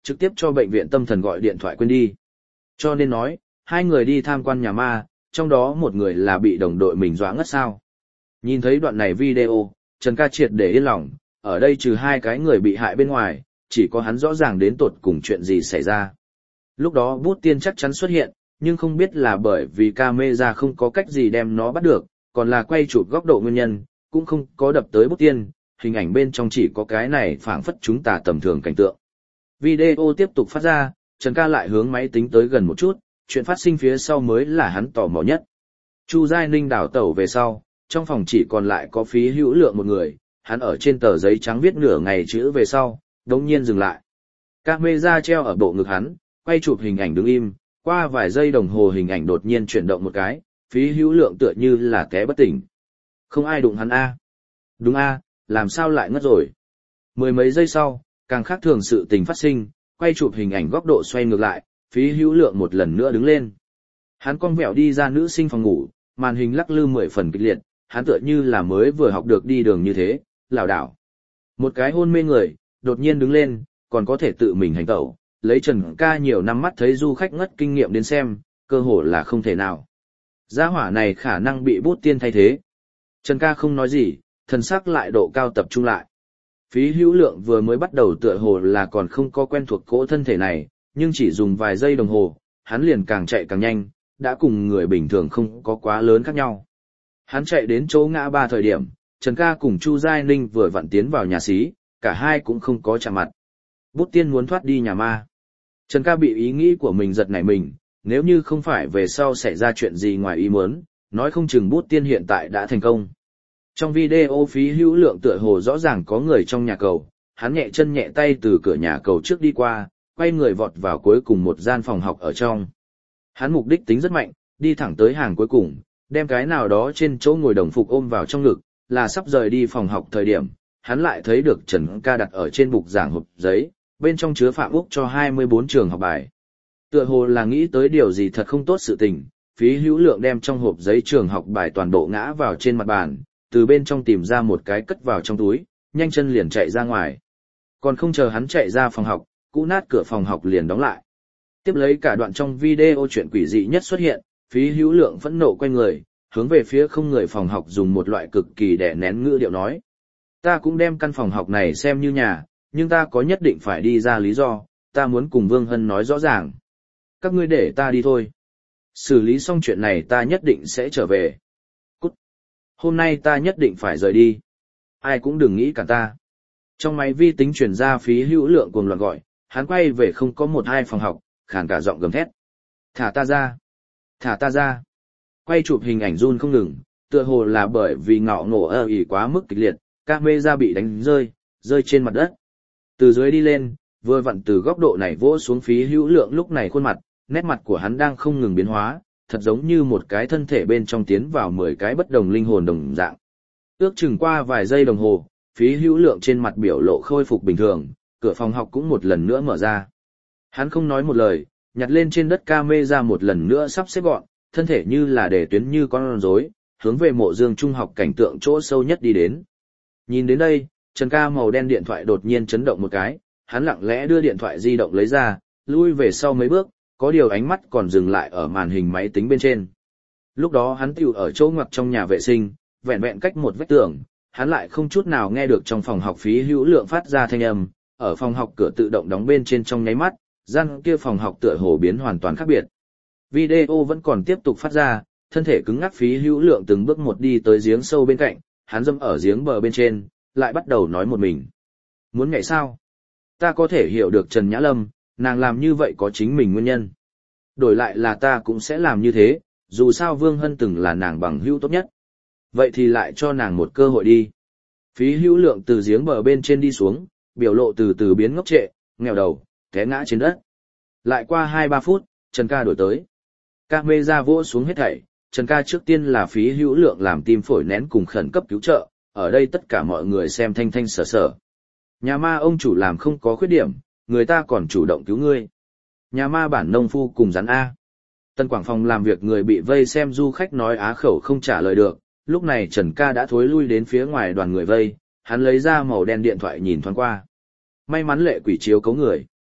trực tiếp cho bệnh viện tâm thần gọi điện thoại quên đi. Cho nên nói, hai người đi tham quan nhà ma, trong đó một người là bị đồng đội mình dọa ngất sao. Nhìn thấy đoạn này video, Trần Ca triệt để yên lòng, ở đây trừ hai cái người bị hại bên ngoài, chỉ có hắn rõ ràng đến tột cùng chuyện gì xảy ra. Lúc đó bút tiên chắc chắn xuất hiện, nhưng không biết là bởi vì camera không có cách gì đem nó bắt được, còn là quay chụp góc độ nguyên nhân, cũng không có đập tới bút tiên, hình ảnh bên trong chỉ có cái này phảng phất chúng ta tầm thường cảnh tượng. Video tiếp tục phát ra, Trần Ca lại hướng máy tính tới gần một chút, chuyện phát sinh phía sau mới là hắn tò mò nhất. Chu Giai Ninh đảo tẩu về sau, trong phòng chỉ còn lại có Phí Hữu Lượng một người, hắn ở trên tờ giấy trắng viết nửa ngày chữ về sau, đống nhiên dừng lại. Camera treo ở bộ ngực hắn, quay chụp hình ảnh đứng im, qua vài giây đồng hồ hình ảnh đột nhiên chuyển động một cái, Phí Hữu Lượng tựa như là té bất tỉnh. Không ai đụng hắn a. Đúng a, làm sao lại ngất rồi. Mười mấy giây sau, càng khác thường sự tình phát sinh, quay chụp hình ảnh góc độ xoay ngược lại, Phí Hữu Lượng một lần nữa đứng lên. Hắn cong vẹo đi ra nữ sinh phòng ngủ, màn hình lắc lư mười phần kịch liệt, hắn tựa như là mới vừa học được đi đường như thế, lảo đảo. Một cái hôn mê người, đột nhiên đứng lên, còn có thể tự mình hành tẩu, lấy Trần Ca nhiều năm mắt thấy du khách ngất kinh nghiệm đến xem, cơ hồ là không thể nào. Gia hỏa này khả năng bị bút tiên thay thế. Trần Ca không nói gì, thần sắc lại độ cao tập trung lại. Phí Hữu Lượng vừa mới bắt đầu tựa hồ là còn không có quen thuộc cỗ thân thể này, nhưng chỉ dùng vài giây đồng hồ, hắn liền càng chạy càng nhanh, đã cùng người bình thường không có quá lớn khác nhau. Hắn chạy đến chỗ ngã ba thời điểm, Trần Ca cùng Chu Giai Ninh vừa vặn tiến vào nhà xí, cả hai cũng không có chạm mặt. Bút tiên muốn thoát đi nhà ma. Trần Ca bị ý nghĩ của mình giật nảy mình, nếu như không phải về sau xảy ra chuyện gì ngoài ý muốn, nói không chừng bút tiên hiện tại đã thành công. Trong video Phí Hữu Lượng tựa hồ rõ ràng có người trong nhà cầu, hắn nhẹ chân nhẹ tay từ cửa nhà cầu trước đi qua, quay người vọt vào cuối cùng một gian phòng học ở trong. Hắn mục đích tính rất mạnh, đi thẳng tới hàng cuối cùng, đem cái nào đó trên chỗ ngồi đồng phục ôm vào trong ngực, là sắp rời đi phòng học thời điểm, hắn lại thấy được Trần Ca đặt ở trên bục giảng hộp giấy, bên trong chứa Phạm Úc cho hai mươi bốn trường học bài. Tựa hồ là nghĩ tới điều gì thật không tốt sự tình, Phí Hữu Lượng đem trong hộp giấy trường học bài toàn bộ ngã vào trên mặt bàn, từ bên trong tìm ra một cái cất vào trong túi, nhanh chân liền chạy ra ngoài. Còn không chờ hắn chạy ra phòng học, cũ nát cửa phòng học liền đóng lại. Tiếp lấy cả đoạn trong video chuyện quỷ dị nhất xuất hiện, Phí Hữu Lượng phẫn nộ quay người, hướng về phía không người phòng học dùng một loại cực kỳ đè nén ngữ điệu nói. Ta cũng đem căn phòng học này xem như nhà, nhưng ta có nhất định phải đi ra lý do, ta muốn cùng Vương Hân nói rõ ràng. Các ngươi để ta đi thôi. Xử lý xong chuyện này ta nhất định sẽ trở về. Cút. Hôm nay ta nhất định phải rời đi. Ai cũng đừng nghĩ cả ta. Trong máy vi tính truyền ra Phí Hữu Lượng cuồng loạn gọi, hắn quay về không có một hai phòng học, khàn cả giọng gầm thét. Thả ta ra. Thả ta ra. Quay chụp hình ảnh run không ngừng, tựa hồ là bởi vì ngọ ngổ ơ ỉ quá mức kịch liệt, camera bị đánh rơi, rơi trên mặt đất. Từ dưới đi lên, vừa vặn từ góc độ này vỗ xuống Phí Hữu Lượng lúc này khuôn mặt, nét mặt của hắn đang không ngừng biến hóa, thật giống như một cái thân thể bên trong tiến vào mười cái bất đồng linh hồn đồng dạng. Ước chừng qua vài giây đồng hồ, Phí Hữu Lượng trên mặt biểu lộ khôi phục bình thường, cửa phòng học cũng một lần nữa mở ra. Hắn không nói một lời, nhặt lên trên đất camera một lần nữa sắp xếp gọn, thân thể như là để tuyến như con rối, hướng về mộ dương trung học cảnh tượng chỗ sâu nhất đi đến. Nhìn đến đây, Trần Ca màu đen điện thoại đột nhiên chấn động một cái, hắn lặng lẽ đưa điện thoại di động lấy ra, lui về sau mấy bước, có điều ánh mắt còn dừng lại ở màn hình máy tính bên trên. Lúc đó hắn tiểu ở chỗ ngoặc trong nhà vệ sinh, vẹn vẹn cách một vách tường, hắn lại không chút nào nghe được trong phòng học Phí Hữu Lượng phát ra thanh âm, ở phòng học cửa tự động đóng bên trên trong nháy mắt, gian kia phòng học tựa hồ biến hoàn toàn khác biệt. Video vẫn còn tiếp tục phát ra, thân thể cứng ngắc Phí Hữu Lượng từng bước một đi tới giếng sâu bên cạnh, hắn dâm ở giếng bờ bên trên, lại bắt đầu nói một mình. Muốn nhảy sao? Ta có thể hiểu được Trần Nhã Lâm, nàng làm như vậy có chính mình nguyên nhân. Đổi lại là ta cũng sẽ làm như thế, dù sao Vương Hân từng là nàng bằng hữu tốt nhất. Vậy thì lại cho nàng một cơ hội đi. Phí Hữu Lượng từ giếng bờ bên trên đi xuống, biểu lộ từ từ biến ngốc trệ, nghèo đầu, té ngã trên đất. Lại qua hai ba phút, Trần Ca đổi tới. Camera vỗ xuống hết thảy, Trần Ca trước tiên là Phí Hữu Lượng làm tim phổi nén cùng khẩn cấp cứu trợ, ở đây tất cả mọi người xem thanh thanh sở sở. Nhà ma ông chủ làm không có khuyết điểm, người ta còn chủ động cứu ngươi. Nhà ma bản nông phu cùng rắn A. Tân Quảng Phòng làm việc người bị vây xem du khách nói á khẩu không trả lời được, lúc này Trần Ca đã thối lui đến phía ngoài đoàn người vây, hắn lấy ra màu đen điện thoại nhìn thoáng qua. May mắn lệ quỷ chiếu cấu người.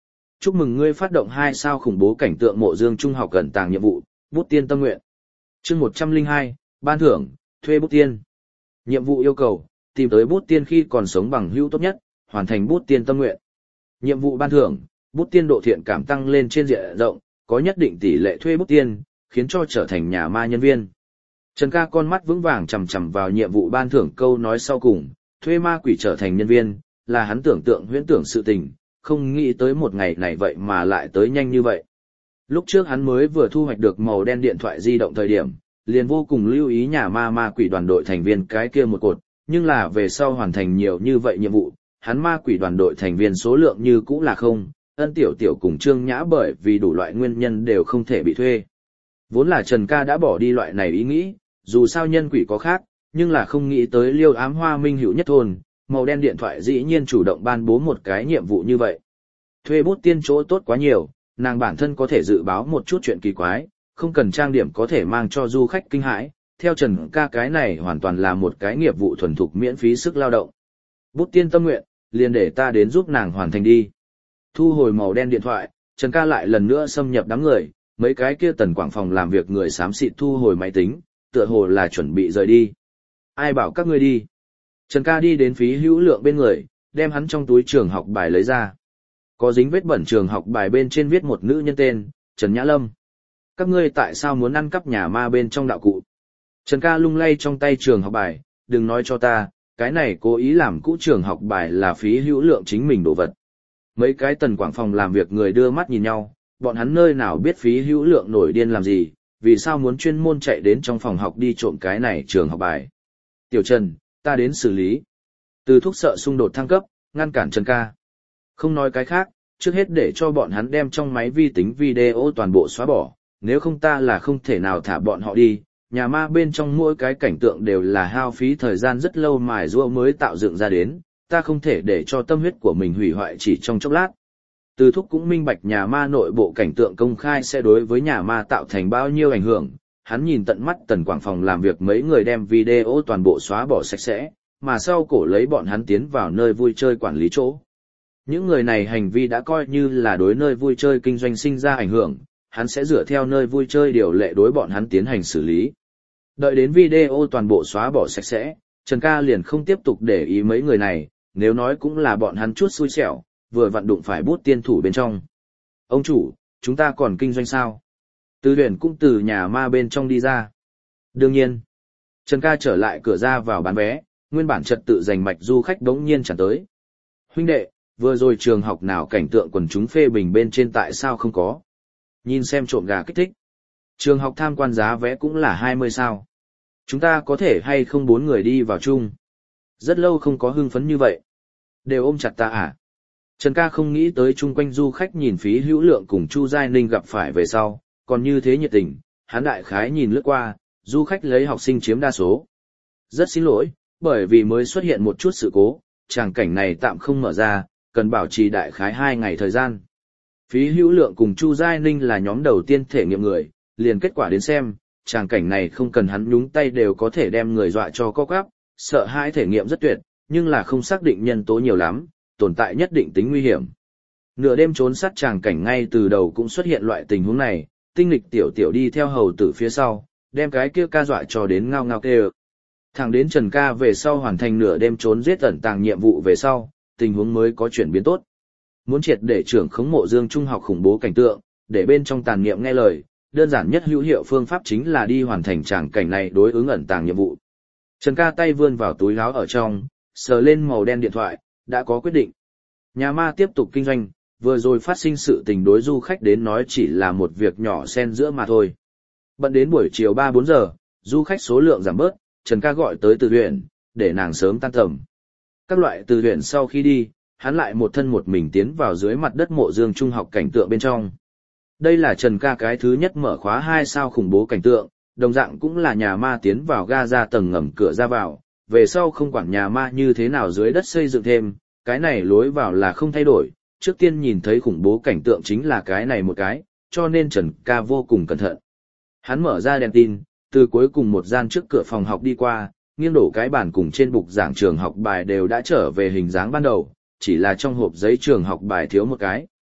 chúc mừng ngươi phát động hai sao khủng bố cảnh tượng mộ dương trung học gần tàng nhiệm vụ, bút tiên tâm nguyện. Chương một trăm lẻ hai, ban thưởng, thuê bút tiên. Nhiệm vụ yêu cầu, tìm tới bút tiên khi còn sống bằng hữu tốt nhất, hoàn thành bút tiên tâm nguyện. Nhiệm vụ ban thưởng, bút tiên độ thiện cảm tăng lên trên diện rộng, có nhất định tỷ lệ thuê bút tiên, khiến cho trở thành nhà ma nhân viên. Trần Ca con mắt vững vàng chằm chằm vào nhiệm vụ ban thưởng câu nói sau cùng, thuê ma quỷ trở thành nhân viên, là hắn tưởng tượng huyễn tưởng sự tình, không nghĩ tới một ngày này vậy mà lại tới nhanh như vậy. Lúc trước hắn mới vừa thu hoạch được màu đen điện thoại di động thời điểm, liền vô cùng lưu ý nhà ma ma quỷ đoàn đội thành viên cái kia một cột, nhưng là về sau hoàn thành nhiều như vậy nhiệm vụ, hắn ma quỷ đoàn đội thành viên số lượng như cũ là không, Ân Tiểu Tiểu cùng Trương Nhã bởi vì đủ loại nguyên nhân đều không thể bị thuê. Vốn là Trần Ca đã bỏ đi loại này ý nghĩ, dù sao nhân quỷ có khác, nhưng là không nghĩ tới Liêu Ám Hoa Minh hữu nhất thôn, màu đen điện thoại dĩ nhiên chủ động ban bố một cái nhiệm vụ như vậy. Thuê bút tiên chỗ tốt quá nhiều, nàng bản thân có thể dự báo một chút chuyện kỳ quái, không cần trang điểm có thể mang cho du khách kinh hãi, theo Trần Ca cái này hoàn toàn là một cái nghiệp vụ thuần thục miễn phí sức lao động. Bút tiên tâm nguyện, liền để ta đến giúp nàng hoàn thành đi. Thu hồi màu đen điện thoại, Trần Ca lại lần nữa xâm nhập đám người, mấy cái kia tần quảng phòng làm việc người xám xịt thu hồi máy tính, tựa hồ là chuẩn bị rời đi. Ai bảo các ngươi đi? Trần Ca đi đến Phí Hữu Lượng bên người, đem hắn trong túi trường học bài lấy ra. Có dính vết bẩn trường học bài bên trên viết một nữ nhân tên, Trần Nhã Lâm. Các ngươi tại sao muốn ăn cắp nhà ma bên trong đạo cụ? Trần Ca lung lay trong tay trường học bài, đừng nói cho ta, cái này cố ý làm cũ trường học bài là Phí Hữu Lượng chính mình đồ vật. Mấy cái tần quảng phòng làm việc người đưa mắt nhìn nhau, bọn hắn nơi nào biết Phí Hữu Lượng nổi điên làm gì, vì sao muốn chuyên môn chạy đến trong phòng học đi trộm cái này trường học bài. Tiểu Trần, ta đến xử lý. Từ thúc sợ xung đột thăng cấp, ngăn cản Trần Ca. Không nói cái khác, trước hết để cho bọn hắn đem trong máy vi tính video toàn bộ xóa bỏ, nếu không ta là không thể nào thả bọn họ đi. Nhà ma bên trong mỗi cái cảnh tượng đều là hao phí thời gian rất lâu mài giũa mới tạo dựng ra đến, ta không thể để cho tâm huyết của mình hủy hoại chỉ trong chốc lát. Từ thúc cũng minh bạch nhà ma nội bộ cảnh tượng công khai sẽ đối với nhà ma tạo thành bao nhiêu ảnh hưởng, hắn nhìn tận mắt tần quảng phòng làm việc mấy người đem video toàn bộ xóa bỏ sạch sẽ, mà sau cổ lấy bọn hắn tiến vào nơi vui chơi quản lý chỗ. Những người này hành vi đã coi như là đối nơi vui chơi kinh doanh sinh ra ảnh hưởng, hắn sẽ dựa theo nơi vui chơi điều lệ đối bọn hắn tiến hành xử lý. Đợi đến video toàn bộ xóa bỏ sạch sẽ, Trần Ca liền không tiếp tục để ý mấy người này, nếu nói cũng là bọn hắn chút xui xẻo, vừa vặn đụng phải bút tiên thủ bên trong. Ông chủ, chúng ta còn kinh doanh sao? Từ Huyền cũng từ nhà ma bên trong đi ra. Đương nhiên, Trần Ca trở lại cửa ra vào bán vé, nguyên bản trật tự giành mạch du khách đống nhiên chẳng tới. Huynh đệ, vừa rồi trường học nào cảnh tượng quần chúng phê bình bên trên tại sao không có? Nhìn xem trộm gà kích thích. Trường học tham quan giá vé cũng là hai mươi sao. Chúng ta có thể hay không bốn người đi vào chung? Rất lâu không có hưng phấn như vậy. Đều ôm chặt ta à? Trần Ca không nghĩ tới chung quanh du khách nhìn Phí Hữu Lượng cùng Chu Giai Ninh gặp phải về sau, còn như thế nhiệt tình, hắn đại khái nhìn lướt qua, du khách lấy học sinh chiếm đa số. Rất xin lỗi, bởi vì mới xuất hiện một chút sự cố, tràng cảnh này tạm không mở ra, cần bảo trì đại khái hai ngày thời gian. Phí Hữu Lượng cùng Chu Giai Ninh là nhóm đầu tiên thể nghiệm người, liền kết quả đến xem, tràng cảnh này không cần hắn nhúng tay đều có thể đem người dọa cho co quắp, sợ hãi thể nghiệm rất tuyệt, nhưng là không xác định nhân tố nhiều lắm, tồn tại nhất định tính nguy hiểm. Nửa đêm trốn sát tràng cảnh ngay từ đầu cũng xuất hiện loại tình huống này, tinh lịch tiểu tiểu đi theo hầu tử phía sau, đem cái kia ca dọa cho đến ngao ngao kêu. Thẳng đến Trần Ca về sau hoàn thành nửa đêm trốn giết ẩn tàng nhiệm vụ về sau, tình huống mới có chuyển biến tốt. Muốn triệt để trưởng khống mộ dương trung học khủng bố cảnh tượng, để bên trong tàn niệm nghe lời, đơn giản nhất hữu hiệu phương pháp chính là đi hoàn thành tràng cảnh này đối ứng ẩn tàng nhiệm vụ. Trần Ca tay vươn vào túi áo ở trong, sờ lên màu đen điện thoại, đã có quyết định. Nhà ma tiếp tục kinh doanh, vừa rồi phát sinh sự tình đối du khách đến nói chỉ là một việc nhỏ xen giữa mà thôi. Bận đến buổi chiều ba bốn giờ, du khách số lượng giảm bớt, Trần Ca gọi tới Từ Huyền, để nàng sớm tan tầm. Các loại Từ Huyền sau khi đi, hắn lại một thân một mình tiến vào dưới mặt đất mộ dương trung học cảnh tượng bên trong. Đây là Trần Ca cái thứ nhất mở khóa hai sao khủng bố cảnh tượng, đồng dạng cũng là nhà ma tiến vào ga ra tầng ngầm cửa ra vào, về sau không quản nhà ma như thế nào dưới đất xây dựng thêm, cái này lối vào là không thay đổi, trước tiên nhìn thấy khủng bố cảnh tượng chính là cái này một cái, cho nên Trần Ca vô cùng cẩn thận. Hắn mở ra đèn tin, từ cuối cùng một gian trước cửa phòng học đi qua, nghiêng đổ cái bàn cùng trên bục giảng trường học bài đều đã trở về hình dáng ban đầu, chỉ là trong hộp giấy trường học bài thiếu một cái.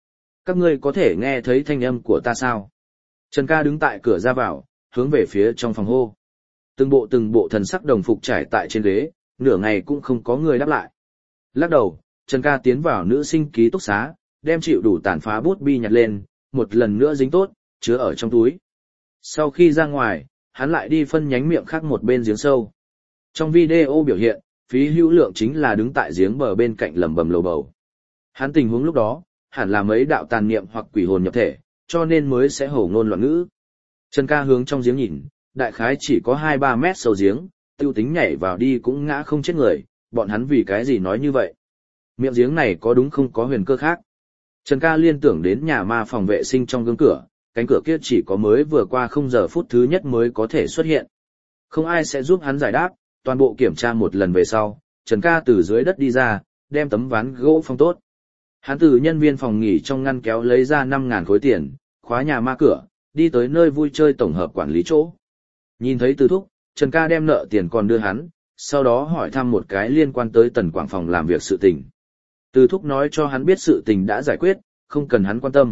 Các ngươi có thể nghe thấy thanh âm của ta sao? Trần ca đứng tại cửa ra vào, hướng về phía trong phòng hô. Từng bộ từng bộ thần sắc đồng phục trải tại trên ghế, nửa ngày cũng không có người đáp lại. Lắc đầu, Trần ca tiến vào nữ sinh ký túc xá, đem chịu đủ tàn phá bút bi nhặt lên, một lần nữa dính tốt, chứa ở trong túi. Sau khi ra ngoài, hắn lại đi phân nhánh miệng khác một bên giếng sâu. Trong video biểu hiện, Phí Hữu Lượng chính là đứng tại giếng bờ bên cạnh lẩm bẩm lầu bầu. Hắn tình huống lúc đó, hẳn là mấy đạo tàn niệm hoặc quỷ hồn nhập thể, cho nên mới sẽ hổ ngôn loạn ngữ. Trần ca hướng trong giếng nhìn, đại khái chỉ có hai ba mét sâu giếng, tiêu tính nhảy vào đi cũng ngã không chết người, bọn hắn vì cái gì nói như vậy. Miệng giếng này có đúng không có huyền cơ khác. Trần ca liên tưởng đến nhà ma phòng vệ sinh trong gương cửa, cánh cửa kia chỉ có mới vừa qua không giờ phút thứ nhất mới có thể xuất hiện. Không ai sẽ giúp hắn giải đáp, toàn bộ kiểm tra một lần về sau, Trần ca từ dưới đất đi ra, đem tấm ván gỗ phong tốt. Hắn từ nhân viên phòng nghỉ trong ngăn kéo lấy ra năm ngàn khối tiền, khóa nhà ma cửa, đi tới nơi vui chơi tổng hợp quản lý chỗ. Nhìn thấy Từ Thúc, Trần ca đem nợ tiền còn đưa hắn, sau đó hỏi thăm một cái liên quan tới Tần Quảng phòng làm việc sự tình. Từ Thúc nói cho hắn biết sự tình đã giải quyết, không cần hắn quan tâm.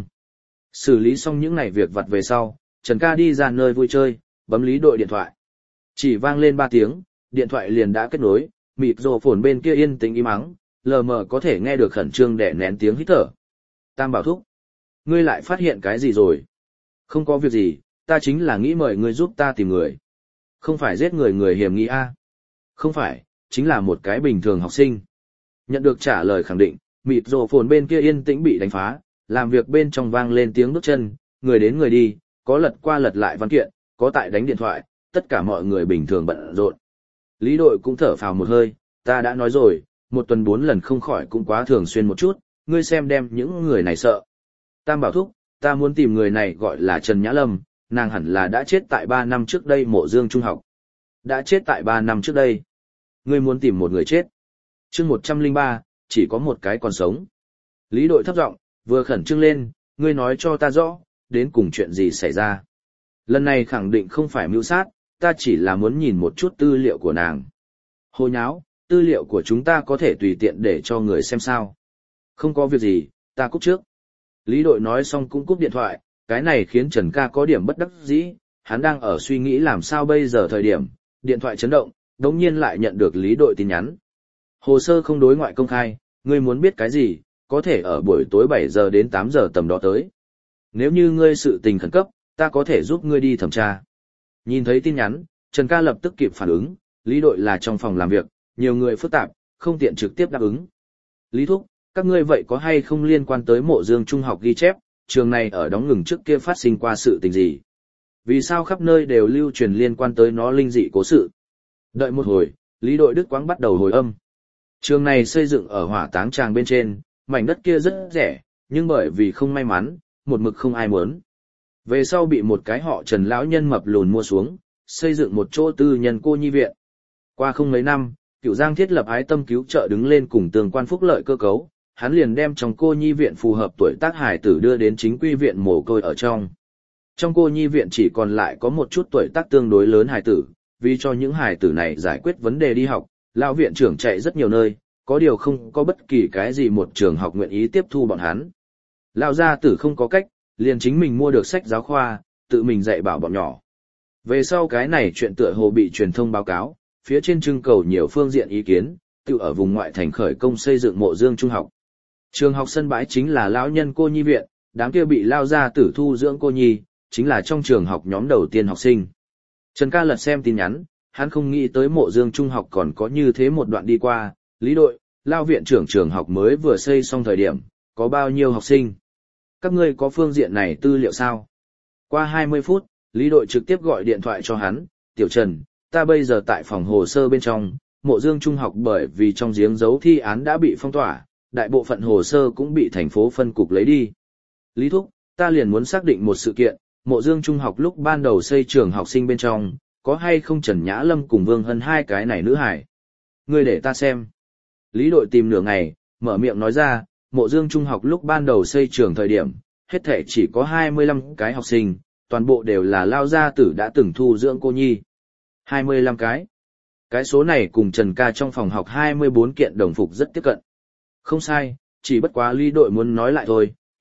Xử lý xong những ngày việc vặt về sau, Trần ca đi ra nơi vui chơi, bấm Lý Đội điện thoại. Chỉ vang lên ba tiếng, điện thoại liền đã kết nối, mịt rồ phồn bên kia yên tĩnh im ắng, lờ mờ có thể nghe được khẩn trương đẻ nén tiếng hít thở. Tam Bảo Thúc, ngươi lại phát hiện cái gì rồi? Không có việc gì, ta chính là nghĩ mời ngươi giúp ta tìm người. Không phải giết người người hiểm nghi a? Không phải, chính là một cái bình thường học sinh. Nhận được trả lời khẳng định, mịt rồ phồn bên kia yên tĩnh bị đánh phá, làm việc bên trong vang lên tiếng bước chân, người đến người đi, có lật qua lật lại văn kiện, có tại đánh điện thoại, tất cả mọi người bình thường bận rộn. Lý Đội cũng thở phào một hơi, ta đã nói rồi, một tuần bốn lần không khỏi cũng quá thường xuyên một chút, ngươi xem đem những người này sợ. Tam Bảo Thúc, ta muốn tìm người này gọi là Trần Nhã Lâm, nàng hẳn là đã chết tại ba năm trước đây mộ dương trung học. Đã chết tại ba năm trước đây. Ngươi muốn tìm một người chết. Chương một trăm lẻ ba, chỉ có một cái còn sống. Lý Đội thấp giọng, vừa khẩn trương lên, ngươi nói cho ta rõ, đến cùng chuyện gì xảy ra. Lần này khẳng định không phải mưu sát, ta chỉ là muốn nhìn một chút tư liệu của nàng. Hồ nháo, tư liệu của chúng ta có thể tùy tiện để cho người xem sao. Không có việc gì, ta cúp trước. Lý Đội nói xong cũng cúp điện thoại, cái này khiến Trần ca có điểm bất đắc dĩ, hắn đang ở suy nghĩ làm sao bây giờ thời điểm, điện thoại chấn động, đống nhiên lại nhận được Lý Đội tin nhắn. Hồ sơ không đối ngoại công khai, ngươi muốn biết cái gì, có thể ở buổi tối bảy giờ đến tám giờ tầm đó tới. Nếu như ngươi sự tình khẩn cấp, ta có thể giúp ngươi đi thẩm tra. Nhìn thấy tin nhắn, Trần ca lập tức kịp phản ứng, Lý Đội là trong phòng làm việc, nhiều người phức tạp, không tiện trực tiếp đáp ứng. Lý Thúc, các ngươi vậy có hay không liên quan tới mộ dương trung học ghi chép, trường này ở đóng ngừng trước kia phát sinh qua sự tình gì? Vì sao khắp nơi đều lưu truyền liên quan tới nó linh dị cố sự? Đợi một hồi, Lý Đội Đức Quáng bắt đầu hồi âm. Trường này xây dựng ở hỏa táng tràng bên trên, mảnh đất kia rất rẻ, nhưng bởi vì không may mắn, một mực không ai muốn. Về sau bị một cái họ Trần lão nhân mập lùn mua xuống, xây dựng một chỗ tư nhân cô nhi viện. Qua không mấy năm, Cửu Giang thiết lập ái tâm cứu trợ đứng lên cùng tương quan phúc lợi cơ cấu, hắn liền đem trong cô nhi viện phù hợp tuổi tác hải tử đưa đến chính quy viện mồ côi ở trong. Trong cô nhi viện chỉ còn lại có một chút tuổi tác tương đối lớn hải tử, vì cho những hải tử này giải quyết vấn đề đi học, lão viện trưởng chạy rất nhiều nơi, có điều không có bất kỳ cái gì một trường học nguyện ý tiếp thu bọn hắn. Lão gia tử không có cách, liền chính mình mua được sách giáo khoa, tự mình dạy bảo bọn nhỏ. Về sau cái này chuyện tựa hồ bị truyền thông báo cáo, phía trên trưng cầu nhiều phương diện ý kiến, tự ở vùng ngoại thành khởi công xây dựng mộ dương trung học. Trường học sân bãi chính là lão nhân cô nhi viện, đám kia bị lao gia tử thu dưỡng cô nhi, chính là trong trường học nhóm đầu tiên học sinh. Trần ca lật xem tin nhắn, hắn không nghĩ tới mộ dương trung học còn có như thế một đoạn đi qua, Lý Đội, lao viện trưởng trường học mới vừa xây xong thời điểm, có bao nhiêu học sinh. Các ngươi có phương diện này tư liệu sao? Qua hai mươi phút, Lý Đội trực tiếp gọi điện thoại cho hắn, Tiểu Trần, ta bây giờ tại phòng hồ sơ bên trong, mộ dương trung học bởi vì trong giếng giấu thi án đã bị phong tỏa, đại bộ phận hồ sơ cũng bị thành phố phân cục lấy đi. Lý Thúc, ta liền muốn xác định một sự kiện, mộ dương trung học lúc ban đầu xây trường học sinh bên trong, có hay không Trần Nhã Lâm cùng Vương Hân hai cái này nữ hải? Ngươi để ta xem. Lý Đội tìm nửa ngày, mở miệng nói ra, mộ dương trung học lúc ban đầu xây trường thời điểm, hết thể chỉ có hai mươi lăm cái học sinh, toàn bộ đều là lao gia tử đã từng thu dưỡng cô nhi. hai mươi lăm cái. Cái số này cùng Trần ca trong phòng học hai mươi bốn kiện đồng phục rất tiếp cận. Không sai, chỉ bất quá Lý Đội muốn nói lại thôi,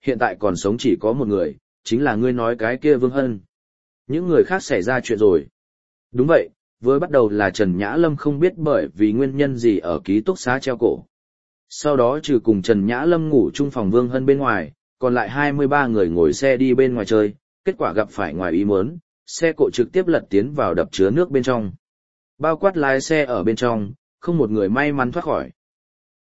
hiện tại còn sống chỉ có một người, chính là ngươi nói cái kia Vương Hân. Những người khác xảy ra chuyện rồi. Đúng vậy, với bắt đầu là Trần Nhã Lâm không biết bởi vì nguyên nhân gì ở ký túc xá treo cổ. Sau đó trừ cùng Trần Nhã Lâm ngủ chung phòng Vương Hân bên ngoài, còn lại hai mươi ba người ngồi xe đi bên ngoài chơi, kết quả gặp phải ngoài ý muốn, xe cộ trực tiếp lật tiến vào đập chứa nước bên trong. Bao quát lái xe ở bên trong, không một người may mắn thoát khỏi.